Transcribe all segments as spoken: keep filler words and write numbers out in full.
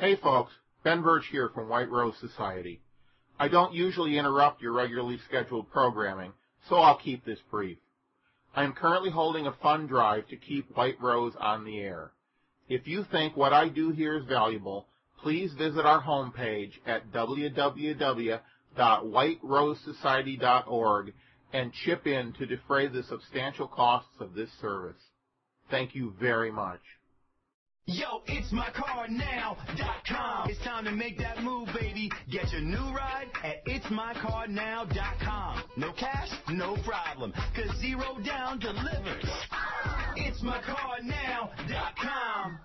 Hey folks, Ben Birch here from White Rose Society. I don't usually interrupt your regularly scheduled programming, so I'll keep this brief. I am currently holding a fund drive to keep White Rose on the air. If you think what I do here is valuable, please visit our homepage at w w w dot white rose society dot org and chip in to defray the substantial costs of this service. Thank you very much. Yo, it's my car now dot com. It's time to make that move, baby. Get your new ride at it's my car now dot com. No cash, no problem, cause zero down delivers. it's my car now dot com.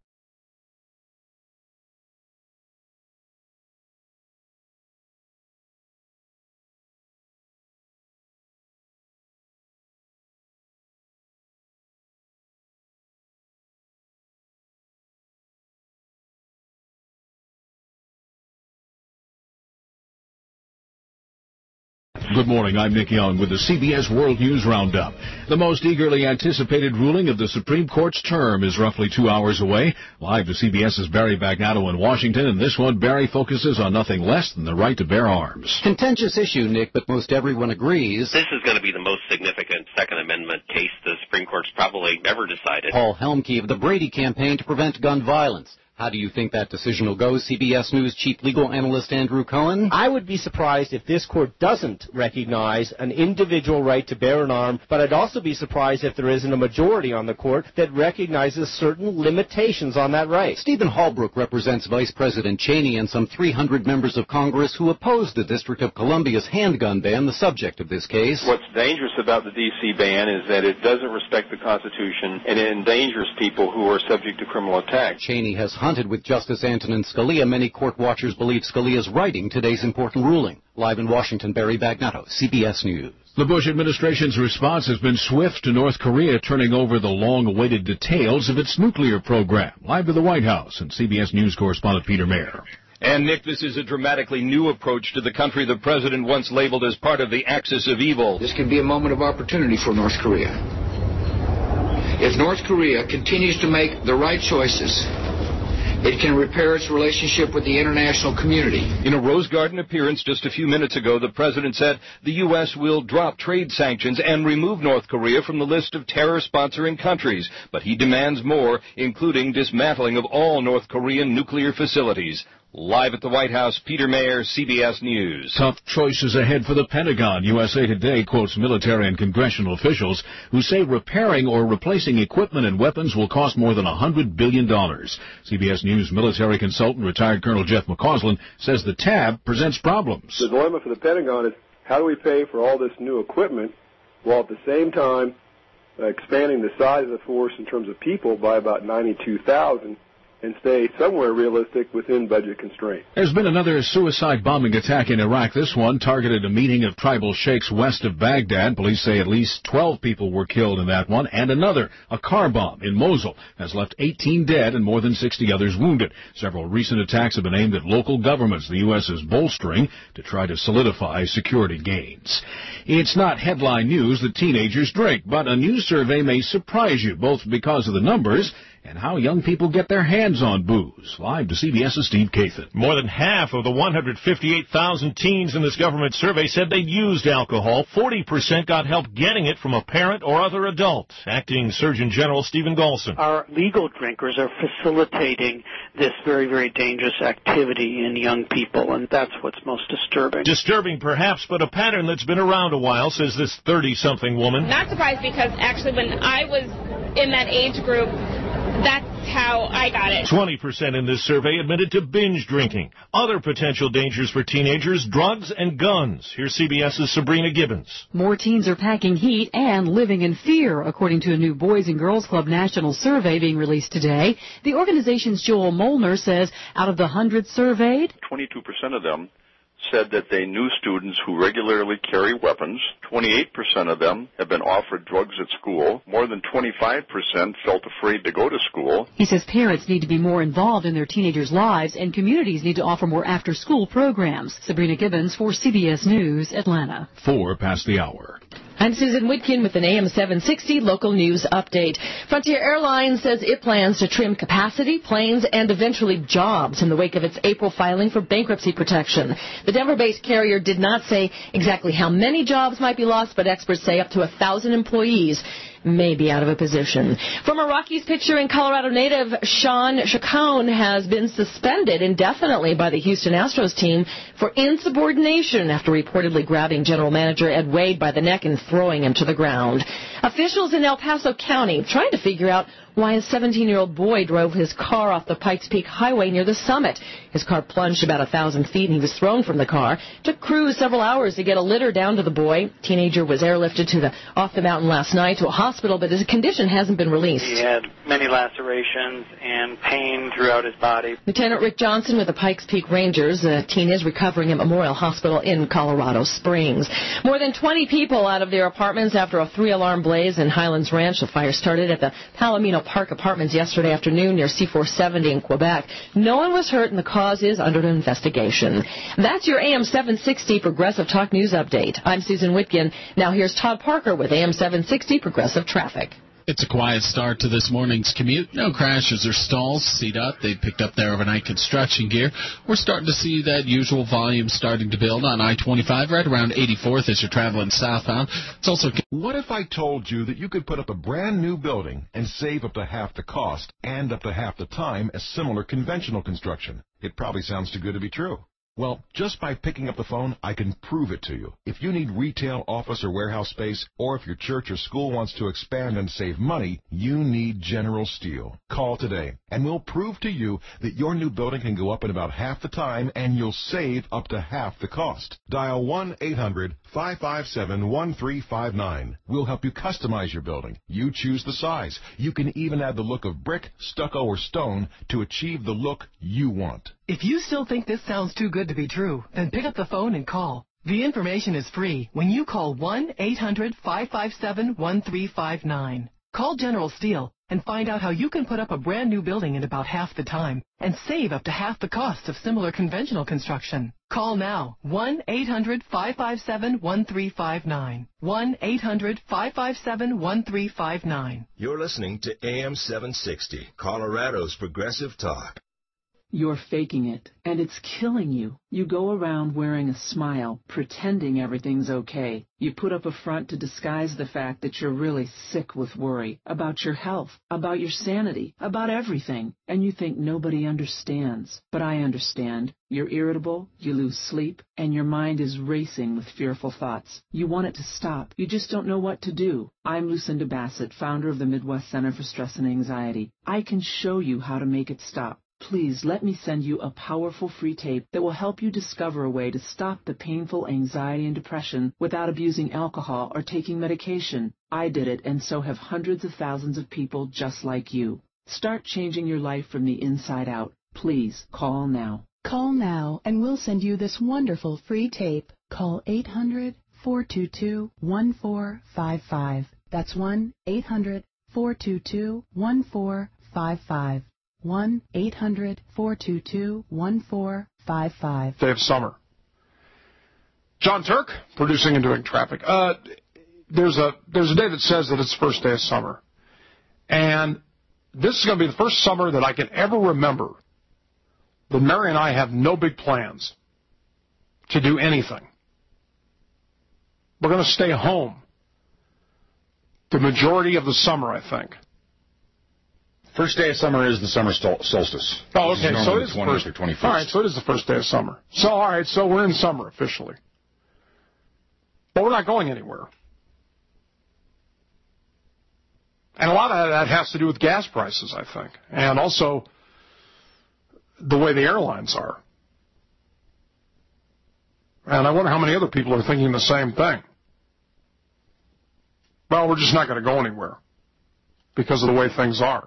Good morning. I'm Nick Young with the C B S World News Roundup. The most eagerly anticipated ruling of the Supreme Court's term is roughly two hours away. Live to CBS's Barry Bagnatto in Washington, and this one, Barry focuses on nothing less than the right to bear arms. Contentious issue, Nick, but most everyone agrees. This is going to be the most significant Second Amendment case the Supreme Court's probably ever decided. Paul Helmke of the Brady Campaign to Prevent Gun Violence. How do you think that decision will go? C B S News chief legal analyst Andrew Cohen? I would be surprised if this court doesn't recognize an individual right to bear an arm, but I'd also be surprised if there isn't a majority on the court that recognizes certain limitations on that right. Stephen Halbrook represents Vice President Cheney and some three hundred members of Congress who opposed the District of Columbia's handgun ban, the subject of this case. What's dangerous about the D C ban is that it doesn't respect the Constitution and it endangers people who are subject to criminal attack. Cheney has hunted with Justice Antonin Scalia. Many court watchers believe Scalia is writing today's important ruling. Live in Washington, Barry Bagnatto, C B S News. The Bush administration's response has been swift to North Korea turning over the long-awaited details of its nuclear program. Live to the White House and C B S News correspondent Peter Mayer. And, Nick, this is a dramatically new approach to the country the president once labeled as part of the axis of evil. This could be a moment of opportunity for North Korea. If North Korea continues to make the right choices, it can repair its relationship with the international community. In a Rose Garden appearance just a few minutes ago, the president said the U S will drop trade sanctions and remove North Korea from the list of terror-sponsoring countries. But he demands more, including dismantling of all North Korean nuclear facilities. Live at the White House, Peter Mayer, C B S News. Tough choices ahead for the Pentagon. U S A Today quotes military and congressional officials who say repairing or replacing equipment and weapons will cost more than one hundred billion dollars. C B S News military consultant, retired Colonel Jeff McCausland, says the tab presents problems. The dilemma for the Pentagon is how do we pay for all this new equipment while at the same time uh, expanding the size of the force in terms of people by about ninety-two thousand? And stay somewhere realistic within budget constraints. There's been another suicide bombing attack in Iraq. This one targeted a meeting of tribal sheikhs west of Baghdad. Police say at least twelve people were killed in that one. And another, a car bomb in Mosul, has left eighteen dead and more than sixty others wounded. Several recent attacks have been aimed at local governments the U S is bolstering to try to solidify security gains. It's not headline news that teenagers drink, but a new survey may surprise you, both because of the numbers and how young people get their hands on booze. Live to CBS's Steve Kathan. More than half of the one hundred fifty-eight thousand teens in this government survey said they'd used alcohol. forty percent got help getting it from a parent or other adult. Acting Surgeon General Stephen Golson. Our legal drinkers are facilitating this very, very dangerous activity in young people, and that's what's most disturbing. Disturbing, perhaps, but a pattern that's been around a while, says this thirty-something woman. Not surprised because, actually, when I was in that age group, that's how I got it. twenty percent in this survey admitted to binge drinking. Other potential dangers for teenagers, drugs and guns. Here's CBS's Sabrina Gibbons. More teens are packing heat and living in fear, according to a new Boys and Girls Club national survey being released today. The organization's Joel Molnar says out of the one hundred surveyed, twenty-two percent of them said that they knew students who regularly carry weapons. twenty-eight percent of them have been offered drugs at school. More than twenty-five percent felt afraid to go to school. He says parents need to be more involved in their teenagers' lives and communities need to offer more after-school programs. Sabrina Gibbons for C B S News, Atlanta. Four past the hour. I'm Susan Whitkin with an A M seven sixty local news update. Frontier Airlines says it plans to trim capacity, planes, and eventually jobs in the wake of its April filing for bankruptcy protection. The Denver-based carrier did not say exactly how many jobs might be lost, but experts say up to a thousand employees may be out of a position. Former Rockies pitcher and Colorado native Sean Chacon has been suspended indefinitely by the Houston Astros team for insubordination after reportedly grabbing general manager Ed Wade by the neck and throwing him to the ground. Officials in El Paso County trying to figure out why a seventeen-year-old boy drove his car off the Pikes Peak Highway near the summit. His car plunged about a thousand feet and he was thrown from the car. It took crews several hours to get a litter down to the boy. Teenager was airlifted to the off the mountain last night to a hospital, but his condition hasn't been released. He had many lacerations and pain throughout his body. Lieutenant Rick Johnson with the Pikes Peak Rangers. The teen is recovering at Memorial Hospital in Colorado Springs. More than twenty people out of their apartments after a three-alarm blaze in Highlands Ranch. The fire started at the Palomino Park Apartments yesterday afternoon near C four seventy in Quebec. No one was hurt and the cause is under investigation. That's your A M seven sixty Progressive Talk News Update. I'm Susan Whitkin. Now here's Todd Parker with A M seven sixty Progressive Traffic. It's a quiet start to this morning's commute. No crashes or stalls. C DOT, they picked up their overnight construction gear. We're starting to see that usual volume starting to build on I twenty-five right around eighty-fourth as you're traveling southbound. It's also... What if I told you that you could put up a brand new building and save up to half the cost and up to half the time as similar conventional construction? It probably sounds too good to be true. Well, just by picking up the phone, I can prove it to you. If you need retail, office, or warehouse space, or if your church or school wants to expand and save money, you need General Steel. Call today, and we'll prove to you that your new building can go up in about half the time, and you'll save up to half the cost. Dial one eight hundred five five seven one three five nine. We'll help you customize your building. You choose the size. You can even add the look of brick, stucco, or stone to achieve the look you want. If you still think this sounds too good to be true, then pick up the phone and call. The information is free when you call one eight hundred five five seven one three five nine. Call General Steel and find out how you can put up a brand new building in about half the time and save up to half the cost of similar conventional construction. Call now, one eight hundred five five seven one three five nine. one eight hundred five five seven one three five nine. You're listening to A M seven sixty, Colorado's Progressive Talk. You're faking it, and it's killing you. You go around wearing a smile, pretending everything's okay. You put up a front to disguise the fact that you're really sick with worry about your health, about your sanity, about everything, and you think nobody understands. But I understand. You're irritable, you lose sleep, and your mind is racing with fearful thoughts. You want it to stop. You just don't know what to do. I'm Lucinda Bassett, founder of the Midwest Center for Stress and Anxiety. I can show you how to make it stop. Please let me send you a powerful free tape that will help you discover a way to stop the painful anxiety and depression without abusing alcohol or taking medication. I did it, and so have hundreds of thousands of people just like you. Start changing your life from the inside out. Please call now. Call now, and we'll send you this wonderful free tape. Call eight hundred four two two one four five five. That's one eight hundred four two two one four five five. one eight hundred four two two one four five five. Day of summer. John Turk, producing and doing traffic. Uh, there's a there's a day that says that it's the first day of summer. And this is going to be the first summer that I can ever remember that Mary and I have no big plans to do anything. We're going to stay home the majority of the summer, I think. First day of summer is the summer solstice. Oh, okay. So it is the first. Or twenty-first. All right, so it is the first day of summer. So, all right, so we're in summer officially. But we're not going anywhere. And a lot of that has to do with gas prices, I think, and also the way the airlines are. And I wonder how many other people are thinking the same thing. Well, we're just not going to go anywhere because of the way things are.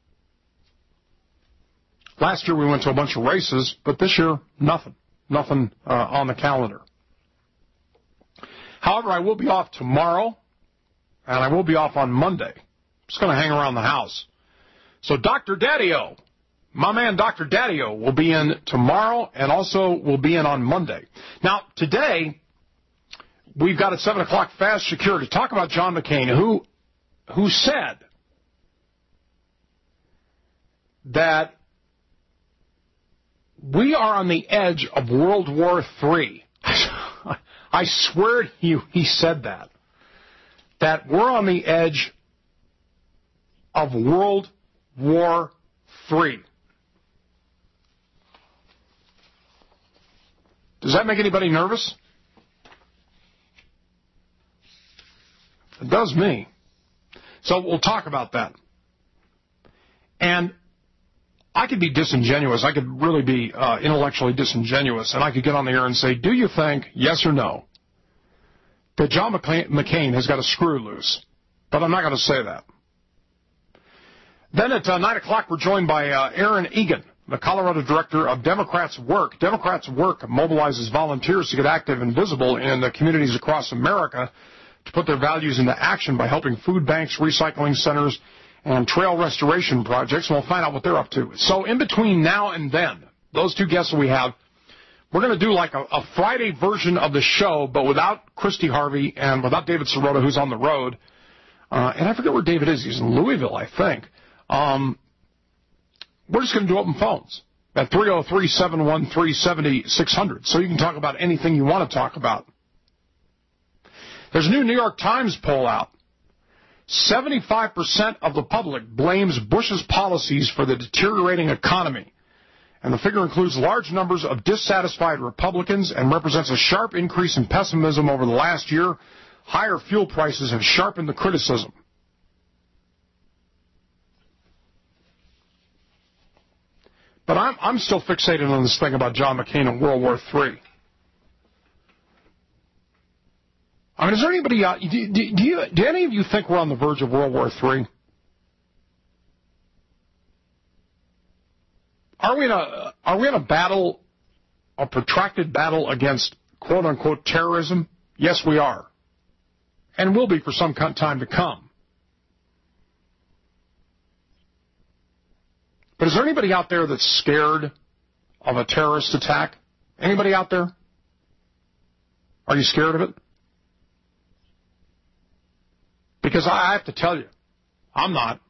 Last year we went to a bunch of races, but this year, nothing. Nothing uh, on the calendar. However, I will be off tomorrow, and I will be off on Monday. Just going to hang around the house. So Doctor Daddy-O, my man Doctor Daddy-O, will be in tomorrow and also will be in on Monday. Now, today, we've got at seven o'clock Fast Secure to talk about John McCain, who, who said that we are on the edge of World War Three. I swear to you, he said that. That we're on the edge of World War Three. Does that make anybody nervous? It does me. So we'll talk about that. And I could be disingenuous. I could really be uh, intellectually disingenuous, and I could get on the air and say, do you think, yes or no, that John McCain has got a screw loose? But I'm not going to say that. Then at uh, nine o'clock, we're joined by uh, Aaron Egan, the Colorado director of Democrats Work. Democrats Work mobilizes volunteers to get active and visible in the communities across America to put their values into action by helping food banks, recycling centers, and trail restoration projects, and we'll find out what they're up to. So in between now and then, those two guests that we have, we're going to do like a, a Friday version of the show, but without Christy Harvey and without David Sirota, who's on the road. Uh, and I forget where David is. He's in Louisville, I think. Um, we're just going to do open phones at three oh three, seven one three, seven six hundred, so you can talk about anything you want to talk about. There's a new New York Times poll out. seventy-five percent of the public blames Bush's policies for the deteriorating economy. And the figure includes large numbers of dissatisfied Republicans and represents a sharp increase in pessimism over the last year. Higher fuel prices have sharpened the criticism. But I'm, I'm still fixated on this thing about John McCain and World War Three. I mean, is there anybody out? Do, do, do, you, do any of you think we're on the verge of World War Three? Are we in a are we in a battle, a protracted battle against quote unquote terrorism? Yes, we are, and will be for some time to come. But is there anybody out there that's scared of a terrorist attack? Anybody out there? Are you scared of it? Because I have to tell you, I'm not.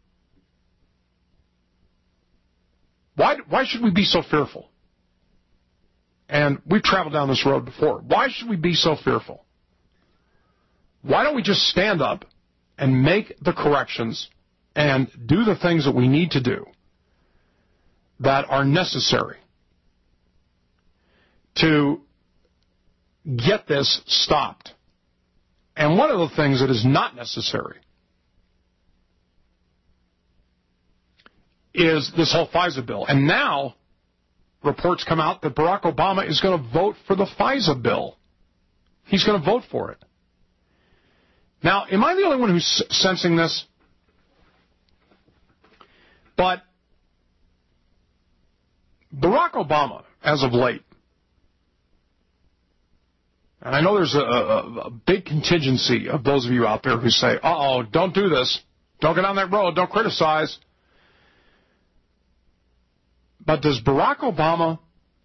Why, why should we be so fearful? And we've traveled down this road before. Why should we be so fearful? Why don't we just stand up and make the corrections and do the things that we need to do that are necessary to get this stopped? And one of the things that is not necessary is this whole FISA bill. And now reports come out that Barack Obama is going to vote for the FISA bill. He's going to vote for it. Now, am I the only one who's sensing this? But Barack Obama, as of late, and I know there's a, a, a big contingency of those of you out there who say, uh-oh, don't do this. Don't get on that road. Don't criticize. But does Barack Obama,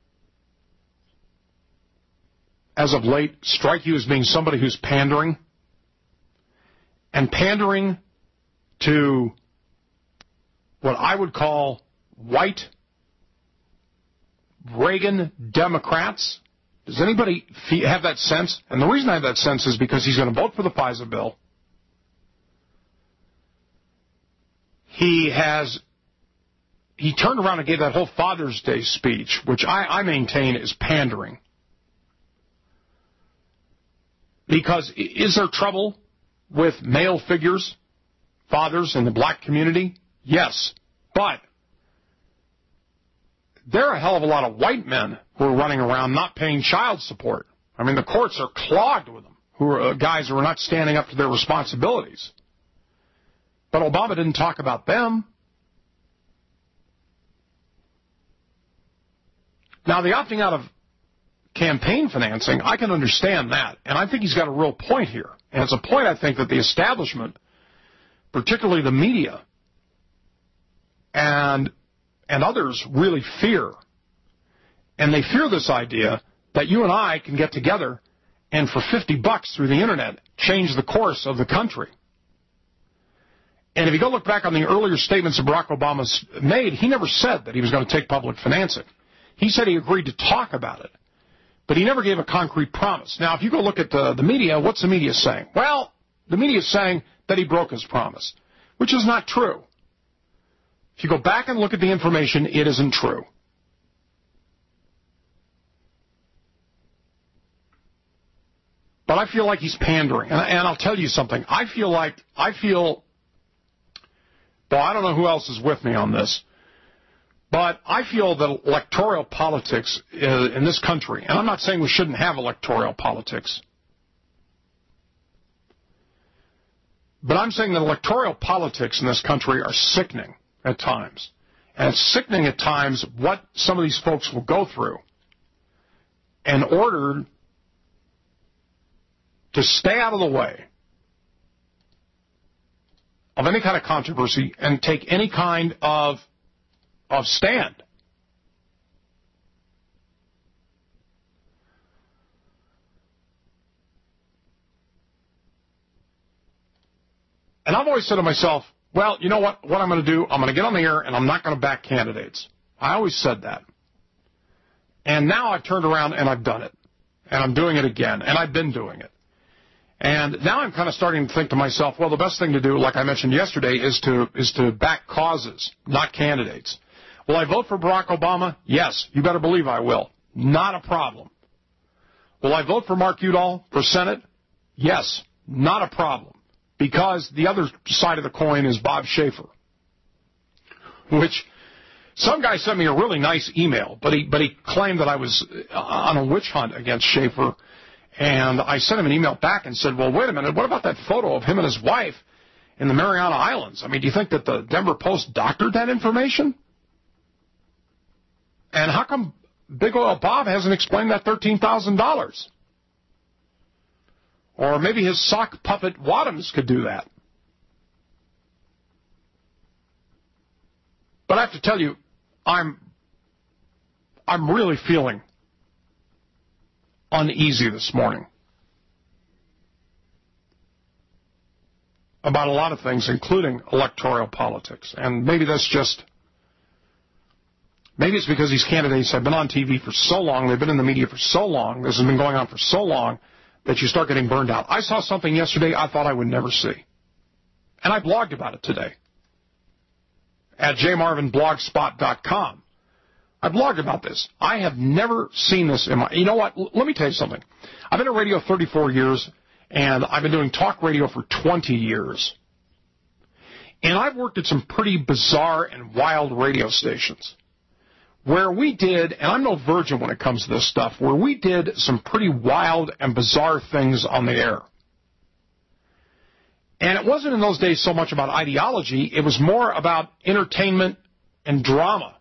as of late, strike you as being somebody who's pandering? And pandering to what I would call white Reagan Democrats? Does anybody have that sense? And the reason I have that sense is because he's going to vote for the FISA bill. He has, he turned around and gave that whole Father's Day speech, which I, I maintain is pandering. Because is there trouble with male figures, fathers in the black community? Yes. But there are a hell of a lot of white men who are running around not paying child support. I mean, the courts are clogged with them, who are uh, guys who are not standing up to their responsibilities. But Obama didn't talk about them. Now, the opting out of campaign financing, I can understand that. And I think he's got a real point here. And it's a point, I think, that the establishment, particularly the media, and and others really fear. And they fear this idea that you and I can get together and for fifty bucks through the internet, change the course of the country. And if you go look back on the earlier statements that Barack Obama made, he never said that he was going to take public financing. He said he agreed to talk about it, but he never gave a concrete promise. Now, if you go look at the, the media, what's the media saying? Well, the media is saying that he broke his promise, which is not true. If you go back and look at the information, it isn't true. But I feel like he's pandering. And, and I'll tell you something. I feel like, I feel, well, I don't know who else is with me on this, but I feel that electoral politics in this country, and I'm not saying we shouldn't have electoral politics, but I'm saying that electoral politics in this country are sickening at times. And it's sickening at times what some of these folks will go through in order to stay out of the way of any kind of controversy and take any kind of of stand. And I've always said to myself, well, you know what, what I'm going to do, I'm going to get on the air and I'm not going to back candidates. I always said that. And now I've turned around and I've done it. And I'm doing it again. And I've been doing it. And now I'm kind of starting to think to myself, well, the best thing to do, like I mentioned yesterday, is to is to back causes, not candidates. Will I vote for Barack Obama? Yes. You better believe I will. Not a problem. Will I vote for Mark Udall for Senate? Yes. Not a problem. Because the other side of the coin is Bob Schaefer, which some guy sent me a really nice email, but he but he claimed that I was on a witch hunt against Schaefer. And I sent him an email back and said, well, wait a minute, what about that photo of him and his wife in the Mariana Islands? I mean, do you think that the Denver Post doctored that information? And how come Big Oil Bob hasn't explained that thirteen thousand dollars? Or maybe his sock puppet Wadhams could do that. But I have to tell you, I'm I'm really feeling uneasy this morning about a lot of things, including electoral politics. And maybe that's just, maybe it's because these candidates have been on T V for so long, they've been in the media for so long, this has been going on for so long, that you start getting burned out. I saw something yesterday I thought I would never see. And I blogged about it today at j marvin blogspot dot com. I blogged about this. I have never seen this in my... You know what? L- let me tell you something. I've been in radio thirty-four years, and I've been doing talk radio for twenty years. And I've worked at some pretty bizarre and wild radio stations where we did, and I'm no virgin when it comes to this stuff, where we did some pretty wild and bizarre things on the air. And it wasn't in those days so much about ideology. It was more about entertainment and drama,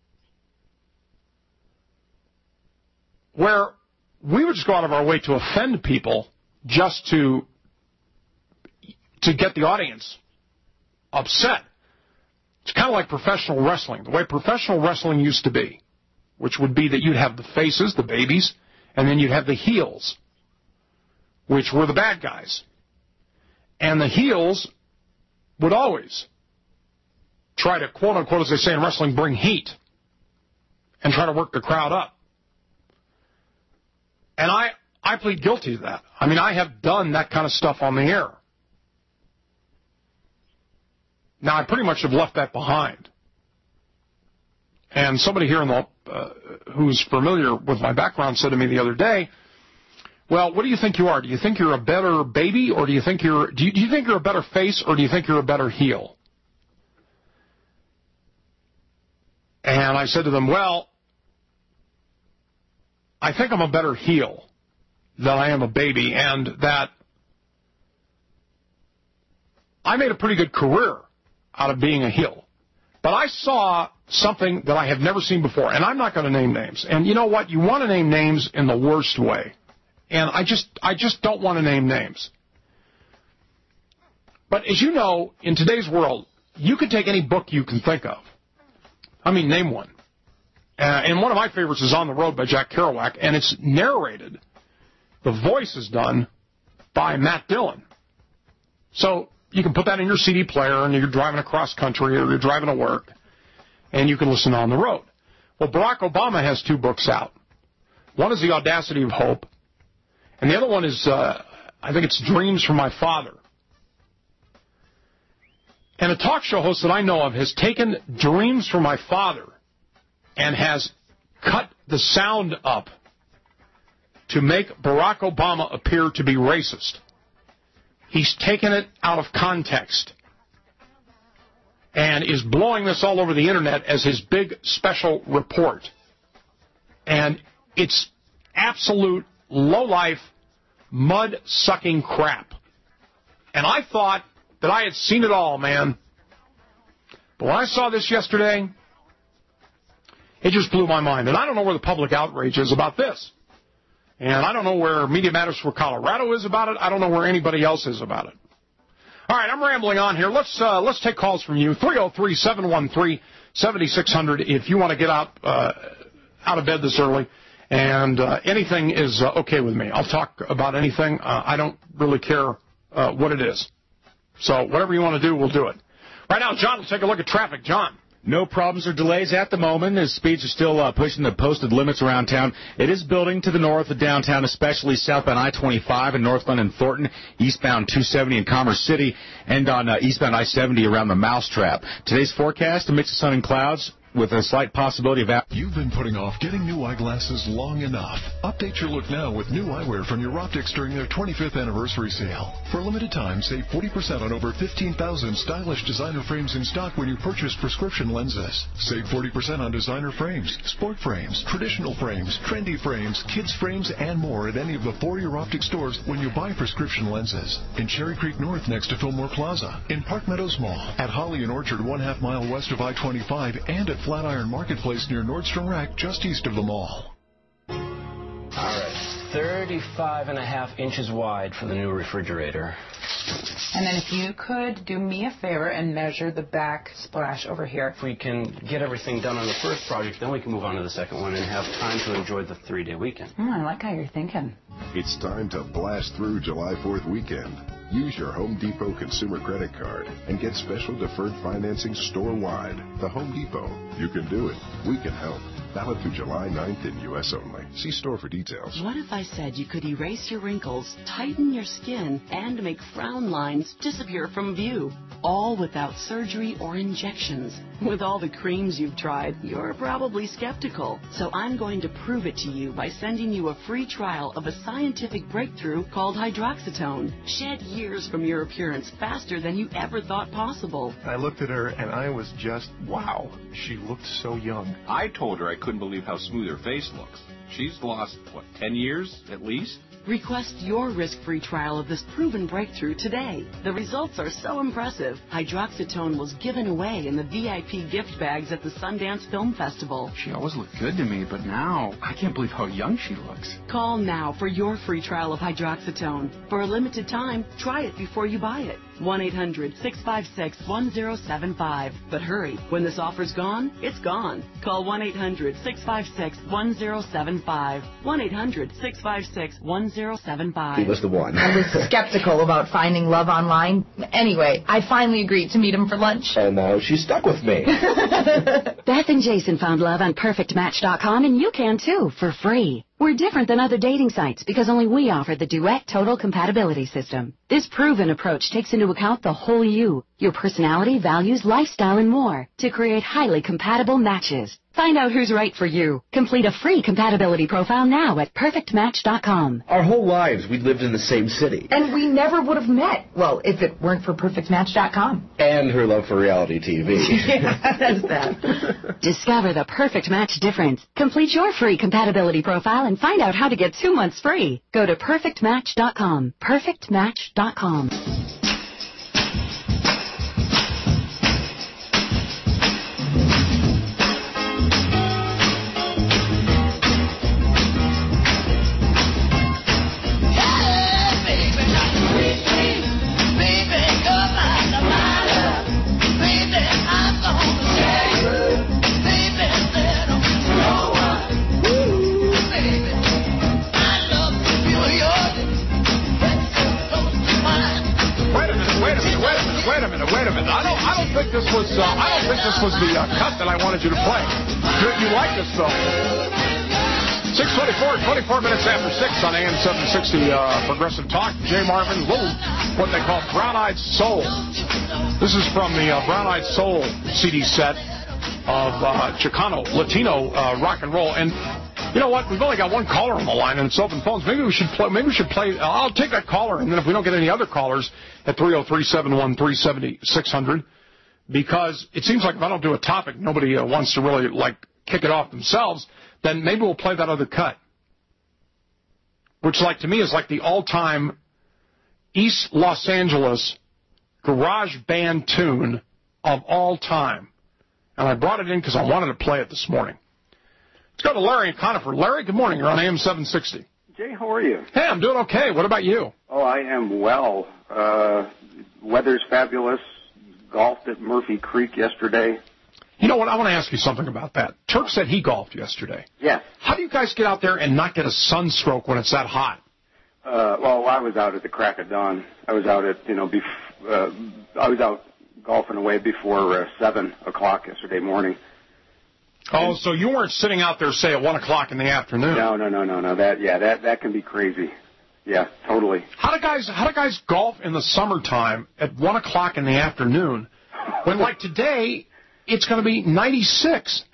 where we would just go out of our way to offend people just to to get the audience upset. It's kind of like professional wrestling, the way professional wrestling used to be, which would be that you'd have the faces, the babies, and then you'd have the heels, which were the bad guys. And the heels would always try to, quote unquote, as they say in wrestling, bring heat and try to work the crowd up. And I, I plead guilty to that. I mean, I have done that kind of stuff on the air. Now, I pretty much have left that behind. And somebody here in the, uh, who's familiar with my background said to me the other day, well, what do you think you are? Do you think you're a better baby, or do you think you're, do you, do you think you're a better face, or do you think you're a better heel? And I said to them, well, I think I'm a better heel than I am a baby, and that I made a pretty good career out of being a heel. But I saw something that I have never seen before, and I'm not going to name names. And you know what? You want to name names in the worst way. And I just I just don't want to name names. But as you know, in today's world, you can take any book you can think of. I mean, name one. Uh, and one of my favorites is On the Road by Jack Kerouac, and it's narrated The voice is done by Matt Dillon. So you can put that in your C D player and you're driving across country or you're driving to work and you can listen on the road. Well, Barack Obama has two books out. One is The Audacity of Hope, and the other one is, uh, I think it's Dreams from My Father. And a talk show host that I know of has taken Dreams from My Father and has cut the sound up to make Barack Obama appear to be racist. He's taken it out of context and is blowing this all over the internet as his big special report. And it's absolute low-life, mud-sucking crap. And I thought that I had seen it all, man. But when I saw this yesterday, it just blew my mind. And I don't know where the public outrage is about this. And I don't know where Media Matters for Colorado is about it. I don't know where anybody else is about it. All right, I'm rambling on here. Let's uh, let's take calls from you. three oh three, seven one three, seven six zero zero if you want to get out uh, out of bed this early. And uh, anything is uh, okay with me. I'll talk about anything. Uh, I don't really care uh, what it is. So whatever you want to do, we'll do it. Right now, John, let's take a look at traffic. John. No problems or delays at the moment as speeds are still uh, pushing the posted limits around town. It is building to the north of downtown, especially southbound I twenty-five in Northland and Thornton, eastbound two seventy in Commerce City, and on uh, eastbound I seventy around the Mousetrap. Today's forecast, a mix of sun and clouds, with a slight possibility of... You've been putting off getting new eyeglasses long enough. Update your look now with new eyewear from your optics during their twenty-fifth anniversary sale. For a limited time, save forty percent on over fifteen thousand stylish designer frames in stock when you purchase prescription lenses. Save forty percent on designer frames, sport frames, traditional frames, trendy frames, kids frames, and more at any of the four Your Optic stores when you buy prescription lenses. In Cherry Creek North next to Fillmore Plaza, in Park Meadows Mall, at Holly and Orchard one half mile west of I twenty-five, and at Flatiron Marketplace near Nordstrom Rack just east of the mall. All right, thirty-five and a half inches wide for the new refrigerator. And then if you could do me a favor and measure the back splash over here. If we can get everything done on the first project, then we can move on to the second one and have time to enjoy the three-day weekend. Mm, I like how you're thinking. It's time to blast through July fourth weekend. Use your Home Depot consumer credit card and get special deferred financing store-wide. The Home Depot. You can do it. We can help. Valid through July ninth in U S only. See store for details. What if I said you could erase your wrinkles, tighten your skin, and make frown lines disappear from view? All without surgery or injections. With all the creams you've tried, you're probably skeptical. So I'm going to prove it to you by sending you a free trial of a scientific breakthrough called hydroxytone. Shed years from your appearance faster than you ever thought possible. I looked at her and I was just, wow, she looked so young. I told her I couldn't believe how smooth her face looks. She's lost, what, ten years at least? Request your risk-free trial of this proven breakthrough today. The results are so impressive. Hydroxytone was given away in the V I P gift bags at the Sundance Film Festival. She always looked good to me, but now I can't believe how young she looks. Call now for your free trial of Hydroxytone. For a limited time, try it before you buy it. one eight hundred, six five six, one zero seven five. But hurry, when this offer's gone, it's gone. Call one eight hundred, six five six, one zero seven five. one eight hundred, six five six, one zero seven five. He was the one. I was skeptical about finding love online. Anyway, I finally agreed to meet him for lunch. And now she's stuck with me. Beth and Jason found love on perfect match dot com, and you can too, for free. We're different than other dating sites because only we offer the Duet Total Compatibility System. This proven approach takes into account the whole you, your personality, values, lifestyle, and more to create highly compatible matches. Find out who's right for you. Complete a free compatibility profile now at perfect match dot com. Our whole lives, we lived in the same city. And we never would have met. Well, if it weren't for perfect match dot com. And her love for reality T V. Yeah, that's that. Discover the perfect match difference. Complete your free compatibility profile and find out how to get two months free. Go to perfect match dot com. perfect match dot com. You're was the uh, cut that I wanted you to play. Good, you like this, though. six twenty-four, twenty-four minutes after six on A M seven sixty uh, Progressive Talk. Jay Marvin, little what they call Brown-Eyed Soul. This is from the uh, Brown-Eyed Soul C D set of uh, Chicano, Latino uh, rock and roll. And you know what? We've only got one caller on the line, and it's open phones. Maybe we should play. Maybe we should play. Uh, I'll take that caller, and then if we don't get any other callers, at three oh three, seven one three, seven six zero zero, because it seems like if I don't do a topic, nobody uh, wants to really like kick it off themselves. Then maybe we'll play that other cut, which, like to me, is like the all-time East Los Angeles garage band tune of all time. And I brought it in because I wanted to play it this morning. Let's go to Larry and Conifer. Larry, good morning. You're on A M seven sixty. Jay, how are you? Hey, I'm doing okay. What about you? Oh, I am well. Uh, weather's fabulous. Golfed at Murphy Creek yesterday. You know what? I want to ask you something about that. Turk said he golfed yesterday. Yes. How do you guys get out there and not get a sunstroke when it's that hot? Uh, well, I was out at the crack of dawn. I was out at, you know, bef- uh, I was out golfing away before uh, seven o'clock yesterday morning. Oh, and, so you weren't sitting out there, say, at one o'clock in the afternoon? No, no, no, no, no. That, yeah, that that can be crazy. Yeah, totally. How do guys how do guys golf in the summertime at one o'clock in the afternoon when, like today, it's going to be ninety-six?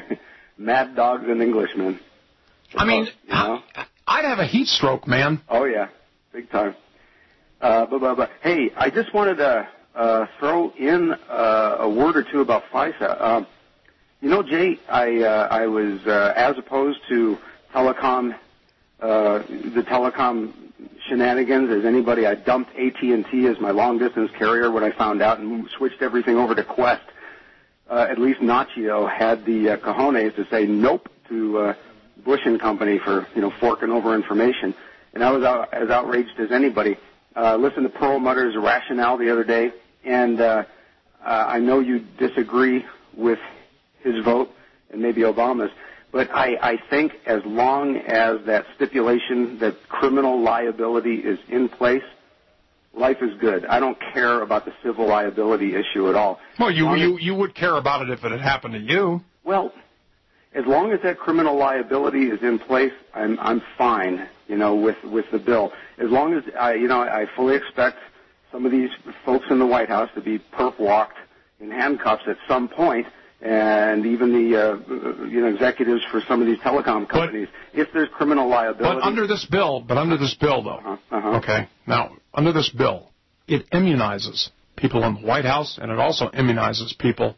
Mad dogs and Englishmen. I mean, you know? I'd have a heat stroke, man. Oh, yeah, big time. Uh, but, but, but, hey, I just wanted to uh, throw in uh, a word or two about FISA. Um, you know, Jay, I uh, I was, uh, as opposed to telecom, uh, the telecom shenanigans as anybody, I dumped A T and T as my long-distance carrier when I found out and switched everything over to Quest. Uh, at least Nachio had the uh, cojones to say nope to uh, Bush and Company for, you know, forking over information. And I was out, as outraged as anybody. Uh, listened to Perlmutter's rationale the other day, and uh, uh, I know you disagree with his vote and maybe Obama's, but I, I think as long as that stipulation that criminal liability is in place, life is good. I don't care about the civil liability issue at all. Well, you you you would care about it if it had happened to you. Well, as long as that criminal liability is in place, I'm I'm fine, you know, with with the bill. As long as I, you know, I fully expect some of these folks in the White House to be perp walked in handcuffs at some point, and even the uh, you know executives for some of these telecom companies. But, if there's criminal liability, but under this bill, but under this bill though, uh-huh, uh-huh. okay, now under this bill, it immunizes people in the White House, and it also immunizes people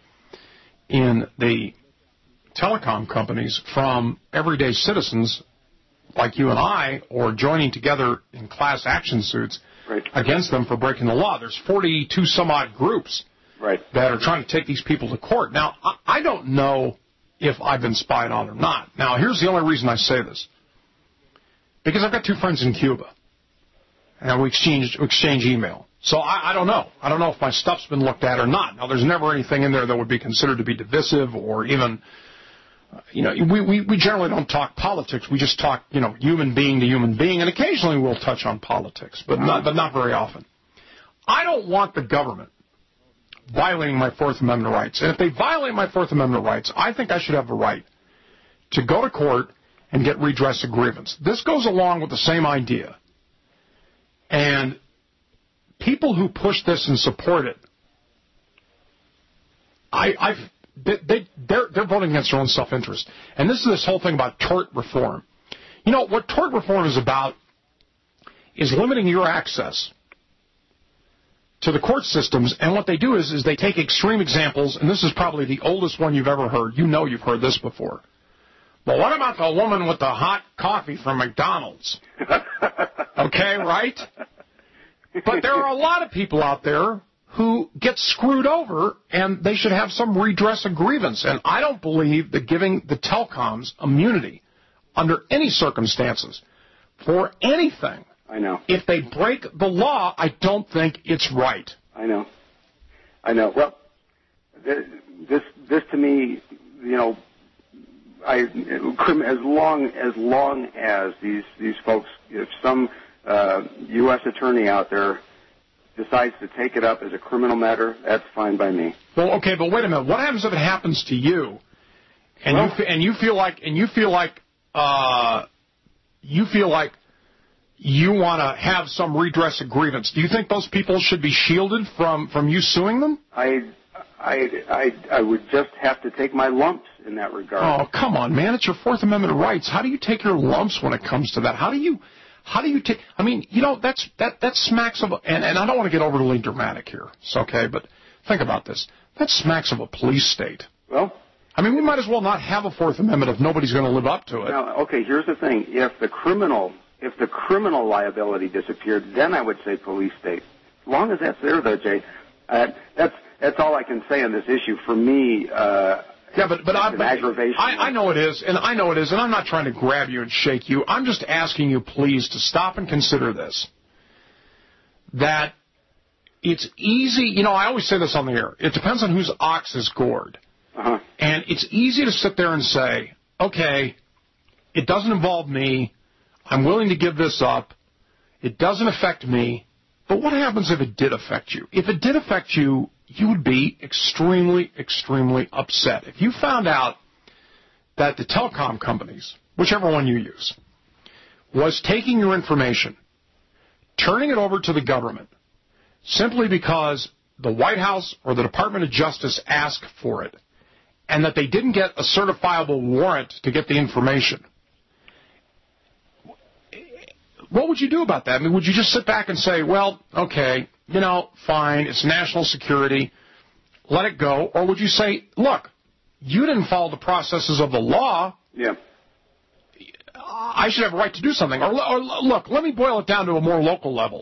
in the telecom companies from everyday citizens like you and I, or joining together in class action suits right. against them for breaking the law. There's forty-two some odd groups right. that are trying to take these people to court. Now, I don't know if I've been spied on or not. Now, here's the only reason I say this. Because I've got two friends in Cuba, and we exchange, exchange email. So I, I don't know. I don't know if my stuff's been looked at or not. Now, there's never anything in there that would be considered to be divisive or even... You know, we, we, we generally don't talk politics. We just talk, you know, human being to human being, and occasionally we'll touch on politics, but not, but not very often. I don't want the government violating my Fourth Amendment rights. And if they violate my Fourth Amendment rights, I think I should have the right to go to court and get redress of grievance. This goes along with the same idea. And people who push this and support it, I, I've... They, they, they're, they're voting against their own self-interest. And this is this whole thing about tort reform. You know, what tort reform is about is limiting your access to the court systems. And what they do is, is they take extreme examples, and this is probably the oldest one you've ever heard. You know you've heard this before. Well, what about the woman with the hot coffee from McDonald's? Okay, right? But there are a lot of people out there who get screwed over, and they should have some redress of grievance. And I don't believe that giving the telecoms immunity under any circumstances for anything, I know. If they break the law, I don't think it's right. I know. I know. Well, this this to me, you know, I as long as long as these these folks, if some uh, U S attorney out there decides to take it up as a criminal matter, that's fine by me. Well, okay, but wait a minute. What happens if it happens to you, and well, you and you feel like and you feel like uh, you feel like you want to have some redress of grievance? Do you think those people should be shielded from, from you suing them? I, I, I, I would just have to take my lumps in that regard. Oh, come on, man! It's your Fourth Amendment rights. How do you take your lumps when it comes to that? How do you? How do you take? I mean, you know, that's that that smacks of, a, and and I don't want to get overly dramatic here. It's okay, but think about this. That smacks of a police state. Well, I mean, we might as well not have a Fourth Amendment if nobody's going to live up to it. Now, okay, here's the thing: if the criminal, if the criminal liability disappeared, then I would say police state. As long as that's there, though, Jay, uh, that's that's all I can say on this issue. For me, uh, yeah, but but I'm an aggravation. I, I know it is, and I know it is, and I'm not trying to grab you and shake you. I'm just asking you, please, to stop and consider this. That it's easy. You know, I always say this on the air. It depends on whose ox is gored. Uh-huh. And it's easy to sit there and say, okay, it doesn't involve me. I'm willing to give this up. It doesn't affect me. But what happens if it did affect you? If it did affect you, you would be extremely, extremely upset. If you found out that the telecom companies, whichever one you use, was taking your information, turning it over to the government, simply because the White House or the Department of Justice asked for it, and that they didn't get a certifiable warrant to get the information, what would you do about that? I mean, would you just sit back and say, well, okay, you know, fine, it's national security, let it go? Or would you say, look, you didn't follow the processes of the law. Yeah. I should have a right to do something. Or, or look, let me boil it down to a more local level.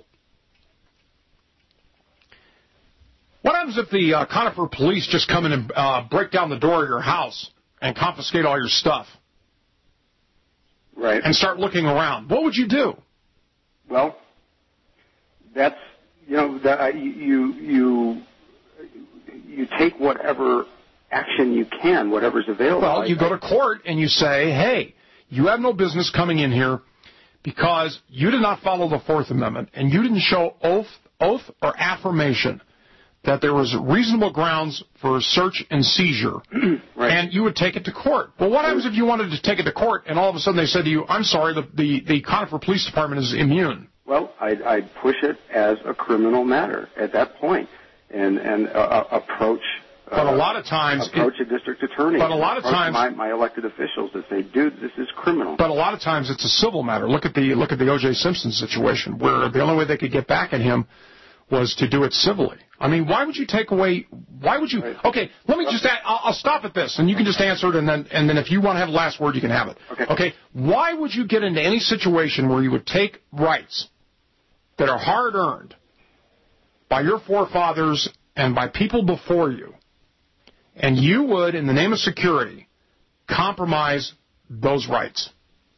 What happens if the uh, Conifer police just come in and uh, break down the door of your house and confiscate all your stuff? Right. And start looking around. What would you do? Well, that's, you know, that you you you take whatever action you can, whatever's available. Well, you go to court and you say, hey, you have no business coming in here because you did not follow the Fourth Amendment and you didn't show oath, oath or affirmation that there was reasonable grounds for search and seizure, right. And you would take it to court. Well, what happens if you wanted to take it to court and all of a sudden they said to you, I'm sorry, the, the, the Conifer Police Department is immune? Well, I'd, I'd push it as a criminal matter at that point and, and uh, approach But a lot of times... approach it, a district attorney. But a lot of times... My, my elected officials to say, dude, this is criminal. But a lot of times it's a civil matter. Look at the look at the O J Simpson situation, where the only way they could get back at him was to do it civilly. I mean, why would you take away... Why would you... Okay, let me just... Add, I'll, I'll stop at this, and you can just answer it, and then and then if you want to have the last word, you can have it. Okay. Okay, why would you get into any situation where you would take rights that are hard-earned by your forefathers and by people before you, and you would, in the name of security, compromise those rights?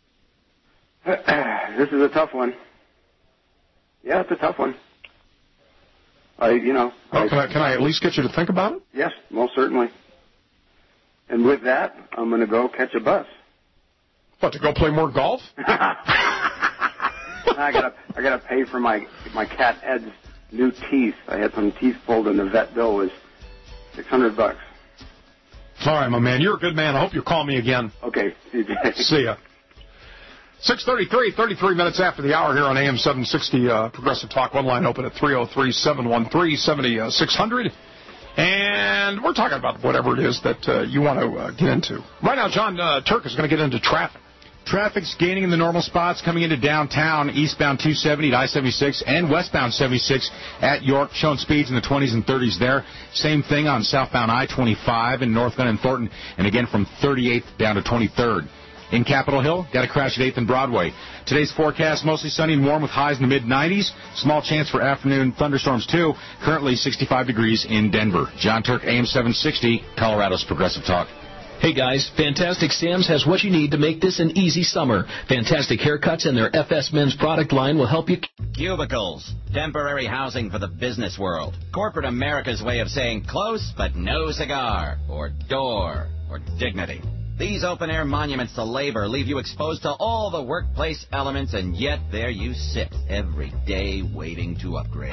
This is a tough one. Yeah, it's a tough one. I, you know. Well, I, can I, can I at least get you to think about it? Yes, most certainly. And with that, I'm going to go catch a bus. What, to go play more golf? I gotta, I gotta pay for my my cat Ed's new teeth. I had some teeth pulled, and the vet bill was six hundred bucks. All right, my man. You're a good man. I hope you'll call me again. Okay. See you, Jay. See ya. six thirty-three, thirty-three minutes after the hour here on A M seven sixty, uh, Progressive Talk. One line open at three oh three, seven one three, seven six zero zero. And we're talking about whatever it is that uh, you want to uh, get into. Right now, John uh, Turk is going to get into traffic. Traffic's gaining in the normal spots coming into downtown, eastbound two seventy to I seventy-six and westbound seventy-six at York, showing speeds in the twenties and thirties there. Same thing on southbound I twenty-five in Northglenn and Thornton, and again from thirty-eighth down to twenty-third. In Capitol Hill, got a crash at eighth and Broadway. Today's forecast, mostly sunny and warm with highs in the mid nineties. Small chance for afternoon thunderstorms, too. Currently sixty-five degrees in Denver. John Turk, A M seven sixty, Colorado's Progressive Talk. Hey guys, Fantastic Sam's has what you need to make this an easy summer. Fantastic Haircuts and their F S Men's product line will help you. Cubicles, temporary housing for the business world. Corporate America's way of saying close but no cigar, or door, or dignity. These open-air monuments to labor leave you exposed to all the workplace elements, and yet there you sit every day waiting to upgrade.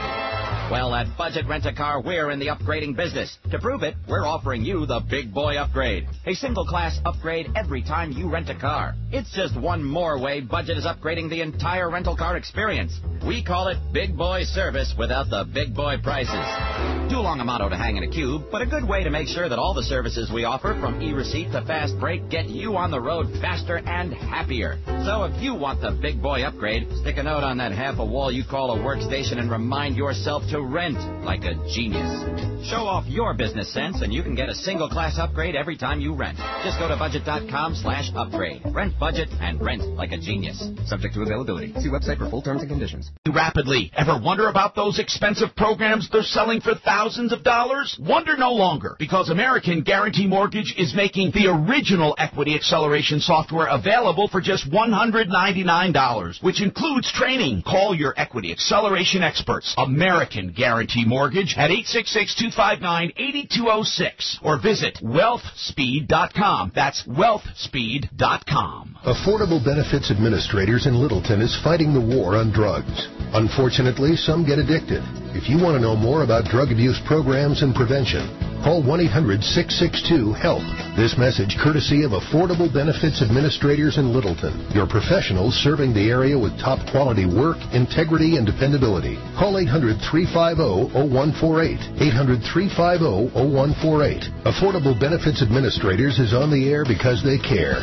Well, at Budget Rent-A-Car, we're in the upgrading business. To prove it, we're offering you the Big Boy Upgrade. A single-class upgrade every time you rent a car. It's just one more way Budget is upgrading the entire rental car experience. We call it Big Boy Service without the big boy prices. Too long a motto to hang in a cube, but a good way to make sure that all the services we offer, from e-receipt to fast break, get you on the road faster and happier. So if you want the Big Boy Upgrade, stick a note on that half a wall you call a workstation and remind yourself to rent like a genius. Show off your business sense and you can get a single class upgrade every time you rent. Just go to budget.com slash upgrade. Rent budget and rent like a genius. Subject to availability. See website for full terms and conditions. Rapidly. Ever wonder about those expensive programs they're selling for thousands of dollars? Wonder no longer, because American Guarantee Mortgage is making the original equity acceleration software available for just one hundred ninety-nine dollars, which includes training. Call your equity acceleration experts. American Guarantee Mortgage at eight six six, two five nine, eight two zero six or visit wealth speed dot com. That's wealth speed dot com. Affordable Benefits Administrators in Littleton is fighting the war on drugs. Unfortunately, some get addicted. If you want to know more about drug abuse programs and prevention, call one eight hundred, six six two, HELP. This message courtesy of Affordable Benefits Administrators in Littleton, your professionals serving the area with top quality work, integrity, and dependability. Call eight hundred, three five zero, zero one four eight, eight hundred, three five zero, zero one four eight. Affordable Benefits Administrators is on the air because they care.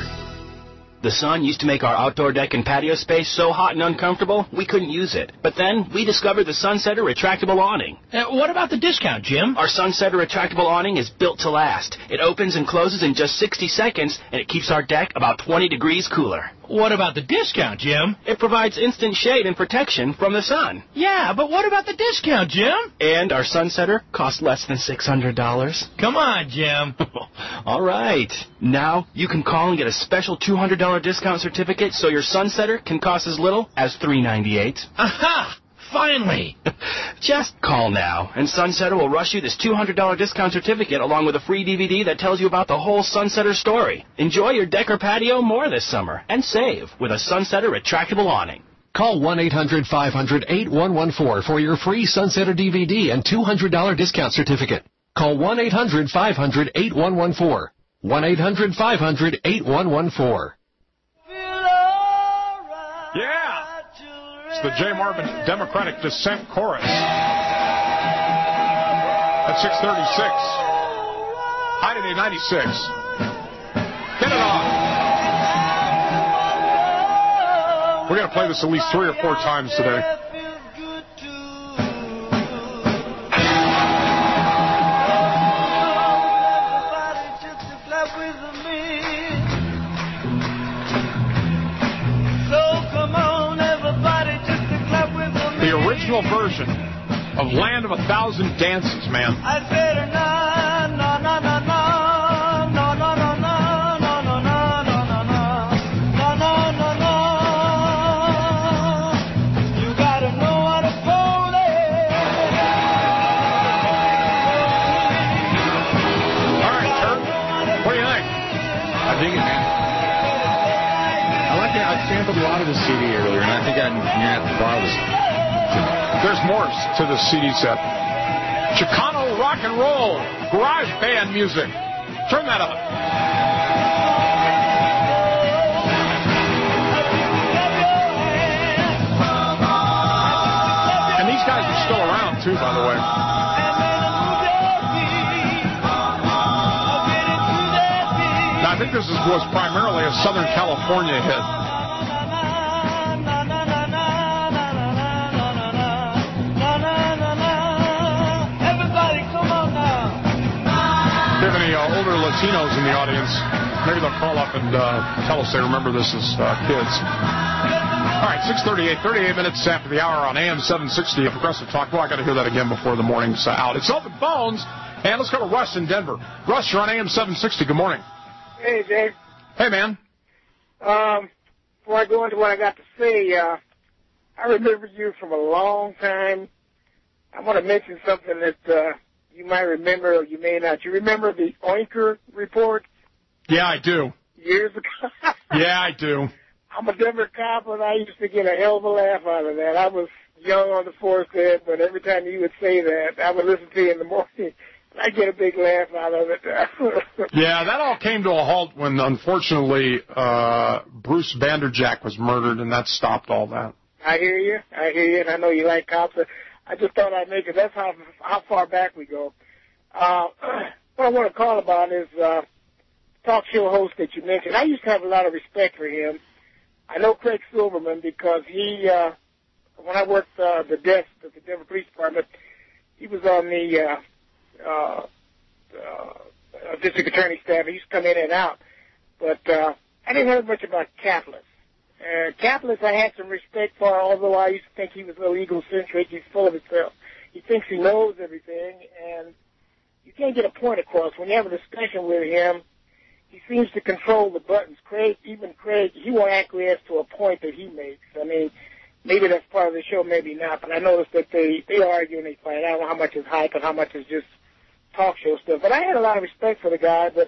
The sun used to make our outdoor deck and patio space so hot and uncomfortable, we couldn't use it. But then, we discovered the Sunsetter retractable awning. Uh, what about the discount, Jim? Our Sunsetter retractable awning is built to last. It opens and closes in just sixty seconds, and it keeps our deck about twenty degrees cooler. What about the discount, Jim? It provides instant shade and protection from the sun. Yeah, but what about the discount, Jim? And our Sunsetter costs less than six hundred dollars. Come on, Jim. All right. Now you can call and get a special two hundred dollars discount certificate so your Sunsetter can cost as little as three ninety-eight. Aha! Finally! Just call now, and Sunsetter will rush you this two hundred dollars discount certificate along with a free D V D that tells you about the whole Sunsetter story. Enjoy your deck or patio more this summer, and save with a Sunsetter retractable awning. Call one eight hundred, five hundred, eight one one four for your free Sunsetter D V D and two hundred dollars discount certificate. Call one eight hundred, five hundred, eight one one four. one eight hundred, five hundred, eight one one four. Yeah! It's the Jay Marvin Democratic Dissent Chorus. At six thirty-six. Holiday ninety-six. Get it on. We're going to play this at least three or four times today. Original version of Land of a Thousand Dances, man. I said, no, no, no, no, no, no, no, no, no, no, no, no, no, no, no, no, no. You gotta know how to hold it. All right, Kurt, what do you think? I dig it, man. I like it. I sampled a lot of the C D earlier, and I think I'm going to have to borrow this. There's more to the C D set. Chicano rock and roll, garage band music. Turn that up. And these guys are still around, too, by the way. Now, I think this is, was primarily a Southern California hit. Any uh, older Latinos in the audience, maybe they'll call up and uh, tell us they remember this as uh, kids. All right, six thirty-eight, thirty-eight minutes after the hour on A M seven sixty of Progressive Talk. Well, I got to hear that again before the morning's uh, out. It's open phones, and let's go to Russ in Denver. Russ, you're on A M seven sixty. Good morning. Hey, Dave. Hey, man. Um, before I go into what I got to say, uh, I remember you from a long time. I want to mention something that uh, you might remember or you may not. You remember the Oinker report? Yeah, I do. Years ago? Yeah, I do. I'm a Denver cop, and I used to get a hell of a laugh out of that. I was young on the force there, but every time you would say that, I would listen to you in the morning. I get a big laugh out of it. Yeah, that all came to a halt when, unfortunately, uh, Bruce Vanderjack was murdered, and that stopped all that. I hear you. I hear you, and I know you like cops. I just thought I'd make it. That's how how far back we go. Uh, what I want to call about is uh, talk show host that you mentioned. I used to have a lot of respect for him. I know Craig Silverman because he, uh, when I worked uh, the desk at the Denver Police Department, he was on the uh, uh, uh, district attorney staff. He used to come in and out. But uh, I didn't know much about Kaplis. Uh, Kaplis I had some respect for, although I used to think he was a little egocentric. He's full of himself. He thinks he knows everything, and you can't get a point across. When you have a discussion with him, he seems to control the buttons. Craig, even Craig, he won't acquiesce to a point that he makes. I mean, maybe that's part of the show, maybe not, but I noticed that they, they argue and they fight. I don't know how much is hype and how much is just talk show stuff. But I had a lot of respect for the guy, but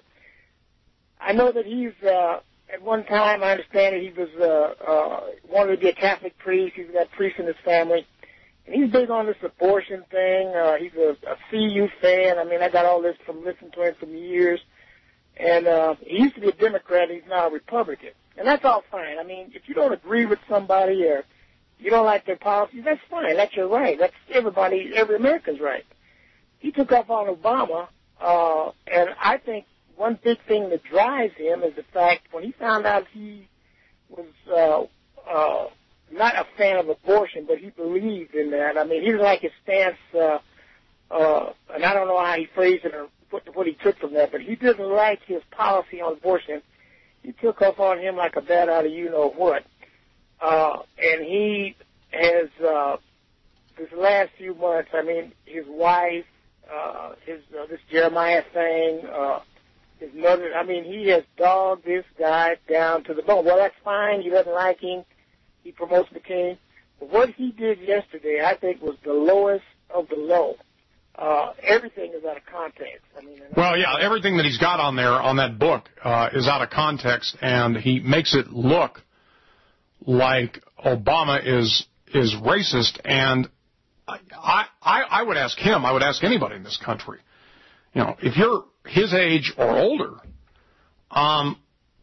I know that he's, uh, at one time, I understand that he was, uh, uh, wanted to be a Catholic priest. He's got priests in his family. And he's big on this abortion thing. Uh, he's a, a C U fan. I mean, I got all this from listening to him for years. And uh, he used to be a Democrat. He's now a Republican. And that's all fine. I mean, if you don't agree with somebody or you don't like their policies, that's fine. That's your right. That's everybody, every American's right. He took off on Obama, uh, and I think one big thing that drives him is the fact when he found out he was uh, uh, not a fan of abortion, but he believed in that. I mean, he didn't like his stance, uh, uh, and I don't know how he phrased it or what, what he took from that, but he didn't like his policy on abortion. He took off on him like a bat out of you-know-what. Uh, and he has, uh, this last few months, I mean, his wife, uh, his, uh, this Jeremiah thing, uh, his mother, I mean, he has dogged this guy down to the bone. Well, that's fine. He doesn't like him. He promotes the king. But what he did yesterday, I think, was the lowest of the low. Uh, everything is out of context. I mean, well, yeah, everything that he's got on there, on that book, uh, is out of context, and he makes it look like Obama is is racist, and I, I, I would ask him, I would ask anybody in this country, you know, if you're his age or older, um,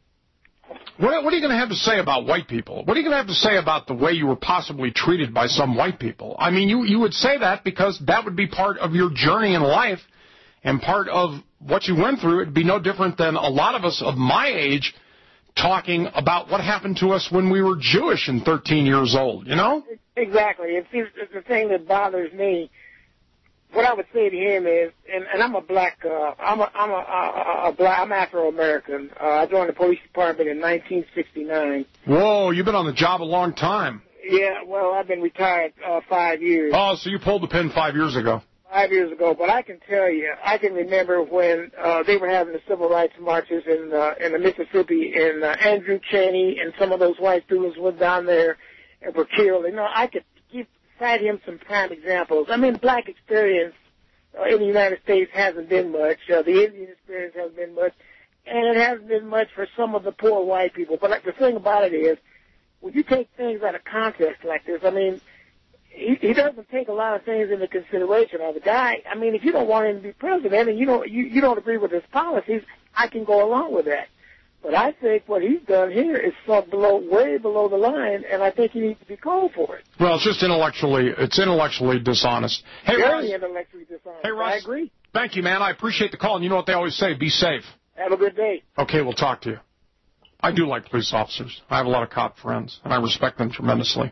what, what are you going to have to say about white people? What are you going to have to say about the way you were possibly treated by some white people? I mean, you, you would say that because that would be part of your journey in life and part of what you went through. It would be no different than a lot of us of my age talking about what happened to us when we were Jewish and thirteen years old, you know? Exactly. It's, it's the thing that bothers me. What I would say to him is, and, and I'm a black, uh, I'm a, I'm a, a, a black, I'm Afro-American. Uh, I joined the police department in nineteen sixty-nine. Whoa, you've been on the job a long time. Yeah, well, I've been retired uh, five years. Oh, so you pulled the pin five years ago. Five years ago, but I can tell you, I can remember when uh, they were having the civil rights marches in uh, in the Mississippi, and uh, Andrew Chaney and some of those white students went down there and were killed. You know, I could give, cite him some prime examples. I mean, black experience uh, in the United States hasn't been much. Uh, the Indian experience hasn't been much, and it hasn't been much for some of the poor white people. But like, the thing about it is, when you take things out of context like this, I mean, He, he doesn't take a lot of things into consideration. Of the guy, I mean, if you don't want him to be president and you don't you, you don't agree with his policies, I can go along with that. But I think what he's done here is sunk below, way below the line, and I think he needs to be called for it. Well, it's just intellectually, it's intellectually dishonest. Hey, Very Russ, intellectually dishonest. Hey, Russ, I agree. Thank you, man. I appreciate the call. And you know what they always say: be safe. Have a good day. Okay, we'll talk to you. I do like police officers. I have a lot of cop friends, and I respect them tremendously.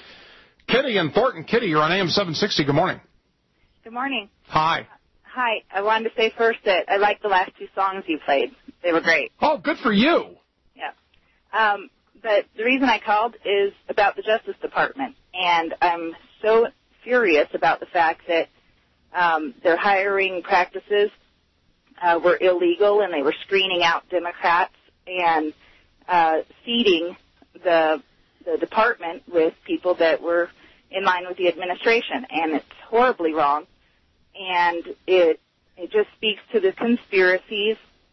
Kitty in Thornton. Kitty, you're on A M seven sixty. Good morning. Good morning. Hi. Hi. I wanted to say first that I liked the last two songs you played. They were great. Oh, good for you. Yeah. Um, but the reason I called is about the Justice Department, and I'm so furious about the fact that um, their hiring practices uh, were illegal, and they were screening out Democrats and uh, seating the the department with people that were in line with the administration, and it's horribly wrong, and it it just speaks to the conspiracies,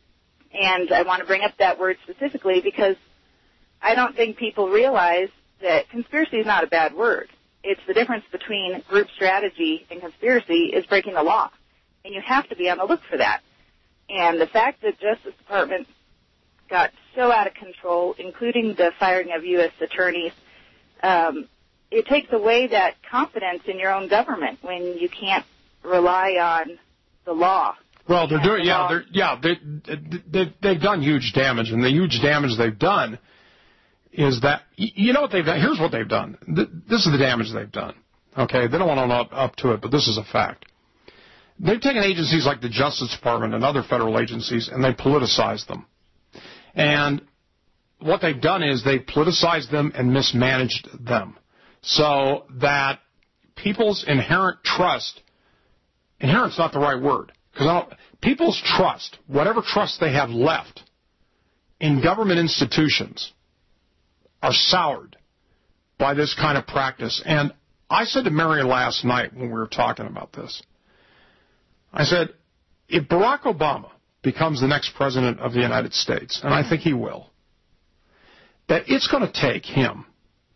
and I want to bring up that word specifically because I don't think people realize that conspiracy is not a bad word. it's the difference between group strategy and conspiracy is breaking the law. And you have to be on the look for that. And the fact that Justice Department got so out of control, including the firing of U S attorneys, um, it takes away that confidence in your own government when you can't rely on the law. Well, they're doing, the yeah, law. they're, yeah, they, they, they've done huge damage, and the huge damage they've done is that, you know what they've done? Here's what they've done. This is the damage they've done. Okay, they don't want to own up, up to it, but this is a fact. They've taken agencies like the Justice Department and other federal agencies, and they politicized them. And what they've done is they've politicized them and mismanaged them so that people's inherent trust, inherent's not the right word, because people's trust, whatever trust they have left in government institutions, are soured by this kind of practice. And I said to Mary last night when we were talking about this, I said, if Barack Obama becomes the next president of the United States, and I think he will, that it's going to take him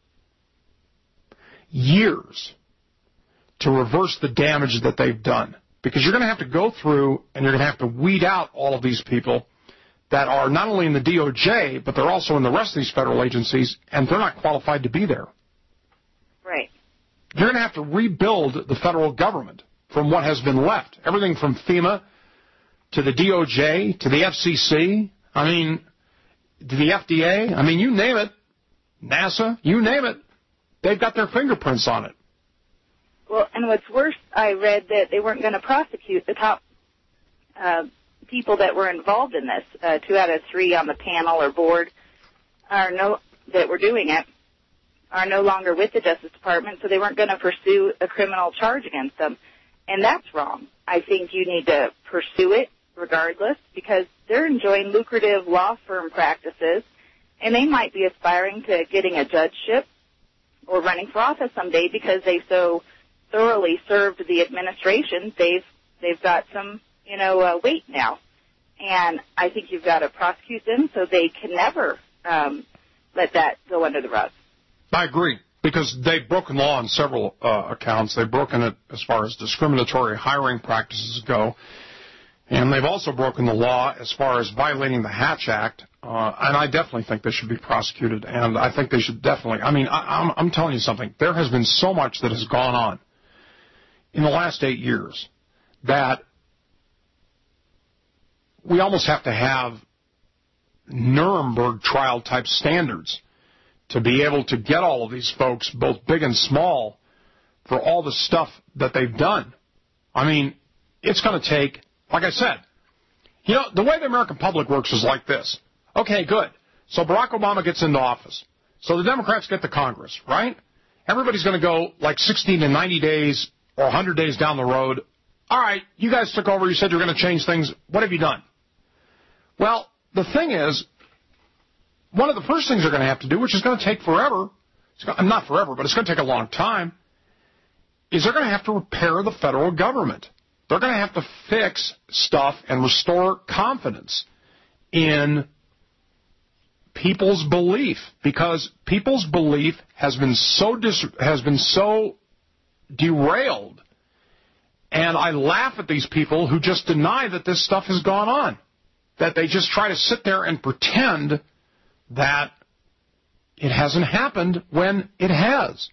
years to reverse the damage that they've done. Because you're going to have to go through and you're going to have to weed out all of these people that are not only in the D O J, but they're also in the rest of these federal agencies, and they're not qualified to be there. Right. You're going to have to rebuild the federal government from what has been left. Everything from FEMA to the D O J to the F C C, I mean, to the F D A, I mean, you name it, NASA, you name it, they've got their fingerprints on it. Well, and what's worse, I read that they weren't going to prosecute the top uh, people that were involved in this. Uh, two out of three on the panel or board are no that were doing it are no longer with the Justice Department, so they weren't going to pursue a criminal charge against them. And that's wrong. I think you need to pursue it regardless because they're enjoying lucrative law firm practices, and they might be aspiring to getting a judgeship or running for office someday because they so thoroughly served the administration. They've they've got some, you know, uh, weight now. And I think you've got to prosecute them so they can never um, let that go under the rug. I agree. Because they've broken law on several uh, accounts. They've broken it as far as discriminatory hiring practices go. And they've also broken the law as far as violating the Hatch Act. Uh, and I definitely think they should be prosecuted. And I think they should definitely, I mean, I, I'm, I'm telling you something. There has been so much that has gone on in the last eight years that we almost have to have Nuremberg trial type standards to be able to get all of these folks, both big and small, for all the stuff that they've done. I mean, it's going to take, like I said, you know, the way the American public works is like this. Okay, good. So Barack Obama gets into office. So the Democrats get the Congress, right? Everybody's going to go like sixty to ninety days or one hundred days down the road. All right, you guys took over. You said you were going to change things. What have you done? Well, the thing is, one of the first things they're going to have to do, which is going to take forever, it's going, not forever, but it's going to take a long time, is they're going to have to repair the federal government. They're going to have to fix stuff and restore confidence in people's belief, because people's belief has been so dis- has been so derailed. And I laugh at these people who just deny that this stuff has gone on, that they just try to sit there and pretend that it hasn't happened when it has.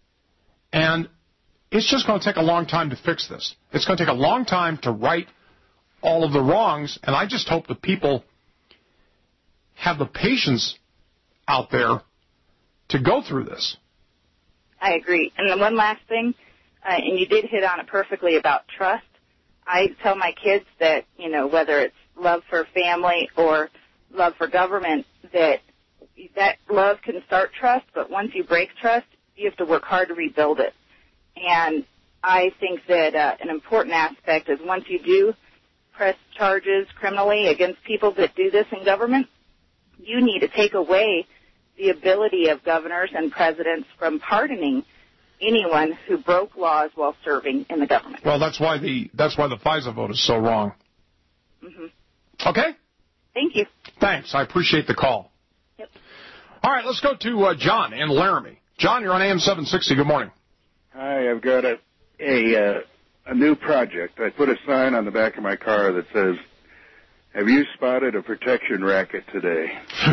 And it's just going to take a long time to fix this. It's going to take a long time to right all of the wrongs, and I just hope that people have the patience out there to go through this. I agree. And then one last thing, uh, and you did hit on it perfectly about trust. I tell my kids that, you know, whether it's love for family or love for government, that that love can start trust, but once you break trust, you have to work hard to rebuild it. And I think that uh, an important aspect is once you do press charges criminally against people that do this in government, you need to take away the ability of governors and presidents from pardoning anyone who broke laws while serving in the government. Well, that's why the that's why the FISA vote is so wrong. Mm-hmm. Okay? Thank you. Thanks. I appreciate the call. Yep. All right, let's go to uh, John in Laramie. John, you're on A M seven sixty. Good morning. Hi, I've got a a, uh, a new project. I put a sign on the back of my car that says, "Have you spotted a protection racket today?"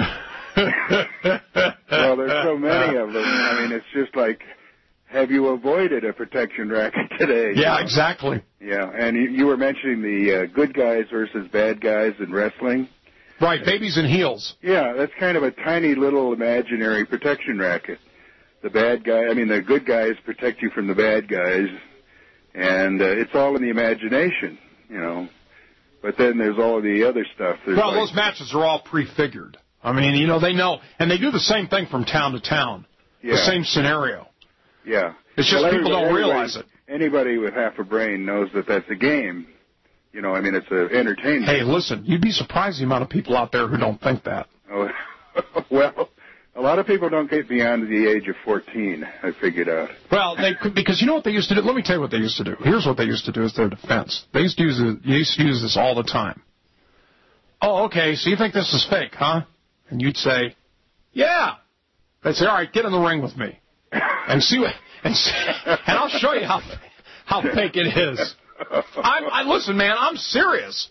Well, there's so many of them. I mean, it's just like, have you avoided a protection racket today? Yeah, you know? exactly. Yeah, and you, you were mentioning the uh, good guys versus bad guys in wrestling. Right, babies in heels. Yeah, that's kind of a tiny little imaginary protection racket. The bad guy, I mean, the good guys protect you from the bad guys, and uh, it's all in the imagination, you know. But then there's all of the other stuff. There's well, like, those matches are all prefigured. I mean, you know, they know, and they do the same thing from town to town. Yeah. The same scenario. Yeah. It's just well, people don't anybody, realize it. Anybody with half a brain knows that that's a game. You know, I mean, it's an entertainment. Hey, listen, you'd be surprised the amount of people out there who don't think that. Oh, well, a lot of people don't get beyond the age of fourteen, I figured out. Well, they could, because you know what they used to do? Let me tell you what they used to do. Here's what they used to do as their defense. They used to use, it, they used to use this all the time. Oh, okay, so you think this is fake, huh? And you'd say, yeah. They'd say, all right, get in the ring with me. And see what, and, see, and I'll show you how how fake it is. I'm, I listen, man. I'm serious.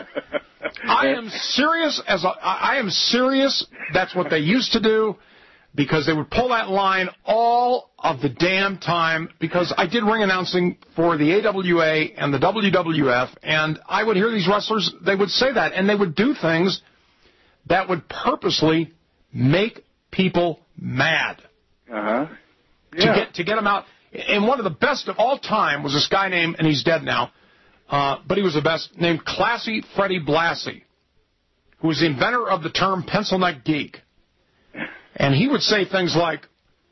I am serious as a, I am serious. That's what they used to do, because they would pull that line all of the damn time. Because I did ring announcing for the A W A and the W W F, and I would hear these wrestlers. They would say that, and they would do things that would purposely make people mad. Uh huh. Yeah. To get to get them out. And one of the best of all time was this guy named, and he's dead now, uh, but he was the best, named Classy Freddie Blassie, who was the inventor of the term pencil neck geek. And he would say things like,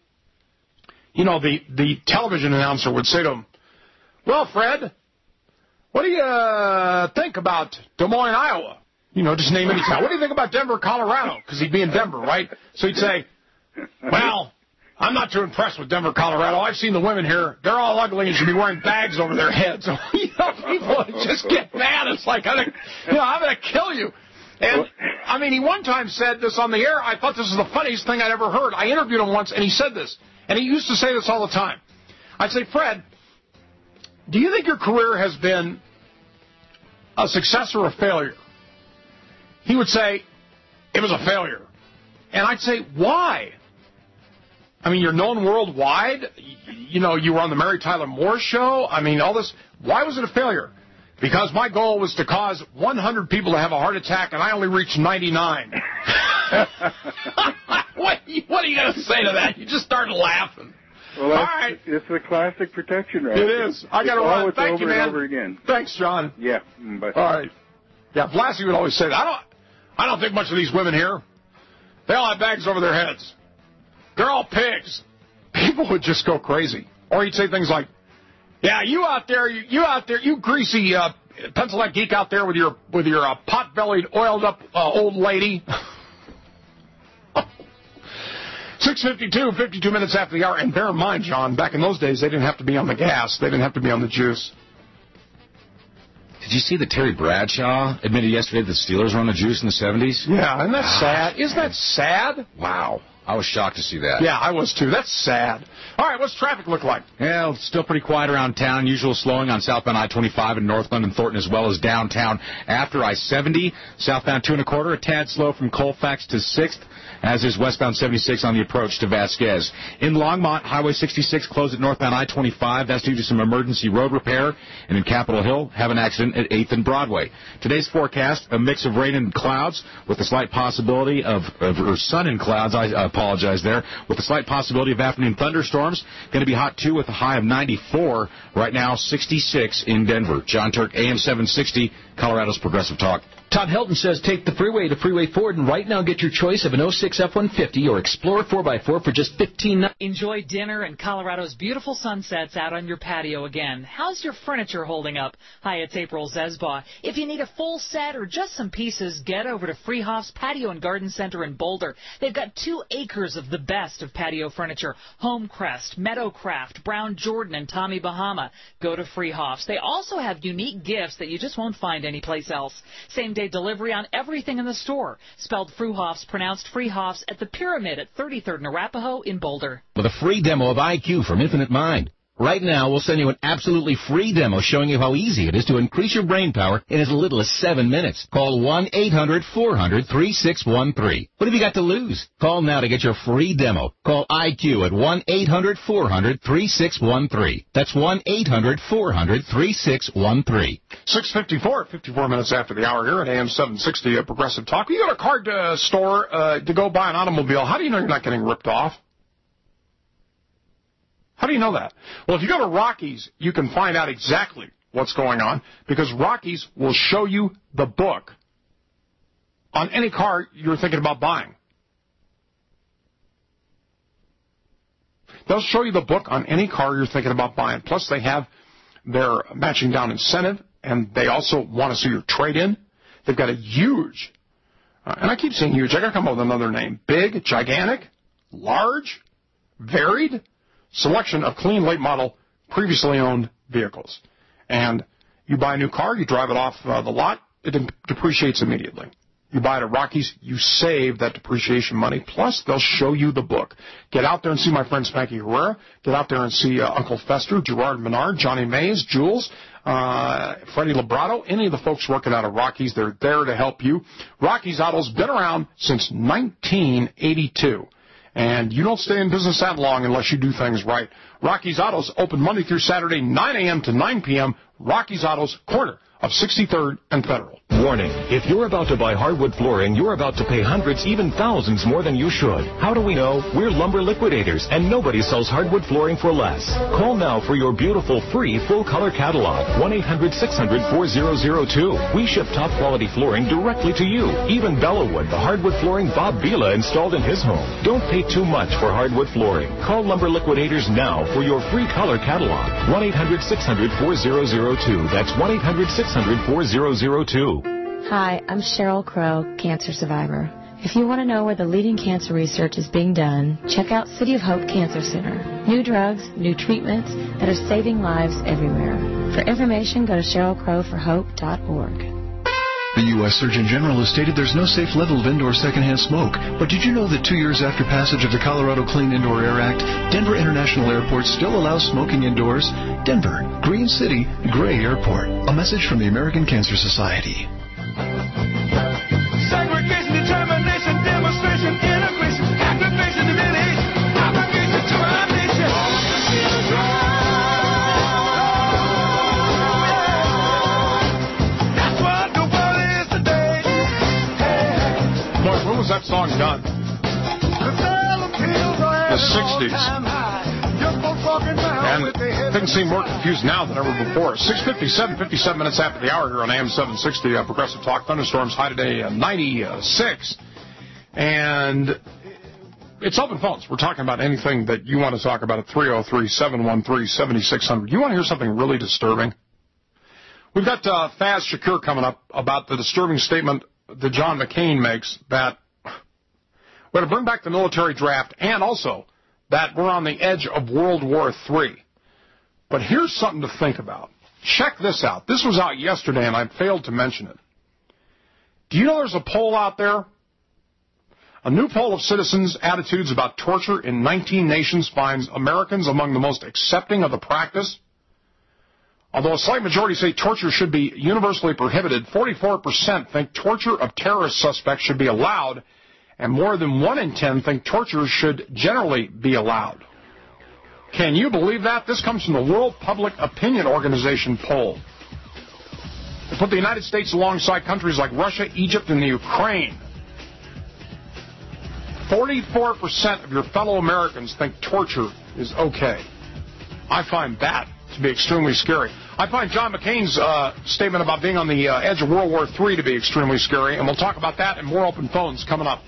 you know, the, the television announcer would say to him, well, Fred, what do you uh, think about Des Moines, Iowa? You know, just name any town. What do you think about Denver, Colorado? Because he'd be in Denver, right? So he'd say, well, I'm not too impressed with Denver, Colorado. I've seen the women here. They're all ugly and should be wearing bags over their heads. You know, people would just get mad. It's like, I'm gonna, you know, I'm going to kill you. And, I mean, he one time said this on the air. I thought this was the funniest thing I'd ever heard. I interviewed him once, and he said this. And he used to say this all the time. I'd say, Fred, do you think your career has been a success or a failure? He would say, it was a failure. And I'd say, why? I mean, you're known worldwide. You know, you were on the Mary Tyler Moore Show. I mean, all this. Why was it a failure? Because my goal was to cause one hundred people to have a heart attack, and I only reached ninety-nine. what, what are you going to say to that? You just started laughing. Well, all right. It's a classic protection racket. It is. I got to run. It's Thank over you, man. And over again. Thanks, John. Yeah. Bye. All right. Yeah, Blassie would always say that. I don't, I don't think much of these women here. They all have bags over their heads. They're all pigs. People would just go crazy. Or he'd say things like, yeah, you out there, you, you out there, you greasy uh, pencil neck geek out there with your with your uh, pot-bellied, oiled-up uh, old lady. six fifty-two, fifty-two minutes after the hour. And bear in mind, John, back in those days, they didn't have to be on the gas. They didn't have to be on the juice. Did you see that Terry Bradshaw admitted yesterday that the Steelers were on the juice in the seventies? Yeah, and that's ah, sad. Isn't that sad? Wow. I was shocked to see that. Yeah, I was too. That's sad. All right, what's traffic look like? Well, it's still pretty quiet around town. Usual slowing on southbound I twenty-five in Northland and Thornton, as well as downtown after I seventy. Southbound two and a quarter, a tad slow from Colfax to sixth, as is westbound seventy-six on the approach to Vasquez. In Longmont, Highway sixty-six closed at northbound I twenty-five. That's due to some emergency road repair. And in Capitol Hill, have an accident at eighth and Broadway. Today's forecast, a mix of rain and clouds with a slight possibility of, of or sun and clouds. I apologize there. With a slight possibility of afternoon thunderstorms. Going to be hot, too, with a high of ninety-four. Right now, sixty-six in Denver. John Turk, A M seven sixty, Colorado's Progressive Talk. Todd Helton says take the freeway to Freeway Ford and right now get your choice of an oh six F one fifty or Explorer four by four for just fifteen dollars. Enjoy dinner and Colorado's beautiful sunsets out on your patio again. How's your furniture holding up? Hi, it's April Zesbaugh. If you need a full set or just some pieces, get over to Freehoff's Patio and Garden Center in Boulder. They've got two acres of the best of patio furniture. Homecrest, Meadowcraft, Brown Jordan, and Tommy Bahama. Go to Freehoff's. They also have unique gifts that you just won't find anyplace else. Same day delivery on everything in the store. Spelled Fruhoff's, pronounced Freehoff's, at the Pyramid at thirty-third and Arapahoe in Boulder. With a free demo of I Q from Infinite Mind. Right now, we'll send you an absolutely free demo showing you how easy it is to increase your brain power in as little as seven minutes. Call one eight hundred four hundred three six one three. What have you got to lose? Call now to get your free demo. Call I Q at one eight hundred four hundred three six one three. That's one eight hundred four hundred three six one three. six fifty-four, fifty-four minutes after the hour here at A M seven sixty at Progressive Talk. You go to a car uh, store uh, to go buy an automobile. How do you know you're not getting ripped off? How do you know that? Well, if you go to Rockies, you can find out exactly what's going on because Rockies will show you the book on any car you're thinking about buying. They'll show you the book on any car you're thinking about buying. Plus, they have their matching down incentive, and they also want to see your trade-in. They've got a huge, uh, and I keep saying huge, I got to come up with another name, big, gigantic, large, varied selection of clean, late model, previously owned vehicles. And you buy a new car, you drive it off uh, the lot, it depreciates immediately. You buy it at Rockies, you save that depreciation money, plus they'll show you the book. Get out there and see my friend Spanky Herrera. Get out there and see uh, Uncle Fester, Gerard Menard, Johnny Mays, Jules, uh, Freddie Labrato, any of the folks working out of Rockies. They're there to help you. Rockies Auto's been around since nineteen eighty-two. And you don't stay in business that long unless you do things right. Rockies Autos open Monday through Saturday, nine a.m. to nine p.m. Rockies Autos, corner of sixty-third and Federal. Warning, if you're about to buy hardwood flooring, you're about to pay hundreds, even thousands more than you should. How do we know? We're Lumber Liquidators, and nobody sells hardwood flooring for less. Call now for your beautiful free full-color catalog, one eight hundred six hundred four zero zero two. We ship top-quality flooring directly to you. Even Bellawood, the hardwood flooring Bob Vila installed in his home. Don't pay too much for hardwood flooring. Call Lumber Liquidators now for your free color catalog, one eight hundred six hundred four zero zero two. That's one eight hundred six hundred four zero zero two. Hi, I'm Cheryl Crow, cancer survivor. If you want to know where the leading cancer research is being done, check out City of Hope Cancer Center. New drugs, new treatments that are saving lives everywhere. For information, go to cheryl crow for hope dot org. The U S Surgeon General has stated there's no safe level of indoor secondhand smoke. But did you know that two years after passage of the Colorado Clean Indoor Air Act, Denver International Airport still allows smoking indoors? Denver, Green City, Gray Airport. A message from the American Cancer Society. Segregation, determination, demonstration, integration, activation, humiliation, obligation to our nation. That's what the world is today. Boy, when was that song done? The sixties. And things seem more confused now than ever before. six fifty-seven, fifty-seven minutes after the hour here on A M seven sixty, uh, Progressive Talk. Thunderstorms high today, uh, ninety-six. And it's open phones. We're talking about anything that you want to talk about at three oh three, seven one three, seven six zero zero. You want to hear something really disturbing? We've got uh, Faz Shakur coming up about the disturbing statement that John McCain makes that we're going to bring back the military draft and also that we're on the edge of World War Three. But here's something to think about. Check this out. This was out yesterday, and I failed to mention it. Do you know there's a poll out there? A new poll of citizens' attitudes about torture in nineteen nations finds Americans among the most accepting of the practice. Although a slight majority say torture should be universally prohibited, forty-four percent think torture of terrorist suspects should be allowed, and more than one in ten think torture should generally be allowed. Can you believe that? This comes from the World Public Opinion Organization poll. They put the United States alongside countries like Russia, Egypt, and the Ukraine. forty-four percent of your fellow Americans think torture is okay. I find that to be extremely scary. I find John McCain's uh, statement about being on the uh, edge of World War Three to be extremely scary, and we'll talk about that and more open phones coming up.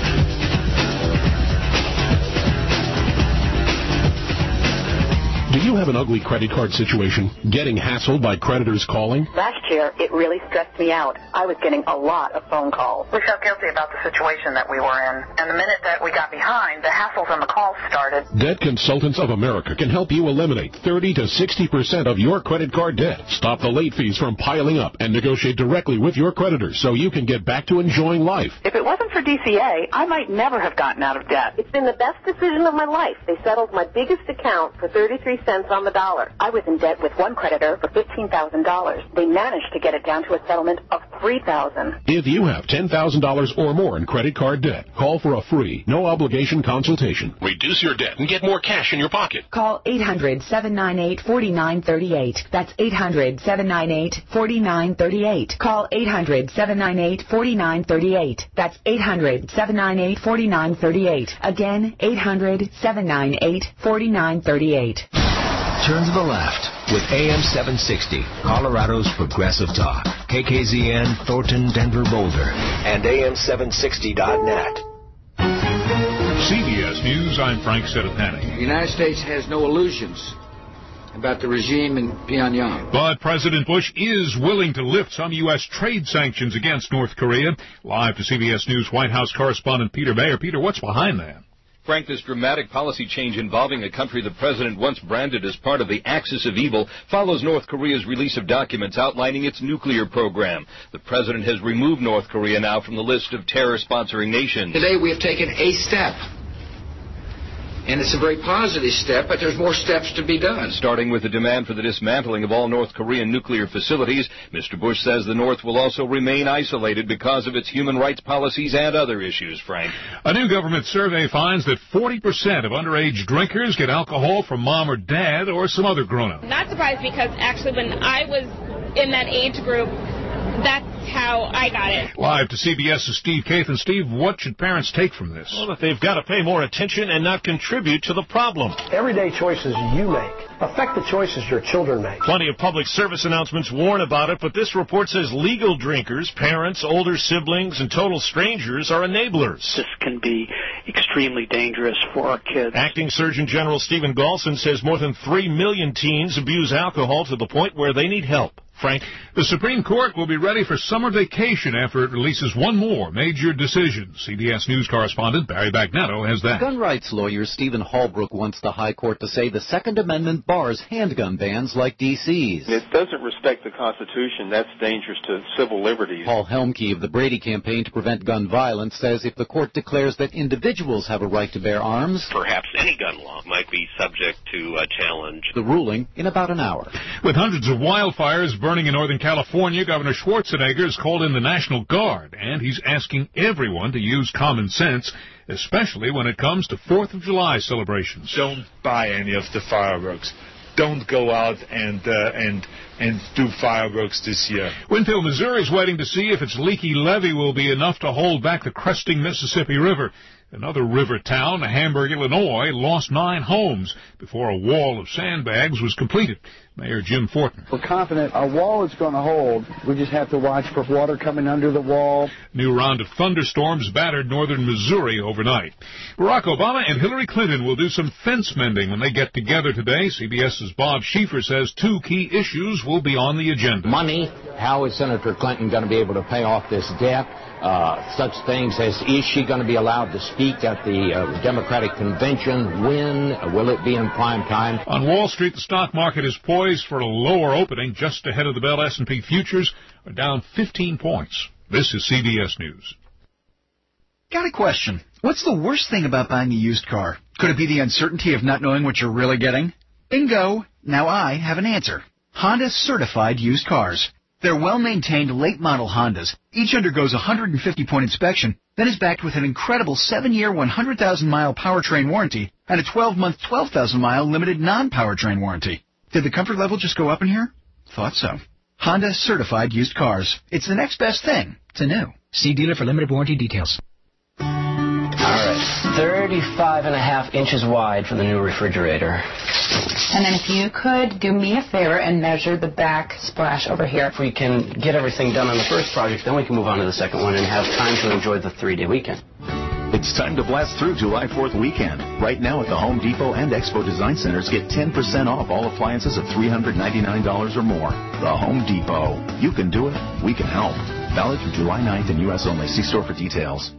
Do you have an ugly credit card situation? Getting hassled by creditors calling? Last year, it really stressed me out. I was getting a lot of phone calls. We felt guilty about the situation that we were in. And the minute that we got behind, the hassles and the calls started. Debt Consultants of America can help you eliminate thirty to sixty percent of your credit card debt. Stop the late fees from piling up and negotiate directly with your creditors so you can get back to enjoying life. If it wasn't for D C A, I might never have gotten out of debt. It's been the best decision of my life. They settled my biggest account for thirty-three cents on the dollar. I was in debt with one creditor for fifteen thousand dollars. They managed to get it down to a settlement of three thousand dollars. If you have ten thousand dollars or more in credit card debt, call for a free, no-obligation consultation. Reduce your debt and get more cash in your pocket. Call eight hundred, seven nine eight, four nine three eight. That's eight hundred, seven nine eight, four nine three eight. Call eight hundred, seven nine eight, four nine three eight. That's eight hundred, seven nine eight, four nine three eight. Again, eight hundred, seven nine eight, four nine three eight. Turn to the left with A M seven sixty, Colorado's Progressive Talk. K K Z N, Thornton, Denver, Boulder, and A M seven sixty dot net. C B S News, I'm Frank Sedapani. The United States has no illusions about the regime in Pyongyang. But President Bush is willing to lift some U S trade sanctions against North Korea. Live to C B S News White House correspondent Peter Bayer. Peter, what's behind that? Frank, this dramatic policy change involving a country the president once branded as part of the axis of evil follows North Korea's release of documents outlining its nuclear program. The president has removed North Korea now from the list of terror-sponsoring nations. Today we have taken a step. And it's a very positive step, but there's more steps to be done. Starting with the demand for the dismantling of all North Korean nuclear facilities, Mister Bush says the North will also remain isolated because of its human rights policies and other issues, Frank. A new government survey finds that forty percent of underage drinkers get alcohol from mom or dad or some other grown-up. Not surprised because actually when I was in that age group, that's how I got it. Live to CBS's Steve Kathan. Steve, what should parents take from this? Well, that they've got to pay more attention and not contribute to the problem. Everyday choices you make affect the choices your children make. Plenty of public service announcements warn about it, but this report says legal drinkers, parents, older siblings, and total strangers are enablers. This can be extremely dangerous for our kids. Acting Surgeon General Stephen Galson says more than three million teens abuse alcohol to the point where they need help. Frank? The Supreme Court will be ready for summer vacation after it releases one more major decision. C B S News correspondent Barry Bagnetto has that. Gun rights lawyer Stephen Holbrook wants the High Court to say the Second Amendment bars handgun bans like D C's. It doesn't respect the Constitution. That's dangerous to civil liberties. Paul Helmke of the Brady Campaign to Prevent Gun Violence says if the court declares that individuals have a right to bear arms, perhaps any gun law might be subject to a challenge. The ruling in about an hour. With hundreds of wildfires burning in Northern California, Governor Schwarzenegger has called in the National Guard, and he's asking everyone to use common sense, especially when it comes to fourth of July celebrations. Don't buy any of the fireworks. Don't go out and uh, and and do fireworks this year. Winfield, Missouri is waiting to see if its leaky levee will be enough to hold back the cresting Mississippi River. Another river town, Hamburg, Illinois, lost nine homes before a wall of sandbags was completed. Mayor Jim Fortin. We're confident our wall is going to hold. We just have to watch for water coming under the wall. New round of thunderstorms battered northern Missouri overnight. Barack Obama and Hillary Clinton will do some fence mending when they get together today. CBS's Bob Schieffer says two key issues will be on the agenda. Money. How is Senator Clinton going to be able to pay off this debt? Uh, such things as, is she going to be allowed to speak at the uh, Democratic convention? When? Uh, will it be in prime time? On Wall Street, the stock market is poised for a lower opening just ahead of the bell. S and P futures are down fifteen points. This is C B S News. Got a question. What's the worst thing about buying a used car? Could it be the uncertainty of not knowing what you're really getting? Bingo! Now I have an answer. Honda certified used cars. They're well-maintained late-model Hondas. Each undergoes a one hundred fifty point inspection, then is backed with an incredible seven-year, one hundred thousand mile powertrain warranty and a twelve month, twelve thousand mile limited non-powertrain warranty. Did the comfort level just go up in here? Thought so. Honda certified used cars. It's the next best thing to new. See dealer for limited warranty details. All right, thirty-five and a half inches wide for the new refrigerator. And then if you could do me a favor and measure the back splash over here. If we can get everything done on the first project, then we can move on to the second one and have time to enjoy the three-day weekend. It's time to blast through July fourth weekend. Right now at the Home Depot and Expo Design Centers, get ten percent off all appliances of three hundred ninety-nine dollars or more. The Home Depot. You can do it. We can help. Valid through July ninth in U S only. See store for details.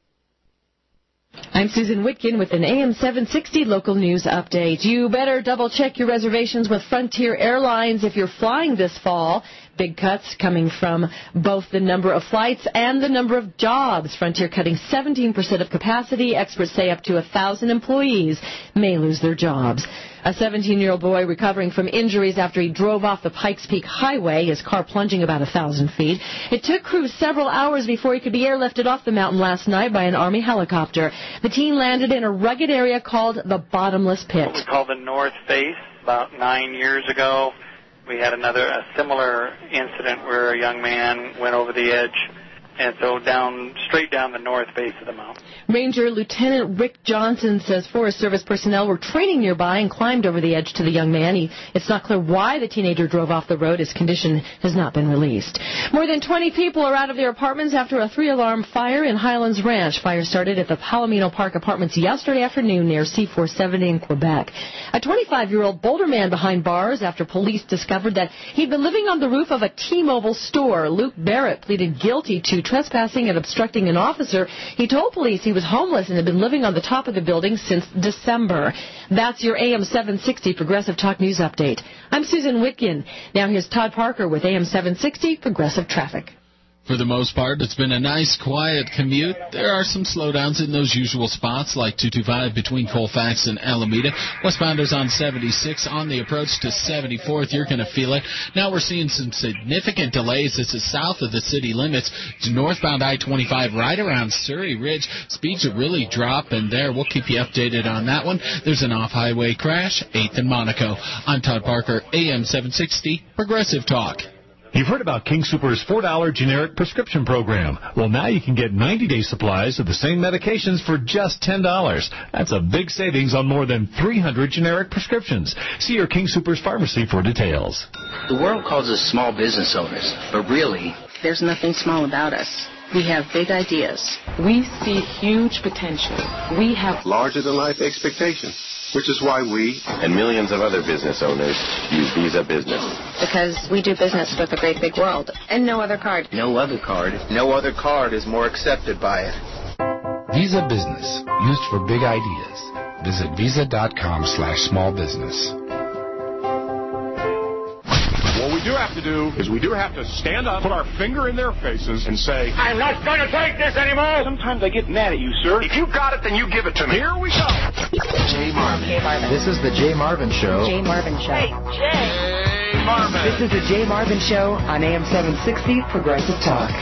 I'm Susan Whitkin with an A M seven sixty local news update. You better double-check your reservations with Frontier Airlines if you're flying this fall. Big cuts coming from both the number of flights and the number of jobs. Frontier cutting seventeen percent of capacity. Experts say up to one thousand employees may lose their jobs. A seventeen-year-old boy recovering from injuries after he drove off the Pikes Peak Highway, his car plunging about one thousand feet. It took crews several hours before he could be airlifted off the mountain last night by an Army helicopter. The teen landed in a rugged area called the Bottomless Pit. What we call the North Face. About nine years ago, we had another a similar incident where a young man went over the edge, and so down straight down the north face of the mountain. Ranger Lieutenant Rick Johnson says Forest Service personnel were training nearby and climbed over the edge to the young man. He, it's not clear why the teenager drove off the road. His condition has not been released. More than twenty people are out of their apartments after a three-alarm fire in Highlands Ranch. Fire started at the Palomino Park Apartments yesterday afternoon near C four seventy in Quebec. A twenty-five-year-old Boulder man behind bars after police discovered that he'd been living on the roof of a T-Mobile store. Luke Barrett pleaded guilty to trespassing and obstructing an officer. He told police he was homeless and had been living on the top of the building since December. That's your A M seven sixty Progressive Talk News Update. I'm Susan Whitkin. Now here's Todd Parker with A M seven sixty Progressive Traffic. For the most part, it's been a nice, quiet commute. There are some slowdowns in those usual spots, like two twenty-five between Colfax and Alameda. Westbounders on seventy-six on the approach to seventy-fourth. You're going to feel it. Now we're seeing some significant delays. This is south of the city limits. To northbound I twenty-five right around Surrey Ridge. Speeds are really dropping there. We'll keep you updated on that one. There's an off-highway crash, eighth and Monaco. I'm Todd Parker, A M seven sixty Progressive Talk. You've heard about King Super's four dollar generic prescription program. Well, now you can get ninety-day supplies of the same medications for just ten dollars. That's a big savings on more than three hundred generic prescriptions. See your King Super's pharmacy for details. The world calls us small business owners, but really, there's nothing small about us. We have big ideas. We see huge potential. We have larger-than-life expectations, which is why we and millions of other business owners use Visa Business. Because we do business with the great big world, and no other card. No other card. No other card is more accepted by it. Visa Business, used for big ideas. Visit visa.com slash small business. What we do have to do is we do have to stand up, put our finger in their faces, and say, I'm not going to take this anymore! Sometimes I get mad at you, sir. If you got it, then you give it to me. Here we go. Jay Marvin. Jay Marvin. This is the Jay Marvin Show. Jay Marvin Show. Hey, Jay Marvin. This is the Jay Marvin Show on A M seven sixty Progressive Talk.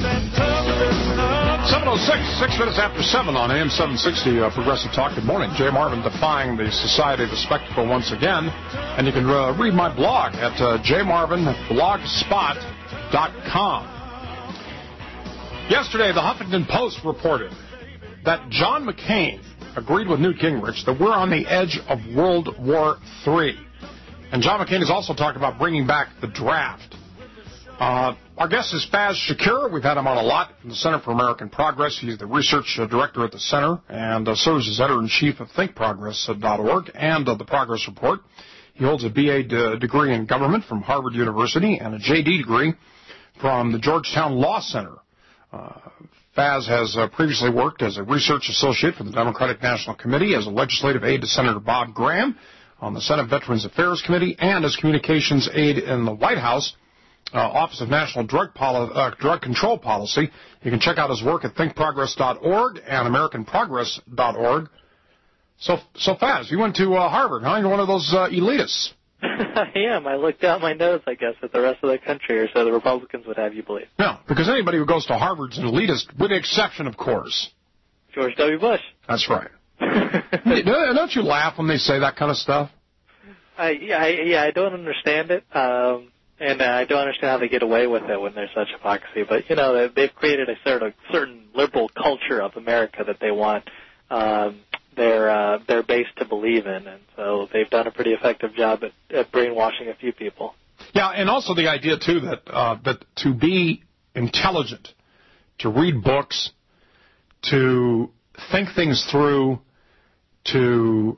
seven oh six, six minutes after seven on A M seven sixty uh, Progressive Talk. Good morning. Jay Marvin defying the Society of the Spectacle once again. And you can uh, read my blog at uh, j marvin blogspot dot com. Yesterday, the Huffington Post reported that John McCain agreed with Newt Gingrich that we're on the edge of World War Three. And John McCain has also talked about bringing back the draft. Uh, our guest is Faz Shakir. We've had him on a lot from the Center for American Progress. He's the research uh, director at the Center and uh, serves as editor-in-chief of think progress dot org and uh, the Progress Report. He holds a B A d- degree in government from Harvard University and a J D degree from the Georgetown Law Center. Uh, Faz has uh, previously worked as a research associate for the Democratic National Committee, as a legislative aide to Senator Bob Graham on the Senate Veterans Affairs Committee, and as communications aide in the White House uh, Office of National Drug, Poli- uh, Drug Control Policy. You can check out his work at think progress dot org and american progress dot org. So, so Faz, you went to uh, Harvard, huh? You're one of those uh, elitists. I am. I looked down my nose, I guess, at the rest of the country, or so the Republicans would have you believe. No, because anybody who goes to Harvard's an elitist, with the exception, of course, George W. Bush. That's right. Don't you laugh when they say that kind of stuff? I, yeah, I, yeah, I don't understand it, um, and uh, I don't understand how they get away with it when there's such hypocrisy. But, you know, they've created a sort of certain liberal culture of America that they want um, their uh, their base to believe in, and so they've done a pretty effective job at, at brainwashing a few people. Yeah, and also the idea, too, that uh, that to be intelligent, to read books, to think things through, to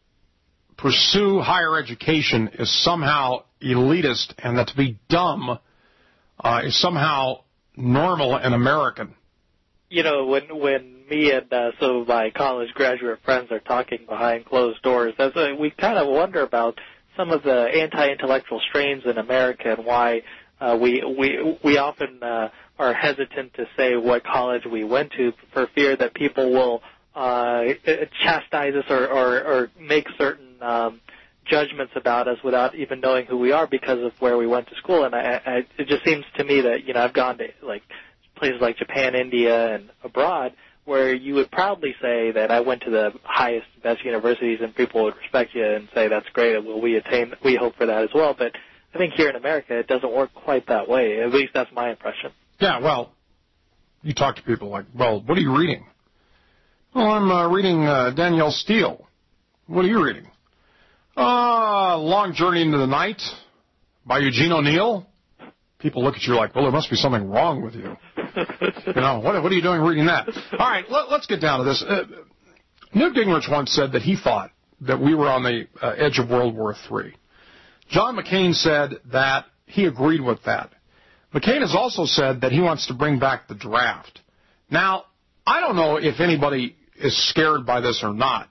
pursue higher education is somehow elitist, and that to be dumb uh, is somehow normal and American. You know, when when me and uh, some of my college graduate friends are talking behind closed doors, that's a, we kind of wonder about some of the anti-intellectual strains in America and why uh, we we we often uh, are hesitant to say what college we went to for fear that people will uh, chastise us or, or, or make certain um, judgments about us without even knowing who we are because of where we went to school. And I, I, it just seems to me that, you know, I've gone to like places like Japan, India, and abroad, where you would proudly say that I went to the highest, best universities, and people would respect you and say that's great. Well, we attain, we hope for that as well. But I think here in America, it doesn't work quite that way. At least that's my impression. Yeah, well, you talk to people like, well, what are you reading? Well, I'm uh, reading uh, Danielle Steele. What are you reading? Uh, Long Journey into the Night by Eugene O'Neill. People look at you like, well, there must be something wrong with you. You know, what, what are you doing reading that? All right, let, let's get down to this. Uh, Newt Gingrich once said that he thought that we were on the uh, edge of World War Three. John McCain said that he agreed with that. McCain has also said that he wants to bring back the draft. Now, I don't know if anybody is scared by this or not.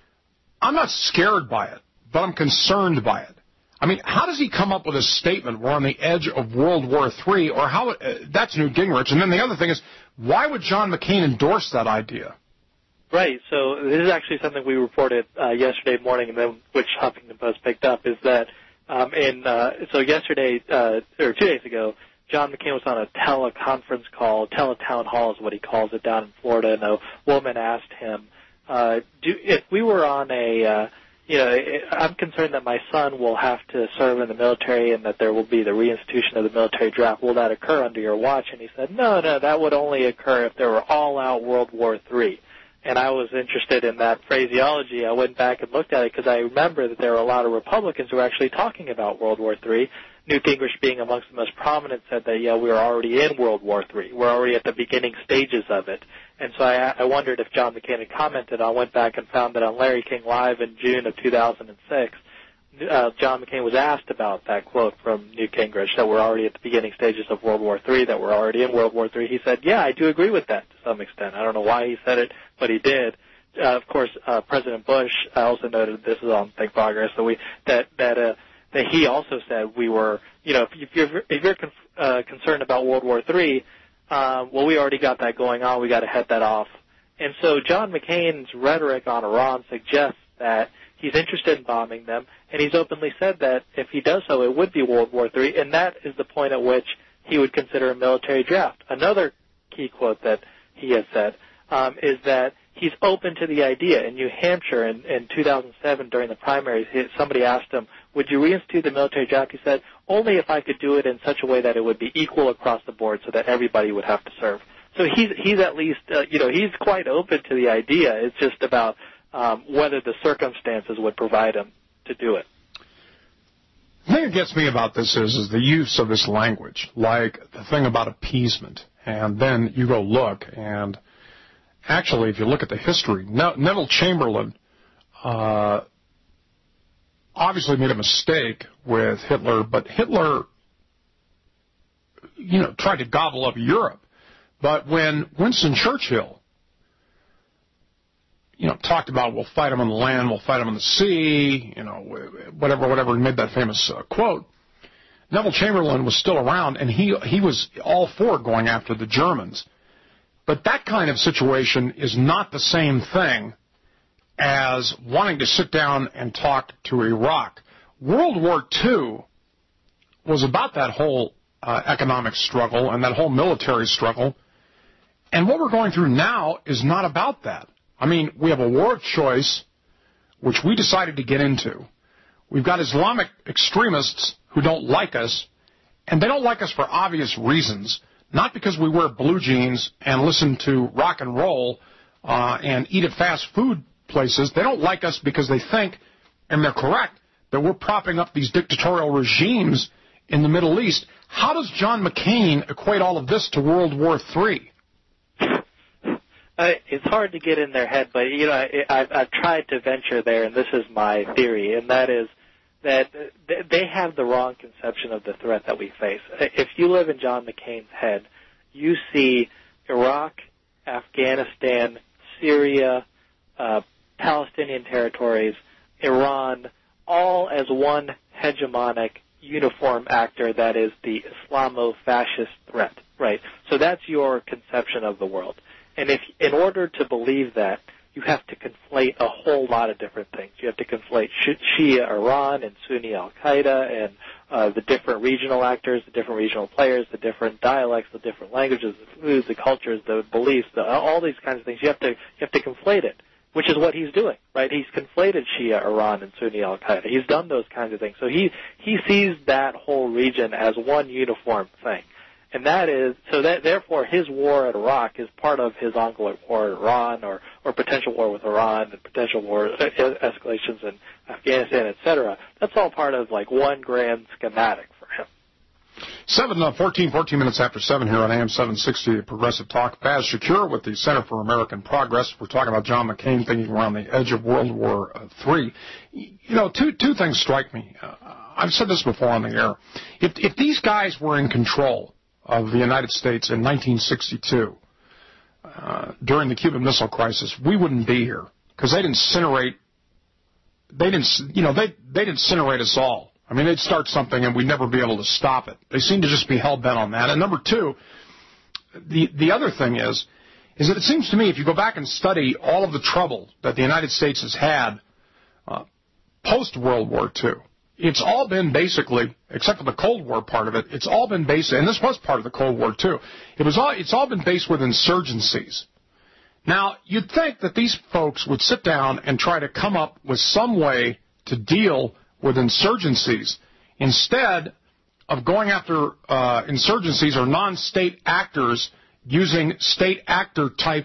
I'm not scared by it, but I'm concerned by it. I mean, how does he come up with a statement, we're on the edge of World War Three, or how, uh, that's Newt Gingrich. And then the other thing is, why would John McCain endorse that idea? Right, so this is actually something we reported uh, yesterday morning, and then which Huffington Post picked up, is that um, in, uh, so yesterday, uh, or two days ago, John McCain was on a teleconference call, teletown hall is what he calls it, down in Florida, and a woman asked him, uh, do, if we were on a, uh, you know, I'm concerned that my son will have to serve in the military and that there will be the reinstitution of the military draft. Will that occur under your watch? And he said, no, no, that would only occur if there were all-out World War Three. And I was interested in that phraseology. I went back and looked at it because I remember that there were a lot of Republicans who were actually talking about World War Three. Newt Gingrich, being amongst the most prominent, said that, yeah, we were already in World War Three. We're already at the beginning stages of it. And so I, I wondered if John McCain had commented. I went back and found that on Larry King Live in June of two thousand six, uh, John McCain was asked about that quote from Newt Gingrich, that we're already at the beginning stages of World War Three, that we're already in World War Three. He said, yeah, I do agree with that to some extent. I don't know why he said it, but he did. Uh, of course, uh, President Bush, I also noted, this is on Think Progress, so we, that, that, uh, that he also said we were, you know, if you're, if you're con- uh, concerned about World War Three, uh, well, we already got that going on. We got to head that off. And so John McCain's rhetoric on Iran suggests that he's interested in bombing them, and he's openly said that if he does so, it would be World War Three, and that is the point at which he would consider a military draft. Another key quote that he has said um, is that he's open to the idea. In New Hampshire in, in two thousand seven, during the primaries, he, somebody asked him, would you reinstitute the military draft? He said, only if I could do it in such a way that it would be equal across the board so that everybody would have to serve. So he's, he's at least, uh, you know, he's quite open to the idea. It's just about um, whether the circumstances would provide him to do it. The thing that gets me about this is, is the use of this language, like the thing about appeasement. And then you go look, and actually, if you look at the history, ne- Neville Chamberlain uh, obviously made a mistake with Hitler, but Hitler, you know, tried to gobble up Europe. But when Winston Churchill, you know, talked about, we'll fight them on the land, we'll fight them on the sea, you know, whatever, whatever, and made that famous uh, quote, Neville Chamberlain was still around, and he he was all for going after the Germans. But that kind of situation is not the same thing as wanting to sit down and talk to Iraq. World War Two was about that whole uh, economic struggle and that whole military struggle. And what we're going through now is not about that. I mean, we have a war of choice, which we decided to get into. We've got Islamic extremists who don't like us, and they don't like us for obvious reasons, not because we wear blue jeans and listen to rock and roll uh, and eat at fast food places. They don't like us because they think, and they're correct, that we're propping up these dictatorial regimes in the Middle East. How does John McCain equate all of this to World War Three? Uh, it's hard to get in their head, but, you know, I, I've, I've tried to venture there, and this is my theory, and that is that they have the wrong conception of the threat that we face. If you live in John McCain's head, you see Iraq, Afghanistan, Syria, uh, Palestinian territories, Iran, all as one hegemonic uniform actor that is the Islamo-fascist threat, right? So that's your conception of the world. And if, in order to believe that, you have to conflate a whole lot of different things. You have to conflate Shia Iran and Sunni Al-Qaeda and uh, the different regional actors, the different regional players, the different dialects, the different languages, the foods, the cultures, the beliefs, the, all these kinds of things. You have to you have to conflate it, which is what he's doing, right? He's conflated Shia Iran and Sunni Al-Qaeda. He's done those kinds of things. So he he sees that whole region as one uniform thing. And that is, so that therefore his war at Iraq is part of his ongoing war at Iran or, or potential war with Iran and potential war escalations in Afghanistan, et cetera. That's all part of like one grand schematic for him. Seven, uh, fourteen, fourteen minutes after seven here on A M seven sixty, Progressive Talk. Baz Shakur with the Center for American Progress. We're talking about John McCain thinking we're on the edge of World War Three. You know, two two things strike me. Uh, I've said this before on the air. If if these guys were in control of the United States in nineteen sixty-two, uh, during the Cuban Missile Crisis, we wouldn't be here because they'd incinerate. They didn't, you know, they they'd incinerate us all. I mean, they'd start something and we'd never be able to stop it. They seem to just be hell bent on that. And number two, the the other thing is, is that it seems to me if you go back and study all of the trouble that the United States has had uh, post World War Two. It's all been basically, except for the Cold War part of it, it's all been based, and this was part of the Cold War too, it was all, it's all been based with insurgencies. Now, you'd think that these folks would sit down and try to come up with some way to deal with insurgencies instead of going after uh, insurgencies or non-state actors using state actor type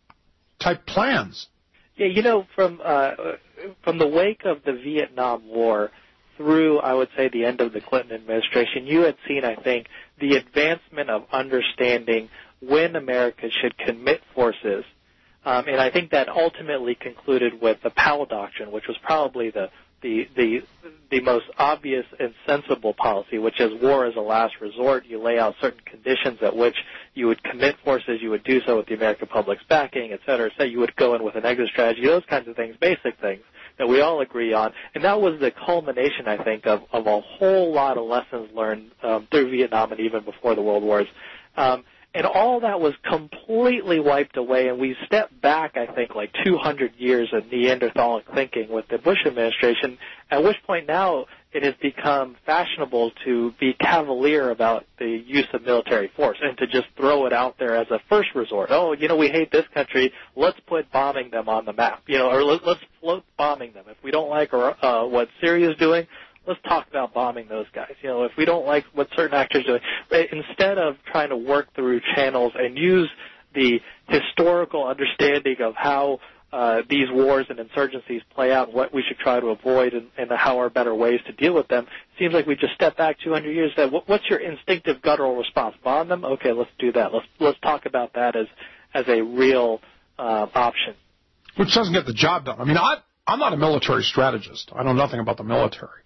type plans. Yeah, you know, from uh, from the wake of the Vietnam War through, I would say, the end of the Clinton administration, you had seen, I think, the advancement of understanding when America should commit forces. Um, and I think that ultimately concluded with the Powell Doctrine, which was probably the, the, the, the most obvious and sensible policy, which is war as a last resort. You lay out certain conditions at which you would commit forces, you would do so with the American public's backing, et cetera. So you would go in with an exit strategy, those kinds of things, basic things that we all agree on. And that was the culmination, I think, of, of a whole lot of lessons learned um, through Vietnam and even before the World Wars. Um, and all that was completely wiped away, and we stepped back, I think, like two hundred years of Neanderthalic thinking with the Bush administration, at which point now it has become fashionable to be cavalier about the use of military force and to just throw it out there as a first resort. Oh, you know, we hate this country. Let's put bombing them on the map, you know, or let, let's float bombing them. If we don't like uh, what Syria is doing, let's talk about bombing those guys. You know, if we don't like what certain actors are doing, instead of trying to work through channels and use the historical understanding of how Uh, these wars and insurgencies play out and what we should try to avoid and, and how are better ways to deal with them. It seems like we just stepped back two hundred years and said, what's your instinctive guttural response? Bomb them? Okay, let's do that. Let's let's talk about that as as a real uh, option. Which doesn't get the job done. I mean, I, I'm not a military strategist. I know nothing about the military.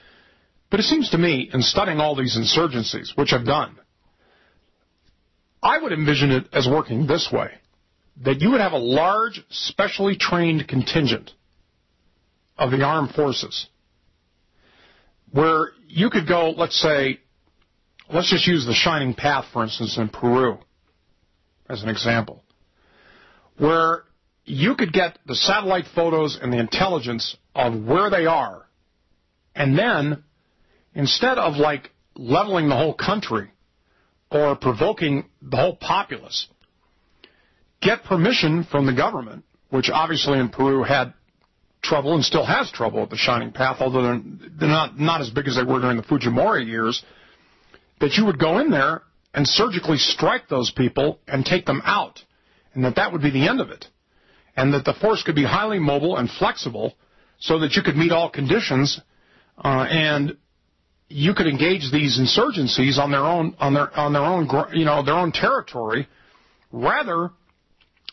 But it seems to me, in studying all these insurgencies, which I've done, I would envision it as working this way. That you would have a large, specially trained contingent of the armed forces where you could go, let's say, let's just use the Shining Path, for instance, in Peru as an example, where you could get the satellite photos and the intelligence of where they are, and then instead of, like, leveling the whole country or provoking the whole populace, get permission from the government, which obviously in Peru had trouble and still has trouble with the Shining Path, although they're, they're not, not as big as they were during the Fujimori years, that you would go in there and surgically strike those people and take them out, and that that would be the end of it, and that the force could be highly mobile and flexible so that you could meet all conditions uh, and you could engage these insurgencies on their own, on their, on their own, you know, their own territory, rather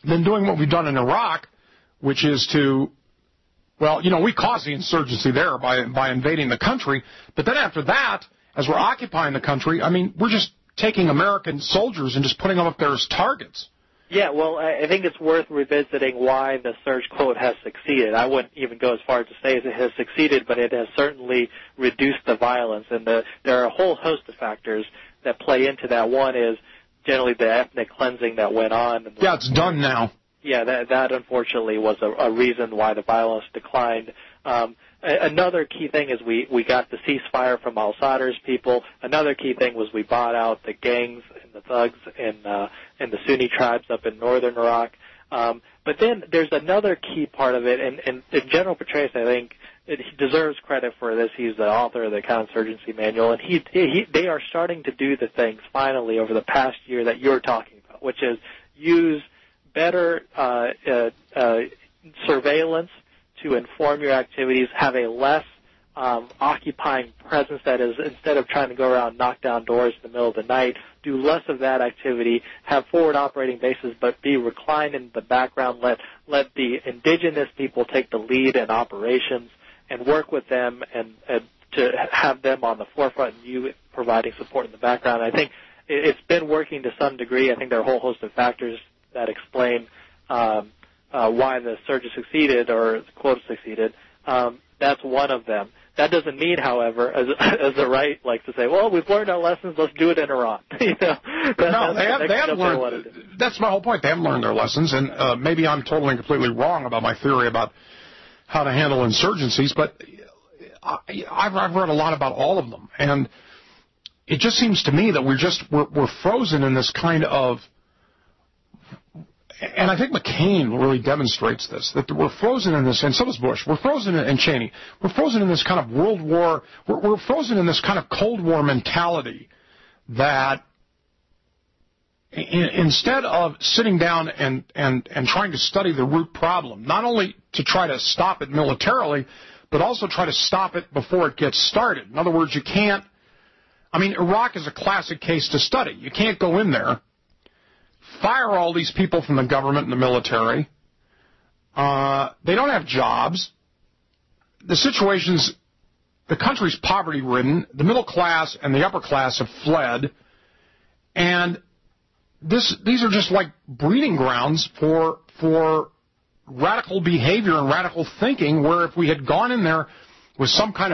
than doing what we've done in Iraq, which is to, well, you know, we caused the insurgency there by by invading the country, but then after that, as we're occupying the country, I mean, we're just taking American soldiers and just putting them up there as targets. Yeah, well, I think it's worth revisiting why the surge quote has succeeded. I wouldn't even go as far as to say it has succeeded, but it has certainly reduced the violence, and the, there are a whole host of factors that play into that. One is generally the ethnic cleansing that went on. And yeah, it's done now. Yeah, that, that unfortunately was a, a reason why the violence declined. Um, Another key thing is we, we got the ceasefire from al-Sadr's people. Another key thing was we bought out the gangs and the thugs in, uh, in the Sunni tribes up in northern Iraq. Um, but then there's another key part of it, and, and, and General Petraeus, I think, it, he deserves credit for this. He's the author of the Counterinsurgency Manual, and he, he, they are starting to do the things finally over the past year that you're talking about, which is use better uh, uh, uh, surveillance to inform your activities, have a less um, occupying presence, that is, instead of trying to go around and knock down doors in the middle of the night, do less of that activity, have forward operating bases, but be reclined in the background, let, let the indigenous people take the lead in operations and work with them and, and to have them on the forefront and you providing support in the background. I think it's been working to some degree. I think there are a whole host of factors that explain um, Uh, why the surge has succeeded or the quote succeeded. Um, that's one of them. That doesn't mean, however, as, as the right likes to say, well, we've learned our lessons, let's do it in Iran. you know, that, no, they, have, they haven't learned. That's my whole point. They haven't learned their lessons, and uh, maybe I'm totally and completely wrong about my theory about how to handle insurgencies, but I, I've, I've read a lot about all of them, and it just seems to me that we're just we're, we're frozen in this kind of. And I think McCain really demonstrates this, that we're frozen in this, and so does Bush. We're frozen in, and Cheney. We're frozen in this kind of World War, we're, we're frozen in this kind of Cold War mentality that in, instead of sitting down and, and, and trying to study the root problem, not only to try to stop it militarily, but also try to stop it before it gets started. In other words, you can't, I mean, Iraq is a classic case to study. You can't go in there, fire all these people from the government and the military. Uh, they don't have jobs. The situation's, the country's poverty-ridden. The middle class and the upper class have fled. And this, these are just like breeding grounds for, for radical behavior and radical thinking, where if we had gone in there with some kind of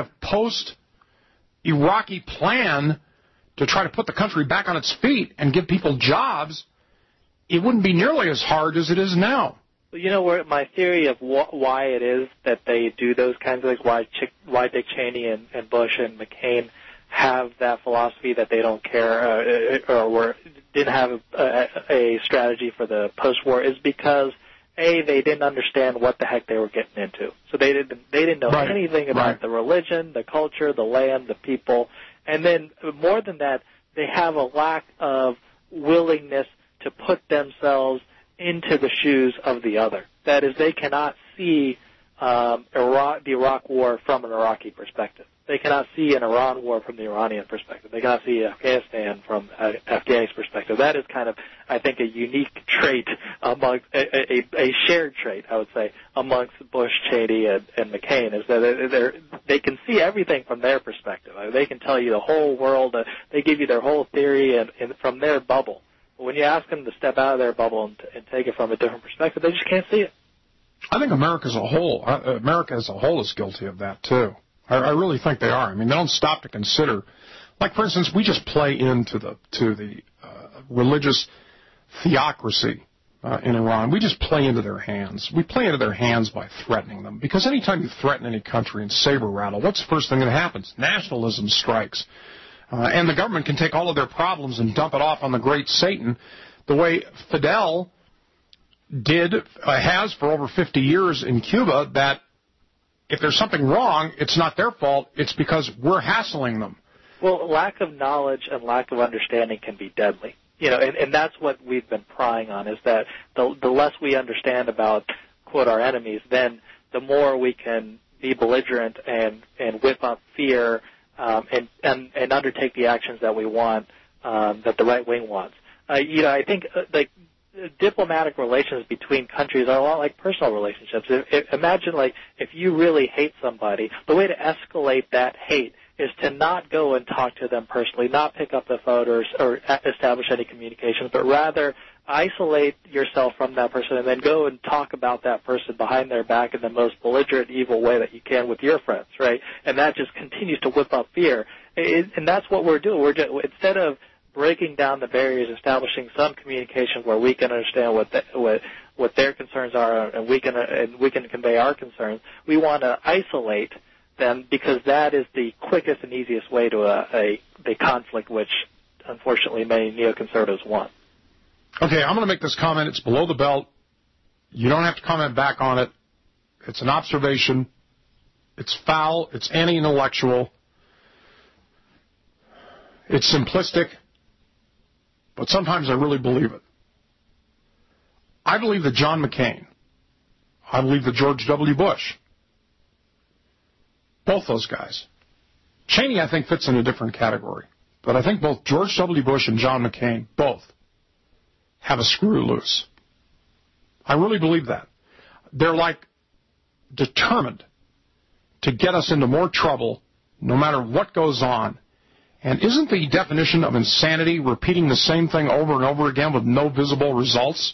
post-Iraqi plan to try to put the country back on its feet and give people jobs, it wouldn't be nearly as hard as it is now. You know, where my theory of wh- why it is that they do those kinds of things, why, Ch- why Dick Cheney and, and Bush and McCain have that philosophy that they don't care uh, or were, didn't have a, a strategy for the post-war, is because, A, they didn't understand what the heck they were getting into. So they didn't, they didn't know right. anything about right. the religion, the culture, the land, the people. And then more than that, they have a lack of willingness to put themselves into the shoes of the other. That is, they cannot see um, Iraq, the Iraq War from an Iraqi perspective. They cannot see an Iran war from the Iranian perspective. They cannot see Afghanistan from uh, Afghani's perspective. That is kind of, I think, a unique trait among a, a, a shared trait, I would say, amongst Bush, Cheney, and, and McCain, is that they're, they can see everything from their perspective. I mean, they can tell you the whole world. Uh, they give you their whole theory and, and from their bubble. But when you ask them to step out of their bubble and, and take it from a different perspective, they just can't see it. I think America as a whole, uh, America as a whole is guilty of that too. I, I really think they are. I mean, they don't stop to consider. Like, for instance, we just play into the to the uh, religious theocracy uh, in Iran. We just play into their hands. We play into their hands by threatening them. Because anytime you threaten any country and saber rattle, what's the first thing that happens? Nationalism strikes. Uh, and the government can take all of their problems and dump it off on the great Satan, the way Fidel did, uh, has for over fifty years in Cuba, that if there's something wrong, it's not their fault, it's because we're hassling them. Well, lack of knowledge and lack of understanding can be deadly. You know, and, and that's what we've been prying on, is that the, the less we understand about, quote, our enemies, then the more we can be belligerent and, and whip up fear um, and, and, and undertake the actions that we want, um, that the right wing wants. Uh, you know, I think uh, like diplomatic relations between countries are a lot like personal relationships. If, if, imagine, like, if you really hate somebody, the way to escalate that hate is to not go and talk to them personally, not pick up the phone or, or establish any communications, but rather isolate yourself from that person and then go and talk about that person behind their back in the most belligerent, evil way that you can with your friends, right? And that just continues to whip up fear. It, and that's what we're doing. We're just, instead of breaking down the barriers, establishing some communication where we can understand what the, what what their concerns are, and we can uh, and we can convey our concerns, we want to isolate them because that is the quickest and easiest way to a, a, a conflict, which unfortunately many neoconservatives want. Okay, I'm going to make this comment. It's below the belt. You don't have to comment back on it. It's an observation. It's foul. It's anti-intellectual. It's simplistic. But sometimes I really believe it. I believe that John McCain, I believe that George W. Bush, both those guys. Cheney, I think, fits in a different category. But I think both George W. Bush and John McCain, both, have a screw loose. I really believe that. They're like determined to get us into more trouble no matter what goes on. And isn't the definition of insanity repeating the same thing over and over again with no visible results?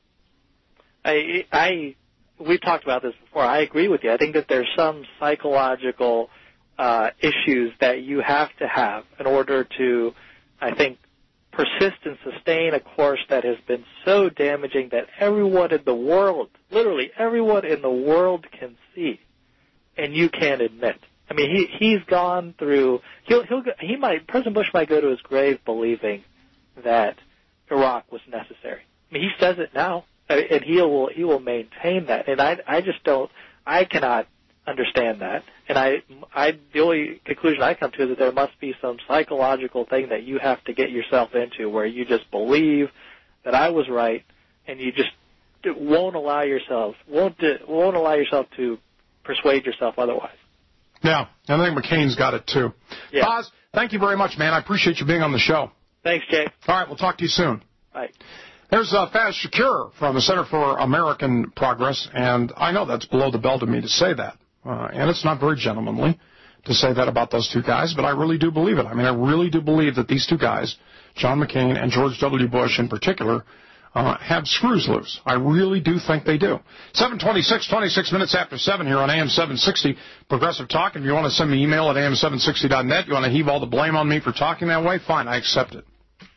I, I, we've talked about this before. I agree with you. I think that there's some psychological uh, issues that you have to have in order to, I think, persist and sustain a course that has been so damaging that everyone in the world, literally everyone in the world can see, and you can't admit. I mean, he he's gone through. He'll he'll he might President Bush might go to his grave believing that Iraq was necessary. I mean, he says it now, and he will he will maintain that. And I I just don't. I cannot understand that. And I I the only conclusion I come to is that there must be some psychological thing that you have to get yourself into where you just believe that I was right, and you just won't allow yourself won't won't allow yourself to persuade yourself otherwise. Yeah, and I think McCain's got it, too. Yeah. Boz, thank you very much, man. I appreciate you being on the show. Thanks, Jay. All right, we'll talk to you soon. Bye. There's uh, Faz Shakur from the Center for American Progress, and I know that's below the belt of me to say that. Uh, and it's not very gentlemanly to say that about those two guys, but I really do believe it. I mean, I really do believe that these two guys, John McCain and George W. Bush in particular, Uh, have screws loose. I really do think they do. seven twenty-six, twenty-six minutes after seven here on A M seven sixty, Progressive Talk. If you want to send me an email at A M seven sixty dot net, you want to heave all the blame on me for talking that way, fine, I accept it.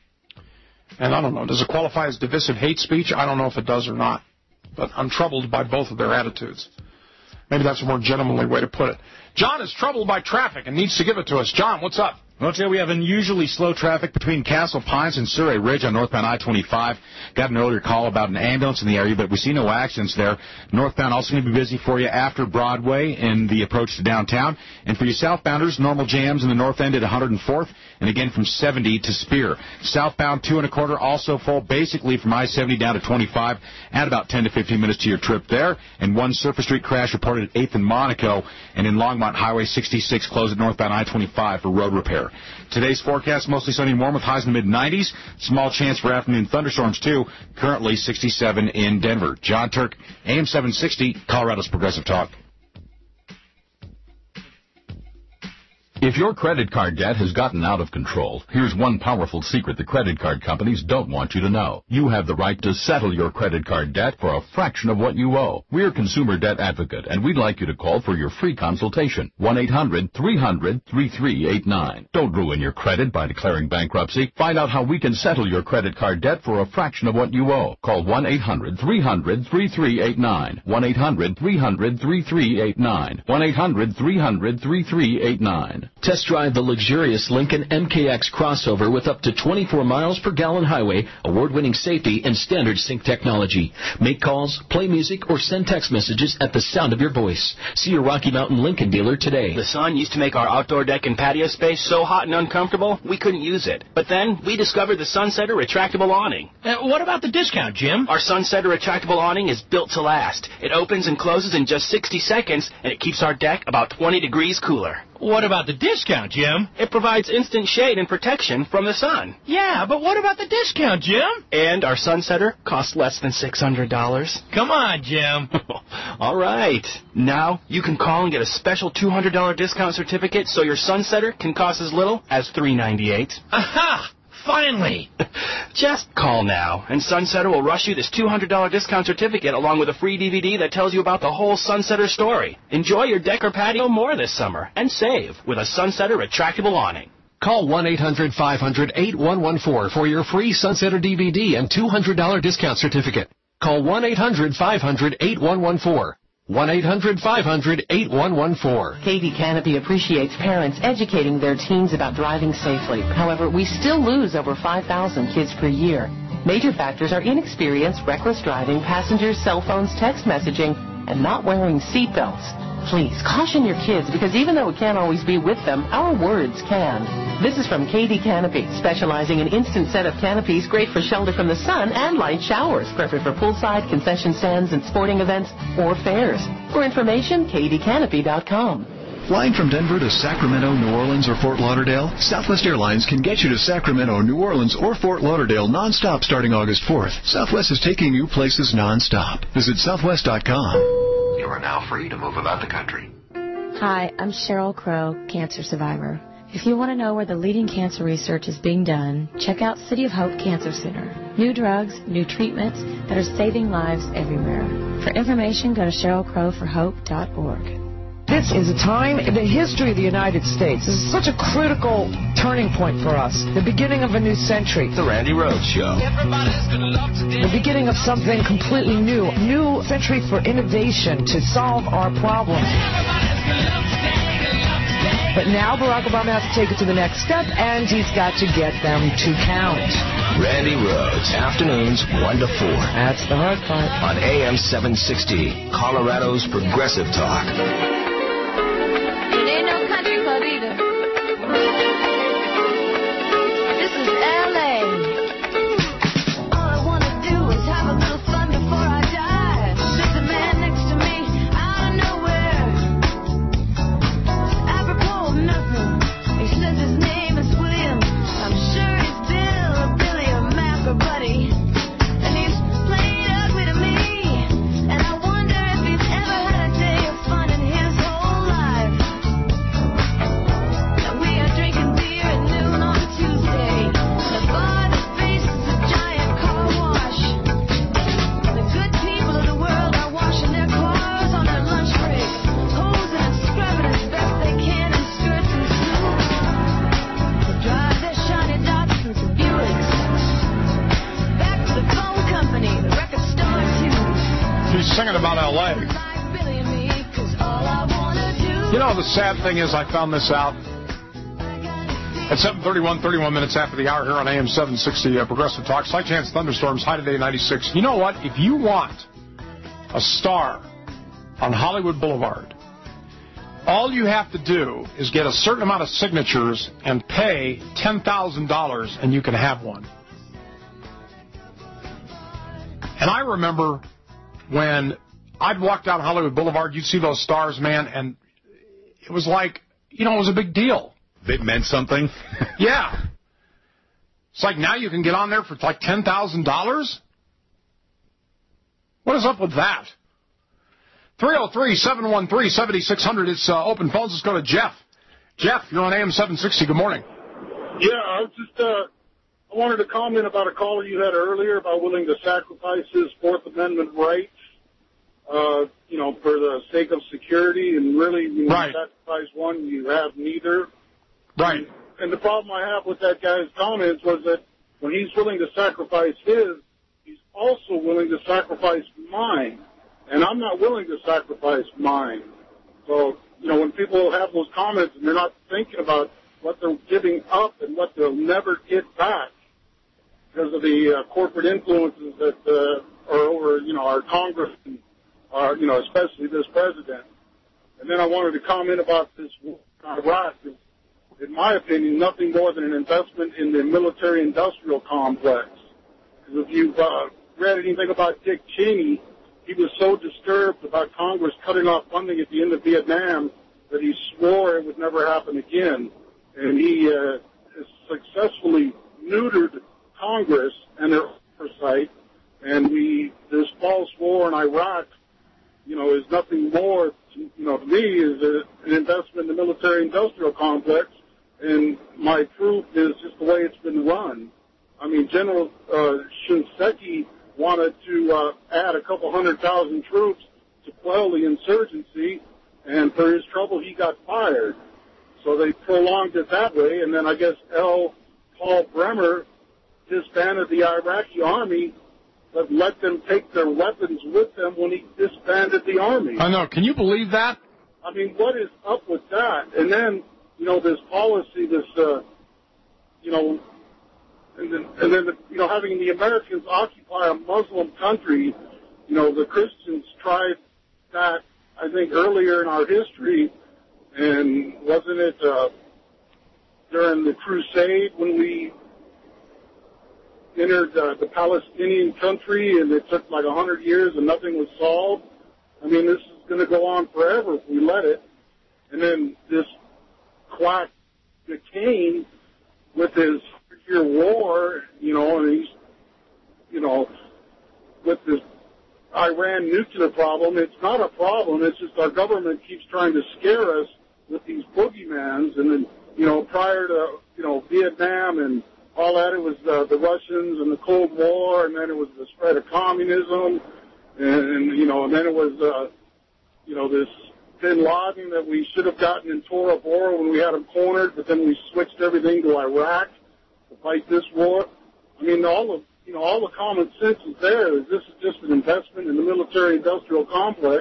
And I don't know, does it qualify as divisive hate speech? I don't know if it does or not. But I'm troubled by both of their attitudes. Maybe that's a more gentlemanly way to put it. John is troubled by traffic and needs to give it to us. John, what's up? Well, today we have unusually slow traffic between Castle Pines and Surrey Ridge on northbound I twenty-five. Got an earlier call about an ambulance in the area, but we see no accidents there. Northbound also going to be busy for you after Broadway in the approach to downtown. And for you southbounders, normal jams in the north end at one hundred fourth, and again from seventy to Spear. Southbound two and a quarter also full, basically from I seventy down to twenty-five. Add about ten to fifteen minutes to your trip there. And one Surface Street crash reported at eighth and Monaco, and in Longmont Highway sixty-six closed at northbound I twenty-five for road repair. Today's forecast mostly sunny and warm with highs in the mid nineties. Small chance for afternoon thunderstorms, too. Currently sixty-seven in Denver. John Turk, A M seven sixty, Colorado's Progressive Talk. If your credit card debt has gotten out of control, here's one powerful secret the credit card companies don't want you to know. You have the right to settle your credit card debt for a fraction of what you owe. We're Consumer Debt Advocate, and we'd like you to call for your free consultation. one eight hundred three hundred thirty-three eighty-nine. Don't ruin your credit by declaring bankruptcy. Find out how we can settle your credit card debt for a fraction of what you owe. Call one eight hundred three hundred thirty-three eighty-nine. one eight hundred three hundred thirty-three eighty-nine. one eight hundred three hundred thirty-three eighty-nine. Test drive the luxurious Lincoln M K X crossover with up to twenty-four miles per gallon highway, award-winning safety, and standard sync technology. Make calls, play music, or send text messages at the sound of your voice. See your Rocky Mountain Lincoln dealer today. The sun used to make our outdoor deck and patio space so hot and uncomfortable, we couldn't use it. But then we discovered the Sunsetter retractable awning. Uh, what about the discount, Jim? Our Sunsetter retractable awning is built to last. It opens and closes in just sixty seconds, and it keeps our deck about twenty degrees cooler. What about the discount, Jim? It provides instant shade and protection from the sun. Yeah, but what about the discount, Jim? And our sunsetter costs less than six hundred dollars. Come on, Jim. All right. Now you can call and get a special two hundred dollars discount certificate so your sunsetter can cost as little as three ninety-eight. Aha! Finally! Just call now, and Sunsetter will rush you this two hundred dollars discount certificate along with a free D V D that tells you about the whole Sunsetter story. Enjoy your deck or patio more this summer, and save with a Sunsetter retractable awning. Call one eight hundred five hundred eight one one four for your free Sunsetter D V D and two hundred dollars discount certificate. Call one eight hundred five hundred eight one one four. one eight hundred five hundred eight one one four. K D Canopy appreciates parents educating their teens about driving safely. However, we still lose over five thousand kids per year. Major factors are inexperience, reckless driving, passengers, cell phones, text messaging, and not wearing seatbelts. Please, caution your kids, because even though we can't always be with them, our words can. This is from K D Canopy, specializing in instant set-up canopies great for shelter from the sun and light showers, perfect for poolside, concession stands, and sporting events or fairs. For information, K D canopy dot com. Flying from Denver to Sacramento, New Orleans, or Fort Lauderdale, Southwest Airlines can get you to Sacramento, New Orleans, or Fort Lauderdale nonstop starting August fourth. Southwest is taking you places nonstop. Visit southwest dot com. You are now free to move about the country. Hi, I'm Cheryl Crow, cancer survivor. If you want to know where the leading cancer research is being done, check out City of Hope Cancer Center. New drugs, new treatments that are saving lives everywhere. For information, go to cheryl crow for hope dot org. This is a time in the history of the United States. This is such a critical turning point for us. The beginning of a new century. The Randy Rhoads Show. The beginning of something completely new. New century for innovation to solve our problems. But now Barack Obama has to take it to the next step, and he's got to get them to count. Randy Rhoads, afternoons one to four. That's the hard part. On A M seven sixty, Colorado's Progressive Talk. It ain't no country club either. This is L A. All I want to do is have a little fun before I die. There's a man next to me out of nowhere. Apropos of nothing, he says his name is William. I'm sure he's Bill or Billy or Mac or Buddy. And he's played ugly to me. And I wonder if he's ever had a day of fun in his whole life. And we are drinking beer at noon on Tuesday. The bar that faces a giant car wash. The good people of the world are washing their cars on their lunch breaks, hosing and scrubbing as best they can in skirts and suits. They drive their shiny Datsuns and Buicks back to the phone company, the record store too. She's singing about L A. You know, the sad thing is I found this out at seven thirty-one, thirty-one minutes after the hour here on A M seven sixty uh, Progressive Talk. Slight chance thunderstorms, high today ninety-six. You know what? If you want a star on Hollywood Boulevard, all you have to do is get a certain amount of signatures and pay ten thousand dollars and you can have one. And I remember when I'd walk down Hollywood Boulevard, you'd see those stars, man, and it was like, you know, it was a big deal. It meant something? Yeah. It's like now you can get on there for like ten thousand dollars? What is up with that? three oh three, seven one three, seven six zero zero. It's uh, open phones. Let's go to Jeff. Jeff, you're on A M seven sixty. Good morning. Yeah, I was just, uh, I wanted to comment about a caller you had earlier about willing to sacrifice his Fourth Amendment rights, uh, you know, for the sake of security, and really, you know, right. sacrifice one, you have neither. Right. And, and the problem I have with that guy's comments was that when he's willing to sacrifice his, he's also willing to sacrifice mine. And I'm not willing to sacrifice mine. So, you know, when people have those comments and they're not thinking about what they're giving up and what they'll never get back because of the uh, corporate influences that uh, are over, you know, our Congress and, our, you know, especially this president. And then I wanted to comment about this war in Iraq. In my opinion, nothing more than an investment in the military-industrial complex. Because if you've uh, read anything about Dick Cheney, he was so disturbed about Congress cutting off funding at the end of Vietnam that he swore it would never happen again. And he uh, has successfully neutered Congress and their oversight. And we, this false war in Iraq, you know, is nothing more, to, you know, to me, is a, an investment in the military-industrial complex. And my proof is just the way it's been run. I mean, General uh, Shinseki wanted to uh, add a couple hundred thousand troops to quell the insurgency, and for his trouble, he got fired. So they prolonged it that way, and then I guess L. Paul Bremer disbanded the Iraqi army, but let them take their weapons with them when he disbanded the army. I know. Can you believe that? I mean, what is up with that? And then, you know, this policy, this, uh, you know, and then, and then, you know, having the Americans occupy a Muslim country, you know, the Christians tried that, I think, earlier in our history, and wasn't it uh, during the Crusade when we entered uh, the Palestinian country, and it took like a hundred years and nothing was solved? I mean, this is going to go on forever if we let it. And then this quack McCain with his year war, you know, and he's, you know, with this Iran nuclear problem, it's not a problem. It's just our government keeps trying to scare us with these boogeymans. And then, you know, prior to, you know, Vietnam and all that, it was uh, the Russians and the Cold War, and then it was the spread of communism, and, and you know, and then it was, uh, you know, this Bin Laden that we should have gotten in Tora Bora when we had him cornered, but then we switched everything to Iraq to fight this war. I mean, all of, you know, all the common sense is there. This is just an investment in the military-industrial complex,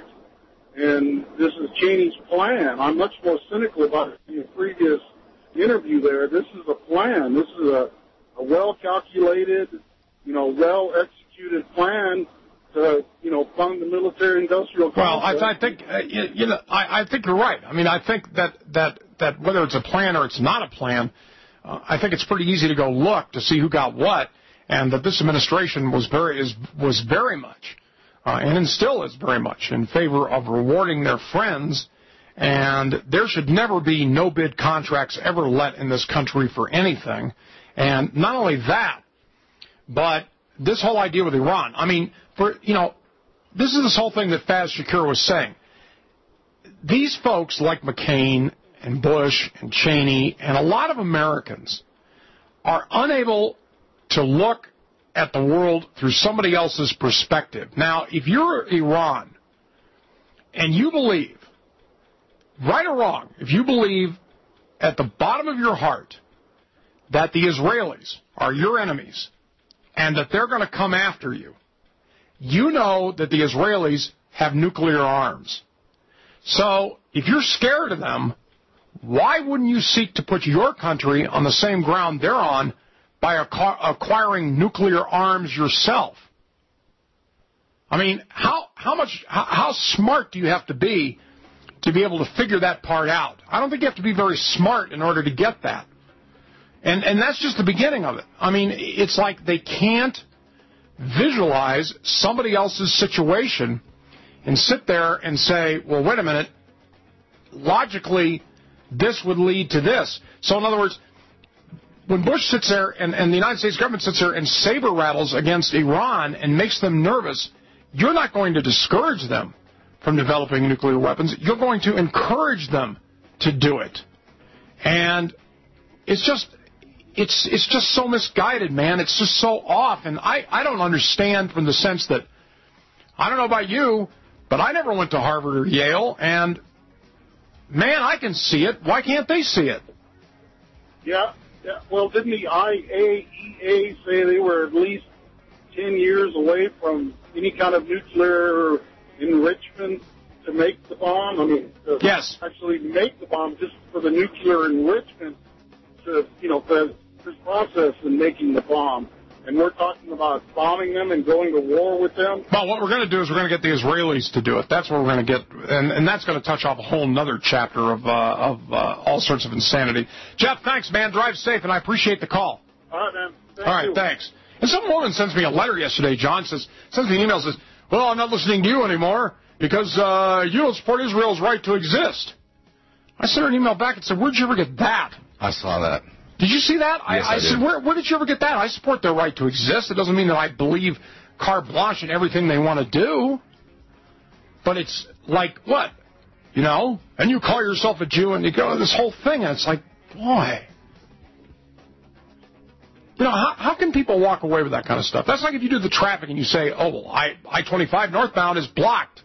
and this is Cheney's plan. I'm much more cynical about it in the previous interview there. This is a plan. This is a, a well-calculated, you know, well-executed plan to, you know, fund the military-industrial complex. Well, I, I think, uh, you, you know, I, I think you're right. I mean, I think that, that, that whether it's a plan or it's not a plan, uh, I think it's pretty easy to go look to see who got what, and that this administration was very, is, was very much, uh, and still is very much, in favor of rewarding their friends. And there should never be no-bid contracts ever let in this country for anything. And not only that, but this whole idea with Iran. I mean, for you know, this is this whole thing that Faz Shakir was saying. These folks like McCain and Bush and Cheney and a lot of Americans are unable to look at the world through somebody else's perspective. Now, if you're Iran and you believe, right or wrong, if you believe at the bottom of your heart that the Israelis are your enemies and that they're going to come after you, you know that the Israelis have nuclear arms. So if you're scared of them, why wouldn't you seek to put your country on the same ground they're on by acquiring nuclear arms yourself? I mean, how how much how, how smart do you have to be to be able to figure that part out? I don't think you have to be very smart in order to get that. And and that's just the beginning of it. I mean, it's like they can't visualize somebody else's situation and sit there and say, well, wait a minute, logically, this would lead to this. So in other words, when Bush sits there and, and the United States government sits there and saber rattles against Iran and makes them nervous, you're not going to discourage them from developing nuclear weapons. You're going to encourage them to do it. And it's just it's it's just so misguided, man. It's just so off. And I, I don't understand from the sense that, I don't know about you, but I never went to Harvard or Yale, and man, I can see it. Why can't they see it? Yeah. Yeah. Well, didn't the I A E A say they were at least ten years away from any kind of nuclear enrichment to make the bomb? I mean, to yes. actually make the bomb, just for the nuclear enrichment to, you know, for this process in making the bomb. And we're talking about bombing them and going to war with them. Well, what we're going to do is we're going to get the Israelis to do it. That's what we're going to get, and, and that's going to touch off a whole other chapter of uh, of uh, all sorts of insanity. Jeff, thanks, man. Drive safe, and I appreciate the call. All right, man. Thank all right, you. thanks. And some woman sends me a letter yesterday, John, says, sends me an email, says, well, I'm not listening to you anymore because uh, you don't support Israel's right to exist. I sent her an email back and said, where'd you ever get that? I saw that. Did you see that? Yes, I, I, I said, did. where, where did you ever get that? I support their right to exist. It doesn't mean that I believe carte blanche in everything they want to do. But it's like, what? You know? And you call yourself a Jew and you go to this whole thing, and it's like, boy. You know, how, how can people walk away with that kind of stuff? That's like if you do the traffic and you say, oh, well, I, I twenty-five northbound is blocked.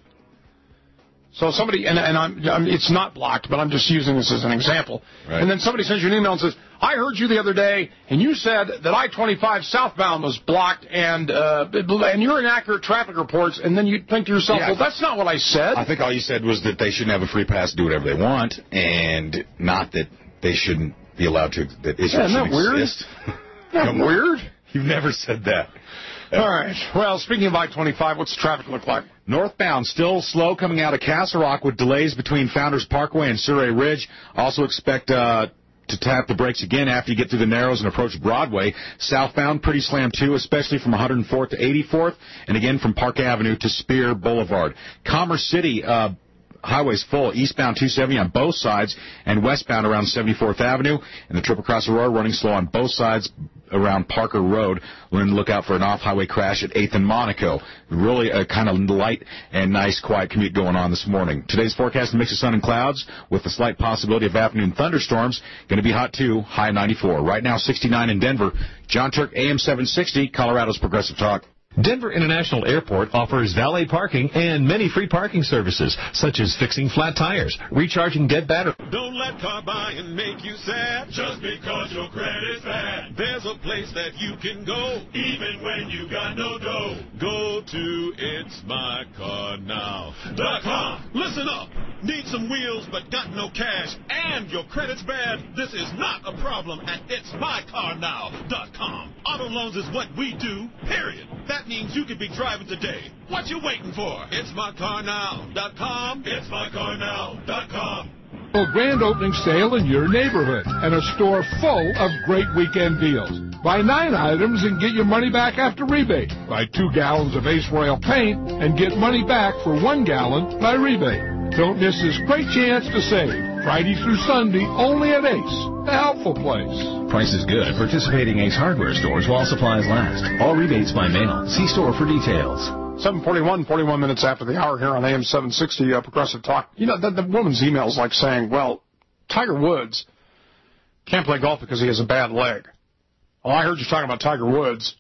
So somebody, and, and I'm, I'm, it's not blocked, but I'm just using this as an example. Right. And then somebody sends you an email and says, I heard you the other day, and you said that I twenty-five southbound was blocked, and uh, and your inaccurate traffic reports, and then you think to yourself, Yeah, well, that's not what I said. I think all you said was that they shouldn't have a free pass to do whatever they want, and not that they shouldn't be allowed to, that Israel Yeah, isn't that should weird? exist. Isn't that weird? You've never said that. All right. Well, speaking of I twenty-five, what's the traffic look like? Northbound, still slow coming out of Castle Rock with delays between Founders Parkway and Surrey Ridge. Also expect uh, to tap the brakes again after you get through the Narrows and approach Broadway. Southbound, pretty slammed too, especially from one hundred fourth to eighty-fourth, and again from Park Avenue to Spear Boulevard. Commerce City, uh, highways full, eastbound two seventy on both sides, and westbound around seventy-fourth Avenue, and the Triple Cross Aurora running slow on both sides around Parker Road. We're going to look out for an off-highway crash at eighth and Monaco. Really a kind of light and nice, quiet commute going on this morning. Today's forecast, a mix of sun and clouds with a slight possibility of afternoon thunderstorms. Going to be hot, too, high ninety-four. Right now, sixty-nine in Denver. John Turk, A M seven sixty, Colorado's Progressive Talk. Denver International Airport offers valet parking and many free parking services, such as fixing flat tires, recharging dead batteries. Don't let car buying make you sad just because your credit's bad. There's a place that you can go even when you got no dough. Go to it's my car now dot com. Listen up. Need some wheels but got no cash and your credit's bad? This is not a problem at it's my car now dot com. Auto loans is what we do, period. That means you could be driving today. What you waiting for? it's my car now dot com. it's my car now dot com. A grand opening sale in your neighborhood and a store full of great weekend deals. Buy nine items and get your money back after rebate. Buy two gallons of Ace Royal paint and get money back for one gallon by rebate. Don't miss this great chance to save. Friday through Sunday only at Ace, the helpful place. Price is good at participating Ace Hardware stores while supplies last. All rebates by mail. See store for details. seven forty-one, forty-one minutes after the hour here on A M seven sixty, uh, Progressive Talk. You know, the, the woman's email is like saying, well, Tiger Woods can't play golf because he has a bad leg. Well, I heard you talking about Tiger Woods.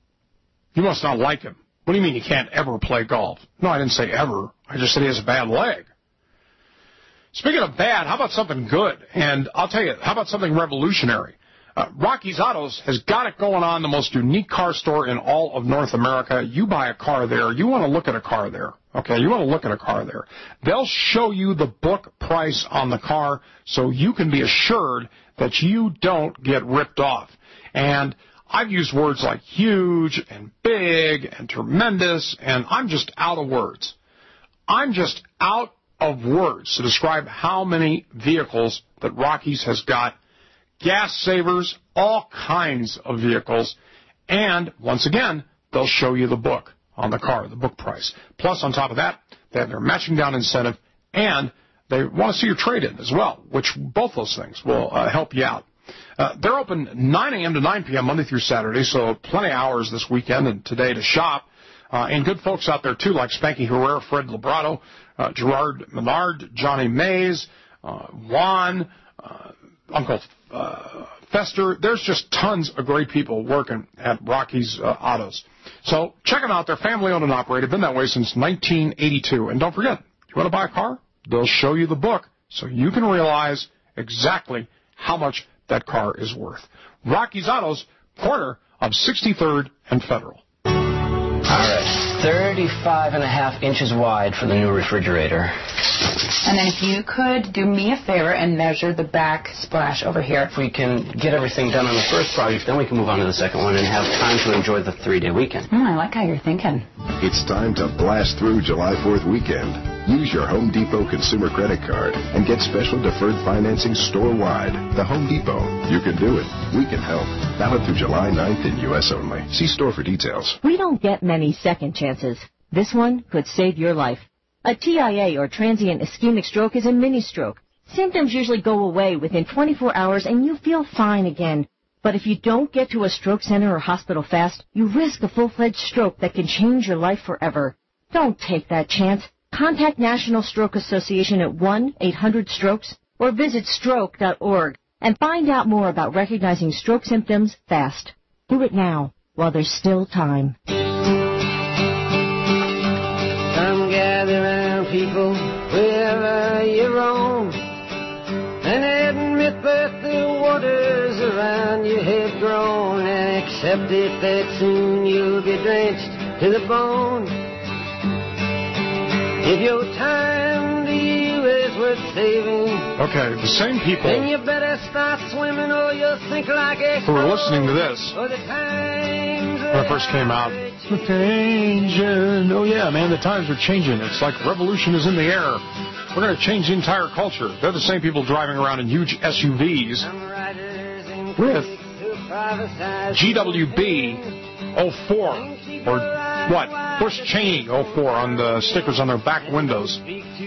You must not like him. What do you mean he can't ever play golf? No, I didn't say ever. I just said he has a bad leg. Speaking of bad, how about something good? And I'll tell you, how about something revolutionary? Uh, Rocky's Autos has got it going on, the most unique car store in all of North America. You buy a car there, you want to look at a car there. Okay, you want to look at a car there. They'll show you the book price on the car so you can be assured that you don't get ripped off. And I've used words like huge and big and tremendous, and I'm just out of words. I'm just out of words to describe how many vehicles that Rocky's has got. Gas savers, all kinds of vehicles. And, once again, they'll show you the book on the car, the book price. Plus, on top of that, they have their matching down incentive, and they want to see your trade-in as well, which both those things will uh, help you out. Uh, they're open nine a.m. to nine p.m. Monday through Saturday, so plenty of hours this weekend and today to shop. Uh, and good folks out there, too, like Spanky Herrera, Fred Librato, uh, Gerard Menard, Johnny Mays, uh, Juan, uh, Uncle uh, Fester. There's just tons of great people working at Rocky's uh, Autos. So check them out. They're family-owned and operated. Been that way since nineteen eighty-two. And don't forget, you want to buy a car? They'll show you the book so you can realize exactly how much that car is worth. Rocky's Autos, corner of sixty-third and Federal. All right, thirty-five and a half inches wide for the new refrigerator. And then if you could do me a favor and measure the back splash over here. If we can get everything done on the first project, then we can move on to the second one and have time to enjoy the three-day weekend. Mm, I like how you're thinking. It's time to blast through July fourth weekend. Use your Home Depot consumer credit card and get special deferred financing store-wide. The Home Depot. You can do it. We can help. Valid through July ninth in U S only. See store for details. We don't get many second chances. This one could save your life. A T I A, or transient ischemic stroke, is a mini-stroke. Symptoms usually go away within twenty-four hours and you feel fine again. But if you don't get to a stroke center or hospital fast, you risk a full-fledged stroke that can change your life forever. Don't take that chance. Contact National Stroke Association at one eight hundred strokes or visit stroke dot org and find out more about recognizing stroke symptoms fast. Do it now while there's still time. Come gather round, people, wherever you roam, and admit that the waters around you have grown, and accept it that soon you'll be drenched to the bone. If your time to you is worth saving, Okay, the same people then you better start swimming or you'll sink like a who were listening to this or the times when it first came out. The changing. Oh, yeah, man, the times are changing. It's like revolution is in the air. We're going to change the entire culture. They're the same people driving around in huge S U Vs with G W B oh four or what? Bush Cheney oh four on the stickers on their back windows.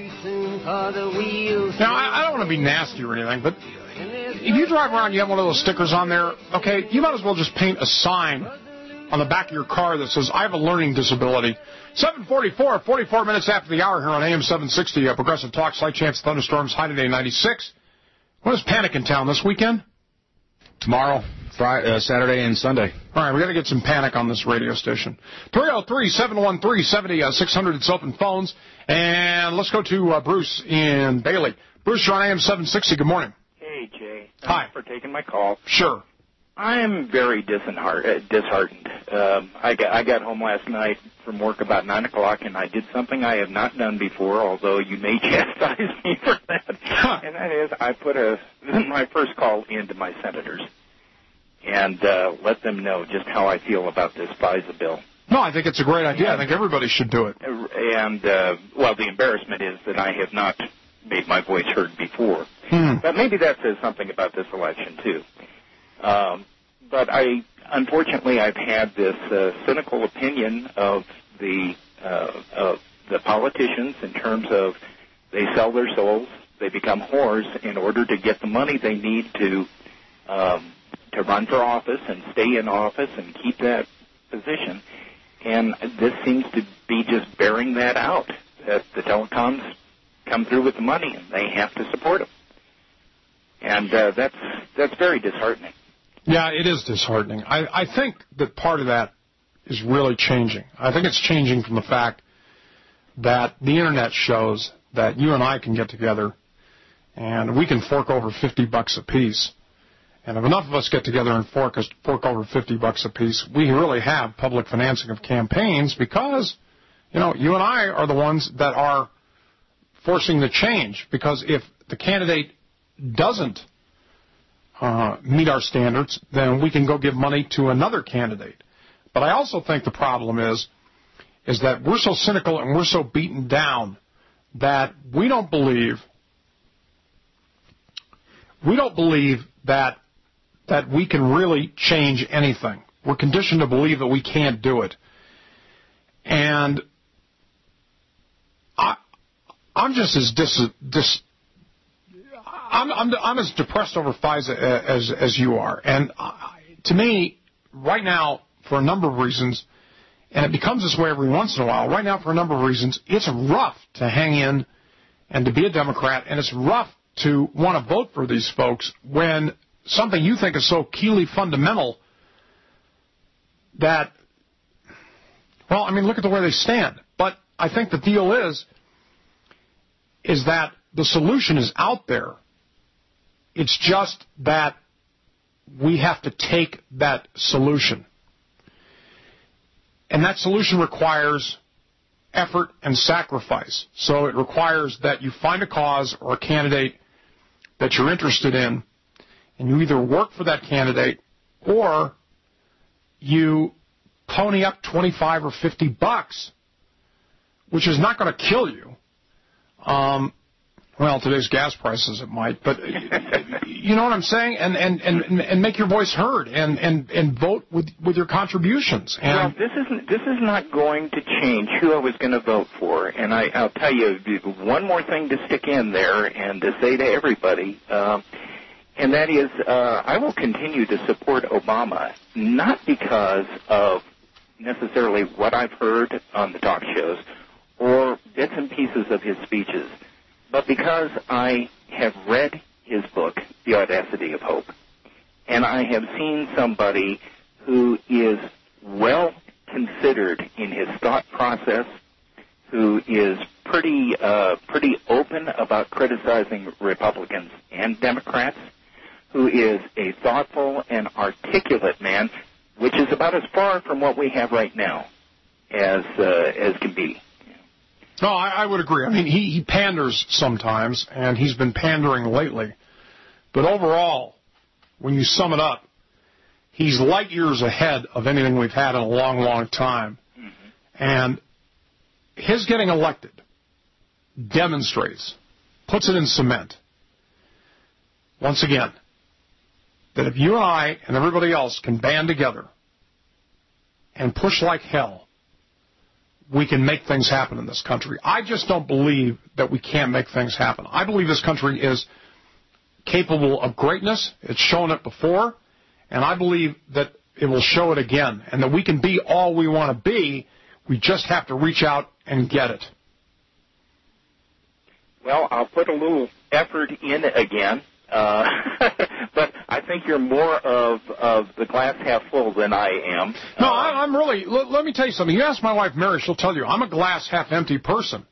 Now, I, I don't want to be nasty or anything, but if you drive around and you have one of those stickers on there, okay, you might as well just paint a sign on the back of your car that says, I have a learning disability. seven forty-four, forty-four minutes after the hour here on A M seven sixty, uh, Progressive Talk, slight chance of thunderstorms, high today ninety-six. When is Panic in town this weekend? Tomorrow, Friday, uh, Saturday, and Sunday. All right, we got to get some Panic on this radio station. three oh three, seven one three, seven oh six hundred, it's open phones. And let's go to uh, Bruce in Bailey. Bruce, you're on A M seven sixty. Good morning. Hey, Jay. Hi. Thanks for taking my call. Sure. I am very disheart- uh, disheartened. Um, I, got, I got home last night from work about nine o'clock, and I did something I have not done before, although you may chastise me for that. Huh. And that is I put a my first call into my senators and uh, let them know just how I feel about this FISA bill. No, I think it's a great idea. I think everybody should do it. And, uh, well, the embarrassment is that I have not made my voice heard before. Hmm. But maybe that says something about this election, too. Um, but I, unfortunately, I've had this uh, cynical opinion of the uh, of the politicians in terms of they sell their souls, they become whores in order to get the money they need to um, to run for office and stay in office and keep that position. And this seems to be just bearing that out, that the telecoms come through with the money and they have to support them. And uh, that's that's very disheartening. Yeah, it is disheartening. I, I think that part of that is really changing. I think it's changing from the fact that the Internet shows that you and I can get together and we can fork over fifty bucks a piece. And if enough of us get together and fork, us, fork over fifty bucks a piece, we really have public financing of campaigns because, you know, you and I are the ones that are forcing the change. Because if the candidate doesn't uh, meet our standards, then we can go give money to another candidate. But I also think the problem is, is that we're so cynical and we're so beaten down that we don't believe, we don't believe that that we can really change anything. We're conditioned to believe that we can't do it. And I, I'm just as dis, dis I'm, I'm, I'm as depressed over FISA as, as you are. And I, to me, right now, for a number of reasons, and it becomes this way every once in a while, right now for a number of reasons, it's rough to hang in and to be a Democrat, and it's rough to want to vote for these folks when something you think is so keenly fundamental that, well, I mean, look at the way they stand. But I think the deal is, is that the solution is out there. It's just that we have to take that solution. And that solution requires effort and sacrifice. So it requires that you find a cause or a candidate that you're interested in, and you either work for that candidate or you pony up twenty-five or fifty bucks, which is not going to kill you. Um, Well, today's gas prices, it might, but you know what I'm saying? And and, and, and make your voice heard and, and, and vote with, with your contributions. And well, this isn't this is not going to change who I was going to vote for. And I, I'll tell you one more thing to stick in there and to say to everybody, uh, and that is uh, I will continue to support Obama, not because of necessarily what I've heard on the talk shows or bits and pieces of his speeches, but because I have read his book, The Audacity of Hope, and I have seen somebody who is well considered in his thought process, who is pretty uh, pretty open about criticizing Republicans and Democrats, who is a thoughtful and articulate man, which is about as far from what we have right now as uh, as can be. No, I, I would agree. I mean, he, he panders sometimes, and he's been pandering lately. But overall, when you sum it up, he's light years ahead of anything we've had in a long, long time. Mm-hmm. And his getting elected demonstrates, puts it in cement, once again, that if you and I and everybody else can band together and push like hell, we can make things happen in this country. I just don't believe that we can't make things happen. I believe this country is capable of greatness. It's shown it before, and I believe that it will show it again, and that we can be all we want to be. We just have to reach out and get it. Well, I'll put a little effort in again, uh, but I think you're more of, of the glass half full than I am. No, I, I'm really, let, let me tell you something. You ask my wife, Mary, she'll tell you, I'm a glass half empty person.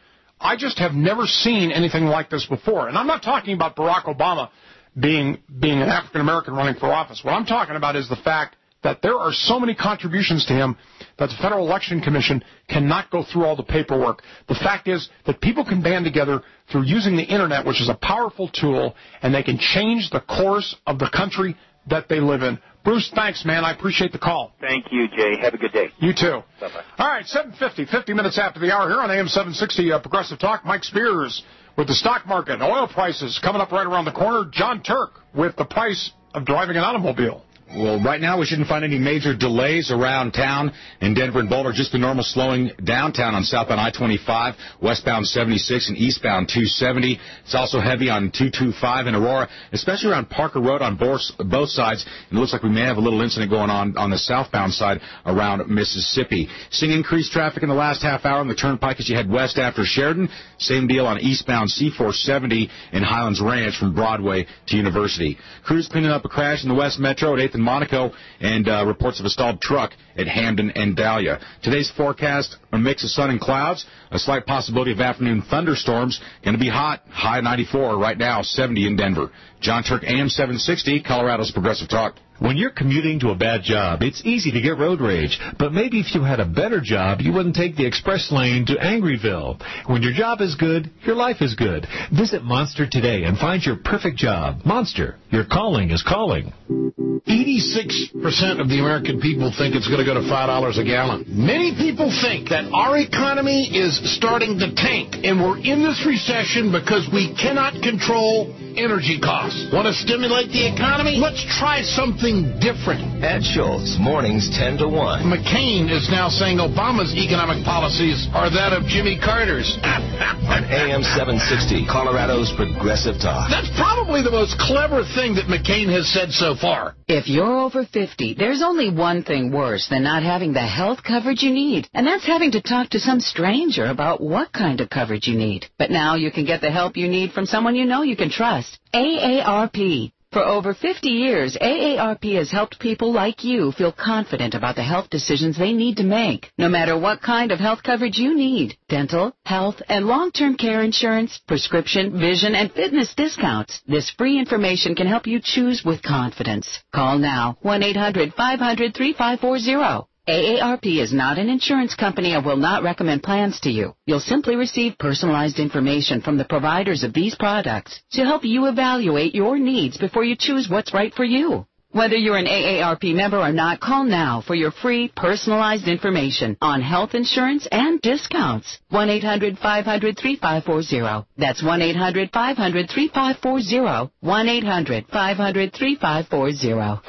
I just have never seen anything like this before. And I'm not talking about Barack Obama being being an African-American running for office. What I'm talking about is the fact that there are so many contributions to him that the Federal Election Commission cannot go through all the paperwork. The fact is that people can band together through using the Internet, which is a powerful tool, and they can change the course of the country that they live in. Bruce, thanks, man. I appreciate the call. Thank you, Jay. Have a good day. You too. Bye-bye. All right, seven fifty, fifty minutes after the hour here on A M seven sixty uh, Progressive Talk. Mike Spears with the stock market, oil prices coming up right around the corner. John Turk with the price of driving an automobile. Well, right now we shouldn't find any major delays around town in Denver and Boulder. Just the normal slowing downtown on southbound I twenty-five, westbound seventy-six, and eastbound two seventy. It's also heavy on two twenty-five in Aurora, especially around Parker Road on both, both sides. And it looks like we may have a little incident going on on the southbound side around Mississippi. Seeing increased traffic in the last half hour on the turnpike as you head west after Sheridan. Same deal on eastbound C four seventy in Highlands Ranch from Broadway to University. Crews cleaning up a crash in the West Metro at eighth and Monaco, and uh, reports of a stalled truck at Hamden and Dahlia. Today's forecast, a mix of sun and clouds, a slight possibility of afternoon thunderstorms. Going to be hot, high ninety-four right now, seventy in Denver. John Turk, A M seven sixty, Colorado's Progressive Talk. When you're commuting to a bad job, it's easy to get road rage. But maybe if you had a better job, you wouldn't take the express lane to Angryville. When your job is good, your life is good. Visit Monster today and find your perfect job. Monster, your calling is calling. eighty-six percent of the American people think it's going to go to five dollars a gallon. Many people think that our economy is starting to tank, and we're in this recession because we cannot control energy costs. Want to stimulate the economy? Let's try something different. Ed Schultz, mornings ten to one. McCain is now saying Obama's economic policies are that of Jimmy Carter's. On A M seven sixty, Colorado's Progressive Talk. That's probably the most clever thing that McCain has said so far. If you're over fifty, there's only one thing worse than not having the health coverage you need, and that's having to talk to some stranger about what kind of coverage you need. But now you can get the help you need from someone you know you can trust. A A R P. For over fifty years, A A R P has helped people like you feel confident about the health decisions they need to make, no matter what kind of health coverage you need. Dental, health, and long-term care insurance, prescription, vision, and fitness discounts. This free information can help you choose with confidence. Call now, one eight hundred five hundred three five four zero. A A R P is not an insurance company and will not recommend plans to you. You'll simply receive personalized information from the providers of these products to help you evaluate your needs before you choose what's right for you. Whether you're an A A R P member or not, call now for your free personalized information on health insurance and discounts. one eight hundred five hundred three five four zero. That's one eight hundred five hundred three five four zero. one eight hundred five hundred three five four zero.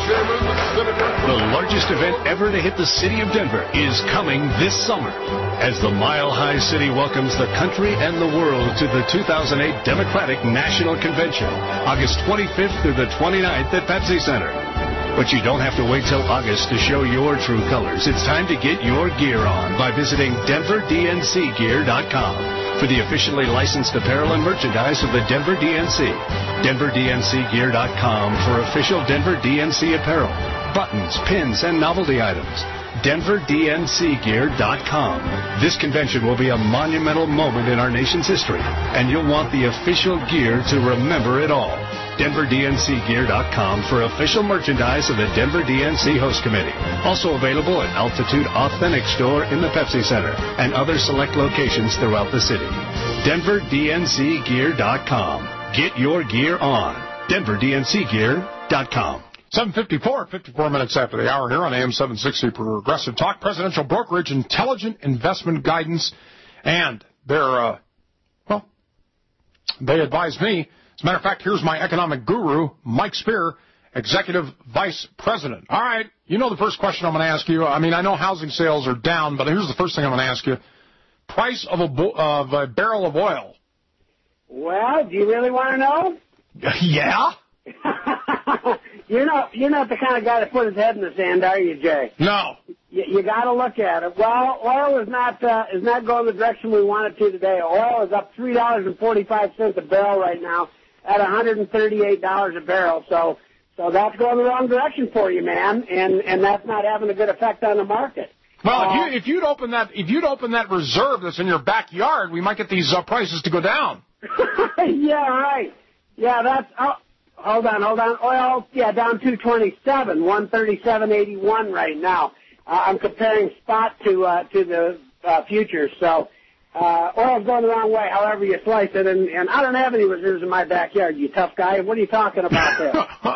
The largest event ever to hit the city of Denver is coming this summer as the Mile High City welcomes the country and the world to the two thousand eight Democratic National Convention, August twenty-fifth through the twenty-ninth at Pepsi Center. But you don't have to wait till August to show your true colors. It's time to get your gear on by visiting denver d n c gear dot com for the officially licensed apparel and merchandise of the Denver D N C. denver d n c gear dot com for official Denver D N C apparel, buttons, pins, and novelty items. denver d n c gear dot com. This convention will be a monumental moment in our nation's history, and you'll want the official gear to remember it all. denver d n c gear dot com for official merchandise of the Denver D N C Host Committee. Also available at Altitude Authentic Store in the Pepsi Center and other select locations throughout the city. denver d n c gear dot com. Get your gear on. denver d n c gear dot com. seven fifty-four, fifty-four minutes after the hour here on A M seven sixty Progressive Talk. Presidential Brokerage, Intelligent Investment Guidance, and they're, uh, well, they advise me. As a matter of fact, here's my economic guru, Mike Spear, Executive Vice President. All right, you know the first question I'm going to ask you. I mean, I know housing sales are down, but here's the first thing I'm going to ask you. Price of a, bo- of a barrel of oil. Well, do you really want to know? Yeah? You're not you're not the kind of guy to put his head in the sand, are you, Jay? No. You, you got to look at it. Well, oil is not uh, is not going the direction we want it to today. Oil is up three dollars and forty-five cents a barrel right now at one hundred and thirty-eight dollars a barrel. So so that's going the wrong direction for you, man, and and that's not having a good effect on the market. Well, uh, if, you, if you'd open that if you'd open that reserve that's in your backyard, we might get these uh, prices to go down. Yeah, right. Yeah, that's. Oh, hold on, hold on. Oil, yeah, down two twenty-seven, one thirty-seven eighty-one right now. Uh, I'm comparing spot to uh, to the uh, futures, so uh, oil's going the wrong way. However you slice it, and, and I don't have any reserves in my backyard. You tough guy. What are you talking about there?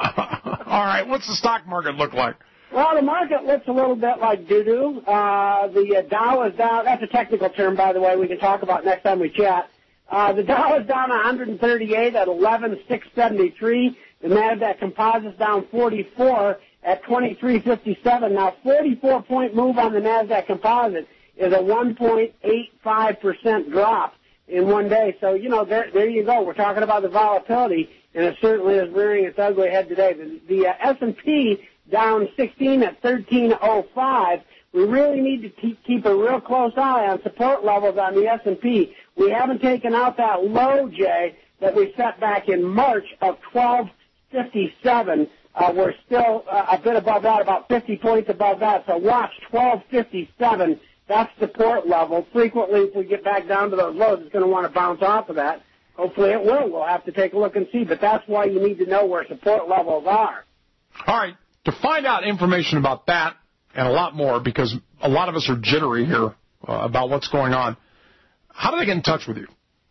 All right, what's the stock market look like? Well, the market looks a little bit like doo-doo. Uh, the uh, Dow is down. That's a technical term, by the way. We can talk about next time we chat. Uh, the Dow is down one hundred thirty-eight at eleven six seventy-three. The Nasdaq Composite's down forty-four at twenty-three fifty-seven. Now, forty-four point move on the Nasdaq Composite is a one point eight five percent drop in one day. So, you know, there, there you go. We're talking about the volatility, and it certainly is rearing its ugly head today. The, the uh, S and P down sixteen at thirteen oh five. We really need to keep, keep a real close eye on support levels on the S and P. We haven't taken out that low, Jay, that we set back in March of twelve fifty-seven. Uh, we're still uh, a bit above that, about fifty points above that. So watch twelve fifty-seven. That's support level. Frequently, if we get back down to those lows, it's going to want to bounce off of that. Hopefully it will. We'll have to take a look and see. But that's why you need to know where support levels are. All right. To find out information about that and a lot more, because a lot of us are jittery here uh, about what's going on, how do they get in touch with you?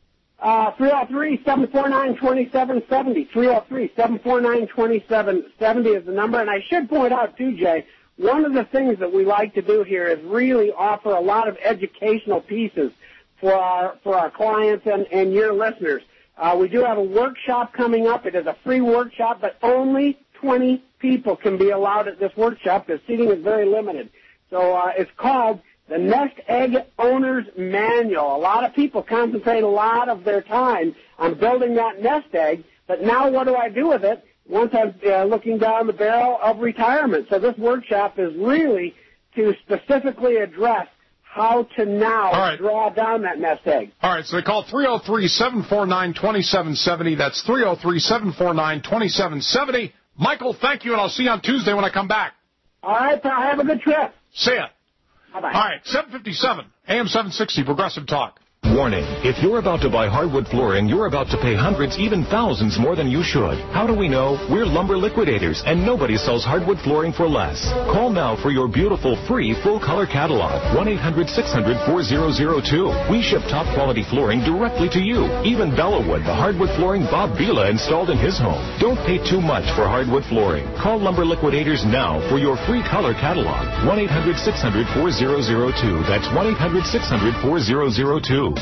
Uh, three oh three, seven four nine, two seven seven oh. three oh three, seven four nine, two seven seven oh is the number. And I should point out, too, Jay, one of the things that we like to do here is really offer a lot of educational pieces for our for our clients and, and your listeners. Uh, we do have a workshop coming up. It is a free workshop, but only twenty people can be allowed at this workshop. The seating is very limited. So uh, it's called the Nest Egg Owner's Manual. A lot of people concentrate a lot of their time on building that nest egg, but now what do I do with it once I'm uh, looking down the barrel of retirement? So this workshop is really to specifically address how to now right. draw down that nest egg. All right, so they call three oh three, seven four nine, two seven seven oh. That's three oh three, seven four nine, two seven seven oh. Michael, thank you, and I'll see you on Tuesday when I come back. All right, pal. Have a good trip. See ya. Bye-bye. All right, seven fifty-seven, A M seven sixty, Progressive Talk. Warning, if you're about to buy hardwood flooring, you're about to pay hundreds, even thousands more than you should. How do we know? We're Lumber Liquidators, and nobody sells hardwood flooring for less. Call now for your beautiful free full-color catalog, one eight hundred six hundred four zero zero two. We ship top-quality flooring directly to you. Even Bellawood, the hardwood flooring Bob Vila installed in his home. Don't pay too much for hardwood flooring. Call Lumber Liquidators now for your free color catalog, one eight hundred six hundred four zero zero two. That's one eight hundred six hundred four zero zero two.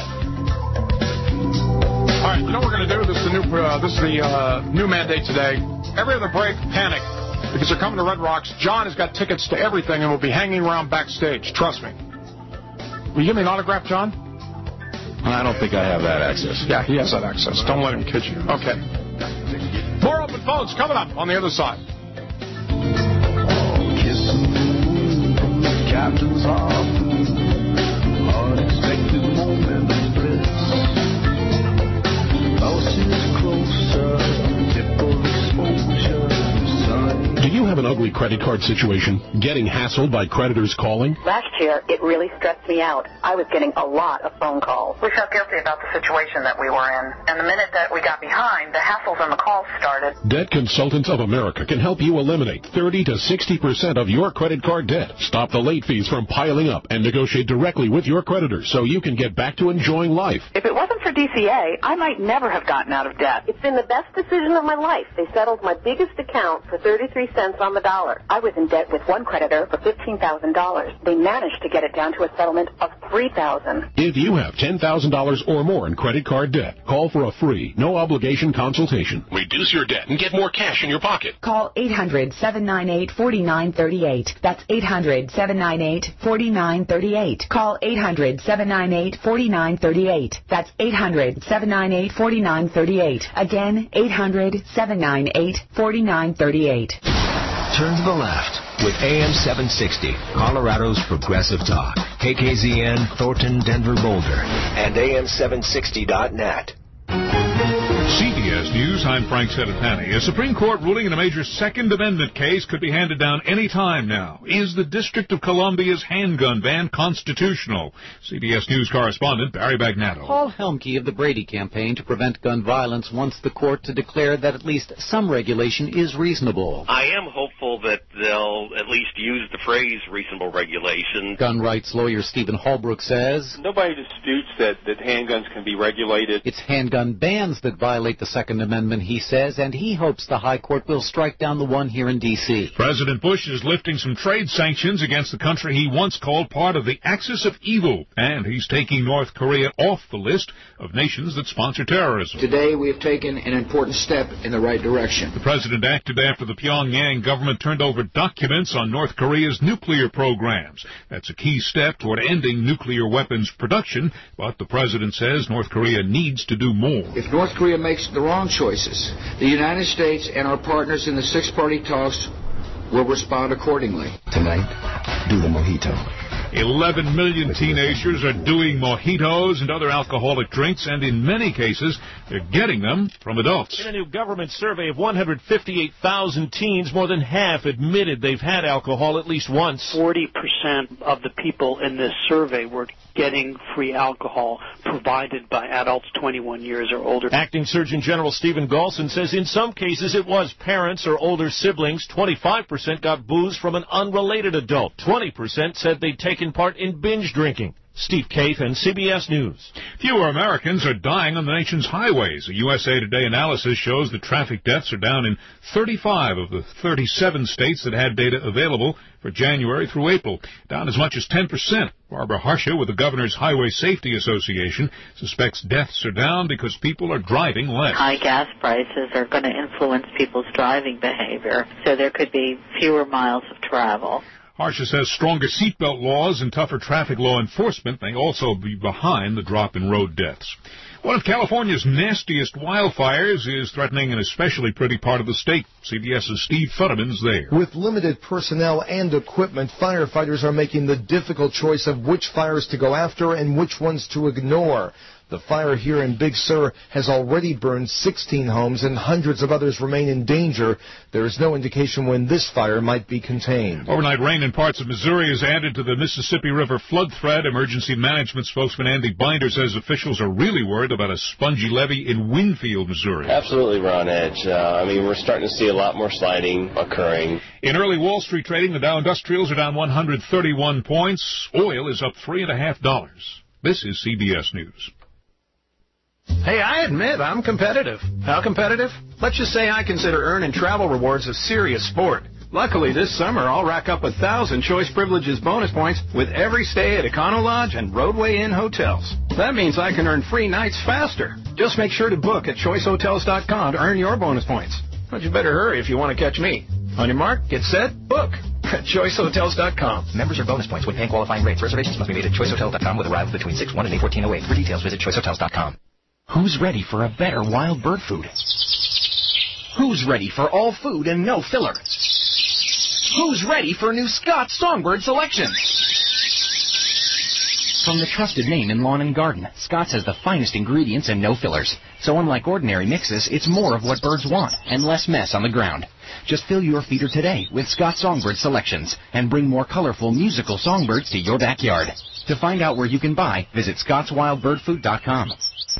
All right, you know what we're going to do? This is the new, uh, this is the uh, new mandate today. Every other break, panic, because they're coming to Red Rocks. John has got tickets to everything and will be hanging around backstage. Trust me. Will you give me an autograph, John? I don't think I have that access. Yeah, he has that access. Don't let him kid you. Okay. More open phones coming up on the other side. Captain's off. Unexpected moment of bliss. Closer, closer, tip of exposure. Do you have an ugly credit card situation? Getting hassled by creditors calling? Last year, it really stressed me out. I was getting a lot of phone calls. We felt guilty about the situation that we were in. And the minute that we got behind, the hassles and the calls started. Debt Consultants of America can help you eliminate thirty to sixty percent of your credit card debt. Stop the late fees from piling up and negotiate directly with your creditors so you can get back to enjoying life. If it wasn't for D C A, I might never have gotten out of debt. It's been the best decision of my life. They settled my biggest account for thirty-three cents on the dollar. I was in debt with one creditor for fifteen thousand dollars. They managed to get it down to a settlement of three thousand dollars. If you have ten thousand dollars or more in credit card debt, call for a free, no-obligation consultation. Reduce your debt and get more cash in your pocket. Call eight hundred, seven nine eight, four nine three eight. That's eight hundred, seven nine eight, four nine three eight. Call eight hundred, seven nine eight, four nine three eight. That's eight hundred, seven nine eight, four nine three eight. Again, eight hundred, seven nine eight, four nine three eight. Turn to the left with A M seven sixty, Colorado's Progressive Talk. K K Z N, Thornton, Denver, Boulder, and A M seven sixty dot net. C B S News, I'm Frank Sedapani. A Supreme Court ruling in a major Second Amendment case could be handed down any time now. Is the District of Columbia's handgun ban constitutional? C B S News correspondent Barry Bagnatto. Paul Helmke of the Brady campaign to prevent gun violence wants the court to declare that at least some regulation is reasonable. I am hopeful that they'll at least use the phrase reasonable regulation. Gun rights lawyer Stephen Holbrook says, nobody disputes that, that handguns can be regulated. It's handgun bans that violate the Second Amendment, he says, and he hopes the High Court will strike down the one here in D C President Bush is lifting some trade sanctions against the country he once called part of the axis of evil, and he's taking North Korea off the list of nations that sponsor terrorism. Today we have taken an important step in the right direction. The president acted after the Pyongyang government turned over documents on North Korea's nuclear programs. That's a key step toward ending nuclear weapons production, but the president says North Korea needs to do more. If North Korea makes the wrong choices, the United States and our partners in the six-party talks will respond accordingly. Tonight, do the mojito. eleven million teenagers are doing mojitos and other alcoholic drinks, and in many cases, they're getting them from adults. In a new government survey of one hundred fifty-eight thousand teens, more than half admitted they've had alcohol at least once. forty percent of the people in this survey were getting free alcohol provided by adults twenty-one years or older. Acting Surgeon General Stephen Galson says in some cases it was parents or older siblings. twenty-five percent got booze from an unrelated adult. twenty percent said they'd taken part in binge drinking. Steve Kaif and C B S News. Fewer Americans are dying on the nation's highways. A U S A Today analysis shows that traffic deaths are down in thirty-five of the thirty-seven states that had data available for January through April, down as much as ten percent. Barbara Harsha with the Governor's Highway Safety Association suspects deaths are down because people are driving less. High gas prices are going to influence people's driving behavior, so there could be fewer miles of travel. Harsha says stronger seatbelt laws and tougher traffic law enforcement may also be behind the drop in road deaths. One of California's nastiest wildfires is threatening an especially pretty part of the state. CBS's Steve Futterman's there. With limited personnel and equipment, firefighters are making the difficult choice of which fires to go after and which ones to ignore. The fire here in Big Sur has already burned sixteen homes and hundreds of others remain in danger. There is no indication when this fire might be contained. Overnight rain in parts of Missouri has added to the Mississippi River flood threat. Emergency management spokesman Andy Binder says officials are really worried about a spongy levee in Winfield, Missouri. Absolutely, we're on edge. Uh, I mean, we're starting to see a lot more sliding occurring. In early Wall Street trading, the Dow Industrials are down one hundred thirty-one points. Oil is up three and a half dollars. This is C B S News. Hey, I admit I'm competitive. How competitive? Let's just say I consider earning travel rewards a serious sport. Luckily, this summer, I'll rack up a thousand Choice Privileges bonus points with every stay at Econo Lodge and Roadway Inn hotels. That means I can earn free nights faster. Just make sure to book at choice hotels dot com to earn your bonus points. But you better hurry if you want to catch me. On your mark, get set, book at choice hotels dot com. Members are bonus points with paying qualifying rates. Reservations must be made at choice hotels dot com with arrival between six one and eight fourteen oh eight. For details, visit choice hotels dot com. Who's ready for a better wild bird food? Who's ready for all food and no filler? Who's ready for new Scott's Songbird Selection? From the trusted name in lawn and garden, Scott's has the finest ingredients and no fillers. So unlike ordinary mixes, it's more of what birds want and less mess on the ground. Just fill your feeder today with Scott's Songbird Selections and bring more colorful musical songbirds to your backyard. To find out where you can buy, visit scotts wild bird food dot com.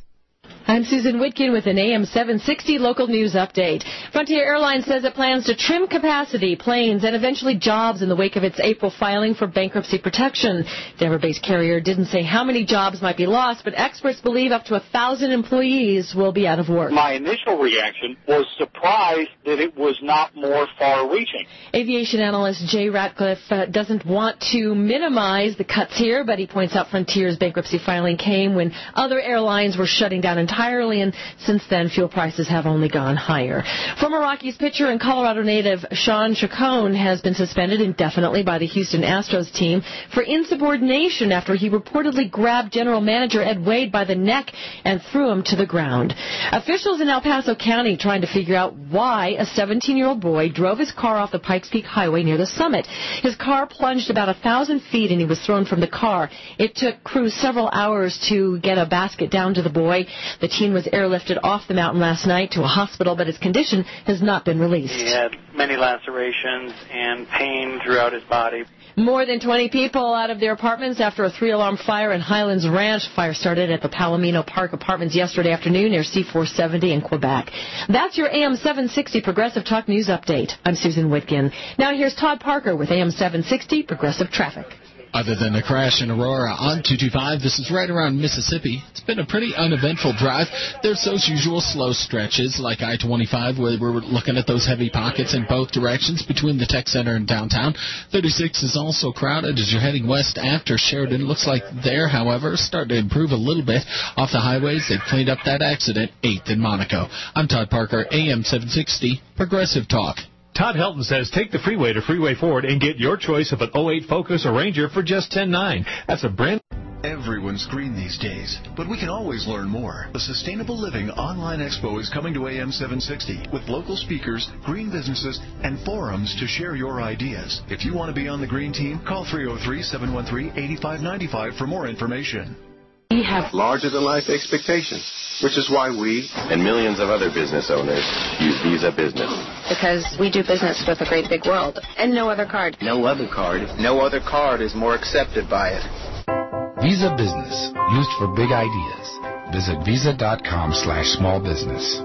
I'm Susan Whitkin with an A M seven sixty local news update. Frontier Airlines says it plans to trim capacity, planes, and eventually jobs in the wake of its April filing for bankruptcy protection. Denver-based carrier didn't say how many jobs might be lost, but experts believe up to a thousand employees will be out of work. My initial reaction was surprised that it was not more far-reaching. Aviation analyst Jay Ratcliffe uh, doesn't want to minimize the cuts here, but he points out Frontier's bankruptcy filing came when other airlines were shutting down entirely. Entirely, and since then, fuel prices have only gone higher. Former Rockies pitcher and Colorado native Sean Chacon has been suspended indefinitely by the Houston Astros team for insubordination after he reportedly grabbed general manager Ed Wade by the neck and threw him to the ground. Officials in El Paso County trying to figure out why a seventeen-year-old boy drove his car off the Pikes Peak Highway near the summit. His car plunged about a thousand feet and he was thrown from the car. It took crews several hours to get a basket down to the boy. The teen was airlifted off the mountain last night to a hospital, but his condition has not been released. He had many lacerations and pain throughout his body. More than twenty people out of their apartments after a three-alarm fire in Highlands Ranch. Fire started at the Palomino Park Apartments yesterday afternoon near C four seventy in Quebec. That's your A M seven sixty Progressive Talk News Update. I'm Susan Whitkin. Now here's Todd Parker with A M seven sixty Progressive Traffic. Other than a crash in Aurora on two twenty-five, this is right around Mississippi. It's been a pretty uneventful drive. There's those usual slow stretches like I twenty-five where we're looking at those heavy pockets in both directions between the tech center and downtown. thirty-six is also crowded as you're heading west after Sheridan. Looks like there, however, starting to improve a little bit off the highways. They've cleaned up that accident, eighth in Monaco. I'm Todd Parker, A M seven sixty, Progressive Talk. Todd Helton says take the freeway to Freeway Ford and get your choice of an oh eight Focus or Ranger for just ten nine. That's a brand. Everyone's green these days, but we can always learn more. The Sustainable Living Online Expo is coming to A M seven sixty with local speakers, green businesses, and forums to share your ideas. If you want to be on the green team, call three oh three, seven one three, eight five nine five for more information. We have larger-than-life expectations, which is why we and millions of other business owners use Visa Business. Because we do business with a great big world, and no other card. No other card. No other card is more accepted by it. Visa Business, used for big ideas. Visit visa.com slash small business.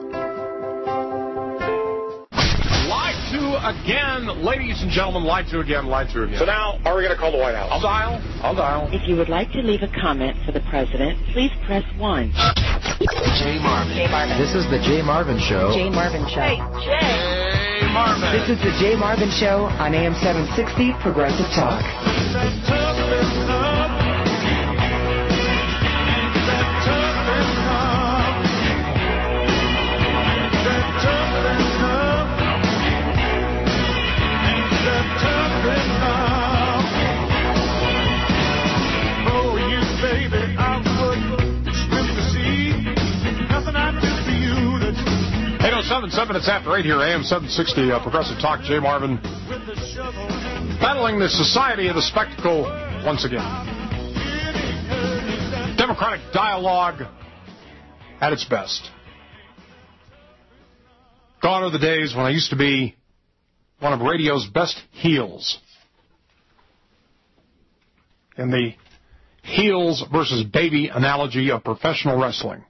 Again, ladies and gentlemen, lied to again, lied to again. So now, are we going to call the White House? I'll dial. I'll dial. If you would like to leave a comment for the president, please press one. Jay Marvin. Jay Marvin. This is the Jay Marvin Show. Jay Marvin Show. Hey, Jay. Jay Marvin. This is the Jay Marvin Show on A M seven sixty Progressive Talk. eight oh seven seven, it's after eight here, A M seven sixty, uh, Progressive Talk, Jay Marvin. Battling the Society of the Spectacle once again. Democratic Dialogue at its best. Gone are the days when I used to be one of radio's best heels. In the heels versus baby analogy of professional wrestling.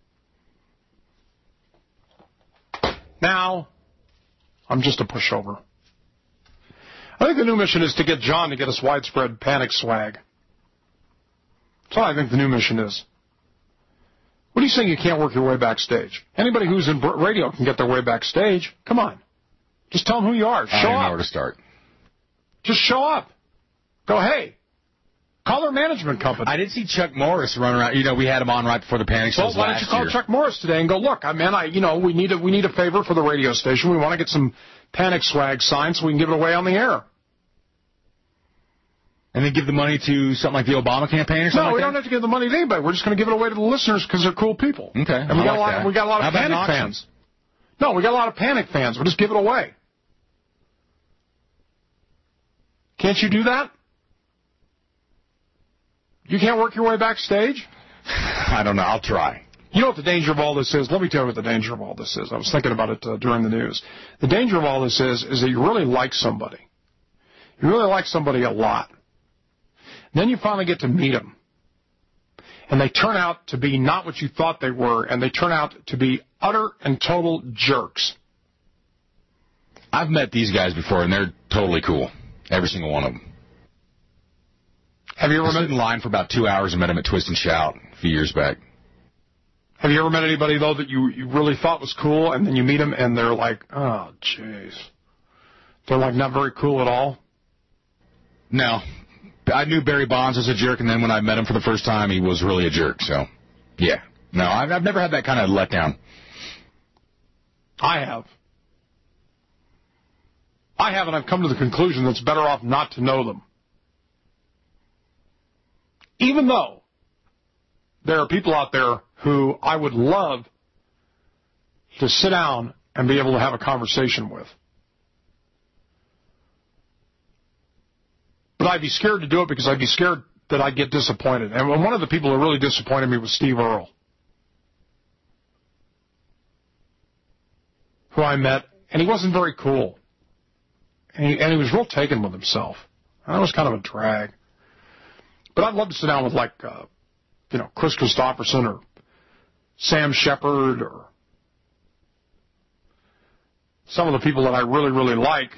Now, I'm just a pushover. I think the new mission is to get John to get us widespread panic swag. That's what I think the new mission is. What are you saying you can't work your way backstage? Anybody who's in radio can get their way backstage. Come on. Just tell them who you are. Show I don't up. know where to start. Just show up. Go, hey. Call their management company. I did see Chuck Morris run around. You know, we had him on right before the panic shows last year. Well, why don't you call year. Chuck Morris today and go, look, I mean, I, you know, we need a, we need a favor for the radio station. We want to get some panic swag signed so we can give it away on the air. And then give the money to something like the Obama campaign or something No, like we that? don't have to give the money to anybody. We're just going to give it away to the listeners because they're cool people. Okay, and we I got like a lot. that. We got a lot How of about an panic auction? fans. No, we got a lot of panic fans. We'll just give it away. Can't you do that? You can't work your way backstage? I don't know. I'll try. You know what the danger of all this is? Let me tell you what the danger of all this is. I was thinking about it uh, during the news. The danger of all this is, is that you really like somebody. You really like somebody a lot. Then you finally get to meet them. And they turn out to be not what you thought they were, and they turn out to be utter and total jerks. I've met these guys before, and they're totally cool. Every single one of them. Have you ever I stood met in line for about two hours and met him at Twist and Shout a few years back. Have you ever met anybody, though, that you, you really thought was cool, and then you meet them, and they're like, oh, jeez. They're, like, not very cool at all? No. I knew Barry Bonds was a jerk, and then when I met him for the first time, he was really a jerk. So, yeah. No, I've, I've never had that kind of letdown. I have. I have, and I've come to the conclusion that it's better off not to know them. Even though there are people out there who I would love to sit down and be able to have a conversation with. But I'd be scared to do it because I'd be scared that I'd get disappointed. And one of the people who really disappointed me was Steve Earle, who I met, and he wasn't very cool. And he, and he was real taken with himself. And that was kind of a drag. But I'd love to sit down with, like, uh, you know, Chris Christopherson or Sam Shepard or some of the people that I really, really like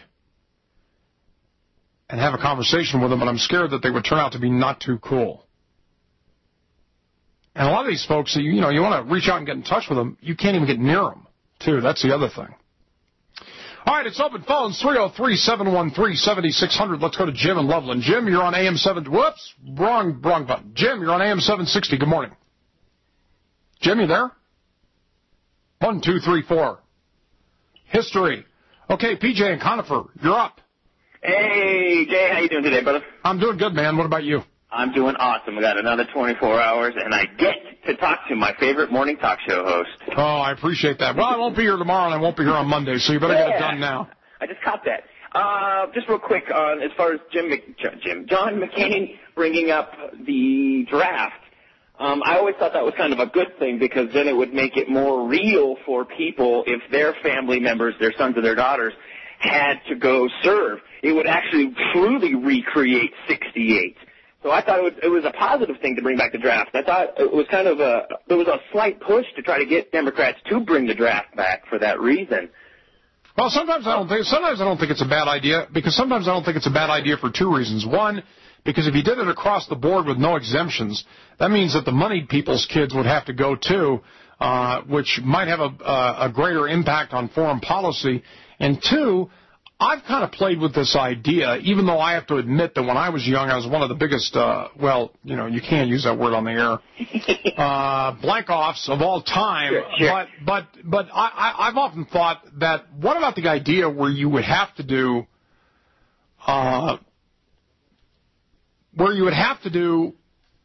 and have a conversation with them, but I'm scared that they would turn out to be not too cool. And a lot of these folks, you, you know, you want to reach out and get in touch with them, you can't even get near them, too. That's the other thing. All right, it's open phones, three oh three, seven one three, seven six zero zero. Let's go to Jim in Loveland. Jim, you're on A M seven... Whoops, wrong, wrong button. Jim, you're on A M seven sixty. Good morning. Jim, you there? One, two, three, four. History. Okay, P J and Conifer, you're up. Hey, Jay, how you doing today, brother? I'm doing good, man. What about you? I'm doing awesome. We got another twenty-four hours, and I get to talk to my favorite morning talk show host. Oh, I appreciate that. Well, I won't be here tomorrow, and I won't be here on Monday, so you better yeah, get it done now. I just caught that. Uh, just real quick, on as far as Jim, Mc, Jim, John McCain bringing up the draft, um, I always thought that was kind of a good thing because then it would make it more real for people if their family members, their sons or their daughters, had to go serve. It would actually truly recreate sixty-eight. So I thought it was, it was a positive thing to bring back the draft. I thought it was kind of a, there was a slight push to try to get Democrats to bring the draft back for that reason. Well, sometimes I don't think, sometimes I don't think it's a bad idea, because sometimes I don't think it's a bad idea for two reasons. One, because if you did it across the board with no exemptions, that means that the moneyed people's kids would have to go too, uh, which might have a, a, a greater impact on foreign policy. And two, I've kind of played with this idea, even though I have to admit that when I was young, I was one of the biggest, uh, well, you know, you can't use that word on the air, uh, blank-offs of all time. Sure, sure. But but but I, I, I've often thought that, what about the idea where you would have to do, uh, where you would have to do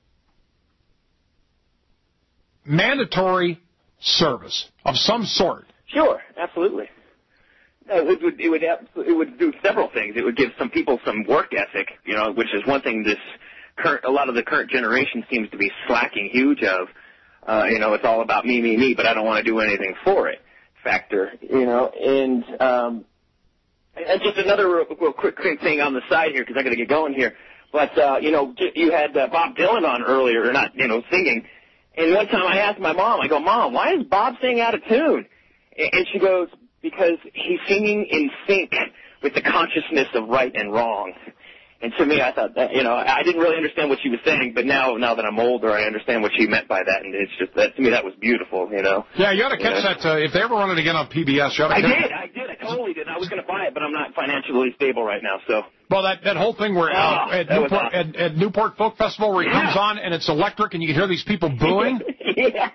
mandatory service of some sort? Sure, absolutely. No, it would it would it would do several things. It would give some people some work ethic, you know, which is one thing this current a lot of the current generation seems to be slacking huge of. uh, you know, it's all about me, me, me, but I don't want to do anything for it factor, you know. And um, and just another real, real quick, quick thing on the side here, because I got to get going here. But, uh, you know, you had uh, Bob Dylan on earlier, or not, you know, singing. And one time I asked my mom, I go, Mom, why is Bob singing out of tune? And she goes, because he's singing in sync with the consciousness of right and wrong. And to me, I thought that, you know, I didn't really understand what she was saying, but now, now that I'm older, I understand what she meant by that, and it's just that to me that was beautiful, you know. Yeah, you ought to catch you know? that. Uh, if they ever run it again on P B S, you ought to I catch did, it. I did, I totally did. I was going to buy it, but I'm not financially stable right now, so. Well, that that whole thing where uh, oh, at, Newport, awesome. at, at Newport Folk Festival where he yeah. comes on and it's electric and you can hear these people booing. Yeah.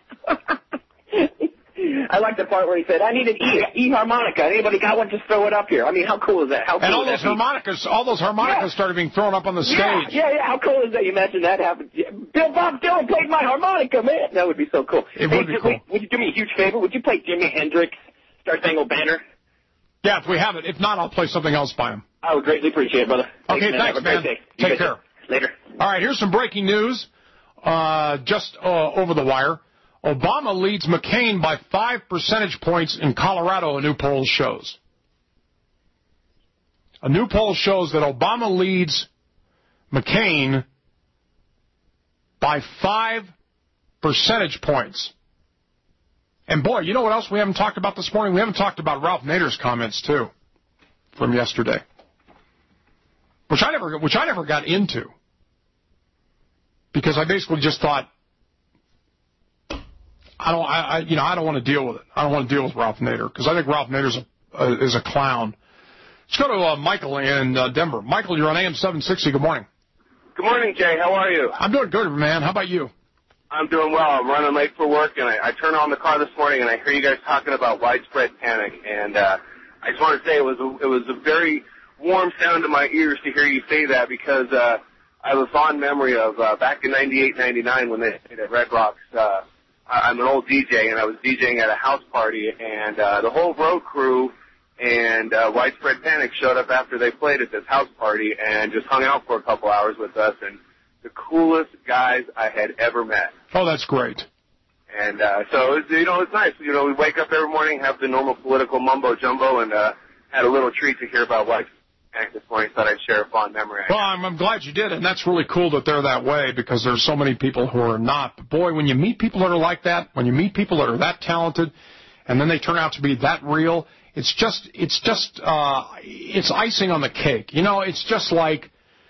I like the part where he said, I need an E, e harmonica. Anybody got one? Just throw it up here. I mean, how cool is that? How cool and all is those that? harmonicas, all those harmonicas yeah. started being thrown up on the stage. Yeah, yeah, yeah. How cool is that? You imagine that happened. Bill Bob Dylan played my harmonica, man. That would be so cool. It hey, would be cool. Would you do me a huge favor? Would you play Jimi Hendrix, Star Spangled Banner? Yeah, if we have it. If not, I'll play something else by him. I would greatly appreciate it, brother. Okay, thanks, man. thanks, Have a great man. Day. Take care. Later. All right, here's some breaking news. Uh, just uh, over the wire. Obama leads McCain by five percentage points in Colorado, a new poll shows. A new poll shows that Obama leads McCain by five percentage points. And, boy, you know what else we haven't talked about this morning? We haven't talked about Ralph Nader's comments, too, from yesterday, which I never, which I never got into, because I basically just thought, I don't, I, I, you know, I don't want to deal with it. I don't want to deal with Ralph Nader because I think Ralph Nader's a, uh, is a clown. Let's go to uh, Michael in uh, Denver. Michael, you're on A M seven sixty. Good morning. Good morning, Jay. How are you? I'm doing good, man. How about you? I'm doing well. I'm running late for work, and I, I turned on the car this morning, and I hear you guys talking about widespread panic. And uh, I just want to say it was a, it was a very warm sound to my ears to hear you say that because uh, I have a fond memory of uh, back in ninety-eight, ninety-nine when they played at Red Rocks. Uh, I'm an old D J, and I was DJing at a house party, and uh, the whole road crew and uh, Widespread Panic showed up after they played at this house party and just hung out for a couple hours with us, and the coolest guys I had ever met. Oh, that's great. And uh, so, it's, you know, it's nice. You know, we wake up every morning, have the normal political mumbo-jumbo, and uh, had a little treat to hear about Widespread Panic this morning. Thought I'd share a fond memory. Well, I'm, I'm glad you did, and that's really cool that they're that way because there's so many people who are not. But, boy, when you meet people that are like that, when you meet people that are that talented, and then they turn out to be that real, it's just, it's just, uh, it's icing on the cake. You know, it's just like,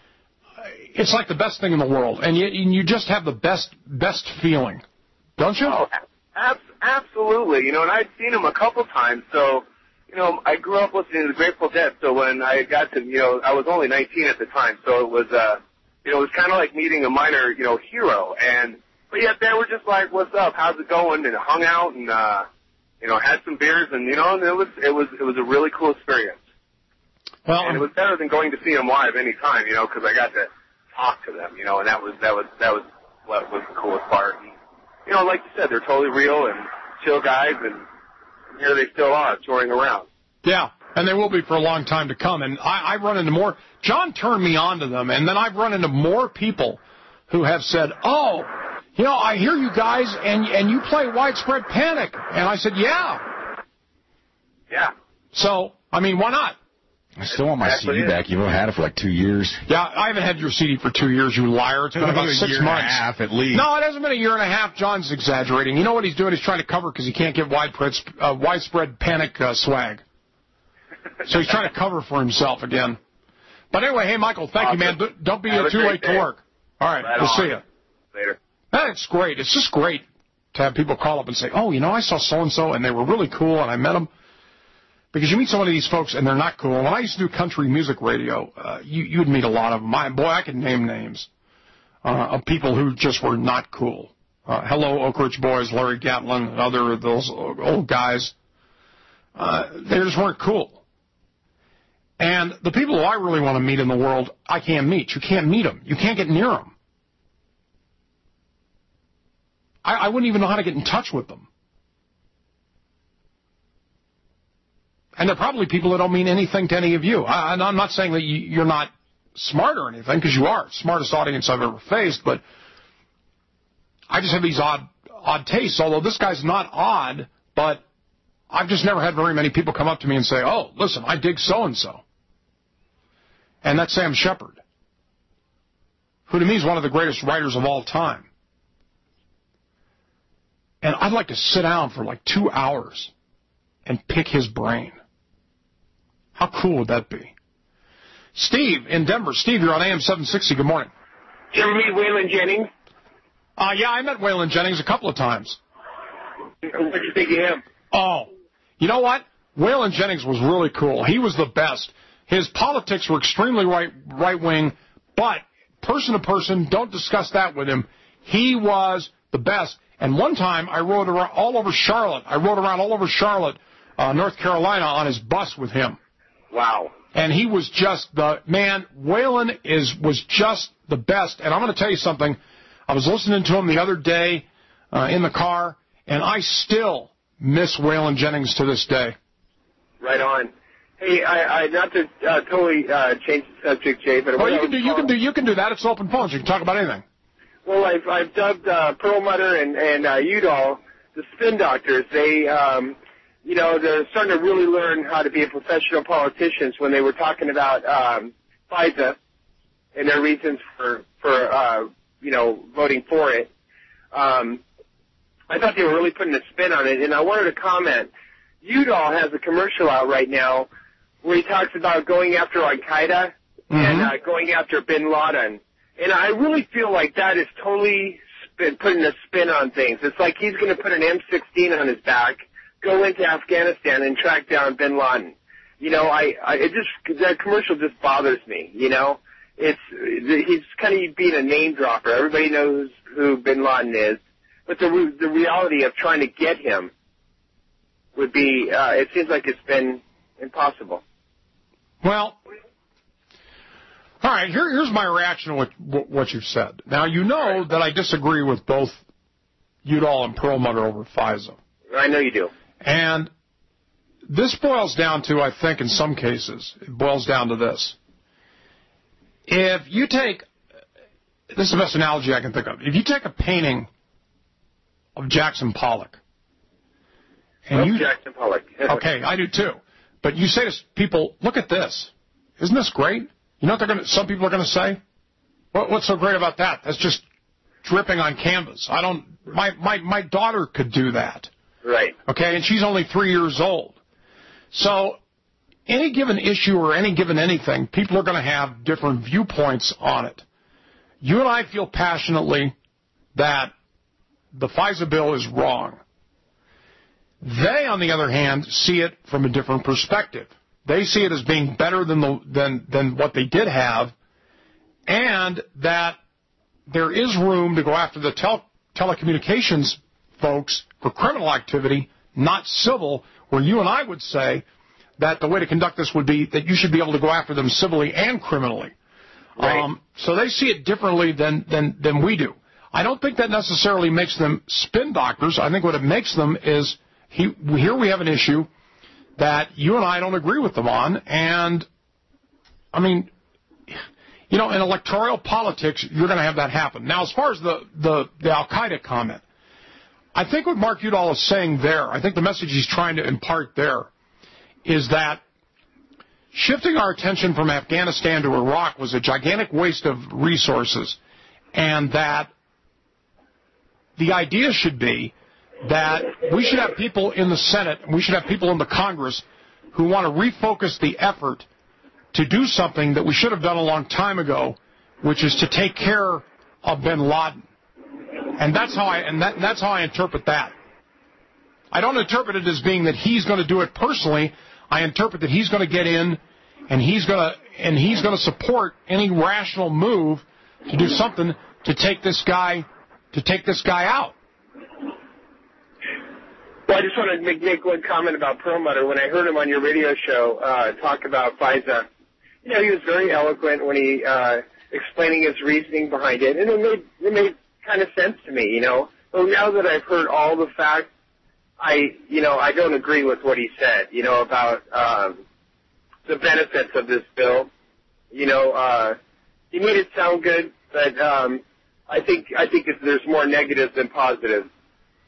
it's like the best thing in the world, and you, and you just have the best, best feeling, don't you? Oh, ab- absolutely. You know, and I'd seen him a couple times, so, you know, I grew up listening to the Grateful Dead, so when I got to, you know, I was only nineteen at the time, so it was, uh, you know, it was kind of like meeting a minor, you know, hero, and, but yet they were just like, what's up, how's it going, and hung out, and, uh, you know, had some beers, and, you know, and it was, it was, it was a really cool experience. Well, and it was better than going to see him live any time, you know, because I got to talk to them, you know, and that was, that was, that was what was the coolest part. And, you know, like you said, they're totally real and chill guys, and here they still are, touring around. Yeah, and they will be for a long time to come. And I, I've run into more. John turned me on to them, and then I've run into more people who have said, oh, you know, I hear you guys, and and you play Widespread Panic. And I said, yeah. Yeah. So, I mean, why not? I still want my C D back. You've only had it for like two years. Yeah, I haven't had your C D for two years, you liar. It's been about a six year months. And a half at least. No, it hasn't been a year and a half. John's exaggerating. You know what he's doing? He's trying to cover because he can't get widespread, uh, widespread panic uh, swag. So he's trying to cover for himself again. But anyway, hey, Michael, thank awesome. you, man. D- don't be Have too late day. to work. All right, right we'll on. see you. Later. That's great. It's just great to have people call up and say, oh, you know, I saw so-and-so, and they were really cool, and I met them. Because you meet some of these folks, and they're not cool. When I used to do country music radio, uh, you, you'd meet a lot of them. I, boy, I could name names uh, of people who just were not cool. Uh, hello, Oak Ridge Boys, Larry Gatlin, and other of those old guys. Uh, they just weren't cool. And the people who I really want to meet in the world, I can't meet. You can't meet them. You can't get near them. I, I wouldn't even know how to get in touch with them. And they're probably people that don't mean anything to any of you. I, I'm not saying that you, you're not smart or anything, because you are. Smartest audience I've ever faced, but I just have these odd odd tastes, although this guy's not odd, but I've just never had very many people come up to me and say, oh, listen, I dig so-and-so. And that's Sam Shepard, who to me is one of the greatest writers of all time. And I'd like to sit down for like two hours and pick his brain. How cool would that be? Steve in Denver. Steve, you're on A M seven sixty. Good morning. Did you ever meet Waylon Jennings? Uh, yeah, I met Waylon Jennings a couple of times. What did you think of him? Oh, you know what? Waylon Jennings was really cool. He was the best. His politics were extremely right, right-wing, but person to person, don't discuss that with him. He was the best. And one time I rode around all over Charlotte. I rode around all over Charlotte, uh, North Carolina on his bus with him. Wow. And he was just the, man, Waylon is, was just the best. And I'm going to tell you something. I was listening to him the other day uh, in the car, and I still miss Waylon Jennings to this day. Right on. Hey, I, I not to uh, totally uh, change the subject, Jay, but well, you can do you can do you can do that. It's open phones. You can talk about anything. Well, I've I've dubbed uh, Perlmutter and and uh, Udall the spin doctors. They, um, you know, they're starting to really learn how to be a professional politicians. When they were talking about um, FISA and their reasons for for uh, you know voting for it, um, I thought they were really putting a spin on it. And I wanted to comment. Udall has a commercial out right now where he talks about going after Al-Qaeda mm-hmm. and uh, going after Bin Laden. And I really feel like that is totally spin, putting a spin on things. It's like he's going to put an M sixteen on his back, go into Afghanistan, and track down Bin Laden. You know, I, I it just that commercial just bothers me. You know, it's he's kind of being a name dropper. Everybody knows who Bin Laden is, but the the reality of trying to get him would be, uh, it seems like it's been impossible. Well, all right, here, here's my reaction to what, what you've said. Now, you know that I disagree with both Udall and Perlmutter over FISA. I know you do. And this boils down to, I think, in some cases, it boils down to this. If you take, this is the best analogy I can think of. If you take a painting of Jackson Pollock, and you, Jackson Pollock. Okay, I do too. But you say to people, look at this. Isn't this great? You know what they're going to, some people are going to say? What, what's so great about that? That's just dripping on canvas. I don't, my, my, my daughter could do that. Right. Okay, and she's only three years old. So any given issue or any given anything, people are going to have different viewpoints on it. You and I feel passionately that the FISA bill is wrong. They, on the other hand, see it from a different perspective. They see it as being better than the than than what they did have, and that there is room to go after the tel- telecommunications folks for criminal activity, not civil, where you and I would say that the way to conduct this would be that you should be able to go after them civilly and criminally. Right. Um, so they see it differently than, than, than we do. I don't think that necessarily makes them spin doctors. I think what it makes them is He, here we have an issue that you and I don't agree with them on, and, I mean, you know, in electoral politics, you're going to have that happen. Now, as far as the, the, the Al-Qaeda comment, I think what Mark Udall is saying there, I think the message he's trying to impart there, is that shifting our attention from Afghanistan to Iraq was a gigantic waste of resources, and that the idea should be that we should have people in the Senate, we should have people in the Congress who want to refocus the effort to do something that we should have done a long time ago, which is to take care of bin Laden. And that's how I and that, that's how I interpret that. I don't interpret it as being that he's going to do it personally. I interpret that he's going to get in and he's going to and he's going to support any rational move to do something to take this guy to take this guy out. Well, I just want to make, make one comment about Perlmutter. When I heard him on your radio show uh, talk about FISA, you know, he was very eloquent when he uh, explaining his reasoning behind it, and it made it made kind of sense to me, you know. But now that I've heard all the facts, I, you know, I don't agree with what he said, you know, about um, the benefits of this bill. You know, uh, he made it sound good, but um, I think I think there's more negatives than positives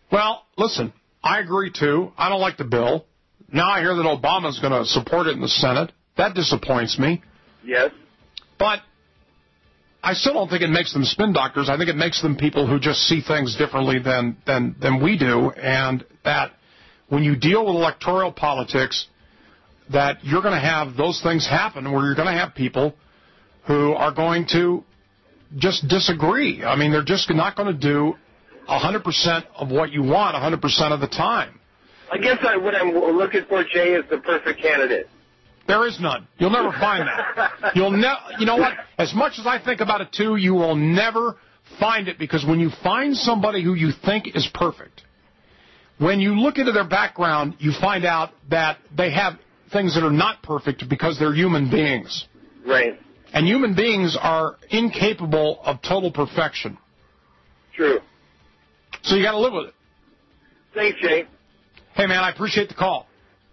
Well, listen, I agree, too. I don't like the bill. Now I hear that Obama's going to support it in the Senate. That disappoints me. Yes. But I still don't think it makes them spin doctors. I think it makes them people who just see things differently than, than, than we do, and that when you deal with electoral politics, that you're going to have those things happen where you're going to have people who are going to just disagree. I mean, they're just not going to do one hundred percent of what you want one hundred percent of the time. I guess I, what I'm looking for, Jay, is the perfect candidate. There is none. You'll never find that. You'll never. You know what? As much as I think about it too, you will never find it, because when you find somebody who you think is perfect, when you look into their background, you find out that they have things that are not perfect because they're human beings. Right. And human beings are incapable of total perfection. True. So you got to live with it. Thanks, Jay. Hey, man, I appreciate the call.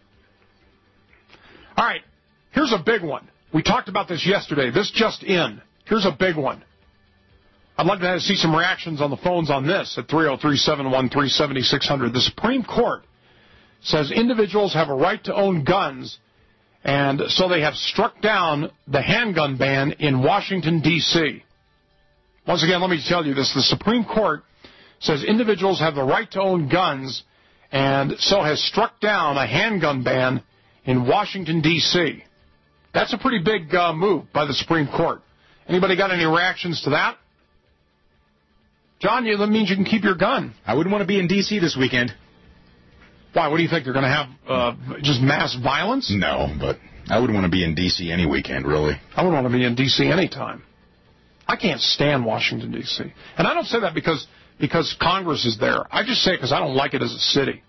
All right, here's a big one. We talked about this yesterday. This just in. Here's a big one. I'd like to see some reactions on the phones on this at three oh three, seven one three, seven six zero zero. The Supreme Court says individuals have a right to own guns, and so they have struck down the handgun ban in Washington, D C Once again, let me tell you this. The Supreme Court says individuals have the right to own guns, and so has struck down a handgun ban in Washington, D C That's a pretty big uh, move by the Supreme Court. Anybody got any reactions to that? John, you, that means you can keep your gun. I wouldn't want to be in D C this weekend. Why? What do you think? They're going to have uh, just mass violence? No, but I wouldn't want to be in D C any weekend, really. I wouldn't want to be in D C anytime. I can't stand Washington, D C And I don't say that because, because Congress is there. I just say it because I don't like it as a city.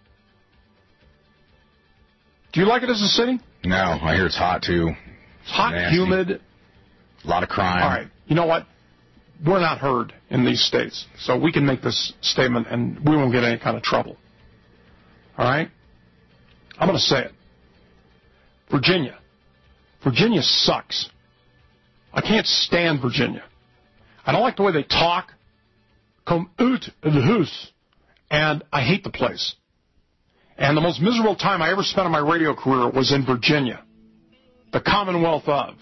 Do you like it as a city? No, I hear it's hot, too. It's hot, nasty. humid. A lot of crime. All right. You know what? We're not heard in these states, so we can make this statement and we won't get any kind of trouble. All right? I'm going to say it. Virginia. Virginia sucks. I can't stand Virginia. I don't like the way they talk. Come out of the house. And I hate the place. And the most miserable time I ever spent in my radio career was in Virginia, the Commonwealth of.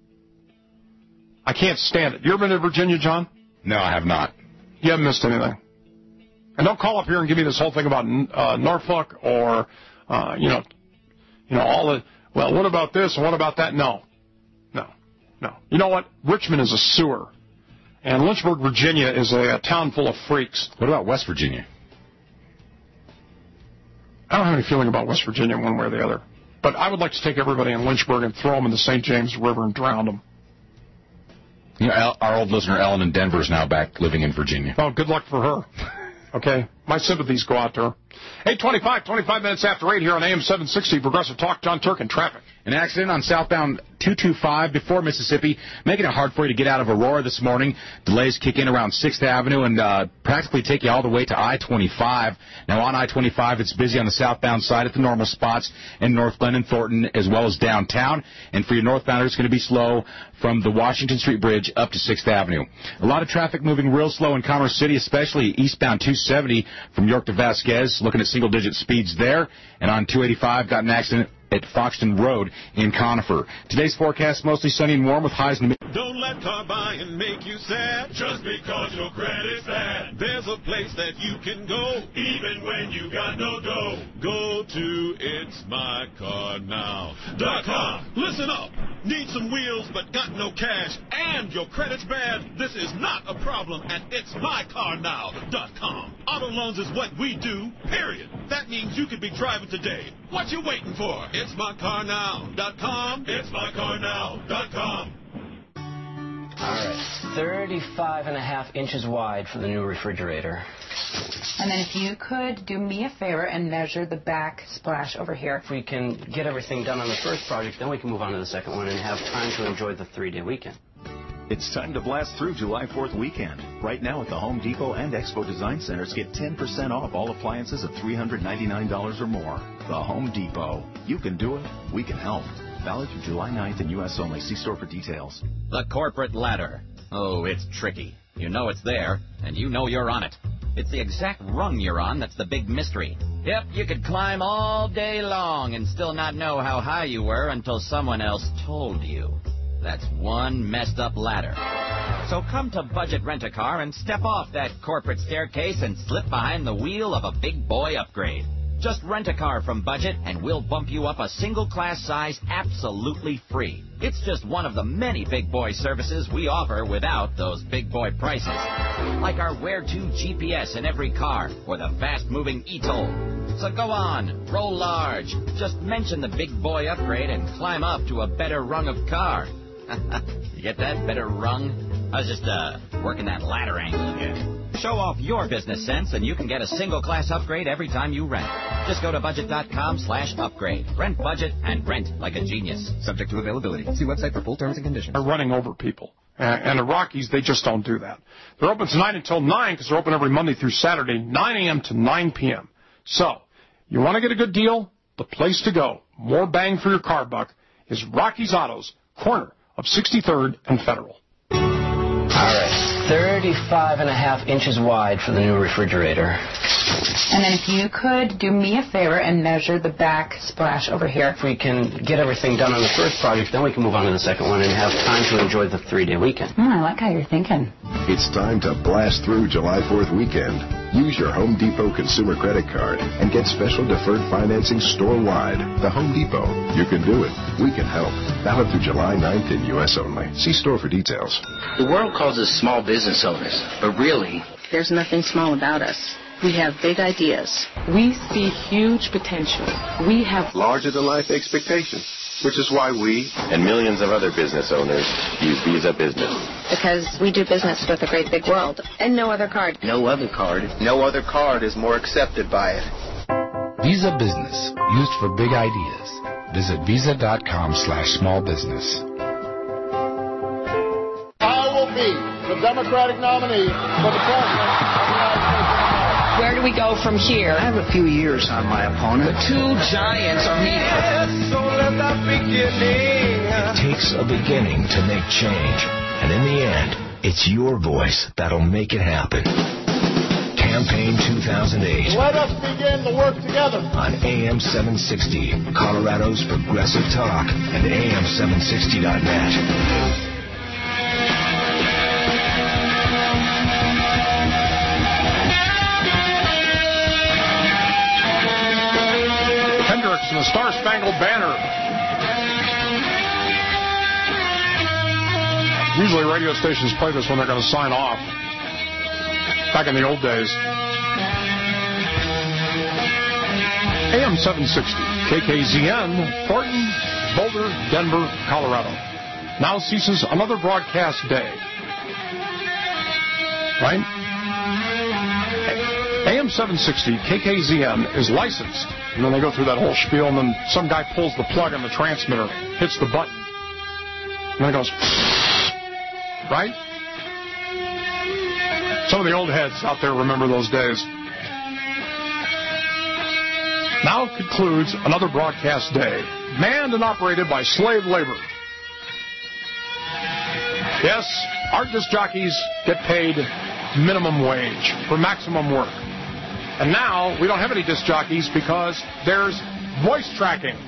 I can't stand it. You ever been to Virginia, John? No, I have not. You haven't missed anything. And don't call up here and give me this whole thing about uh, Norfolk or, uh, you know, you know, all the, well, what about this and what about that? No. No. No. You know what? Richmond is a sewer. And Lynchburg, Virginia is a, a town full of freaks. What about West Virginia? I don't have any feeling about West Virginia one way or the other. But I would like to take everybody in Lynchburg and throw them in the Saint James River and drown them. You know, our old listener Ellen in Denver is now back living in Virginia. Oh, good luck for her. Okay? My sympathies go out to her. eight twenty-five, twenty-five minutes after eight here on A M seven sixty, Progressive Talk. John Turk in traffic. An accident on southbound two two five before Mississippi, making it hard for you to get out of Aurora this morning. Delays kick in around sixth Avenue and uh, practically take you all the way to I twenty-five. Now, on I twenty-five, it's busy on the southbound side at the normal spots in North Glen and Thornton, as well as downtown. And for your northbounders, it's going to be slow from the Washington Street Bridge up to sixth Avenue. A lot of traffic moving real slow in Commerce City, especially eastbound two seventy from York to Vasquez, looking at single-digit speeds there. And on two eighty-five, got an accident at Foxton Road in Conifer. Today's forecast, mostly sunny and warm with highs in the mid. Don't let car buying make you sad just because your credit's bad. There's a place that you can go even when you got no dough. Go to it's my car now dot com. Listen up. Need some wheels but got no cash and your credit's bad? This is not a problem at it's my car now dot com. Auto loans is what we do, period. That means you could be driving today. What you waiting for? it's my car now dot com. it's my car now dot com. All right, thirty-five and a half inches wide for the new refrigerator. And then if you could do me a favor and measure the back splash over here. If we can get everything done on the first project, then we can move on to the second one and have time to enjoy the three-day weekend. It's time to blast through July fourth weekend. Right now at the Home Depot and Expo Design Centers, get ten percent off all appliances of three hundred ninety-nine dollars or more. The Home Depot. You can do it. We can help. Valid through July ninth in U S only. See store for details. The corporate ladder. Oh, it's tricky. You know it's there, and you know you're on it. It's the exact rung you're on that's the big mystery. Yep, you could climb all day long and still not know how high you were until someone else told you. That's one messed up ladder. So come to Budget Rent-A-Car and step off that corporate staircase and slip behind the wheel of a big boy upgrade. Just rent a car from Budget and we'll bump you up a single class size absolutely free. It's just one of the many big boy services we offer without those big boy prices. Like our Where To G P S in every car or the fast-moving E T O L. So go on, roll large. Just mention the big boy upgrade and climb up to a better rung of car. You get that? Better rung? I was just uh, working that ladder angle again. Show off your business sense, and you can get a single-class upgrade every time you rent. Just go to budget.com slash upgrade. Rent Budget and rent like a genius. Subject to availability. See website for full terms and conditions. They're running over people. And the Rockies, they just don't do that. They're open tonight until nine because they're open every Monday through Saturday, nine a.m. to nine p.m. So, you want to get a good deal? The place to go, more bang for your car buck, is Rockies Autos, corner of sixty-third and Federal. All right, thirty-five and a half inches wide for the new refrigerator. And then if you could do me a favor and measure the back splash over here. If we can get everything done on the first project, then we can move on to the second one and have time to enjoy the three-day weekend. Mm, I like how you're thinking. It's time to blast through July fourth weekend. Use your Home Depot consumer credit card and get special deferred financing store-wide. The Home Depot. You can do it. We can help. Valid through July ninth in U S only. See store for details. The world calls us small business owners, but really, There's nothing small about us. We have big ideas. We see huge potential. We have larger-than-life expectations, which is why we and millions of other business owners use Visa Business. Because we do business with a great big world, and no other card. No other card. No other card is more accepted by it. Visa Business, used for big ideas. Visit visa.com slash small business. I will be the Democratic nominee for the President of the United States. Where do we go from here? I have a few years on my opponent. The two giants are meeting. Yes, so let the beginning. It takes a beginning to make change. And in the end, it's your voice that'll make it happen. Campaign two thousand eight. Let us begin the work together. On A M seven sixty, Colorado's Progressive Talk, and A M seven sixty dot net. And the Star-Spangled Banner. Usually radio stations play this when they're going to sign off. Back in the old days. A M seven sixty, K K Z N, Thornton, Boulder, Denver, Colorado. Now ceases another broadcast day. Right? A M seven sixty, K K Z N is licensed. And then they go through that whole spiel, and then some guy pulls the plug on the transmitter, hits the button, and then it goes, right? Some of the old heads out there remember those days. Now concludes another broadcast day, manned and operated by slave labor. Yes, our disc jockeys get paid minimum wage for maximum work. And now we don't have any disc jockeys because there's voice tracking.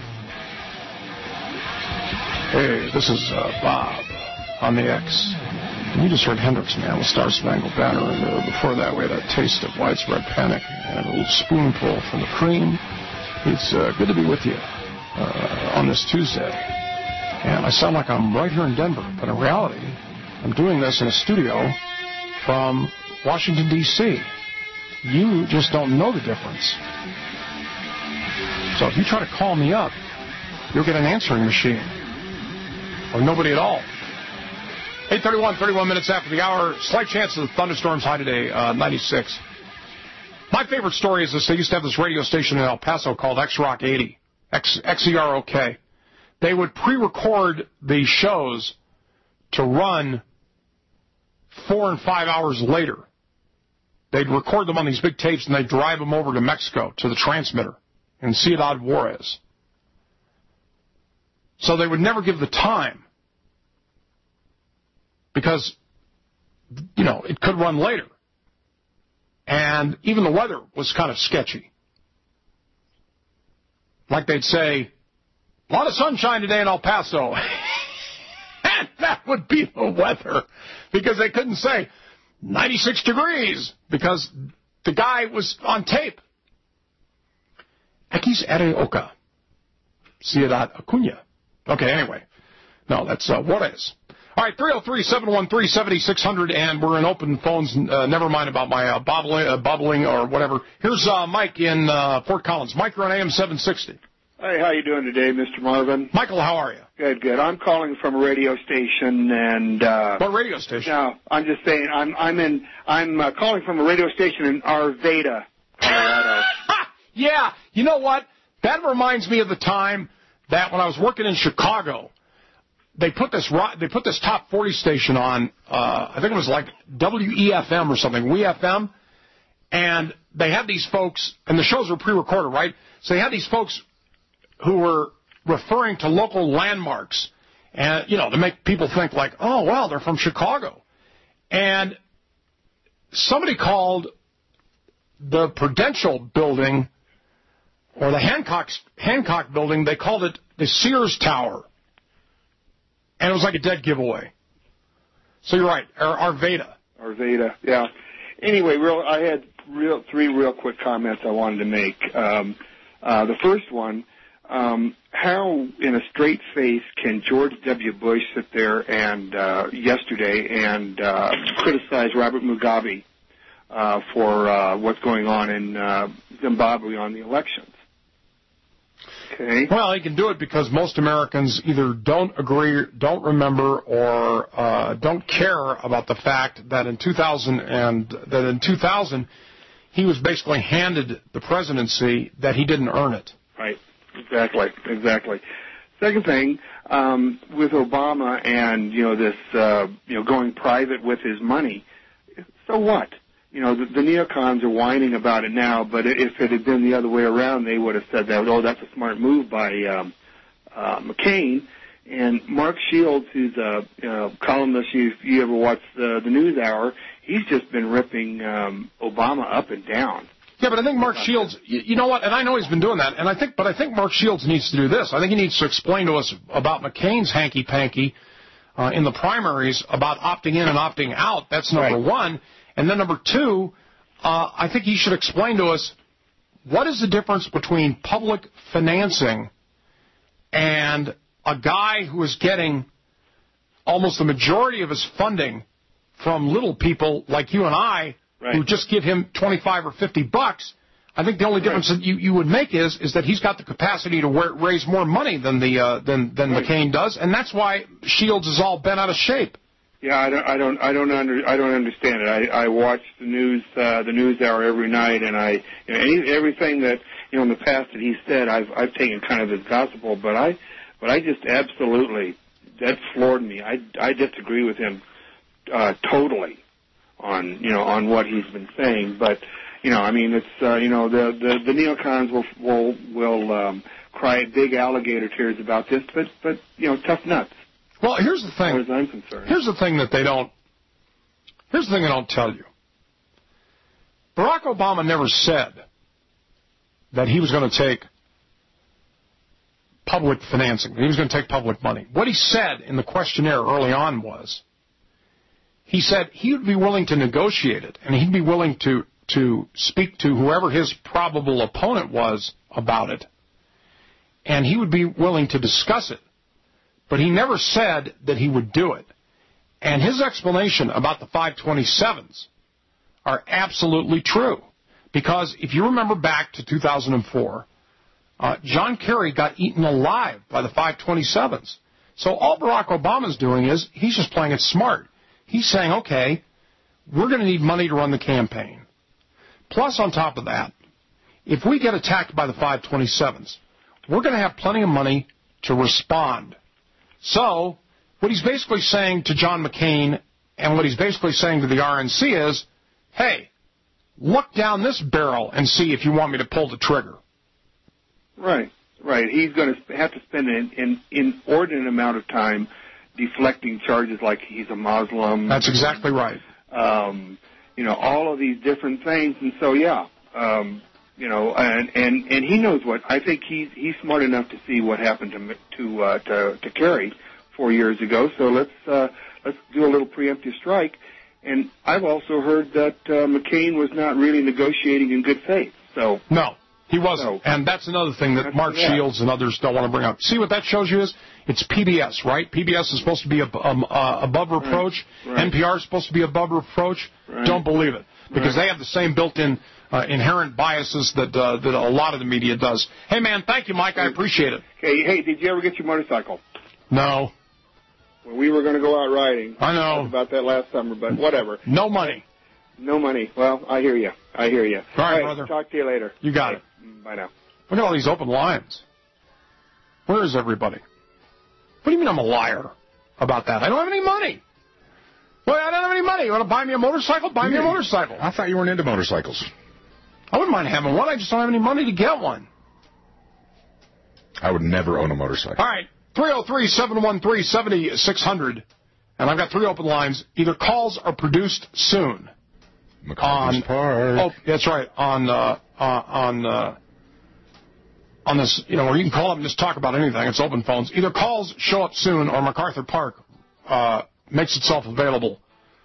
Hey, this is uh, Bob on the X. And you just heard Hendrix, man, with Star Spangled Banner. And uh, before that, we had a taste of Widespread Panic and a little spoonful from the cream. It's uh, good to be with you uh, on this Tuesday. And I sound like I'm right here in Denver, but in reality, I'm doing this in a studio from Washington, D C You just don't know the difference. So if you try to call me up, you'll get an answering machine. Or nobody at all. eight thirty-one, thirty-one minutes after the hour. Slight chance of thunderstorms high today, uh, ninety-six. My favorite story is this. They used to have this radio station in El Paso called X Rock eighty. X, X E R O K. They would pre-record the shows to run four and five hours later. They'd record them on these big tapes, and they'd drive them over to Mexico, to the transmitter, in Ciudad Juarez. So they would never give the time, because, you know, it could run later. And even the weather was kind of sketchy. Like they'd say, a lot of sunshine today in El Paso. And that would be the weather. Because they couldn't say ninety-six degrees. Because the guy was on tape. X Areoka. Ciudad Acuña. Okay, anyway. No, that's uh, Juarez. All right, three oh three, seven one three, seven six zero zero, and we're in open phones. Uh, never mind about my uh, bobbling, uh, bubbling or whatever. Here's uh, Mike in uh, Fort Collins. Mike, you're on A M seven sixty. Hey, how you doing today, Mister Marvin? Michael, how are you? Good, good. I'm calling from a radio station, and uh, what radio station? No, I'm just saying I'm I'm in I'm uh, calling from a radio station in Arvada, Colorado. Yeah, you know what? That reminds me of the time that when I was working in Chicago, they put this they put this top forty station on. Uh, I think it was like W E F M or something, W E F M, and they had these folks, and the shows were pre-recorded, right? So they had these folks who were referring to local landmarks, and you know, to make people think like, oh, well, they're from Chicago. And somebody called the Prudential building, or the Hancock Hancock building, they called it the Sears Tower. And it was like a dead giveaway. So you're right, Ar- Arvada. Arvada, yeah. Anyway, real, I had real three real quick comments I wanted to make. Um, uh, the first one, um, how in a straight face can George W. Bush sit there and uh, yesterday and uh, criticize Robert Mugabe uh, for uh, what's going on in uh, Zimbabwe on the elections? Okay. Well, he can do it because most Americans either don't agree, don't remember, or uh, don't care about the fact that in two thousand and that in two thousand he was basically handed the presidency that he didn't earn it. Right. Exactly. Exactly. Second thing, um, with Obama and you know this uh, you know going private with his money, so what? You know, the, the neocons are whining about it now, but if it had been the other way around, they would have said that, oh, that's a smart move by um, uh, McCain. And Mark Shields, who's a you know, columnist, if you ever watch the, the News Hour, he's just been ripping um, Obama up and down. Yeah, but I think Mark Shields, you, you know what, and I know he's been doing that, and I think, but I think Mark Shields needs to do this. I think he needs to explain to us about McCain's hanky-panky uh, in the primaries about opting in and opting out. That's number right. one. And then number two, uh, I think he should explain to us what is the difference between public financing and a guy who is getting almost the majority of his funding from little people like you and I, right. who just give him twenty-five or fifty bucks. I think the only difference right. that you, you would make is is that he's got the capacity to wear, raise more money than the uh, than than right. McCain does, and that's why Shields is all bent out of shape. Yeah, I don't, I don't, I don't under, I don't understand it. I, I watch the news, uh, the news hour every night, and I, you know, any, everything that, you know, in the past that he said, I've, I've taken kind of as gospel, but I, but I just absolutely, that floored me. I, I disagree with him, uh, totally on, you know, on what he's been saying, but, you know, I mean, it's, uh, you know, the, the, the neocons will, will, will, um, cry big alligator tears about this, but, but, you know, tough nuts. Well, here's the thing. As far as I'm concerned. Here's the thing that they don't. Here's the thing they don't tell you. Barack Obama never said that he was going to take public financing. He was going to take public money. What he said in the questionnaire early on was, he said he would be willing to negotiate it, and he'd be willing to to speak to whoever his probable opponent was about it, and he would be willing to discuss it. But he never said that he would do it. And his explanation about the five twenty-sevens are absolutely true. Because if you remember back to two thousand four, uh, John Kerry got eaten alive by the five twenty-sevens. So all Barack Obama's doing is he's just playing it smart. He's saying, okay, we're going to need money to run the campaign. Plus, on top of that, if we get attacked by the five twenty-sevens, we're going to have plenty of money to respond. So, what he's basically saying to John McCain and what he's basically saying to the R N C is, hey, look down this barrel and see if you want me to pull the trigger. Right, right. He's going to have to spend an, an inordinate amount of time deflecting charges like he's a Muslim. That's exactly right. Um, you know, all of these different things. And so, yeah, um, you know, and, and, and he knows what, I think he's, he's smart enough to see what happened to, to, uh, to, to Kerry four years ago. So let's, uh, let's do a little preemptive strike. And I've also heard that uh, McCain was not really negotiating in good faith. So no, he wasn't. So, and that's another thing that Mark that. Shields and others don't want to bring up. See what that shows you is? It's P B S, right? P B S is supposed to be ab- um, uh, above reproach. Right. Right. N P R is supposed to be above reproach. Right. Don't believe it. Because right. they have the same built-in uh, inherent biases that uh, that a lot of the media does. Hey, man, thank you, Mike. I appreciate it. Hey, hey, did you ever get your motorcycle? No. Well, we were going to go out riding. I know. About that last summer, but whatever. No money. No money. Well, I hear you. I hear you. All right, all right, brother. Talk to you later. You got okay. it. Bye now. Look at all these open lines. Where is everybody? What do you mean I'm a liar about that? I don't have any money. Well, I don't have any money. You want to buy me a motorcycle? Buy yeah. me a motorcycle. I thought you weren't into motorcycles. I wouldn't mind having one. I just don't have any money to get one. I would never own a motorcycle. All right. three oh three, seven one three, seven six zero zero. And I've got three open lines. Either calls are produced soon. MacArthur's on, Park. Oh, that's right. On, uh, uh, on, uh, on this, you know, where you can call up and just talk about anything. It's open phones. Either calls show up soon or MacArthur Park uh, makes itself available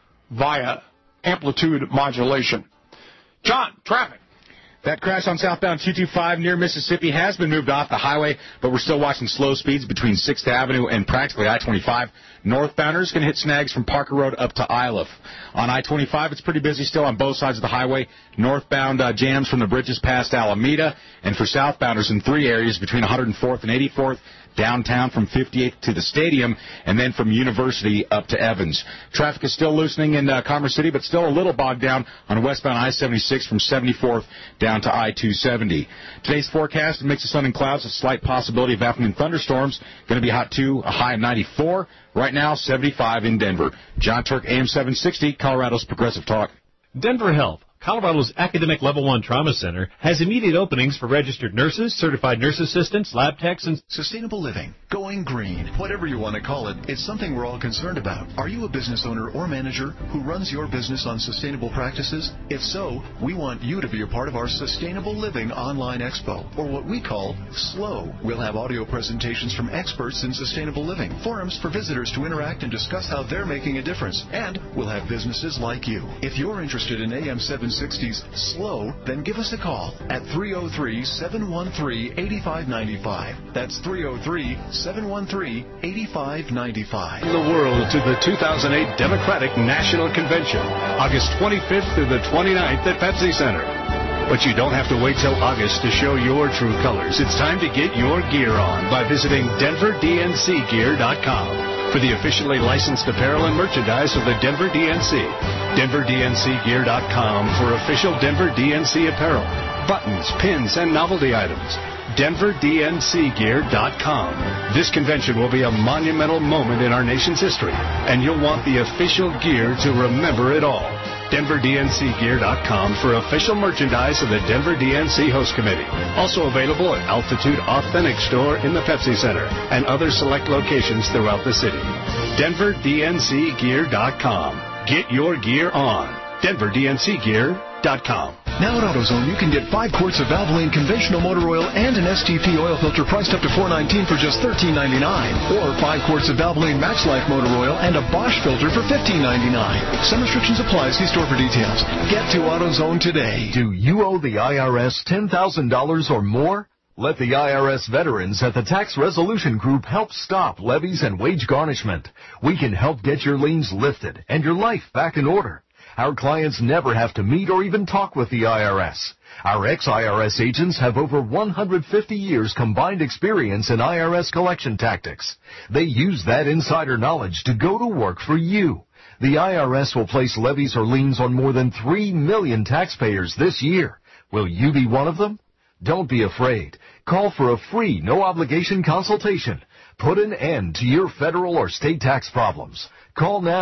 via amplitude modulation. John, traffic. That crash on southbound two two five near Mississippi has been moved off the highway, but we're still watching slow speeds between sixth Avenue and practically I twenty-five. Northbounders can hit snags from Parker Road up to Iliff. On I twenty-five, it's pretty busy still on both sides of the highway. Northbound uh, jams from the bridges past Alameda, and for southbounders in three areas between one hundred fourth and eighty-fourth, downtown from fifty-eighth to the stadium, and then from University up to Evans. Traffic is still loosening in uh, Commerce City, but still a little bogged down on westbound I seventy-six from seventy-fourth down to I two seventy. Today's forecast, a mix of sun and clouds, a slight possibility of afternoon thunderstorms. Going to be hot, too, a high of ninety-four. Right now, seventy-five in Denver. John Turk, A M seven sixty, Colorado's Progressive Talk. Denver Health, Colorado's academic level one trauma center, has immediate openings for registered nurses, certified nurse assistants, lab techs, and sustainable living, going green, whatever you want to call it, it's something we're all concerned about. Are you a business owner or manager who runs your business on sustainable practices? If so, we want you to be a part of our Sustainable Living Online Expo, or what we call SLOW. We'll have audio presentations from experts in sustainable living, forums for visitors to interact and discuss how they're making a difference, and we'll have businesses like you. If you're interested in A M seven sixty's SLOW, then give us a call at three oh three, seven one three, eight five nine five. That's three oh three, seven one three, eight five nine five. The world to the two thousand eight Democratic National Convention, August twenty-fifth through the twenty-ninth at Pepsi Center. But you don't have to wait till August to show your true colors. It's time to get your gear on by visiting denver d n c gear dot com for the officially licensed apparel and merchandise of the Denver D N C. denver d n c gear dot com for official Denver D N C apparel, buttons, pins, and novelty items. denver d n c gear dot com. This convention will be a monumental moment in our nation's history, and you'll want the official gear to remember it all. denver d n c gear dot com for official merchandise of the Denver D N C Host Committee. Also available at Altitude Authentic Store in the Pepsi Center and other select locations throughout the city. denver d n c gear dot com. Get your gear on. denver d n c gear dot com. Now at AutoZone, you can get five quarts of Valvoline conventional motor oil and an S T P oil filter priced up to four nineteen for just thirteen ninety-nine, or five quarts of Valvoline Max Life motor oil and a Bosch filter for fifteen ninety-nine. Some restrictions apply. See store for details. Get to AutoZone today. Do you owe the I R S ten thousand dollars or more? Let the I R S veterans at the Tax Resolution Group help stop levies and wage garnishment. We can help get your liens lifted and your life back in order. Our clients never have to meet or even talk with the I R S. Our ex-I R S agents have over one hundred fifty years combined experience in I R S collection tactics. They use that insider knowledge to go to work for you. The I R S will place levies or liens on more than three million taxpayers this year. Will you be one of them? Don't be afraid. Call for a free, no-obligation consultation. Put an end to your federal or state tax problems. Call now.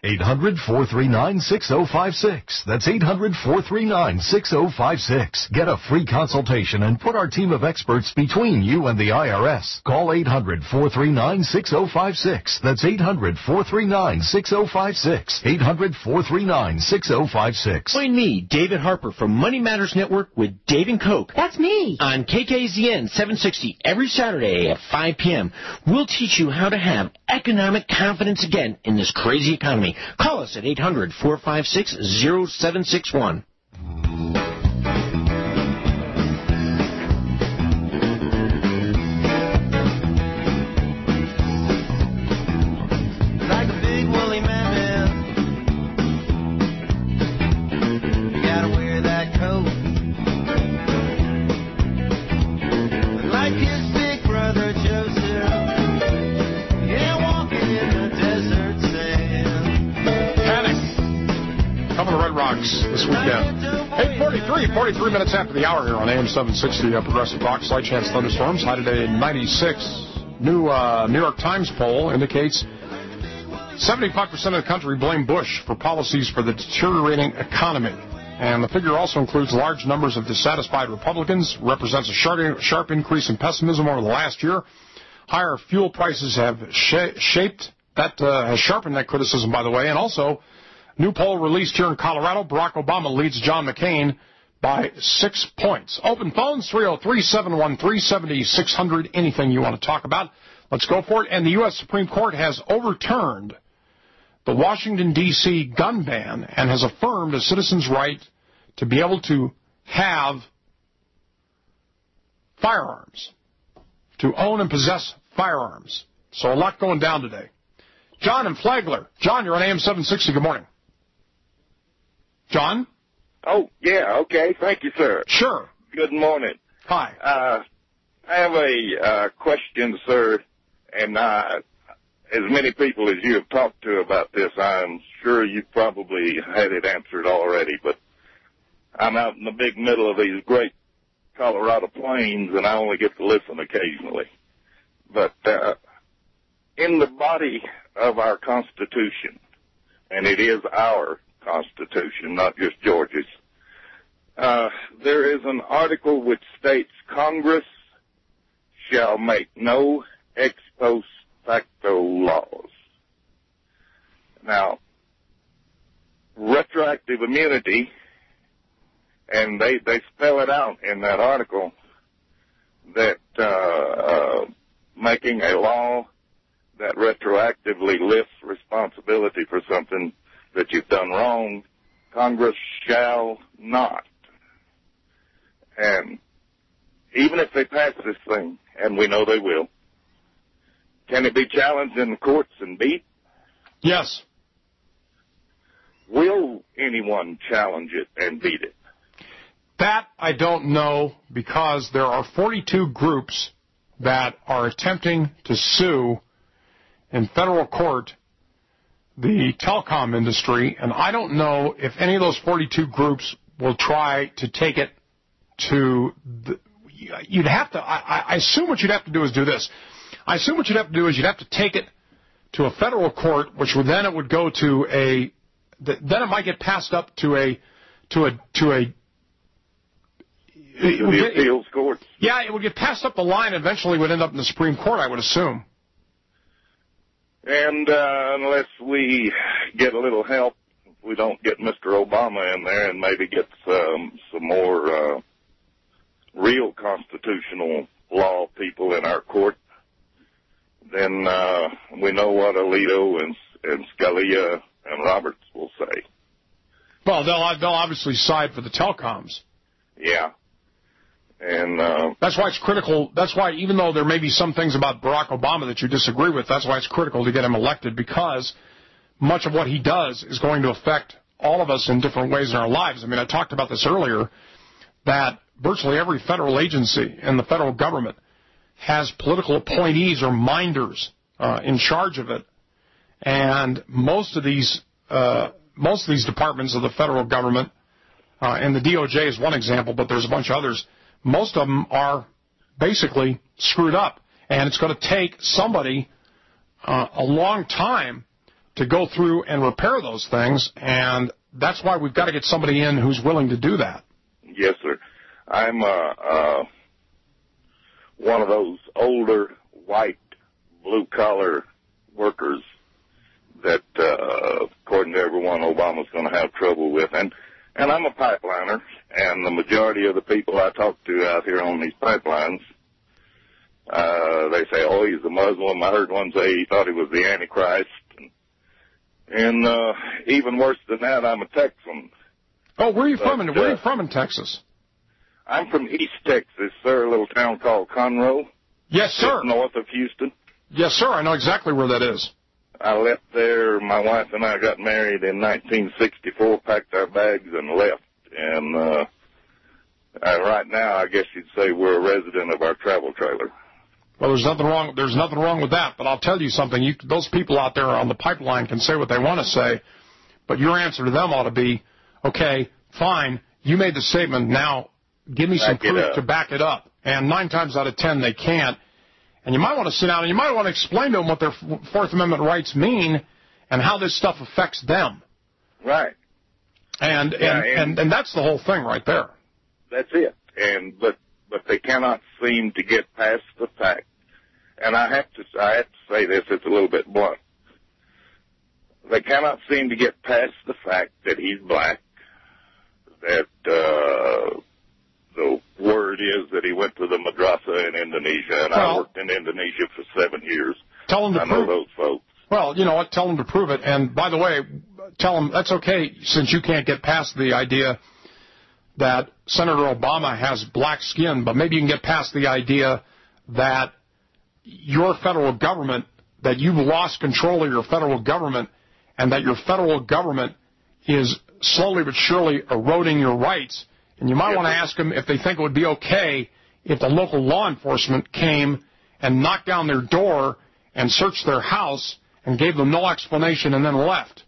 eight hundred, four three nine, six oh five six. That's eight hundred, four three nine, six oh five six. Get a free consultation and put our team of experts between you and the I R S. Call eight hundred, four three nine, six oh five six. That's eight hundred, four three nine, six oh five six. eight hundred, four three nine, six oh five six. Join me, David Harper, from Money Matters Network with Dave and Coke. That's me. On K K Z N seven sixty every Saturday at five p.m. We'll teach you how to have economic confidence again in this crazy economy. Call us at eight hundred, four five six, oh seven six one. Like a big woolly mammoth, you gotta wear that coat. But like his big brother Joseph, yeah, walking in the desert sand. Panic. Coming to Red Rocks this weekend. eight forty-three, forty-three minutes after the hour here on A M seven sixty, uh, Progressive Talk. Slight chance thunderstorms. High today ninety-six. New uh, New York Times poll indicates seventy-five percent of the country blame Bush for policies for the deteriorating economy. And the figure also includes large numbers of dissatisfied Republicans, represents a sharp, sharp increase in pessimism over the last year. Higher fuel prices have sh- shaped, that uh, has sharpened that criticism, by the way. And also, new poll released here in Colorado, Barack Obama leads John McCain by six points. Open phones, three oh three, seven one three, seven six zero zero, anything you want to talk about. Let's go for it. And the U S Supreme Court has overturned the Washington, D C gun ban and has affirmed a citizen's right to be able to have firearms, to own and possess firearms. So a lot going down today. John and Flagler. John, you're on A M seven sixty. Good morning. John? Oh, yeah, okay. Thank you, sir. Sure. Good morning. Hi. Uh, I have a uh, question, sir, and uh, as many people as you have talked to about this, I'm sure you probably had it answered already, but I'm out in the big middle of these great Colorado plains, and I only get to listen occasionally. But uh, in the body of our Constitution, and it is our Constitution, not just Georgia's, uh, there is an article which states Congress shall make no ex post facto laws. Now, retroactive immunity, and they, they spell it out in that article, that uh, uh, making a law that retroactively lifts responsibility for something that you've done wrong, Congress shall not. And even if they pass this thing, and we know they will, can it be challenged in the courts and beat? Yes. Will anyone challenge it and beat it? That I don't know, because there are forty-two groups that are attempting to sue in federal court the telecom industry, and I don't know if any of those forty-two groups will try to take it to the, you'd have to, I, I assume what you'd have to do is do this. I assume what you'd have to do is you'd have to take it to a federal court, which would then it would go to a, then it might get passed up to a, to a, to a, it, the appeals court. Yeah, it would get passed up the line and eventually would end up in the Supreme Court, I would assume. And uh, unless we get a little help, we don't get Mister Obama in there and maybe get some, some more uh, real constitutional law people in our court, then uh, we know what Alito and, and Scalia and Roberts will say. Well, they'll, they'll obviously side for the telecoms. Yeah. And uh, that's why it's critical. That's why, even though there may be some things about Barack Obama that you disagree with, that's why it's critical to get him elected, because much of what he does is going to affect all of us in different ways in our lives. I mean, I talked about this earlier, that virtually every federal agency in the federal government has political appointees or minders uh, in charge of it, and most of these uh, most of these departments of the federal government, uh, and the D O J is one example, but there's a bunch of others. Most of them are basically screwed up, and it's going to take somebody uh, a long time to go through and repair those things, and that's why we've got to get somebody in who's willing to do that. Yes, sir. I'm uh, uh, one of those older, white, blue-collar workers that, uh, according to everyone, Obama's going to have trouble with. And, and I'm a pipeliner, and the majority of the people I talk to out here on these pipelines, uh, they say, oh, he's a Muslim. I heard one say he thought he was the Antichrist. And, and uh, even worse than that, I'm a Texan. Oh, where are you but, from? In, where uh, are you from in Texas? I'm from East Texas, sir, a little town called Conroe. Yes, sir. Just north of Houston. Yes, sir. I know exactly where that is. I left there. My wife and I got married in nineteen sixty-four, packed our bags, and left. And uh, uh, right now, I guess you'd say we're a resident of our travel trailer. Well, there's nothing wrong. There's nothing wrong with that. But I'll tell you something. You, those people out there on the pipeline can say what they want to say, but your answer to them ought to be, okay, fine. You made the statement. Now, give me some proof to back it up. And nine times out of ten, they can't. And you might want to sit down and you might want to explain to them what their Fourth Amendment rights mean and how this stuff affects them. Right. And Yeah, and, and, and, and that's the whole thing right there. That's it. And but but they cannot seem to get past the fact. And I have to I have to say this. It's a little bit blunt. They cannot seem to get past the fact that he's black. That uh, the word is that he went to the madrasa in Indonesia, and well, I worked in Indonesia for seven years. Tell them to I prove know those folks. Well, you know what? Tell them to prove it. And by the way, tell them that's okay since you can't get past the idea that Senator Obama has black skin, but maybe you can get past the idea that your federal government, that you've lost control of your federal government, and that your federal government is slowly but surely eroding your rights. And you might Yes, want to ask them if they think it would be okay if the local law enforcement came and knocked down their door and searched their house and gave them no explanation and then left.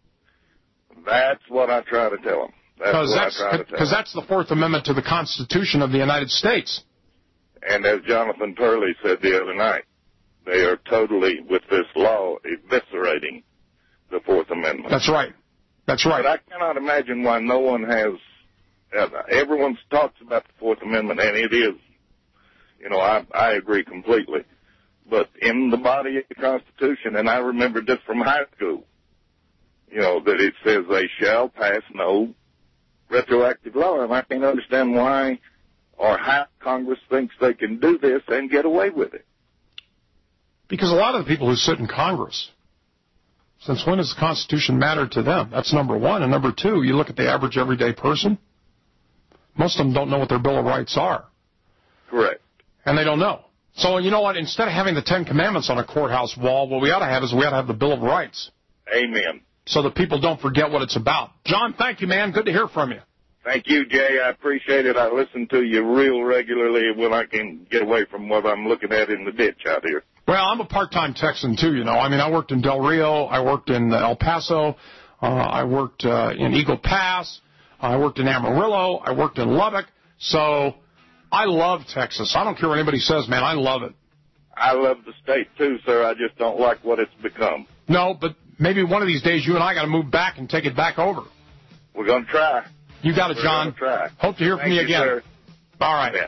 That's what I try to tell them. That's what that's, I try to tell Because them. that's the Fourth Amendment to the Constitution of the United States. And as Jonathan Turley said the other night, they are totally, with this law, eviscerating the Fourth Amendment. That's right. That's right. But I cannot imagine why no one has, uh, everyone talks about the Fourth Amendment, and it is, you know, I, I agree completely. But in the body of the Constitution, and I remember this from high school, you know, that it says they shall pass no retroactive law, and I can't understand why or how Congress thinks they can do this and get away with it. Because a lot of the people who sit in Congress, since when does the Constitution matter to them? That's number one. And number two, you look at the average everyday person, most of them don't know what their Bill of Rights are. Correct. And they don't know. So, you know what, instead of having the Ten Commandments on a courthouse wall, what we ought to have is we ought to have the Bill of Rights. Amen. So that people don't forget what it's about. John, thank you, man. Good to hear from you. Thank you, Jay. I appreciate it. I listen to you real regularly when I can get away from what I'm looking at in the ditch out here. Well, I'm a part-time Texan, too, you know. I mean, I worked in Del Rio. I worked in El Paso. Uh, I worked uh, in Eagle Pass. I worked in Amarillo. I worked in Lubbock. So I love Texas. I don't care what anybody says, man. I love it. I love the state, too, sir. I just don't like what it's become. No, but maybe one of these days you and I got to move back and take it back over. We're going to try. You got it, We're John. gonna try. Hope to hear Thank from you, you again. Sir. All right. Yeah.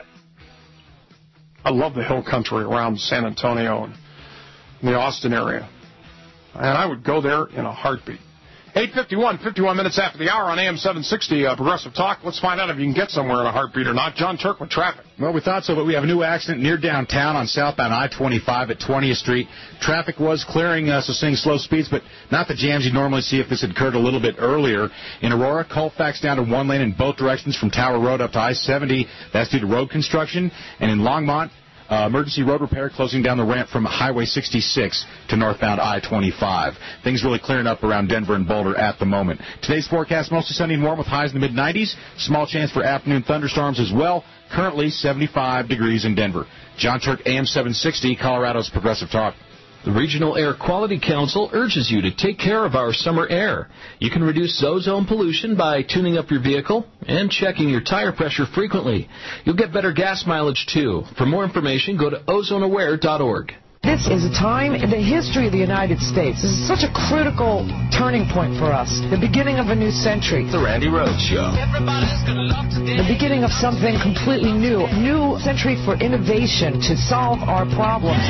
I love the hill country around San Antonio and the Austin area. And I would go there in a heartbeat. eight fifty-one, fifty-one minutes after the hour on A M seven sixty, uh, Progressive Talk. Let's find out if you can get somewhere in a heartbeat or not. John Turk with traffic. Well, we thought so, but we have a new accident near downtown on southbound I twenty-five at twentieth Street. Traffic was clearing, uh, so seeing slow speeds, but not the jams you'd normally see if this had occurred a little bit earlier. In Aurora, Colfax down to one lane in both directions from Tower Road up to I seventy. That's due to road construction. And in Longmont, Uh, emergency road repair closing down the ramp from Highway sixty-six to northbound I twenty-five. Things really clearing up around Denver and Boulder at the moment. Today's forecast, mostly sunny and warm with highs in the mid nineties. Small chance for afternoon thunderstorms as well. Currently seventy-five degrees in Denver. John Turk, A M seven sixty, Colorado's Progressive Talk. The Regional Air Quality Council urges you to take care of our summer air. You can reduce ozone pollution by tuning up your vehicle and checking your tire pressure frequently. You'll get better gas mileage, too. For more information, go to ozone aware dot org. This is a time in the history of the United States. This is such a critical turning point for us. The beginning of a new century. The Randy Rhoads Show. The beginning of something completely new. New century for innovation to solve our problems.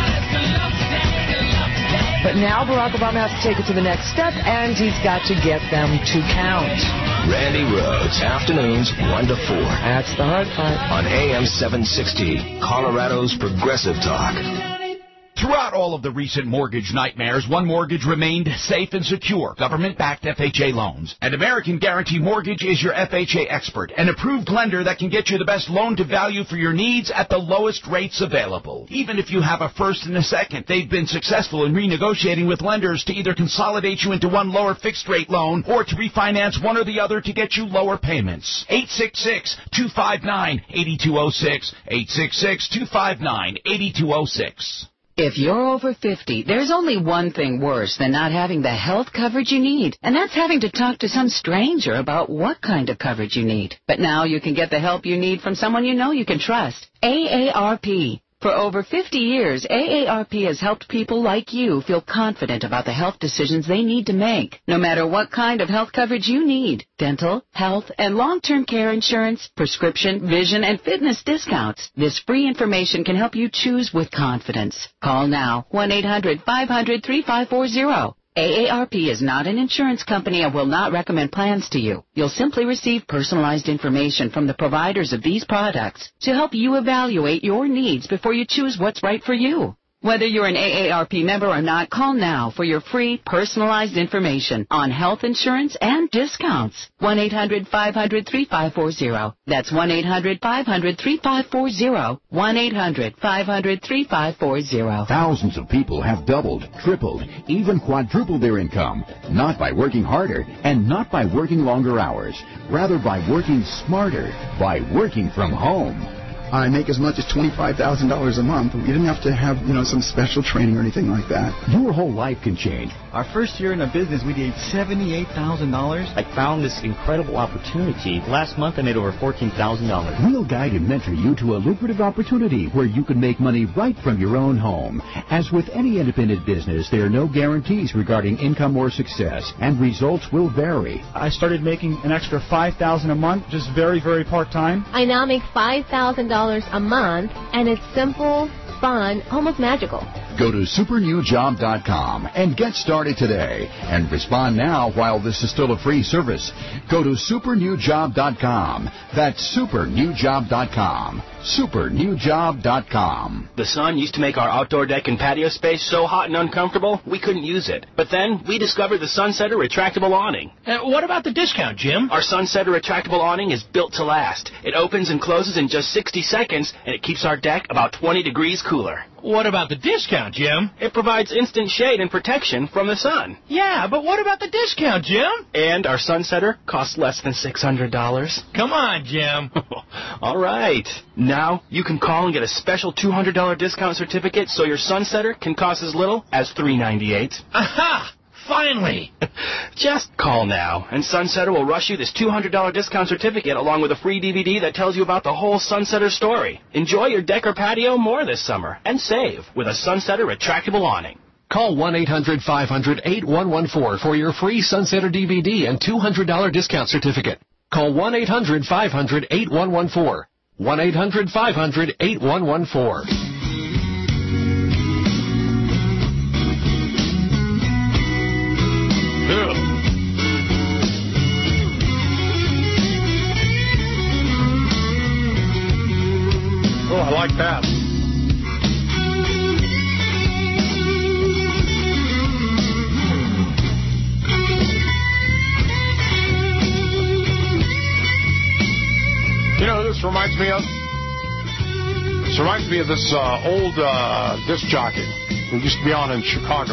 But now Barack Obama has to take it to the next step, and he's got to get them to count. Randy Rhoads, afternoons one to four. That's the hard part. On A M seven sixty, Colorado's Progressive Talk. Throughout all of the recent mortgage nightmares, one mortgage remained safe and secure. Government-backed F H A loans. And American Guaranty Mortgage is your F H A expert, an approved lender that can get you the best loan-to-value for your needs at the lowest rates available. Even if you have a first and a second, they've been successful in renegotiating with lenders to either consolidate you into one lower fixed-rate loan or to refinance one or the other to get you lower payments. eight six six, two five nine, eight two zero six. eight six six, two five nine, eight two zero six. If you're over fifty, there's only one thing worse than not having the health coverage you need, and that's having to talk to some stranger about what kind of coverage you need. But now you can get the help you need from someone you know you can trust. A A R P. For over fifty years, A A R P has helped people like you feel confident about the health decisions they need to make, no matter what kind of health coverage you need. Dental, health, and long-term care insurance, prescription, vision, and fitness discounts. This free information can help you choose with confidence. Call now, one eight hundred, five hundred, three five four zero. A A R P is not an insurance company and will not recommend plans to you. You'll simply receive personalized information from the providers of these products to help you evaluate your needs before you choose what's right for you. Whether you're an A A R P member or not, call now for your free personalized information on health insurance and discounts. one eight hundred, five hundred, three five four zero. That's one eight hundred, five hundred, three five four zero. one eight hundred, five hundred, three five four zero. Thousands of people have doubled, tripled, even quadrupled their income, not by working harder and not by working longer hours, rather by working smarter, by working from home. I make as much as twenty-five thousand dollars a month. You didn't have to have, you know, some special training or anything like that. Your whole life can change. Our first year in a business, we made seventy-eight thousand dollars. I found this incredible opportunity. Last month, I made over fourteen thousand dollars. We'll guide and mentor you to a lucrative opportunity where you can make money right from your own home. As with any independent business, there are no guarantees regarding income or success, and results will vary. I started making an extra five thousand dollars a month, just very, very part-time. I now make five thousand dollars a month, and it's simple, fun, almost magical. Go to super new job dot com and get started today. And respond now while this is still a free service. Go to super new job dot com. That's super new job dot com. super new job dot com. The sun used to make our outdoor deck and patio space so hot and uncomfortable, we couldn't use it. But then we discovered the Sunsetter retractable awning. Uh, what about the discount, Jim? Our Sunsetter retractable awning is built to last. It opens and closes in just sixty seconds, and it keeps our deck about twenty degrees cooler. What about the discount, Jim? It provides instant shade and protection from the sun. Yeah, but what about the discount, Jim? And our Sunsetter costs less than six hundred dollars. Come on, Jim. All right. Now you can call and get a special two hundred dollars discount certificate so your Sunsetter can cost as little as three ninety-eight. Aha! Finally! Just call now, and Sunsetter will rush you this two hundred dollars discount certificate along with a free D V D that tells you about the whole Sunsetter story. Enjoy your deck or patio more this summer, and save with a Sunsetter retractable awning. Call one eight hundred, five hundred, eight one one four for your free Sunsetter D V D and two hundred dollars discount certificate. Call one eight hundred, five hundred, eight one one four. one eight hundred, five hundred, eight one one four. Oh, I like that. You know who this reminds me of? This reminds me of this uh, old uh, disc jockey who used to be on in Chicago.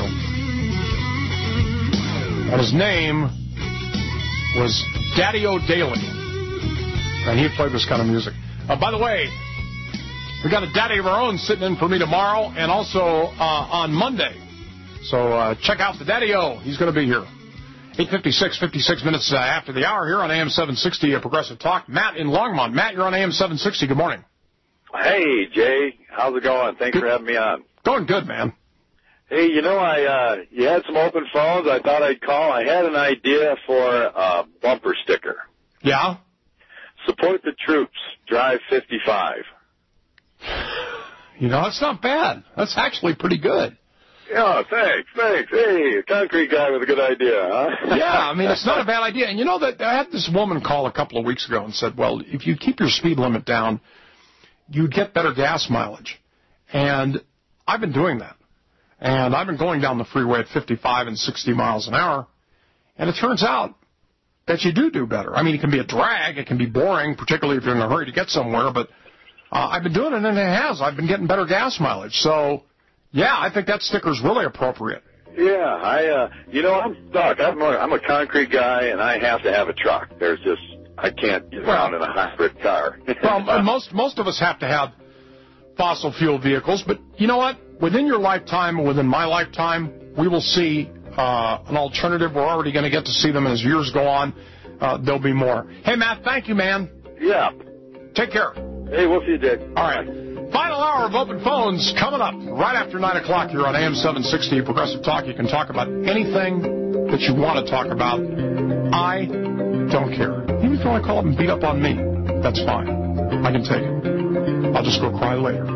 And his name was Daddy-O Daly. And he played this kind of music. Uh, by the way, we got a daddy of our own sitting in for me tomorrow and also uh, on Monday. So uh, check out the Daddy-O. He's going to be here. eight fifty-six, fifty-six minutes uh, after the hour here on A M seven sixty, uh, Progressive Talk. Matt in Longmont. Matt, you're on A M seven sixty. Good morning. Hey, Jay. How's it going? Thanks Good. for having me on. Going good, man. Hey, you know, I uh, you had some open phones. I thought I'd call. I had an idea for a bumper sticker. Yeah? Support the troops. Drive fifty-five. You know, that's not bad. That's actually pretty good. Yeah, thanks, thanks. Hey, a concrete guy with a good idea, huh? Yeah, I mean, it's not a bad idea. And you know that I had this woman call a couple of weeks ago and said, well, if you keep your speed limit down, you'd get better gas mileage. And I've been doing that. And I've been going down the freeway at fifty-five and sixty miles an hour. And it turns out that you do do better. I mean, it can be a drag. It can be boring, particularly if you're in a hurry to get somewhere. But uh, I've been doing it, and it has. I've been getting better gas mileage. So, yeah, I think that sticker's really appropriate. Yeah, I, uh, you know, I'm stuck. I'm a, I'm a concrete guy, and I have to have a truck. There's just, I can't get around in a hybrid car. Well, most most of us have to have fossil fuel vehicles, but you know what? Within your lifetime, within my lifetime, we will see uh, an alternative. We're already going to get to see them as years go on. Uh, there'll be more. Hey, Matt, thank you, man. Yeah. Take care. Hey, we'll see you, Dick. All right. Final hour of open phones coming up right after nine o'clock here on A M seven sixty Progressive Talk. You can talk about anything that you want to talk about. I don't care. Even if you want to call up and beat up on me, that's fine. I can take it. I'll just go cry later.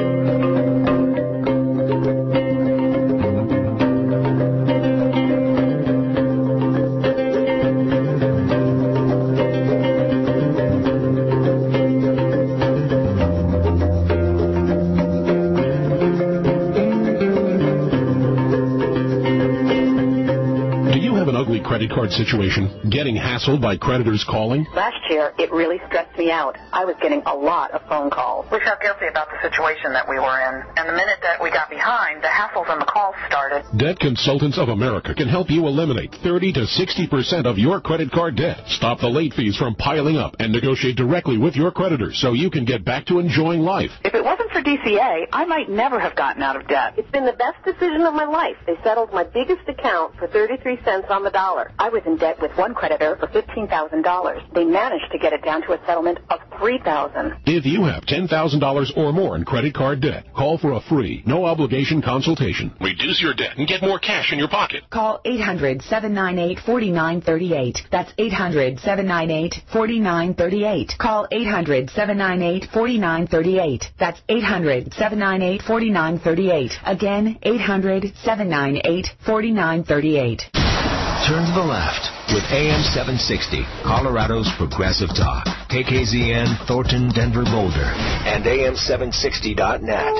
Credit card situation, getting hassled by creditors calling? Last year, it really stressed me out. I was getting a lot of phone calls. We felt guilty about the situation that we were in, and the minute that we got behind, the hassles and the calls started. Debt Consultants of America can help you eliminate thirty to sixty percent of your credit card debt. Stop the late fees from piling up and negotiate directly with your creditors so you can get back to enjoying life. If it wasn't for D C A, I might never have gotten out of debt. It's been the best decision of my life. They settled my biggest account for thirty-three cents on the dollar. I was in debt with one creditor for fifteen thousand dollars. They managed to get it down to a settlement of three thousand dollars. If you have ten thousand dollars or more in credit card debt, call for a free, no-obligation consultation. Reduce your debt and get more cash in your pocket. Call eight hundred, seven nine eight, four nine three eight. That's eight hundred, seven nine eight, four nine three eight. Call eight hundred, seven nine eight, four nine three eight. That's eight hundred, seven nine eight, four nine three eight. Again, eight hundred, seven nine eight, four nine three eight. Turn to the left with A M seven sixty, Colorado's Progressive Talk. K K Z N, Thornton, Denver, Boulder, and A M seven sixty dot net.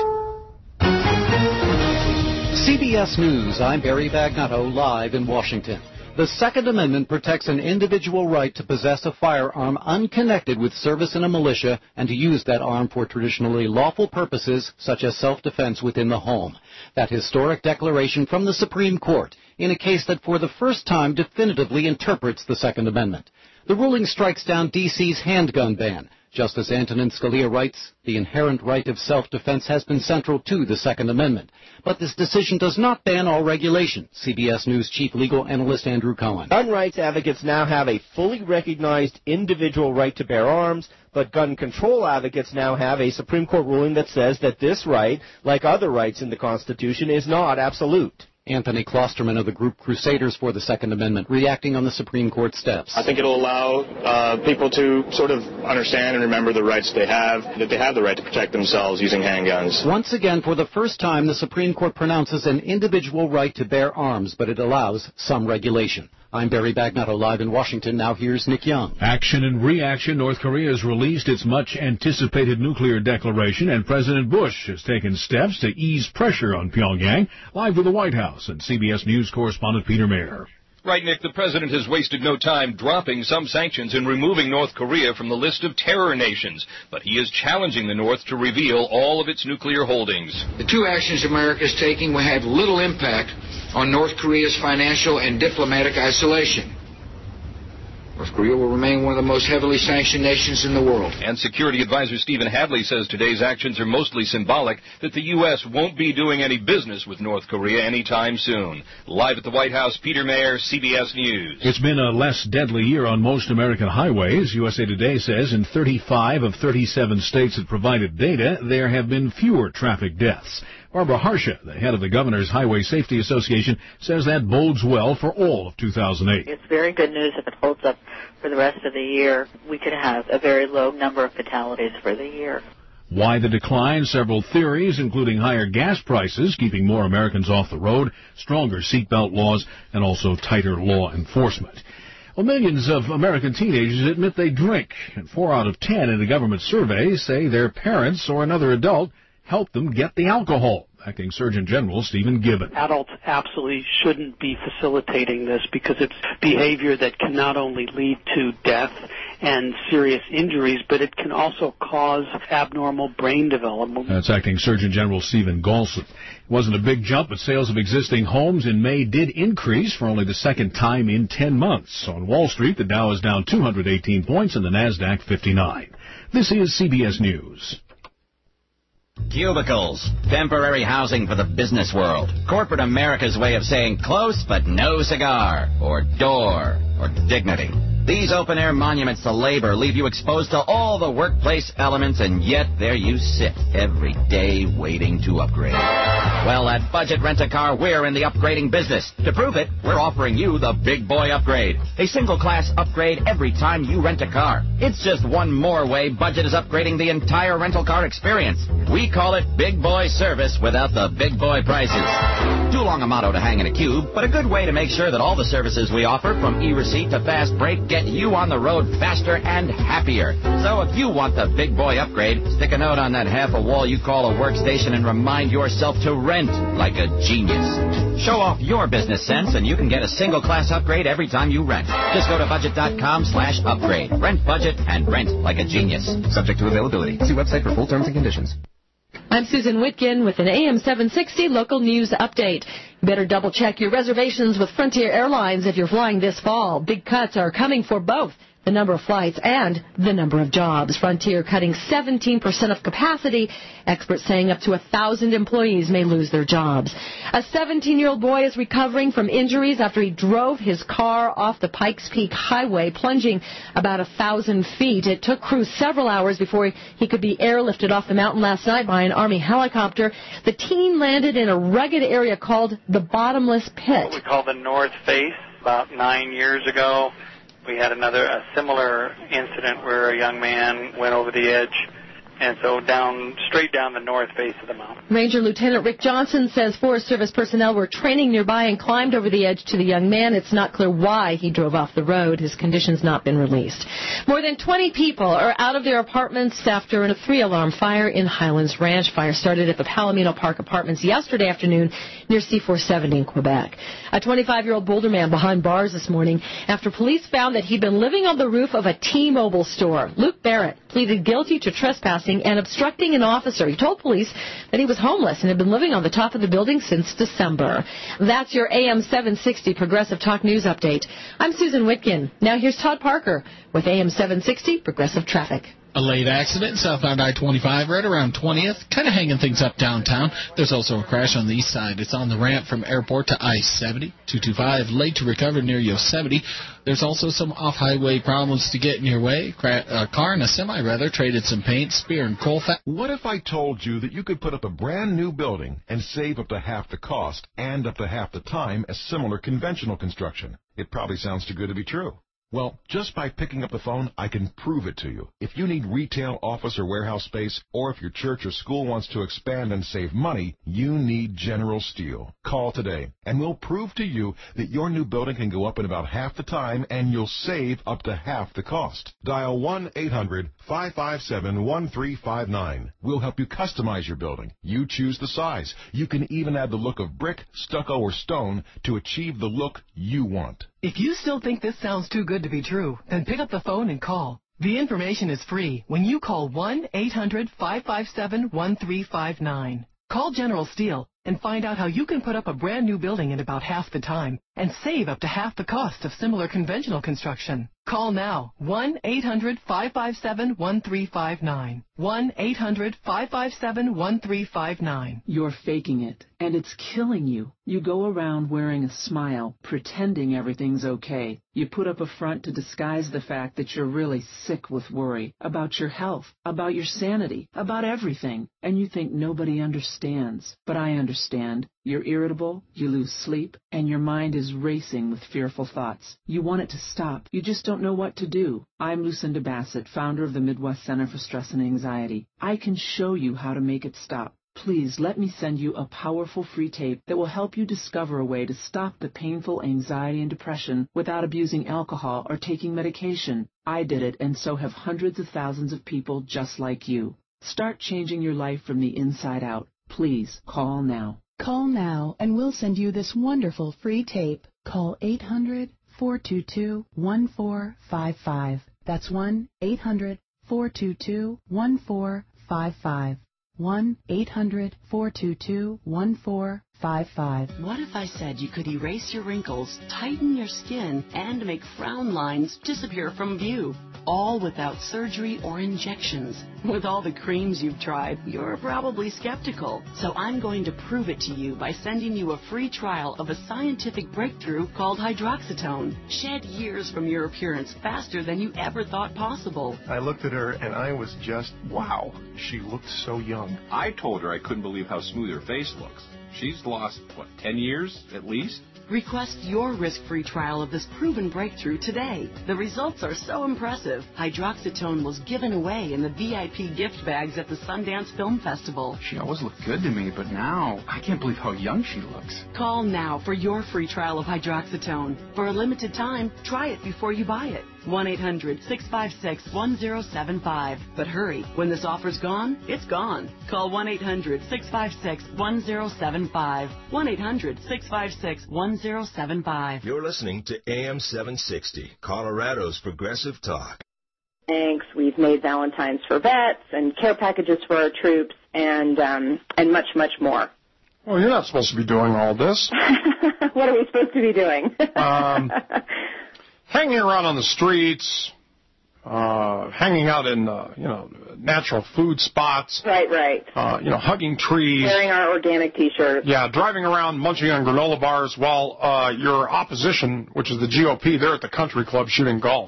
C B S News, I'm Barry Bagnotto, live in Washington. The Second Amendment protects an individual right to possess a firearm unconnected with service in a militia and to use that arm for traditionally lawful purposes such as self-defense within the home. That historic declaration from the Supreme Court in a case that for the first time definitively interprets the Second Amendment. The ruling strikes down D C's handgun ban. Justice Antonin Scalia writes, the inherent right of self-defense has been central to the Second Amendment. But this decision does not ban all regulation. C B S News chief legal analyst Andrew Cohen. Gun rights advocates now have a fully recognized individual right to bear arms, but gun control advocates now have a Supreme Court ruling that says that this right, like other rights in the Constitution, is not absolute. Anthony Klosterman of the group Crusaders for the Second Amendment, reacting on the Supreme Court steps. I think it'll allow uh, people to sort of understand and remember the rights they have, that they have the right to protect themselves using handguns. Once again, for the first time, the Supreme Court pronounces an individual right to bear arms, but it allows some regulation. I'm Barry Bagnotto, live in Washington. Now here's Nick Young. Action and reaction. North Korea has released its much-anticipated nuclear declaration, and President Bush has taken steps to ease pressure on Pyongyang. Live with the White House and C B S News correspondent Peter Mayer. Right, Nick, the president has wasted no time dropping some sanctions and removing North Korea from the list of terror nations. But he is challenging the North to reveal all of its nuclear holdings. The two actions America is taking will have little impact on North Korea's financial and diplomatic isolation. North Korea will remain one of the most heavily sanctioned nations in the world. And Security Advisor Stephen Hadley says today's actions are mostly symbolic, that the U S won't be doing any business with North Korea anytime soon. Live at the White House, Peter Mayer, C B S News. It's been a less deadly year on most American highways. U S A Today says in thirty-five of thirty-seven states that provided data, there have been fewer traffic deaths. Barbara Harsha, the head of the Governor's Highway Safety Association, says that bodes well for all of two thousand eight. It's very good news if it holds up for the rest of the year. We could have a very low number of fatalities for the year. Why the decline? Several theories, including higher gas prices, keeping more Americans off the road, stronger seatbelt laws, and also tighter law enforcement. Well, millions of American teenagers admit they drink, and four out of ten in a government survey say their parents or another adult helped them get the alcohol. Acting Surgeon General Stephen Gibbon. Adults absolutely shouldn't be facilitating this because it's behavior that can not only lead to death and serious injuries, but it can also cause abnormal brain development. That's Acting Surgeon General Stephen Galson. It wasn't a big jump, but sales of existing homes in May did increase for only the second time in ten months. On Wall Street, the Dow is down two hundred eighteen points and the NASDAQ fifty-nine. This is C B S News. Cubicles, temporary housing for the business world. Corporate America's way of saying close but no cigar, or door, or dignity. These open-air monuments to labor leave you exposed to all the workplace elements, and yet there you sit every day waiting to upgrade. Well, at Budget Rent-A-Car, we're in the upgrading business. To prove it, we're offering you the Big Boy Upgrade, a single-class upgrade every time you rent a car. It's just one more way Budget is upgrading the entire rental car experience. We call it Big Boy Service without the big boy prices. Too long a motto to hang in a cube, but a good way to make sure that all the services we offer, from e-receipt to fast break, get you on the road faster and happier. So if you want the Big Boy Upgrade, stick a note on that half a wall you call a workstation and remind yourself to rent like a genius. Show off your business sense and you can get a single class upgrade every time you rent. Just go to budget.com slash upgrade. Rent budget and rent like a genius. Subject to availability. See website for full terms and conditions. I'm Susan Whitkin with an A M seven sixty local news update. You better double-check your reservations with Frontier Airlines if you're flying this fall. Big cuts are coming for both the number of flights and the number of jobs. Frontier cutting seventeen percent of capacity. Experts saying up to one thousand employees may lose their jobs. A seventeen-year-old boy is recovering from injuries after he drove his car off the Pikes Peak Highway, plunging about one thousand feet. It took crews several hours before he could be airlifted off the mountain last night by an Army helicopter. The teen landed in a rugged area called the Bottomless Pit. What we call the North Face. About nine years ago, we had another a similar incident where a young man went over the edge, and so down straight down the north face of the mountain. Ranger Lieutenant Rick Johnson says Forest Service personnel were training nearby and climbed over the edge to the young man. It's not clear why he drove off the road. His condition's not been released. More than twenty people are out of their apartments after a three-alarm fire in Highlands Ranch. Fire started at the Palomino Park Apartments yesterday afternoon near C four seventy in Quebec. A twenty-five-year-old Boulder man behind bars this morning after police found that he'd been living on the roof of a T-Mobile store. Luke Barrett pleaded guilty to trespassing and obstructing an officer. He told police that he was homeless and had been living on the top of the building since December. That's your A M seven sixty Progressive Talk News Update. I'm Susan Whitkin. Now here's Todd Parker with A M seven sixty Progressive Traffic. A late accident southbound I twenty-five right around twentieth, kind of hanging things up downtown. There's also a crash on the east side. It's on the ramp from Airport to I seventy. two twenty-five late to recover near Yosemite. There's also some off-highway problems to get in your way. A car and a semi, rather, traded some paint, Spear and Colfax. What if I told you that you could put up a brand new building and save up to half the cost and up to half the time as similar conventional construction? It probably sounds too good to be true. Well, just by picking up the phone, I can prove it to you. If you need retail, office, or warehouse space, or if your church or school wants to expand and save money, you need General Steel. Call today, and we'll prove to you that your new building can go up in about half the time, and you'll save up to half the cost. Dial one eight hundred five five seven one three five nine. We'll help you customize your building. You choose the size. You can even add the look of brick, stucco, or stone to achieve the look you want. If you still think this sounds too good to be true, then pick up the phone and call. The information is free when you call one eight hundred five five seven one three five nine. Call General Steel and find out how you can put up a brand new building in about half the time and save up to half the cost of similar conventional construction. Call now, one eight hundred five five seven one three five nine. one eight hundred five five seven one three five nine. You're faking it, and it's killing you. You go around wearing a smile, pretending everything's okay. You put up a front to disguise the fact that you're really sick with worry about your health, about your sanity, about everything, and you think nobody understands. But I understand. You're irritable, you lose sleep, and your mind is racing with fearful thoughts. You want it to stop. You just don't know what to do. I'm Lucinda Bassett, founder of the Midwest Center for Stress and Anxiety. I can show you how to make it stop. Please let me send you a powerful free tape that will help you discover a way to stop the painful anxiety and depression without abusing alcohol or taking medication. I did it, and so have hundreds of thousands of people just like you. Start changing your life from the inside out. Please call now. Call now, and we'll send you this wonderful free tape. Call eight hundred four two two one four five five. That's one eight hundred four two two one four five five. one eight hundred four two two one four five five. What if I said you could erase your wrinkles, tighten your skin, and make frown lines disappear from view, all without surgery or injections? With all the creams you've tried, you're probably skeptical. So I'm going to prove it to you by sending you a free trial of a scientific breakthrough called hydroxytone. Shed years from your appearance faster than you ever thought possible. I looked at her and I was just, wow, she looked so young. I told her I couldn't believe how smooth her face looks. She's lost, what, ten years at least? Request your risk-free trial of this proven breakthrough today. The results are so impressive. Hydroxytone was given away in the V I P gift bags at the Sundance Film Festival. She always looked good to me, but now I can't believe how young she looks. Call now for your free trial of Hydroxytone. For a limited time, try it before you buy it. one eight hundred six five six one zero seven five. But hurry, when this offer's gone, it's gone. Call one eight hundred six five six one zero seven five. one eight hundred six five six one zero seven five. You're listening to A M seven sixty, Colorado's Progressive Talk. Thanks. We've made Valentines for vets and care packages for our troops and um, and much, much more. Well, you're not supposed to be doing all this. What are we supposed to be doing? um, hanging around on the streets, uh, hanging out in, uh, you know, natural food spots. Right, right. Uh, you know, hugging trees. Wearing our organic T-shirts. Yeah, driving around, munching on granola bars while uh, your opposition, which is the G O P, they're at the country club shooting golf.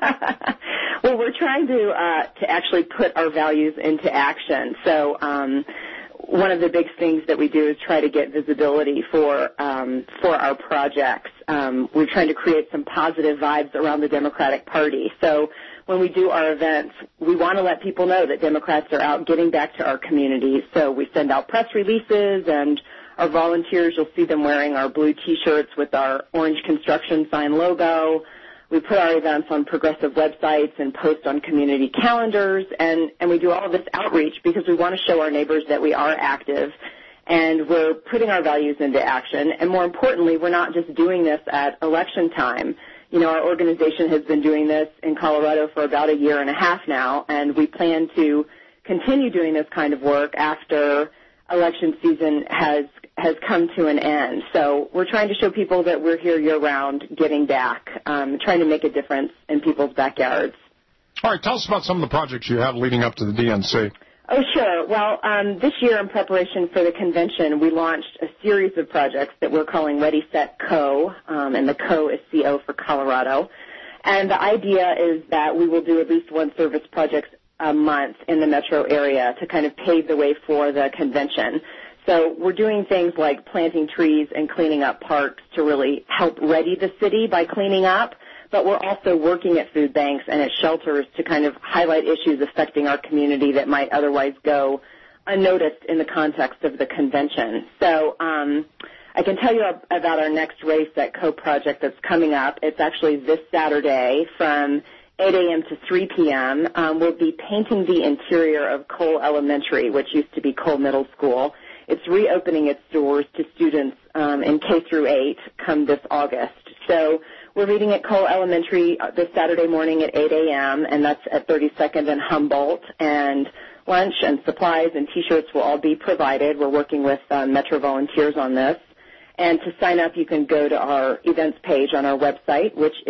Well, we're trying to uh, to actually put our values into action. So um, one of the big things that we do is try to get visibility for um, for our projects. Um, we're trying to create some positive vibes around the Democratic Party. So when we do our events, we want to let people know that Democrats are out getting back to our communities. So we send out press releases, and our volunteers, you'll see them wearing our blue T-shirts with our orange construction sign logo. We put our events on progressive websites and post on community calendars, and, and we do all of this outreach because we want to show our neighbors that we are active and we're putting our values into action. And more importantly, we're not just doing this at election time. You know, our organization has been doing this in Colorado for about a year and a half now, and we plan to continue doing this kind of work after election season has has come to an end. So we're trying to show people that we're here year-round, giving back, um, trying to make a difference in people's backyards. All right, tell us about some of the projects you have leading up to the D N C. Oh, sure. Well, um, this year in preparation for the convention, we launched a series of projects that we're calling Ready, Set, Co., um, and the Co is C O for Colorado. And the idea is that we will do at least one service project a month in the metro area to kind of pave the way for the convention. So we're doing things like planting trees and cleaning up parks to really help ready the city by cleaning up, but we're also working at food banks and at shelters to kind of highlight issues affecting our community that might otherwise go unnoticed in the context of the convention. So um, I can tell you about our next Ready, Set, Co project that's coming up. It's actually this Saturday from eight a.m. to three p.m. Um, we'll be painting the interior of Cole Elementary, which used to be Cole Middle School. It's reopening its doors to students um, in K through eight come this August. So we're meeting at Cole Elementary this Saturday morning at eight a.m., and that's at thirty-second and Humboldt. And lunch and supplies and T-shirts will all be provided. We're working with uh, Metro volunteers on this. And to sign up, you can go to our events page on our website, which is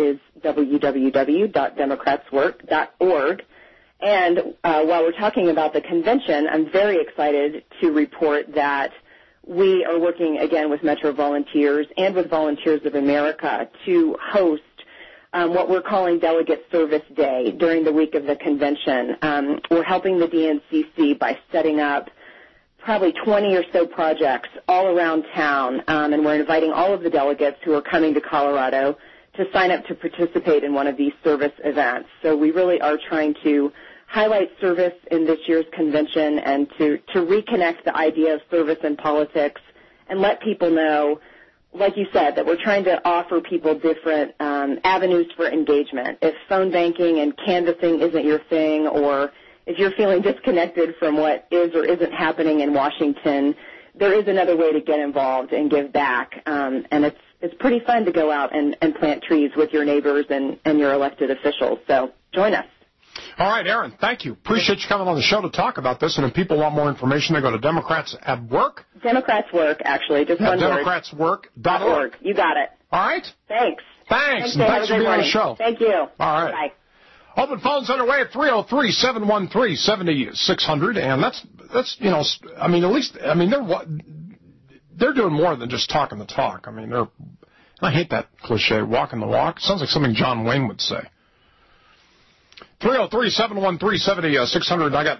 w w w dot democrats work dot org. And uh, while we're talking about the convention, I'm very excited to report that we are working again with Metro Volunteers and with Volunteers of America to host um, what we're calling Delegate Service Day during the week of the convention. Um, we're helping the D N C C by setting up probably twenty or so projects all around town, um, and we're inviting all of the delegates who are coming to Colorado to sign up to participate in one of these service events. So we really are trying to highlight service in this year's convention and to, to reconnect the idea of service in politics and let people know, like you said, that we're trying to offer people different um, avenues for engagement. If phone banking and canvassing isn't your thing, or if you're feeling disconnected from what is or isn't happening in Washington, there is another way to get involved and give back. Um, and it's it's pretty fun to go out and, and plant trees with your neighbors and, and your elected officials. So join us. All right, Aaron, thank you. Appreciate you coming on the show to talk about this. And if people want more information, they go to Democrats at Work. Democrats Work, actually, just yeah, one Democrats work dot org. You got it. All right. Thanks. Thanks. Thanks, and thanks for being morning. on the show. Thank you. All right. Bye. Open phones underway at three oh three, seven one three, seven oh six hundred, and that's, that's you know, I mean, at least, I mean, they're they're doing more than just talking the talk. I mean, they're, I hate that cliche, walking the walk. Sounds like something John Wayne would say. three oh three, seven one three, seven oh six hundred. I got,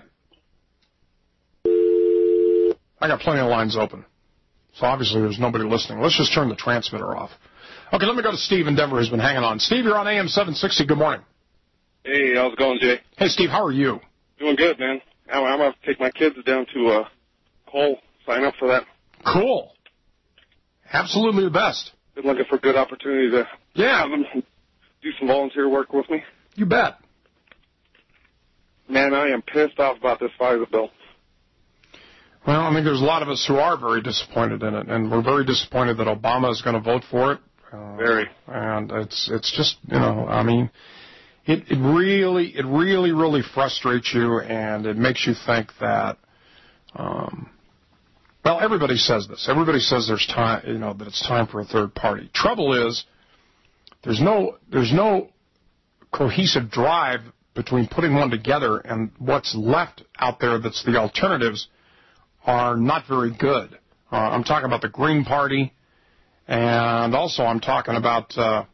I got plenty of lines open. So obviously there's nobody listening. Let's just turn the transmitter off. Okay, let me go to Steve in Denver, who's been hanging on. Steve, you're on A M seven sixty. Good morning. Hey, how's it going, Jay? Hey, Steve, how are you? Doing good, man. I'm, I'm going to take my kids down to uh, Cole, sign up for that. Cool. Absolutely the best. Been looking for a good opportunity to yeah. have them do some volunteer work with me. You bet. Man, I am pissed off about this FISA bill. Well, I mean, there's a lot of us who are very disappointed in it, and we're very disappointed that Obama is going to vote for it. Uh, very. And it's it's just, you know, I mean, it, it really, it really, really frustrates you, and it makes you think that, um, well, everybody says this. Everybody says there's time, you know, that it's time for a third party. Trouble is, there's no, there's no cohesive drive between putting one together, and what's left out there that's the alternatives are not very good. Uh, I'm talking about the Green Party, and also I'm talking about, uh,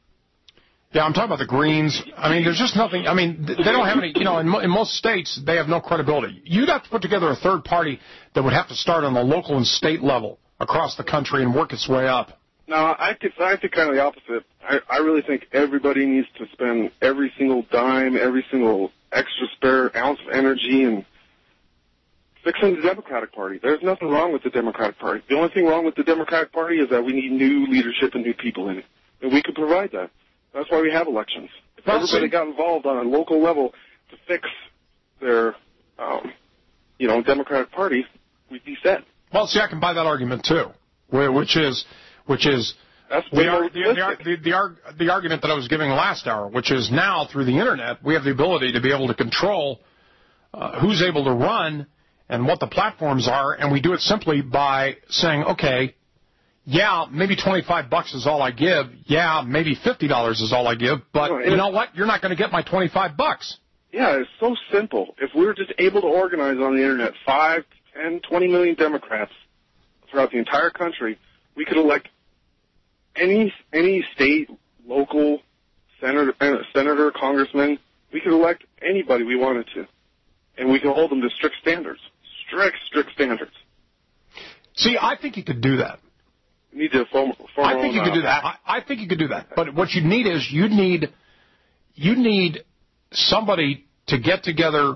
yeah, I'm talking about the Greens. I mean, there's just nothing, I mean, they don't have any, you know, in, mo- in most states, they have no credibility. You'd have to put together a third party that would have to start on the local and state level across the country and work its way up. No, I think, I think kind of the opposite. I, I really think everybody needs to spend every single dime, every single extra spare ounce of energy and fixing the Democratic Party. There's nothing wrong with the Democratic Party. The only thing wrong with the Democratic Party is that we need new leadership and new people in it. And we could provide that. That's why we have elections. If well, everybody see, got involved on a local level to fix their, um, you know, Democratic Party, we'd be set. Well, see, I can buy that argument, too, which is, which is That's the, the, the, the, the, the argument that I was giving last hour, which is now, through the Internet, we have the ability to be able to control uh, who's able to run and what the platforms are, and we do it simply by saying, okay, yeah, maybe twenty-five bucks is all I give. Yeah, maybe fifty dollars is all I give. But no, you know what? You're not going to get my twenty-five bucks. Yeah, it's so simple. If we were just able to organize on the Internet five, ten, twenty million Democrats throughout the entire country, we could elect any any state, local, senator, senator, congressman. We could elect anybody we wanted to. And we could hold them to strict standards. Strict, strict standards. See, I think you could do that. You need to form, form I think you could do that. I, I think you could do that. But what you need is you need you need somebody to get together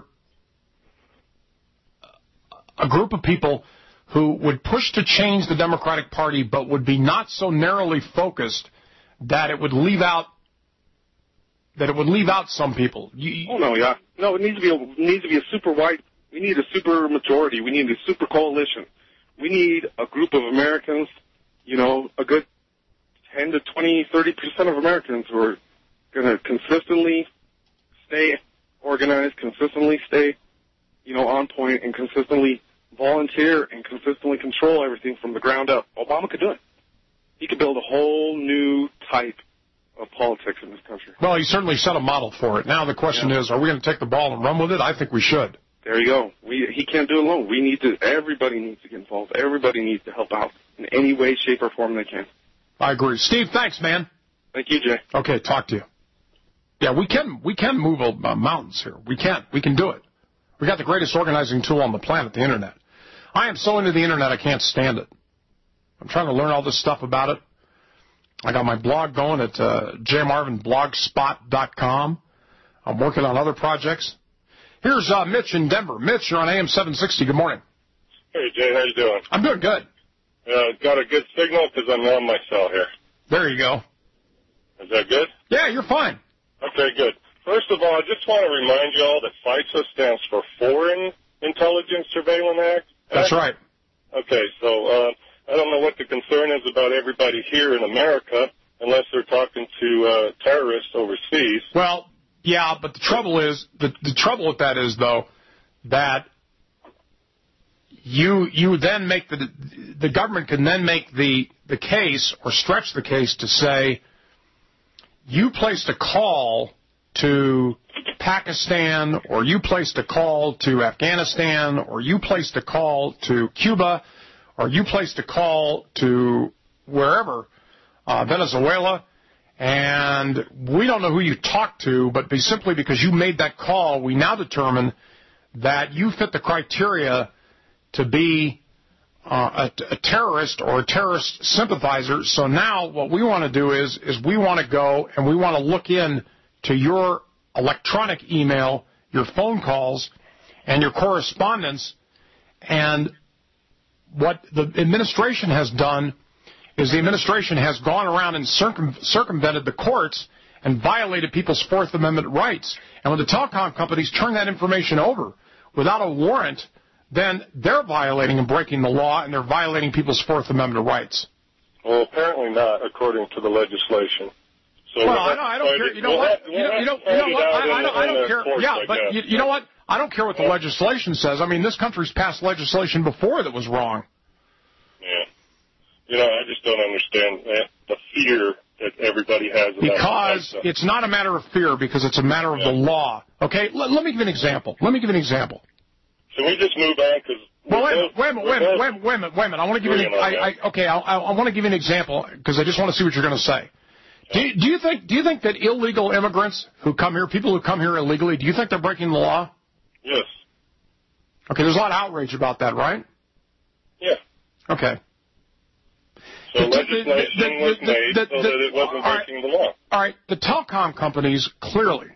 a group of people who would push to change the Democratic Party, but would be not so narrowly focused that it would leave out that it would leave out some people. You, oh no, yeah, no. It needs to be a, it needs to be a super white. We need a super majority. We need a super coalition. We need a group of Americans. You know, a good ten to twenty, thirty percent of Americans who are going to consistently stay organized, consistently stay, you know, on point, and consistently volunteer and consistently control everything from the ground up. Obama could do it. He could build a whole new type of politics in this country. Well, he certainly set a model for it. Now the question yeah. is, are we going to take the ball and run with it? I think we should. There you go. We, he can't do it alone. We need to. Everybody needs to get involved. Everybody needs to help out in any way, shape, or form they can. I agree. Steve, thanks, man. Thank you, Jay. Okay, talk to you. Yeah, we can we can move uh, mountains here. We can. We can do it. We got the greatest organizing tool on the planet, the Internet. I am so into the Internet, I can't stand it. I'm trying to learn all this stuff about it. I got my blog going at uh, j marvin blogspot dot com. I'm working on other projects. Here's uh, Mitch in Denver. Mitch, you're on A M seven sixty. Good morning. Hey, Jay, how you doing? I'm doing good. Uh, got a good signal because I'm on my cell here. There you go. Is that good? Yeah, you're fine. Okay, good. First of all, I just want to remind you all that FISA stands for Foreign Intelligence Surveillance Act. That's right. Okay, so uh, I don't know what the concern is about everybody here in America unless they're talking to uh, terrorists overseas. Well, yeah, but the trouble is, the, the trouble with that is, though, that you you then make the the government can then make the the case or stretch the case to say you placed a call to Pakistan or you placed a call to Afghanistan or you placed a call to Cuba or you placed a call to wherever, uh, Venezuela, and we don't know who you talked to, but be simply because you made that call, we now determine that you fit the criteria to be uh, a, a terrorist or a terrorist sympathizer. So now what we want to do is is we want to go and we want to look in to your electronic email, your phone calls, and your correspondence. And what the administration has done is the administration has gone around and circum- circumvented the courts and violated people's Fourth Amendment rights. And when the telecom companies turn that information over without a warrant, then they're violating and breaking the law, and they're violating people's Fourth Amendment rights. Well, apparently not, according to the legislation. So well, I don't, I don't care. You know what? You know, you know, you know what? I, I don't, I don't care. Courts, yeah, but you, you know what? I don't care what the legislation says. I mean, this country's passed legislation before that was wrong. Yeah. You know, I just don't understand that, the fear that everybody has about Because it's not a matter of fear, because it's a matter of yeah. the law. Okay? Let, let me give you an example. Let me give you an example. Can we just move on? Cause well, wait a minute, wait a minute, wait a minute, wait a minute, wait a minute, wait a minute. I want to give you an, I, I, okay, I, I want to give you an example because I just want to see what you're going to say. Do you, do you think do you think that illegal immigrants who come here, people who come here illegally, do you think they're breaking the law? Yes. Okay, there's a lot of outrage about that, right? Yeah. Okay. So the, legislation the, the, was made the, the, so that it wasn't breaking right, the law. All right, the telecom companies clearly,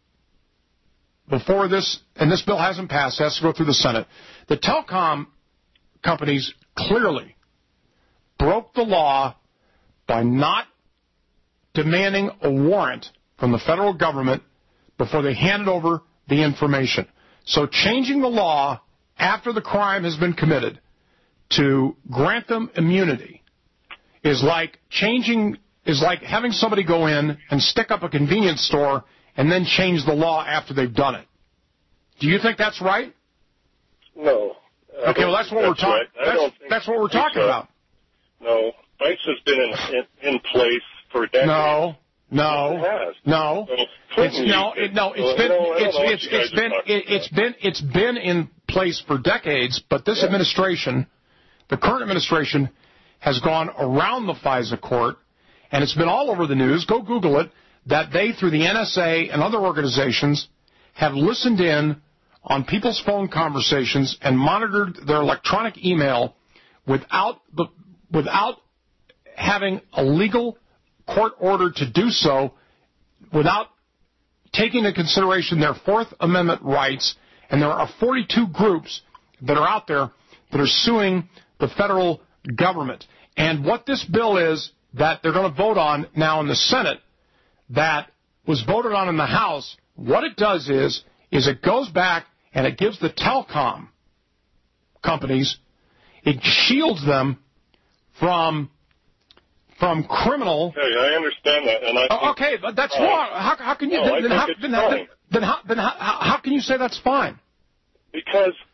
before this, and this bill hasn't passed, it has to go through the Senate, the telecom companies clearly broke the law by not demanding a warrant from the federal government before they handed over the information. So changing the law after the crime has been committed to grant them immunity is like changing, is like having somebody go in and stick up a convenience store and then change the law after they've done it. Do you think that's right? No. Okay, well, that's what we're talking. Right. That's, that's what we're talking so. about. No, ICE has been in, in, in place for decades. No, no, it no. So it's no, it, no. It's been, it's, it's, it's been, it, it's been, it's been in place for decades. But this yeah. administration, the current administration, has gone around the FISA court, and it's been all over the news. Go Google it. That they, through the N S A and other organizations, have listened in on people's phone conversations and monitored their electronic email without the without having a legal court order to do so, without taking into consideration their Fourth Amendment rights. And there are forty-two groups that are out there that are suing the federal government. And what this bill is that they're going to vote on now in the Senate, that was voted on in the House, what it does is, is it goes back and it gives the telecom companies, it shields them from from criminal. Hey, I understand that, and I. Oh, okay, but that's fine. wrong. How, how can you? No, then, then, how, then, then, then, how, then, how, how can you say that's fine? Because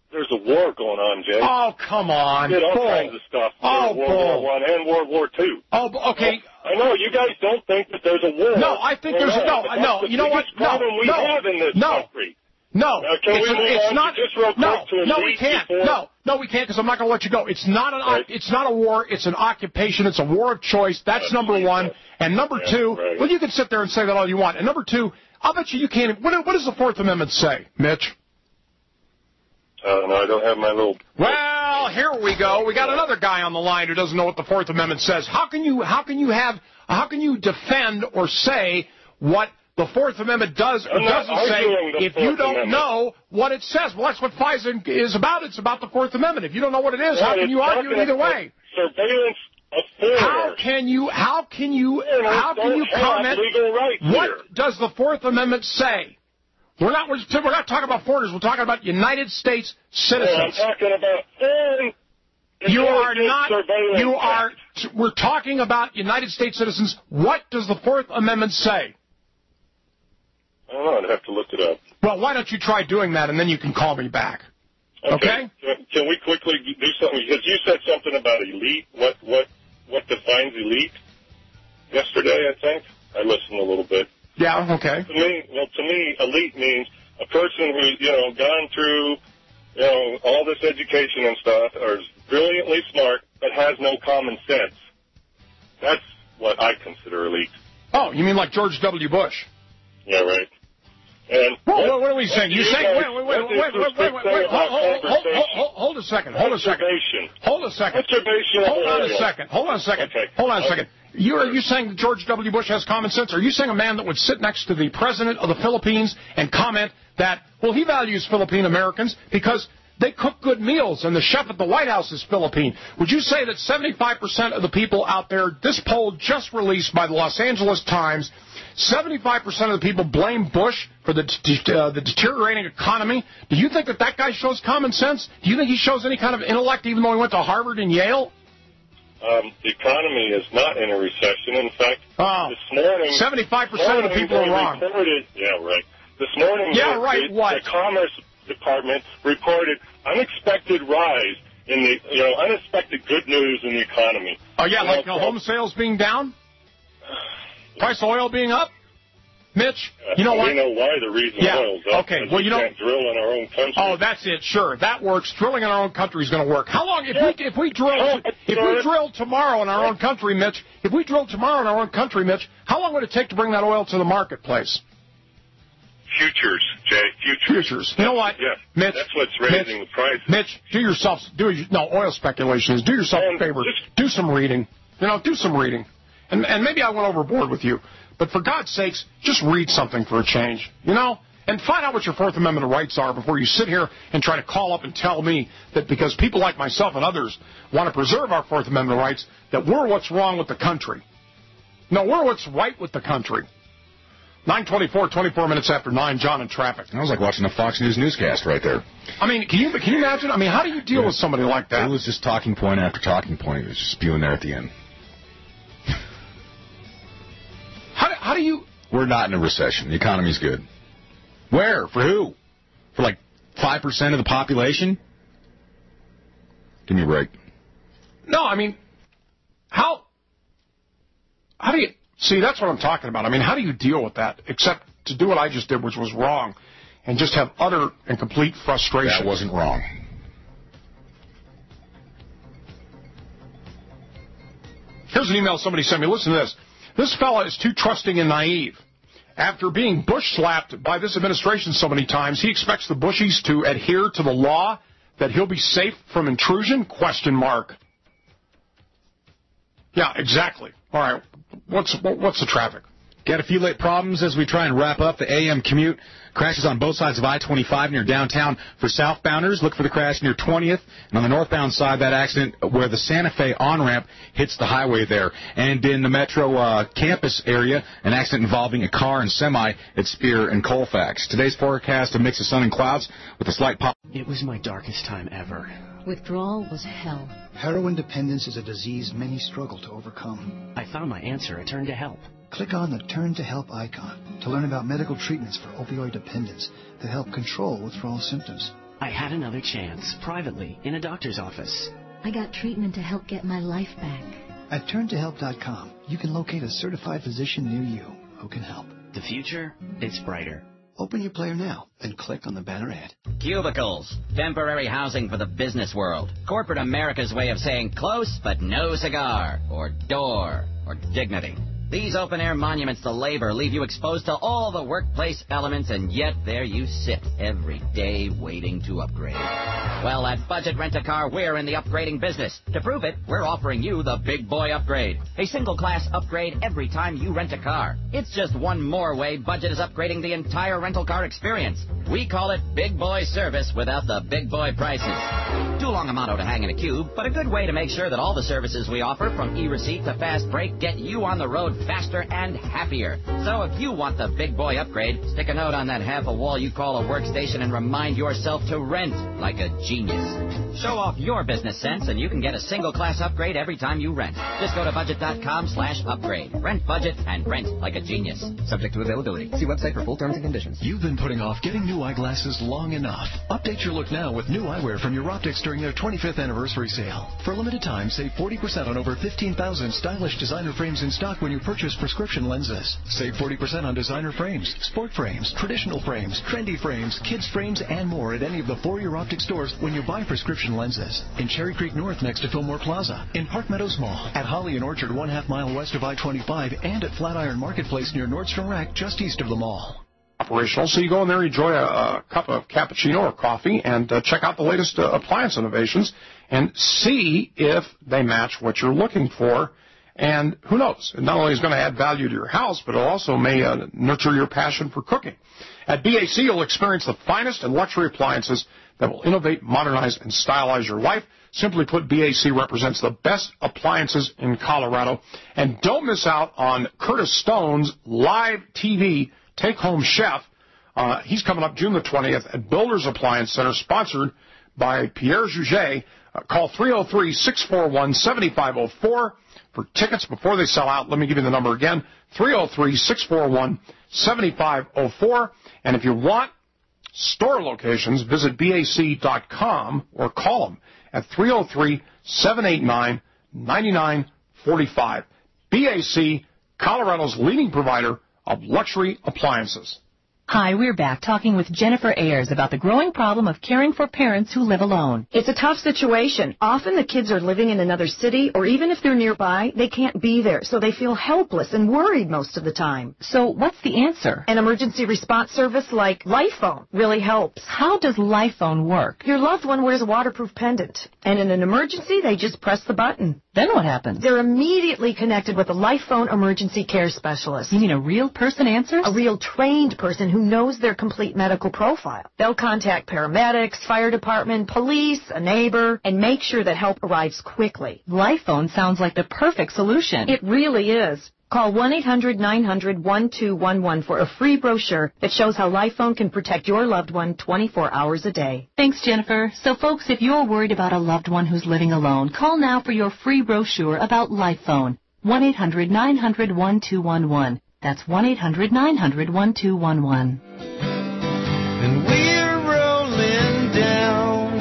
there's a war going on, Jay. Oh, come on. Did all Bull. kinds of stuff. Oh, World Bull. War One and World War Two. Oh, okay. I know you guys don't think that there's a war. No, I think there's a, no, no. You know what? No, problem we no, have in this no. country. No, Now, can it's, we move it's on not. to just real quick no, to no, we elite can't. before- No, no, we can't because I'm not going to let you go. It's not an. Right. It's not a war. It's an occupation. It's a war of choice. That's, That's number right. one. And number Yeah, two, right. well, you can sit there and say that all you want. And number two, I'll bet you you can't. What, what does the Fourth Amendment say, Mitch? Uh, no, I don't have my little. Well, here we go. We got another guy on the line who doesn't know what the Fourth Amendment says. How can you? How can you have? How can you defend or say what the Fourth Amendment does or I'm not doesn't say arguing the if you Fourth don't Amendment. know what it says? Well, that's what FISA is about. It's about the Fourth Amendment. If you don't know what it is, how Right, can you it's argue it talking either about way? Surveillance of foreigners. How can you? How can you? Foreigners How can don't you have comment? legal rights What here. does the Fourth Amendment say? We're not. We're, we're not talking about foreigners. We're talking about United States Well, I'm citizens. talking about foreign. You are intelligence not. surveillance You are. act. We're talking about United States citizens. What does the Fourth Amendment say? I don't know. I'd have to look it up. Well, why don't you try doing that, and then you can call me back. Okay? Can, can we quickly do something? Because you said something about elite. What what what defines elite? Yesterday, I think I listened a little bit. Yeah. Okay. To me, well, to me, elite means a person who's you know gone through you know all this education and stuff, or is brilliantly smart, but has no common sense. That's what I consider elite. Oh, you mean like George W. Bush? Yeah, right. And Well, what, what, what are we saying? You saying? Wait, wait, wait, wait, wait, wait, wait, wait. Hold, hold, hold, hold, hold, hold a second. Hold a second. Hold a second. Conservation. Hold on a second. Hold on a second. Okay. Hold on a second. You are you saying that George W. Bush has common sense? Are you saying a man that would sit next to the president of the Philippines and comment that, well, he values Philippine Americans because they cook good meals and the chef at the White House is Philippine? Would you say that seventy-five percent of the people out there, this poll just released by the Los Angeles Times, seventy-five percent of the people blame Bush for the, uh, the deteriorating economy? Do you think that that guy shows common sense? Do you think he shows any kind of intellect even though he went to Harvard and Yale? Um, the economy is not in a recession. In fact, Oh, this morning, seventy-five percent of the people they are wrong. Reported, yeah, right. This morning, Yeah, the, right, the, what? the Commerce Department reported unexpected rise in the, you know, unexpected good news in the economy. Oh, yeah, You like know, uh, home sales being down? Price of oil being up? Mitch, you know we what? know why the reason Yeah, oil's up. okay, because well, we you know- can't drill in our own country. Oh, that's it. Sure, that works. Drilling in our own country is going to work. How long? If we if we drill if we drill tomorrow in our own country, Mitch. If we drill tomorrow in our own country, Mitch, how long would it take to bring that oil to the marketplace? Futures, Jay, futures. Futures. You know what? Yeah, Mitch, that's what's raising Mitch, the prices. Mitch, do yourself do your, no oil speculation is do yourself a favor. Do some reading. You know, do some reading. And and maybe I went overboard with you, but for God's sakes, just read something for a change. You know, and find out what your Fourth Amendment rights are before you sit here and try to call up and tell me that because people like myself and others want to preserve our Fourth Amendment rights, that we're what's wrong with the country. No, we're what's right with the country. nine twenty-four, twenty-four minutes after nine, John in traffic. That was like watching a Fox News newscast right there. I mean, can you can you imagine? I mean, how do you deal Yeah. with somebody like that? It was just talking point after talking point. It was just spewing there at the end. How do, how do you... We're not in a recession. The economy's good. Where? For who? For like five percent of the population? Give me a break. No, I mean, how... How do you... See, that's what I'm talking about. I mean, how do you deal with that? Except to do what I just did, which was wrong, and just have utter and complete frustration. That wasn't wrong. Here's an email somebody sent me. Listen to this. This fella is too trusting and naive. After being bush-slapped by this administration so many times, he expects the Bushies to adhere to the law, that he'll be safe from intrusion? Question mark. Yeah, exactly. All right. What's what's the traffic? Got a few late problems as we try and wrap up the A M commute. Crashes on both sides of I twenty-five near downtown. For southbounders, look for the crash near twentieth. And on the northbound side, that accident where the Santa Fe on-ramp hits the highway there. And in the Metro uh, campus area, an accident involving a car and semi at Spear and Colfax. Today's forecast, a mix of sun and clouds with a slight pop. It was my darkest time ever. Withdrawal was hell. Heroin dependence is a disease many struggle to overcome. I found my answer. I turned to help. Click on the Turn to Help icon to learn about medical treatments for opioid dependence that help control withdrawal symptoms. I had another chance, privately, in a doctor's office. I got treatment to help get my life back. At turn to help dot com, you can locate a certified physician near you who can help. The future, it's brighter. Open your player now and click on the banner ad. Cubicles, temporary housing for the business world. Corporate America's way of saying close but no cigar, or door, or dignity. These open-air monuments to labor leave you exposed to all the workplace elements, and yet there you sit every day waiting to upgrade. Well, at Budget Rent-A-Car, we're in the upgrading business. To prove it, we're offering you the Big Boy Upgrade, a single-class upgrade every time you rent a car. It's just one more way Budget is upgrading the entire rental car experience. We call it Big Boy Service without the big boy prices. Too long a motto to hang in a cube, but a good way to make sure that all the services we offer, from e-receipt to fast break, get you on the road faster and happier. So if you want the Big Boy Upgrade, stick a note on that half a wall you call a workstation and remind yourself to rent like a genius. Show off your business sense and you can get a single class upgrade every time you rent. Just go to budget.com slash upgrade. Rent budget and rent like a genius. Subject to availability. See website for full terms and conditions. You've been putting off getting new eyeglasses long enough. Update your look now with new eyewear from Europtics during their twenty-fifth anniversary sale. For a limited time, save forty percent on over fifteen thousand stylish designer frames in stock when you purchase prescription lenses. Save forty percent on designer frames, sport frames, traditional frames, trendy frames, kids frames, and more at any of the four Europtics stores when you buy prescription lenses. In Cherry Creek North next to Fillmore Plaza, in Park Meadows Mall, at Holly and Orchard one half mile west of I twenty-five, and at Flatiron Marketplace near Nordstrom Rack just east of the mall. Operational, so you go in there, enjoy a, a cup of cappuccino or coffee, and uh, check out the latest uh, appliance innovations and see if they match what you're looking for. And who knows, it not only is going to add value to your house, but it also may uh, nurture your passion for cooking. At B A C, you'll experience the finest in luxury appliances that will innovate, modernize, and stylize your life. Simply put, B A C represents the best appliances in Colorado. And don't miss out on Curtis Stone's live T V Take-Home Chef. Uh, he's coming up June the twentieth at Builders Appliance Center, sponsored by Pierre Jouget. Uh, call three oh three, six four one, seven five oh four for tickets before they sell out. Let me give you the number again, three oh three, six four one, seven five oh four. And if you want store locations, visit B A C dot com or call them at three oh three, seven eight nine, nine nine four five. B A C, Colorado's leading provider of luxury appliances. Hi, we're back talking with Jennifer Ayers about the growing problem of caring for parents who live alone. It's a tough situation. Often the kids are living in another city, or even if they're nearby, they can't be there, so they feel helpless and worried most of the time. So what's the answer? An emergency response service like LifePhone really helps. How does LifePhone work? Your loved one wears a waterproof pendant, and in an emergency, they just press the button. Then what happens? They're immediately connected with a LifePhone emergency care specialist. You mean a real person answers? A real trained person who knows their complete medical profile. They'll contact paramedics, fire department, police, a neighbor, and make sure that help arrives quickly. LifePhone sounds like the perfect solution. It really is. Call one eight hundred, nine hundred, one two one one for a free brochure that shows how LifePhone can protect your loved one twenty-four hours a day. Thanks, Jennifer. So, folks, if you're worried about a loved one who's living alone, call now for your free brochure about LifePhone. one eight hundred, nine hundred, one two one one. That's one eight hundred, nine hundred, one two one one. And we're rolling down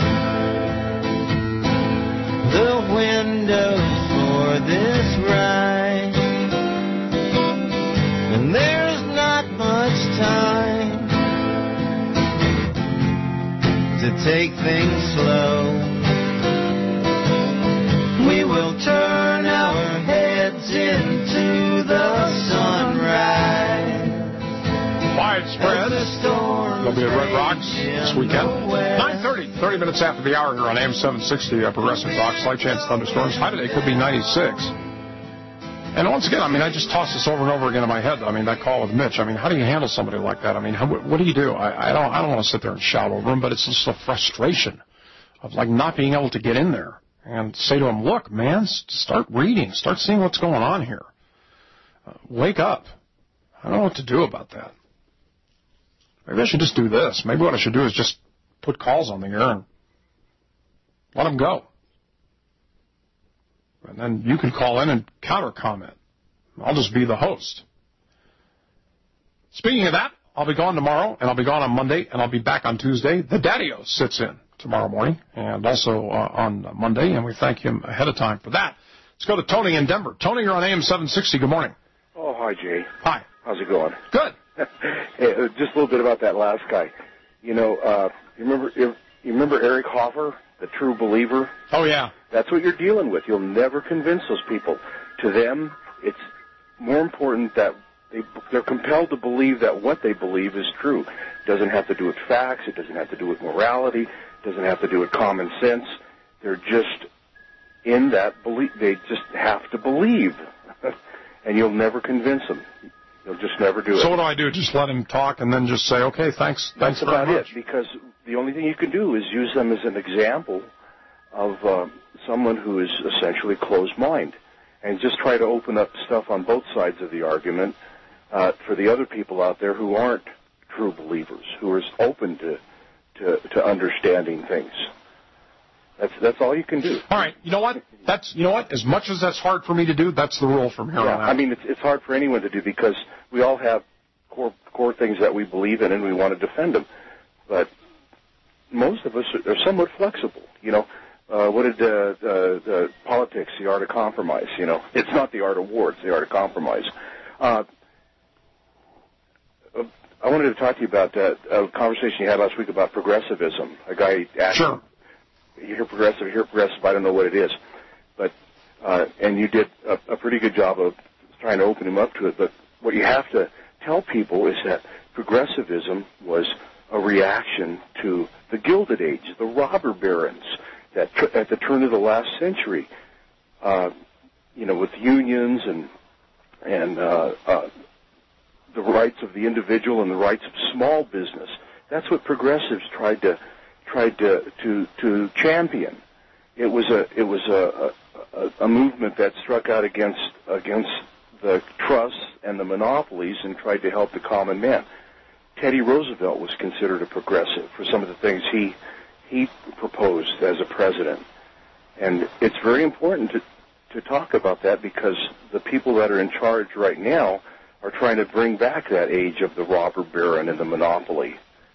the window for this ride, and there's not much time to take things slow. We will turn our heads into the sunrise. Widespread. There'll be at Red Rocks this weekend. nine thirty, thirty minutes after the hour here on A M seven sixty, uh, Progressive Rock. Slight chance of thunderstorms. High today could be ninety-six. And once again, I mean, I just toss this over and over again in my head. I mean, that call with Mitch. I mean, how do you handle somebody like that? I mean, how, what do you do? I, I don't I don't want to sit there and shout over him, but it's just the frustration of, like, not being able to get in there and say to him, look, man, start reading. Start seeing what's going on here. Uh, wake up. I don't know what to do about that. Maybe I should just do this. Maybe what I should do is just put calls on the air and let them go. And then you can call in and counter comment. I'll just be the host. Speaking of that, I'll be gone tomorrow, and I'll be gone on Monday, and I'll be back on Tuesday. The Daddy-O sits in tomorrow morning, and also uh, on Monday, and we thank him ahead of time for that. Let's go to Tony in Denver. Tony, you're on A M seven sixty. Good morning. Oh, hi, Jay. Hi. How's it going? Good. Hey, uh, just a little bit about that last guy. You know, uh, you remember you remember Eric Hoffer, the true believer? Oh, yeah. That's what you're dealing with. You'll never convince those people. To them, it's more important that they, they're compelled to believe that what they believe is true. It doesn't have to do with facts. It doesn't have to do with morality. It doesn't have to do with common sense. They're just in that belief. They just have to believe. And you'll never convince them. You'll just never do it. So what do I do? Just let him talk and then just say, okay, thanks, thanks That's very about much. it, because the only thing you can do is use them as an example of uh, someone who is essentially closed-minded, and just try to open up stuff on both sides of the argument uh, for the other people out there who aren't true believers, who are open to, to, to understanding things. That's that's all you can do. All right. You know what? That's you know what? As much as that's hard for me to do, that's the rule from here Yeah, on out. I mean, it's, it's hard for anyone to do because we all have core core things that we believe in and we want to defend them. But most of us are somewhat flexible. You know, uh, what did uh, the, the politics, the art of compromise? You know, it's not the art of war; it's the art of compromise. Uh, I wanted to talk to you about uh, a conversation you had last week about progressivism. A guy asked. Sure. You hear progressive, you hear progressive, I don't know what it is. But, uh, and you did a, a pretty good job of trying to open him up to it. But what you have to tell people is that progressivism was a reaction to the Gilded Age, the robber barons that tr- at the turn of the last century, uh, you know, with unions and, and uh, uh, the rights of the individual and the rights of small business. That's what progressives tried to tried to, to to champion. It was a it was a, a, a movement that struck out against against the trusts and the monopolies and tried to help the common man. Teddy Roosevelt was considered a progressive for some of the things he he proposed as a president, and it's very important to to talk about that because the people that are in charge right now are trying to bring back that age of the robber baron and the monopoly.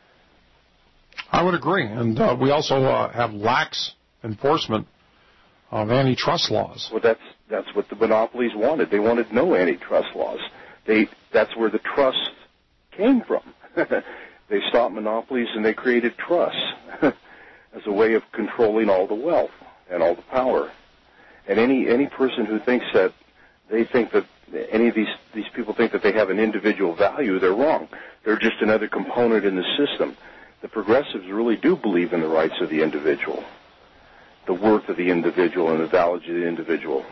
I would agree, and uh, we also uh, have lax enforcement of antitrust laws. Well, that's that's what the monopolies wanted. They wanted no antitrust laws. They that's where the trust came from. They stopped monopolies and they created trusts as a way of controlling all the wealth and all the power. And any any person who thinks that they think that any of these these people think that they have an individual value, they're wrong. They're just another component in the system. The progressives really do believe in the rights of the individual, the worth of the individual, and the value of the individual.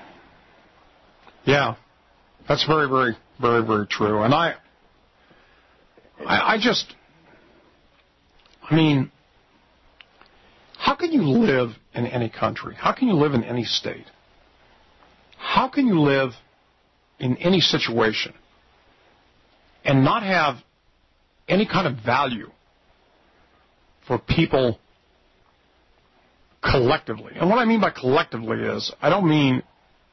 Yeah, that's very, very, very, very true. And I, I, I just, I mean, how can you live in any country? How can you live in any state? How can you live in any situation and not have any kind of value for people collectively? And what I mean by collectively is I don't mean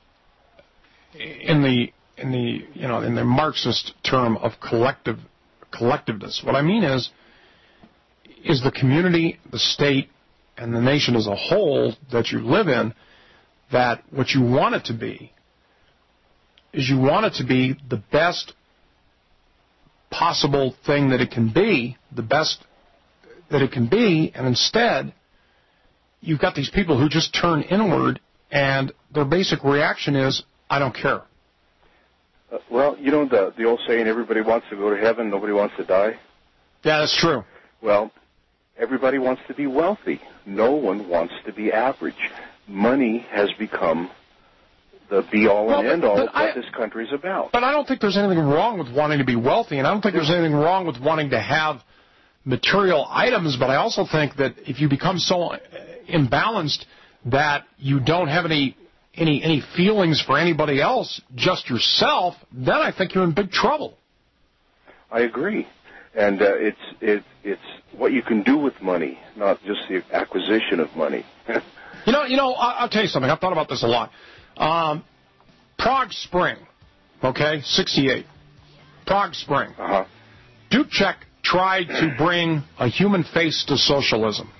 in the in the you know in the Marxist term of collective collectiveness. What I mean is is the community, the state, and the nation as a whole that you live in, that what you want it to be is you want it to be the best possible thing that it can be, the best that it can be, and instead you've got these people who just turn inward and their basic reaction is, I don't care. Uh, well, you know the the old saying, everybody wants to go to heaven, nobody wants to die? Yeah, that's true. Well, everybody wants to be wealthy. No one wants to be average. Money has become the be-all well, and end-all of what I, this country's about. But I don't think there's anything wrong with wanting to be wealthy, and I don't think there's anything wrong with wanting to have material items, but I also think that if you become so imbalanced that you don't have any any any feelings for anybody else, just yourself, then I think you're in big trouble. I agree. And uh, it's it, it's what you can do with money, not just the acquisition of money. you know, you know, I'll, I'll tell you something. I've thought about this a lot. Um, Prague Spring, okay, sixty-eight. Prague Spring. Uh-huh. Dubček tried to bring a human face to socialism.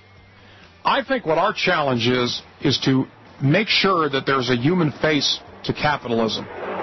I think what our challenge is, is to make sure that there's a human face to capitalism.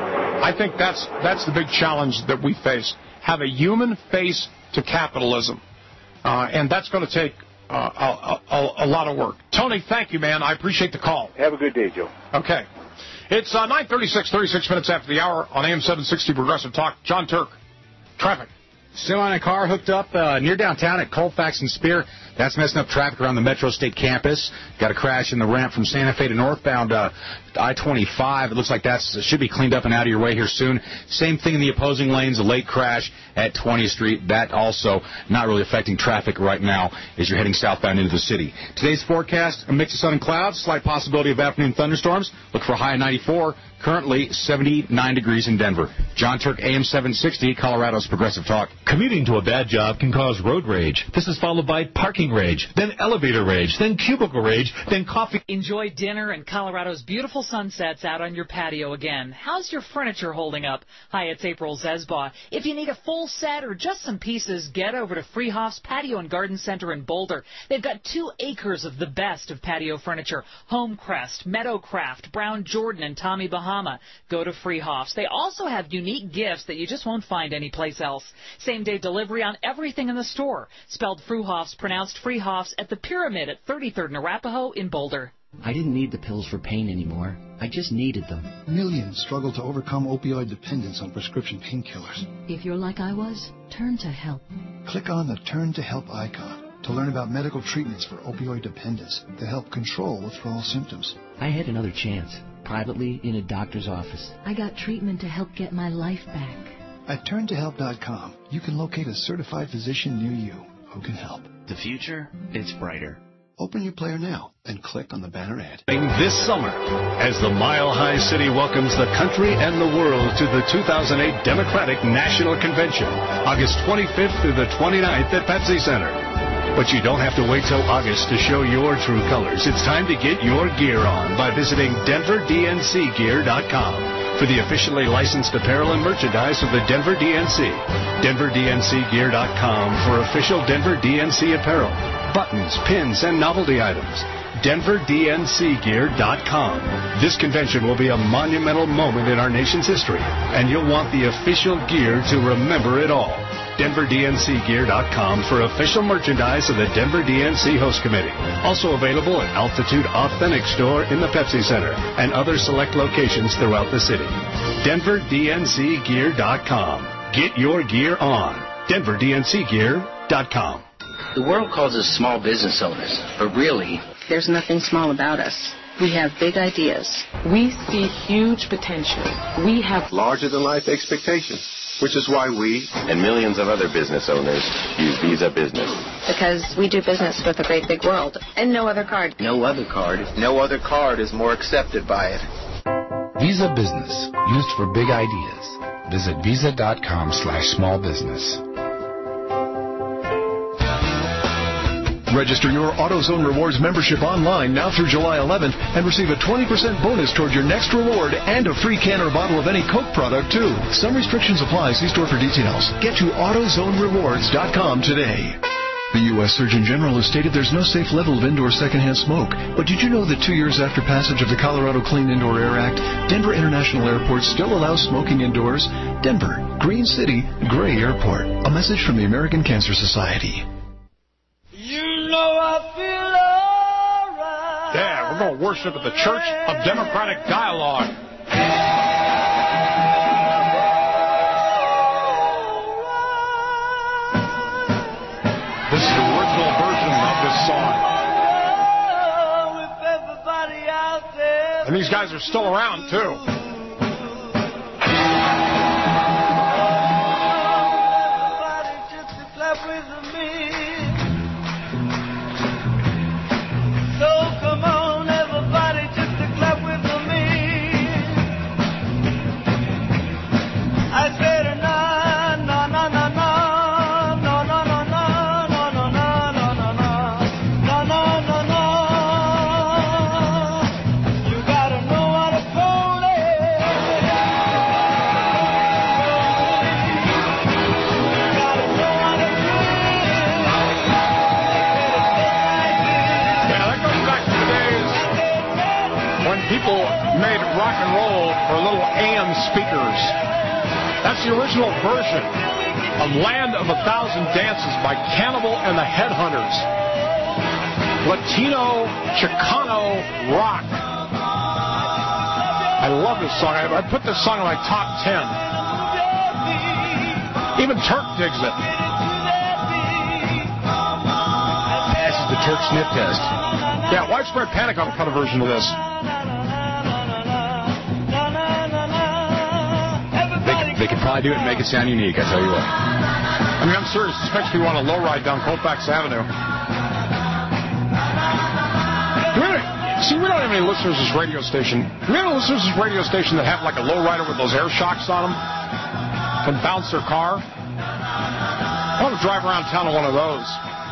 I think that's that's the big challenge that we face. Have a human face to capitalism. Uh, and that's going to take uh, a, a, a lot of work. Tony, thank you, man. I appreciate the call. Have a good day, Joe. Okay. It's uh, nine thirty-six, thirty-six minutes after the hour on A M seven sixty Progressive Talk. John Turk, traffic. Still on a car hooked up uh, near downtown at Colfax and Spear. That's messing up traffic around the Metro State campus. Got a crash in the ramp from Santa Fe to northbound uh, I twenty-five. It looks like that should be cleaned up and out of your way here soon. Same thing in the opposing lanes, a late crash at twentieth Street. That also not really affecting traffic right now as you're heading southbound into the city. Today's forecast, a mix of sun and clouds, slight possibility of afternoon thunderstorms. Look for a high of ninety-four. Currently seventy-nine degrees in Denver. John Turk, A M seven sixty, Colorado's Progressive Talk. Commuting to a bad job can cause road rage. This is followed by parking rage, then elevator rage, then cubicle rage, then coffee. Enjoy dinner and Colorado's beautiful sunsets out on your patio again. How's your furniture holding up? Hi, it's April Zesbaugh. If you need a full set or just some pieces, get over to Freehoff's Patio and Garden Center in Boulder. They've got two acres of the best of patio furniture. Homecrest, Meadowcraft, Brown Jordan, and Tommy Bahama. Go to Freehoff's. They also have unique gifts that you just won't find anyplace else. Same-day delivery on everything in the store. Spelled Fruhoff's, pronounced Freehoff's at the Pyramid at thirty-third and Arapahoe in Boulder. I didn't need the pills for pain anymore. I just needed them. Millions struggle to overcome opioid dependence on prescription painkillers. If you're like I was, turn to help. Click on the Turn to Help icon to learn about medical treatments for opioid dependence that help control withdrawal symptoms. I had another chance, privately in a doctor's office. I got treatment to help get my life back. At turn to help dot com, you can locate a certified physician near you who can help. The future, it's brighter. Open your player now and click on the banner ad. This summer, as the Mile High City welcomes the country and the world to the two thousand eight Democratic National Convention, August twenty-fifth through the twenty-ninth at Pepsi Center. But you don't have to wait till August to show your true colors. It's time to get your gear on by visiting denver d n c gear dot com for the officially licensed apparel and merchandise of the Denver D N C. denver d n c gear dot com for official Denver D N C apparel, buttons, pins, and novelty items. denver d n c gear dot com. This convention will be a monumental moment in our nation's history, and you'll want the official gear to remember it all. denver d n c gear dot com for official merchandise of the Denver D N C Host Committee. Also available at Altitude Authentic Store in the Pepsi Center and other select locations throughout the city. denver d n c gear dot com. Get your gear on. denver d n c gear dot com. The world calls us small business owners, but really, there's nothing small about us. We have big ideas. We see huge potential. We have larger-than-life expectations, which is why we and millions of other business owners use Visa Business. Because we do business with a great big world, and no other card. No other card. No other card is more accepted by it. Visa Business, used for big ideas. Visit visa dot com slash small business. Register your AutoZone Rewards membership online now through July eleventh and receive a twenty percent bonus toward your next reward and a free can or bottle of any Coke product, too. Some restrictions apply. See store for details. Get to auto zone rewards dot com today. The U S Surgeon General has stated there's no safe level of indoor secondhand smoke. But did you know that two years after passage of the Colorado Clean Indoor Air Act, Denver International Airport still allows smoking indoors? Denver, Green City, Gray Airport. A message from the American Cancer Society. You know I feel alright. Yeah, we're going to worship at the Church of Democratic Dialogue. This is the original version of this song. And these guys are still around, too. speakers. That's the original version of Land of a Thousand Dances by Cannibal and the Headhunters. Latino Chicano rock. I love this song. I, I put this song in my top ten. Even Turk digs it. Passes the Turk sniff test. Yeah, Widespread Panic on a cut a version of this. They, they could probably do it and make it sound unique, I tell you what. I mean, I'm serious. This makes me want to lowride down Colfax Avenue. Do we have, see, we don't have any listeners at this radio station. Do we have any listeners at this radio station that have like a lowrider with those air shocks on them? Can bounce their car? I want to drive around town on one of those.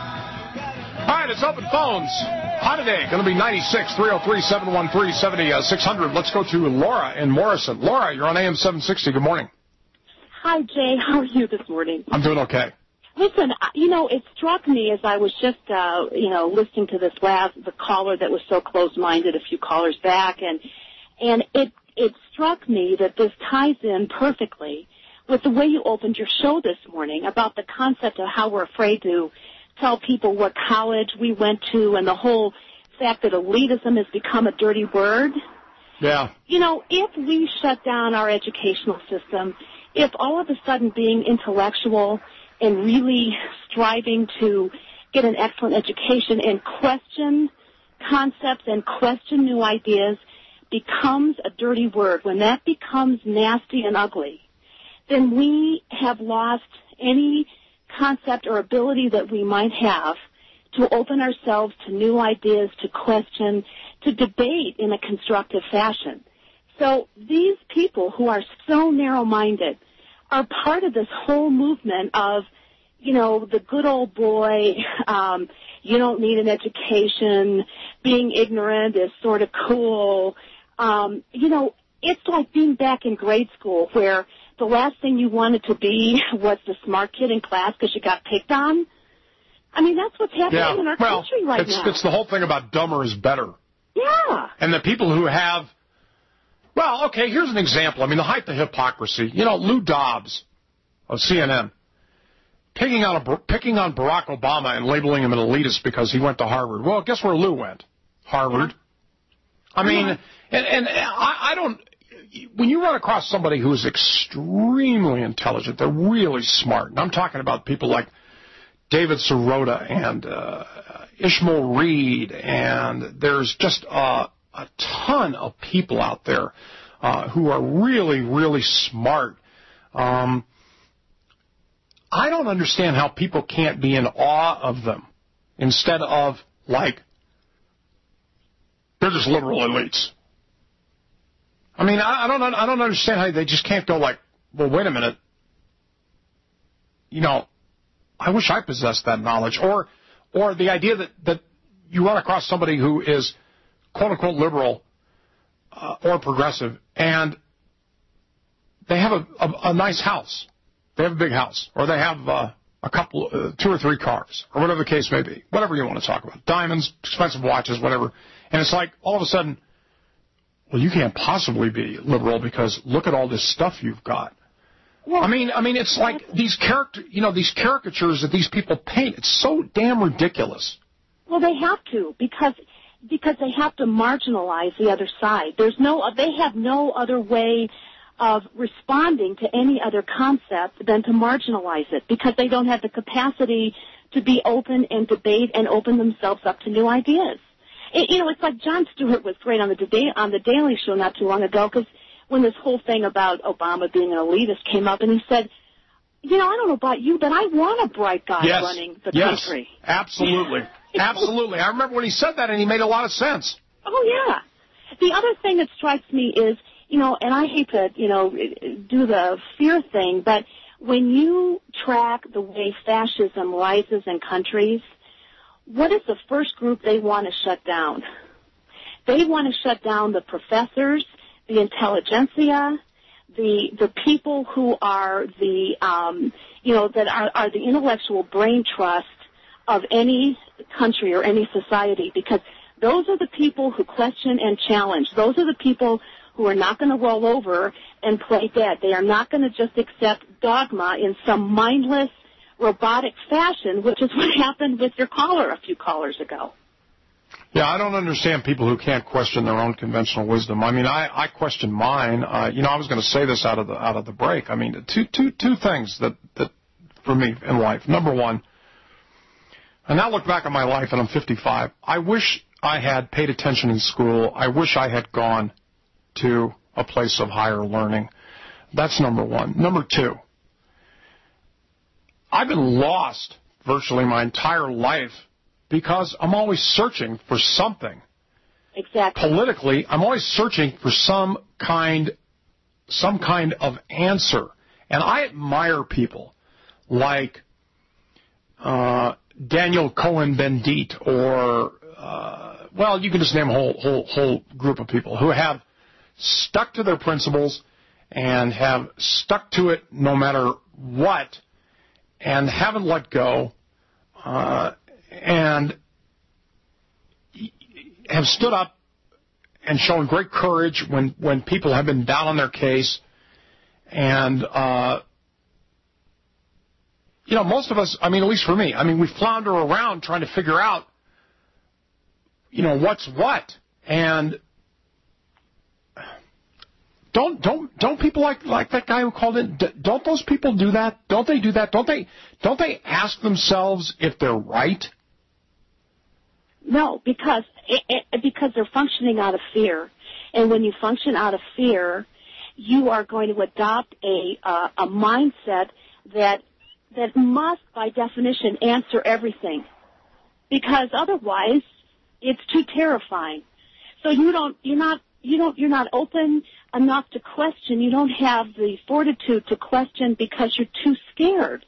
All right, it's open phones. Hot today. Going to be ninety-six, three oh three, seven one three, seventy-six hundred. Let's go to Laura in Morrison. Laura, you're on A M seven sixty. Good morning. Hi, Jay. How are you this morning? I'm doing okay. Listen, you know, it struck me as I was just, uh, you know, listening to this last, the caller that was so close-minded a few callers back, and and it it struck me that this ties in perfectly with the way you opened your show this morning about the concept of how we're afraid to tell people what college we went to and the whole fact that elitism has become a dirty word. Yeah. You know, if we shut down our educational system, if all of a sudden being intellectual and really striving to get an excellent education and question concepts and question new ideas becomes a dirty word, when that becomes nasty and ugly, then we have lost any concept or ability that we might have to open ourselves to new ideas, to question, to debate in a constructive fashion. So these people who are so narrow-minded are part of this whole movement of, you know, the good old boy, um, you don't need an education, being ignorant is sort of cool. Um, you know, it's like being back in grade school where the last thing you wanted to be was the smart kid in class because you got picked on. I mean, that's what's happening yeah. in our well, country right it's, now. It's the whole thing about dumber is better. Yeah. And the people who have, well, okay, here's an example. I mean, the height of hypocrisy. You know, Lou Dobbs of C N N picking on, a, picking on Barack Obama and labeling him an elitist because he went to Harvard. Well, guess where Lou went? Harvard. I mean, yeah. and, and I, I don't... When you run across somebody who is extremely intelligent, they're really smart, and I'm talking about people like David Sirota and uh, Ishmael Reed, and there's just uh, a ton of people out there uh, who are really, really smart. Um, I don't understand how people can't be in awe of them instead of, like, they're just liberal elites. I mean, I, I don't I don't understand how they just can't go like, well, wait a minute. You know, I wish I possessed that knowledge. Or or the idea that, that you run across somebody who is, quote-unquote, liberal uh, or progressive, and they have a, a, a nice house. They have a big house. Or they have uh, a couple, uh, two or three cars, or whatever the case may be. Whatever you want to talk about. Diamonds, expensive watches, whatever. And it's like, all of a sudden, well, you can't possibly be liberal because look at all this stuff you've got. Well, I mean, I mean, it's like these character, you know, these caricatures that these people paint. It's so damn ridiculous. Well, they have to because because they have to marginalize the other side. There's no, they have no other way of responding to any other concept than to marginalize it because they don't have the capacity to be open and debate and open themselves up to new ideas. It, you know, it's like Jon Stewart was great on the on the Daily Show not too long ago because when this whole thing about Obama being an elitist came up, and he said, you know, I don't know about you, but I want a bright guy yes. running the yes. country. Absolutely. Absolutely. I remember when he said that, and he made a lot of sense. Oh, yeah. The other thing that strikes me is, you know, and I hate to, you know, do the fear thing, but when you track the way fascism rises in countries, what is the first group they want to shut down? They want to shut down the professors, the intelligentsia, the the people who are the, um, you know, that are, are the intellectual brain trust of any country or any society, because those are the people who question and challenge. Those are the people who are not going to roll over and play dead. They are not going to just accept dogma in some mindless, robotic fashion, which is what happened with your caller a few callers ago. Yeah, I don't understand people who can't question their own conventional wisdom. I mean, I, I question mine. Uh, you know, I was going to say this out of the out of the break. I mean, two two two things that that for me in life. Number one, I now look back at my life and I'm fifty-five. I wish I had paid attention in school. I wish I had gone to a place of higher learning. That's number one. Number two, I've been lost virtually my entire life because I'm always searching for something. Exactly. Politically, I'm always searching for some kind, some kind of answer. And I admire people like uh, Daniel Cohen-Bendit or, uh, well, you can just name a whole, whole, whole group of people who have stuck to their principles and have stuck to it no matter what and haven't let go. Uh, and have stood up and shown great courage when, when people have been down on their case. And, uh, you know, most of us, I mean, at least for me, I mean, we flounder around trying to figure out, you know, what's what. And don't don't don't people like like that guy who called in, don't those people do that? Don't they do that? Don't they don't they ask themselves if they're right? No, because it, it, because they're functioning out of fear, and when you function out of fear, you are going to adopt a uh, a mindset that that must, by definition, answer everything, because otherwise, it's too terrifying. So you don't you're not you don't you're not open enough to question. You don't have the fortitude to question because you're too scared.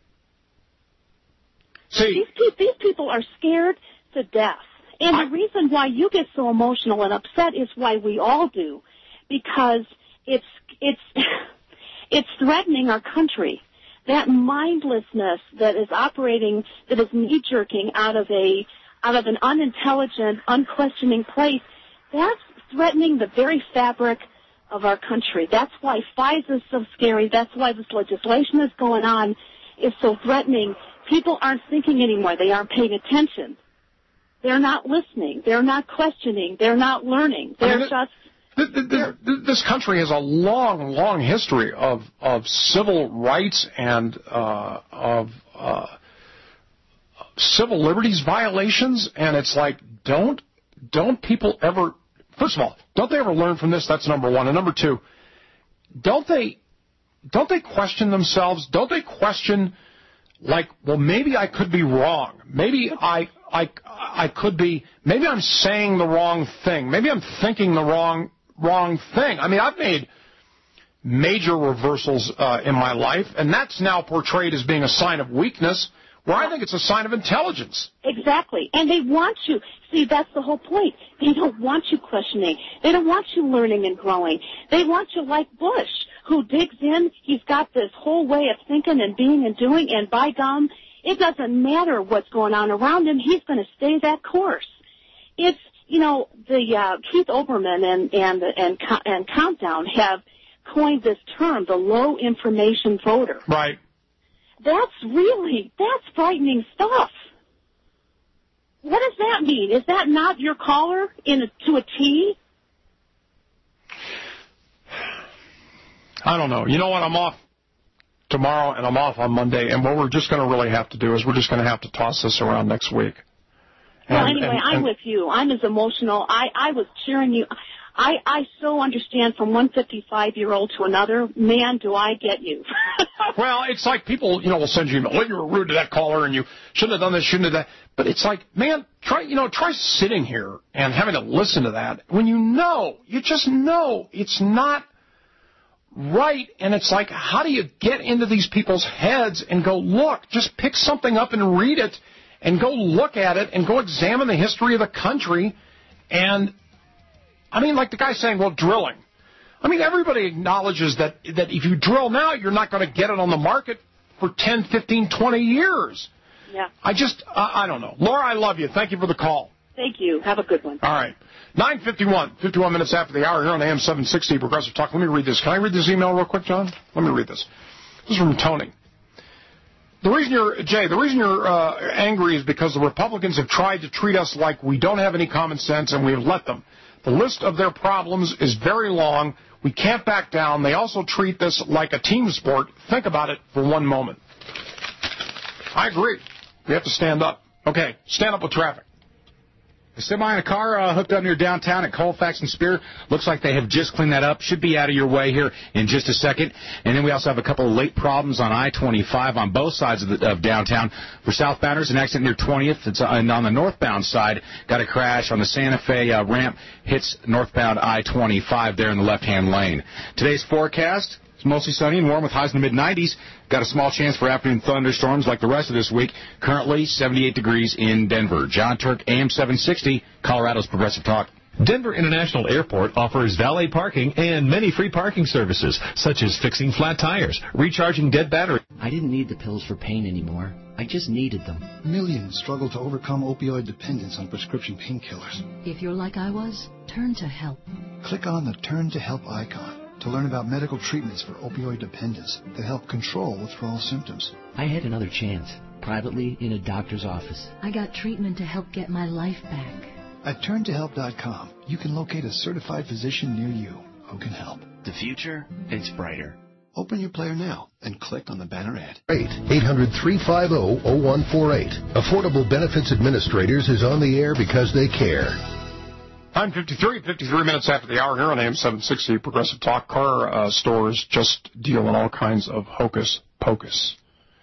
See, these, these people are scared to death. And the reason why you get so emotional and upset is why we all do, because it's it's it's threatening our country. That mindlessness that is operating, that is knee-jerking out of a out of an unintelligent, unquestioning place, that's threatening the very fabric of our country. That's why FISA is so scary. That's why this legislation that's going on is so threatening. People aren't thinking anymore. They aren't paying attention. They're not listening. They're not questioning. They're not learning. They're I mean, just... Th- th- th- this country has a long, long history of, of civil rights and uh, of uh, civil liberties violations, and it's like, don't don't people ever... First of all, don't they ever learn from this? That's number one. And number two, don't they don't they question themselves? Don't they question... Like, well, maybe I could be wrong. Maybe I, I, I could be. Maybe I'm saying the wrong thing. Maybe I'm thinking the wrong, wrong thing. I mean, I've made major reversals uh, in my life, and that's now portrayed as being a sign of weakness, where I think it's a sign of intelligence. Exactly, and they want you. See, that's the whole point. They don't want you questioning. They don't want you learning and growing. They want you like Bush, who digs in. He's got this whole way of thinking and being and doing, and by gum, it doesn't matter what's going on around him. He's going to stay that course. It's, you know, the uh, Keith Olbermann and and and and Countdown have coined this term, the low information voter. Right. That's really, that's frightening stuff. What does that mean? Is that not your caller in a, to a T? I don't know. You know what? I'm off tomorrow and I'm off on Monday, and what we're just going to really have to do is we're just going to have to toss this around next week. And, well, anyway, and, and, I'm with you. I'm as emotional. I, I was cheering you. I, I so understand from one fifty-five-year-old to another. Man, do I get you. Well, it's like people, you know, will send you email. Well, you were rude to that caller, and you shouldn't have done this, shouldn't have done that. But it's like, man, try, you know, try sitting here and having to listen to that when you know, you just know it's not right. And it's like, how do you get into these people's heads and go, look, just pick something up and read it and go look at it and go examine the history of the country. And I mean, like the guy saying, well, drilling. I mean, everybody acknowledges that, that if you drill now, you're not going to get it on the market for ten, fifteen, twenty years. Yeah. I just, uh, I don't know. Laura, I love you. Thank you for the call. Thank you. Have a good one. All right. nine fifty-one, fifty-one minutes after the hour here on A M seven sixty Progressive Talk. Let me read this. Can I read this email real quick, John? Let me read this. This is from Tony. The reason you're, Jay, the reason you're uh, angry is because the Republicans have tried to treat us like we don't have any common sense, and we have let them. The list of their problems is very long. We can't back down. They also treat this like a team sport. Think about it for one moment. I agree. We have to stand up. Okay, stand up with traffic. A semi and a car uh, hooked up near downtown at Colfax and Spear. Looks like they have just cleaned that up. Should be out of your way here in just a second. And then we also have a couple of late problems on I twenty-five on both sides of, the, of downtown. For southbounders, an accident near twentieth. It's uh, and on the northbound side, got a crash on the Santa Fe uh, ramp. Hits northbound I twenty-five there in the left-hand lane. Today's forecast. It's mostly sunny and warm with highs in the mid nineties. Got a small chance for afternoon thunderstorms like the rest of this week. Currently seventy-eight degrees in Denver. John Turk, A M seven sixty, Colorado's Progressive Talk. Denver International Airport offers valet parking and many free parking services, such as fixing flat tires, recharging dead batteries. I didn't need the pills for pain anymore. I just needed them. Millions struggle to overcome opioid dependence on prescription painkillers. If you're like I was, turn to help. Click on the Turn to Help icon to learn about medical treatments for opioid dependence that help control withdrawal symptoms. I had another chance, privately in a doctor's office. I got treatment to help get my life back. At turn to help dot com, you can locate a certified physician near you who can help. The future, it's brighter. Open your player now and click on the banner ad. eight hundred, three five zero, zero one four eight. Affordable Benefits Administrators is on the air because they care. nine fifty-three, fifty-three minutes after the hour here on A M seven sixty Progressive Talk. Car uh, stores just deal in all kinds of hocus pocus.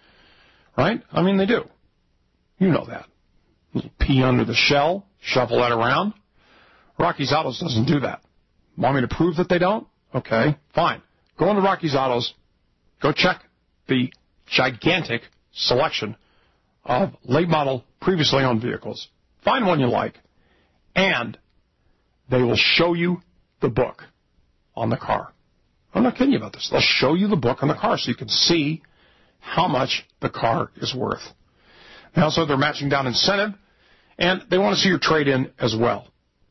Right? I mean, they do. You know that. Little pee under the shell, shuffle that around. Rocky's Autos doesn't do that. Want me to prove that they don't? Okay, fine. Go into Rocky's Autos. Go check the gigantic selection of late model, previously owned vehicles. Find one you like. And they will show you the book on the car. I'm not kidding you about this. They'll show you the book on the car so you can see how much the car is worth. And also, they're matching down incentive, and they want to see your trade-in as well.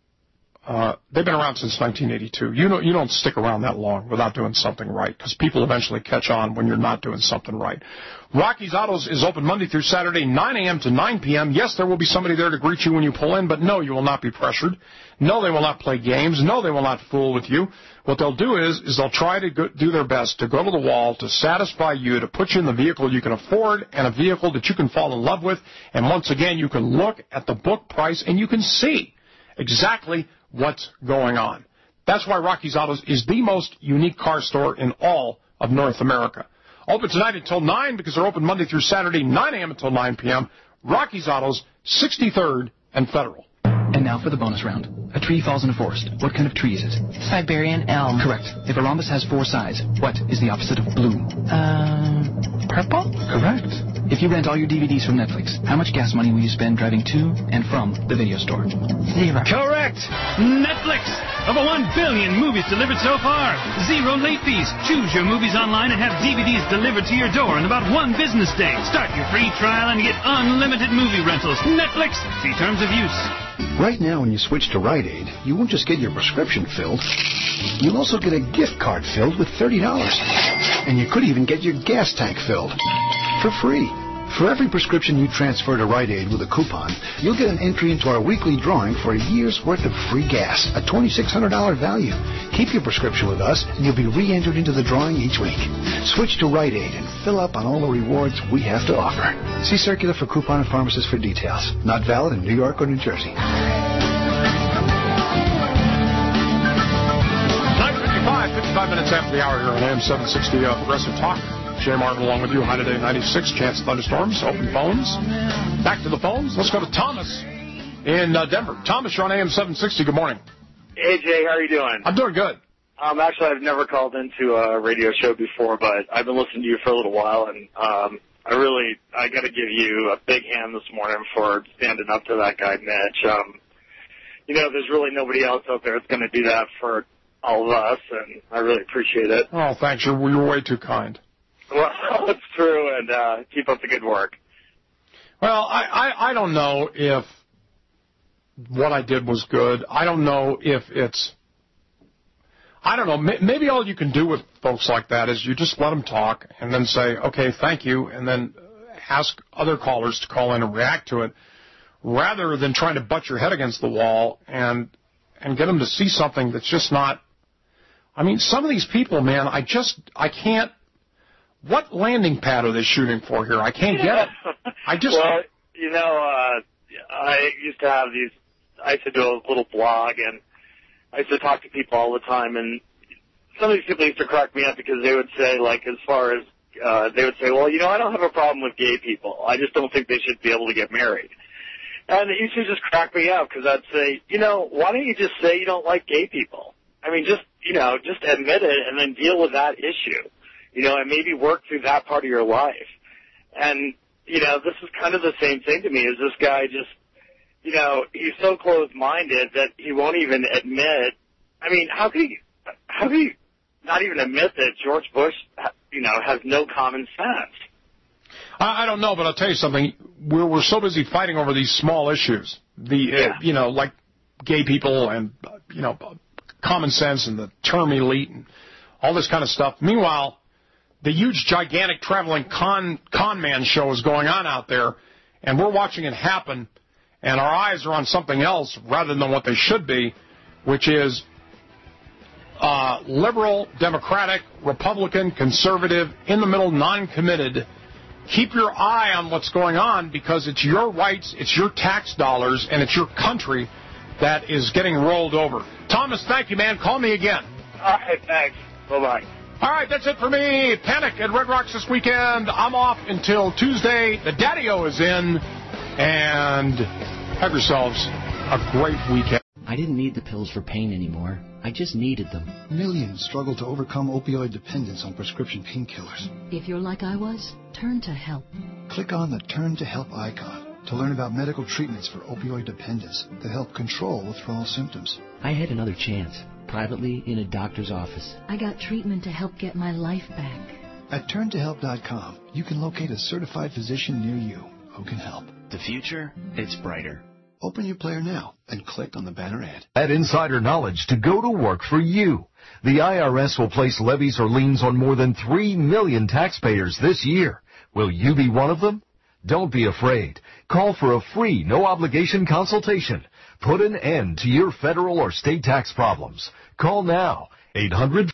Uh, they've been around since nineteen eighty-two. You know, you don't stick around that long without doing something right, because people eventually catch on when you're not doing something right. Rocky's Autos is open Monday through Saturday, nine a.m. to nine p.m. Yes, there will be somebody there to greet you when you pull in, but no, you will not be pressured. No, they will not play games. No, they will not fool with you. What they'll do is, is they'll try to go, do their best to go to the wall, to satisfy you, to put you in the vehicle you can afford and a vehicle that you can fall in love with. And once again, you can look at the book price and you can see exactly what's going on. That's why Rocky's Autos is the most unique car store in all of North America. Open tonight until nine because they're open Monday through Saturday, nine a.m. until nine p.m. Rocky's Autos, sixty-third and Federal. And now for the bonus round. A tree falls in a forest. What kind of tree is it? Siberian elm. Correct. If a rhombus has four sides, what is the opposite of blue? Uh, purple? Correct. If you rent all your D V Ds from Netflix, how much gas money will you spend driving to and from the video store? Zero. Correct. Netflix. Over one billion movies delivered so far. Zero late fees. Choose your movies online and have D V Ds delivered to your door in about one business day. Start your free trial and get unlimited movie rentals. Netflix. See terms of use. Right now, when you switch to Rite Aid, you won't just get your prescription filled. You'll also get a gift card filled with thirty dollars. And you could even get your gas tank filled for free. For every prescription you transfer to Rite Aid with a coupon, you'll get an entry into our weekly drawing for a year's worth of free gas, a twenty-six hundred dollars value. Keep your prescription with us, and you'll be re-entered into the drawing each week. Switch to Rite Aid and fill up on all the rewards we have to offer. See circular for coupon and pharmacists for details. Not valid in New York or New Jersey. nine fifty-five, fifty-five minutes after the hour here on A M seven sixty uh, Progressive Talk. Jay Martin along with you. High today, ninety-six. Chance of thunderstorms. Open phones. Back to the phones. Let's go to Thomas in uh, Denver. Thomas, you're on A M seven sixty. Good morning. Hey, Jay. How are you doing? I'm doing good. Um, actually, I've never called into a radio show before, but I've been listening to you for a little while, and um, I really, I got to give you a big hand this morning for standing up to that guy, Mitch. Um, you know, there's really nobody else out there that's going to do that for all of us, and I really appreciate it. Oh, thanks. You're, you're way too kind. Well, it's true, and uh, keep up the good work. Well, I, I, I don't know if what I did was good. I don't know if it's, I don't know, maybe all you can do with folks like that is you just let them talk and then say, okay, thank you, and then ask other callers to call in and react to it, rather than trying to butt your head against the wall and and get them to see something that's just not. I mean, some of these people, man, I just, I can't, what landing pad are they shooting for here? I can't get it. I just. Well, you know, uh, I used to have these, I used to do a little blog, and I used to talk to people all the time, and some of these people used to crack me up because they would say, like, as far as, uh, they would say, well, you know, I don't have a problem with gay people. I just don't think they should be able to get married. And it used to just crack me up because I'd say, you know, why don't you just say you don't like gay people? I mean, just, you know, just admit it and then deal with that issue, you know, and maybe work through that part of your life. And, you know, this is kind of the same thing to me, is this guy just, you know, he's so closed-minded that he won't even admit. I mean, how could he, how could he not even admit that George Bush, you know, has no common sense? I don't know, but I'll tell you something. We're, we're so busy fighting over these small issues, the yeah. uh, you know, like gay people and, uh, you know, common sense and the term elite and all this kind of stuff. Meanwhile, the huge, gigantic, traveling con, con man show is going on out there, and we're watching it happen, and our eyes are on something else rather than what they should be, which is uh, liberal, Democratic, Republican, conservative, in the middle, non-committed. Keep your eye on what's going on, because it's your rights, it's your tax dollars, and it's your country that is getting rolled over. Thomas, thank you, man. Call me again. All right, thanks. Bye-bye. All right, that's it for me. Panic at Red Rocks this weekend. I'm off until Tuesday. The Daddy-O is in, and have yourselves a great weekend. I didn't need the pills for pain anymore. I just needed them. Millions struggle to overcome opioid dependence on prescription painkillers. If you're like I was, turn to help. Click on the Turn to Help icon to learn about medical treatments for opioid dependence that help control withdrawal symptoms. I had another chance, privately in a doctor's office. I got treatment to help get my life back. At turn to help dot com, you can locate a certified physician near you who can help. The future, it's brighter. Open your player now and click on the banner ad. Add insider knowledge to go to work for you. The I R S will place levies or liens on more than three million taxpayers this year. Will you be one of them? Don't be afraid. Call for a free, no-obligation consultation. Put an end to your federal or state tax problems. Call now. eight hundred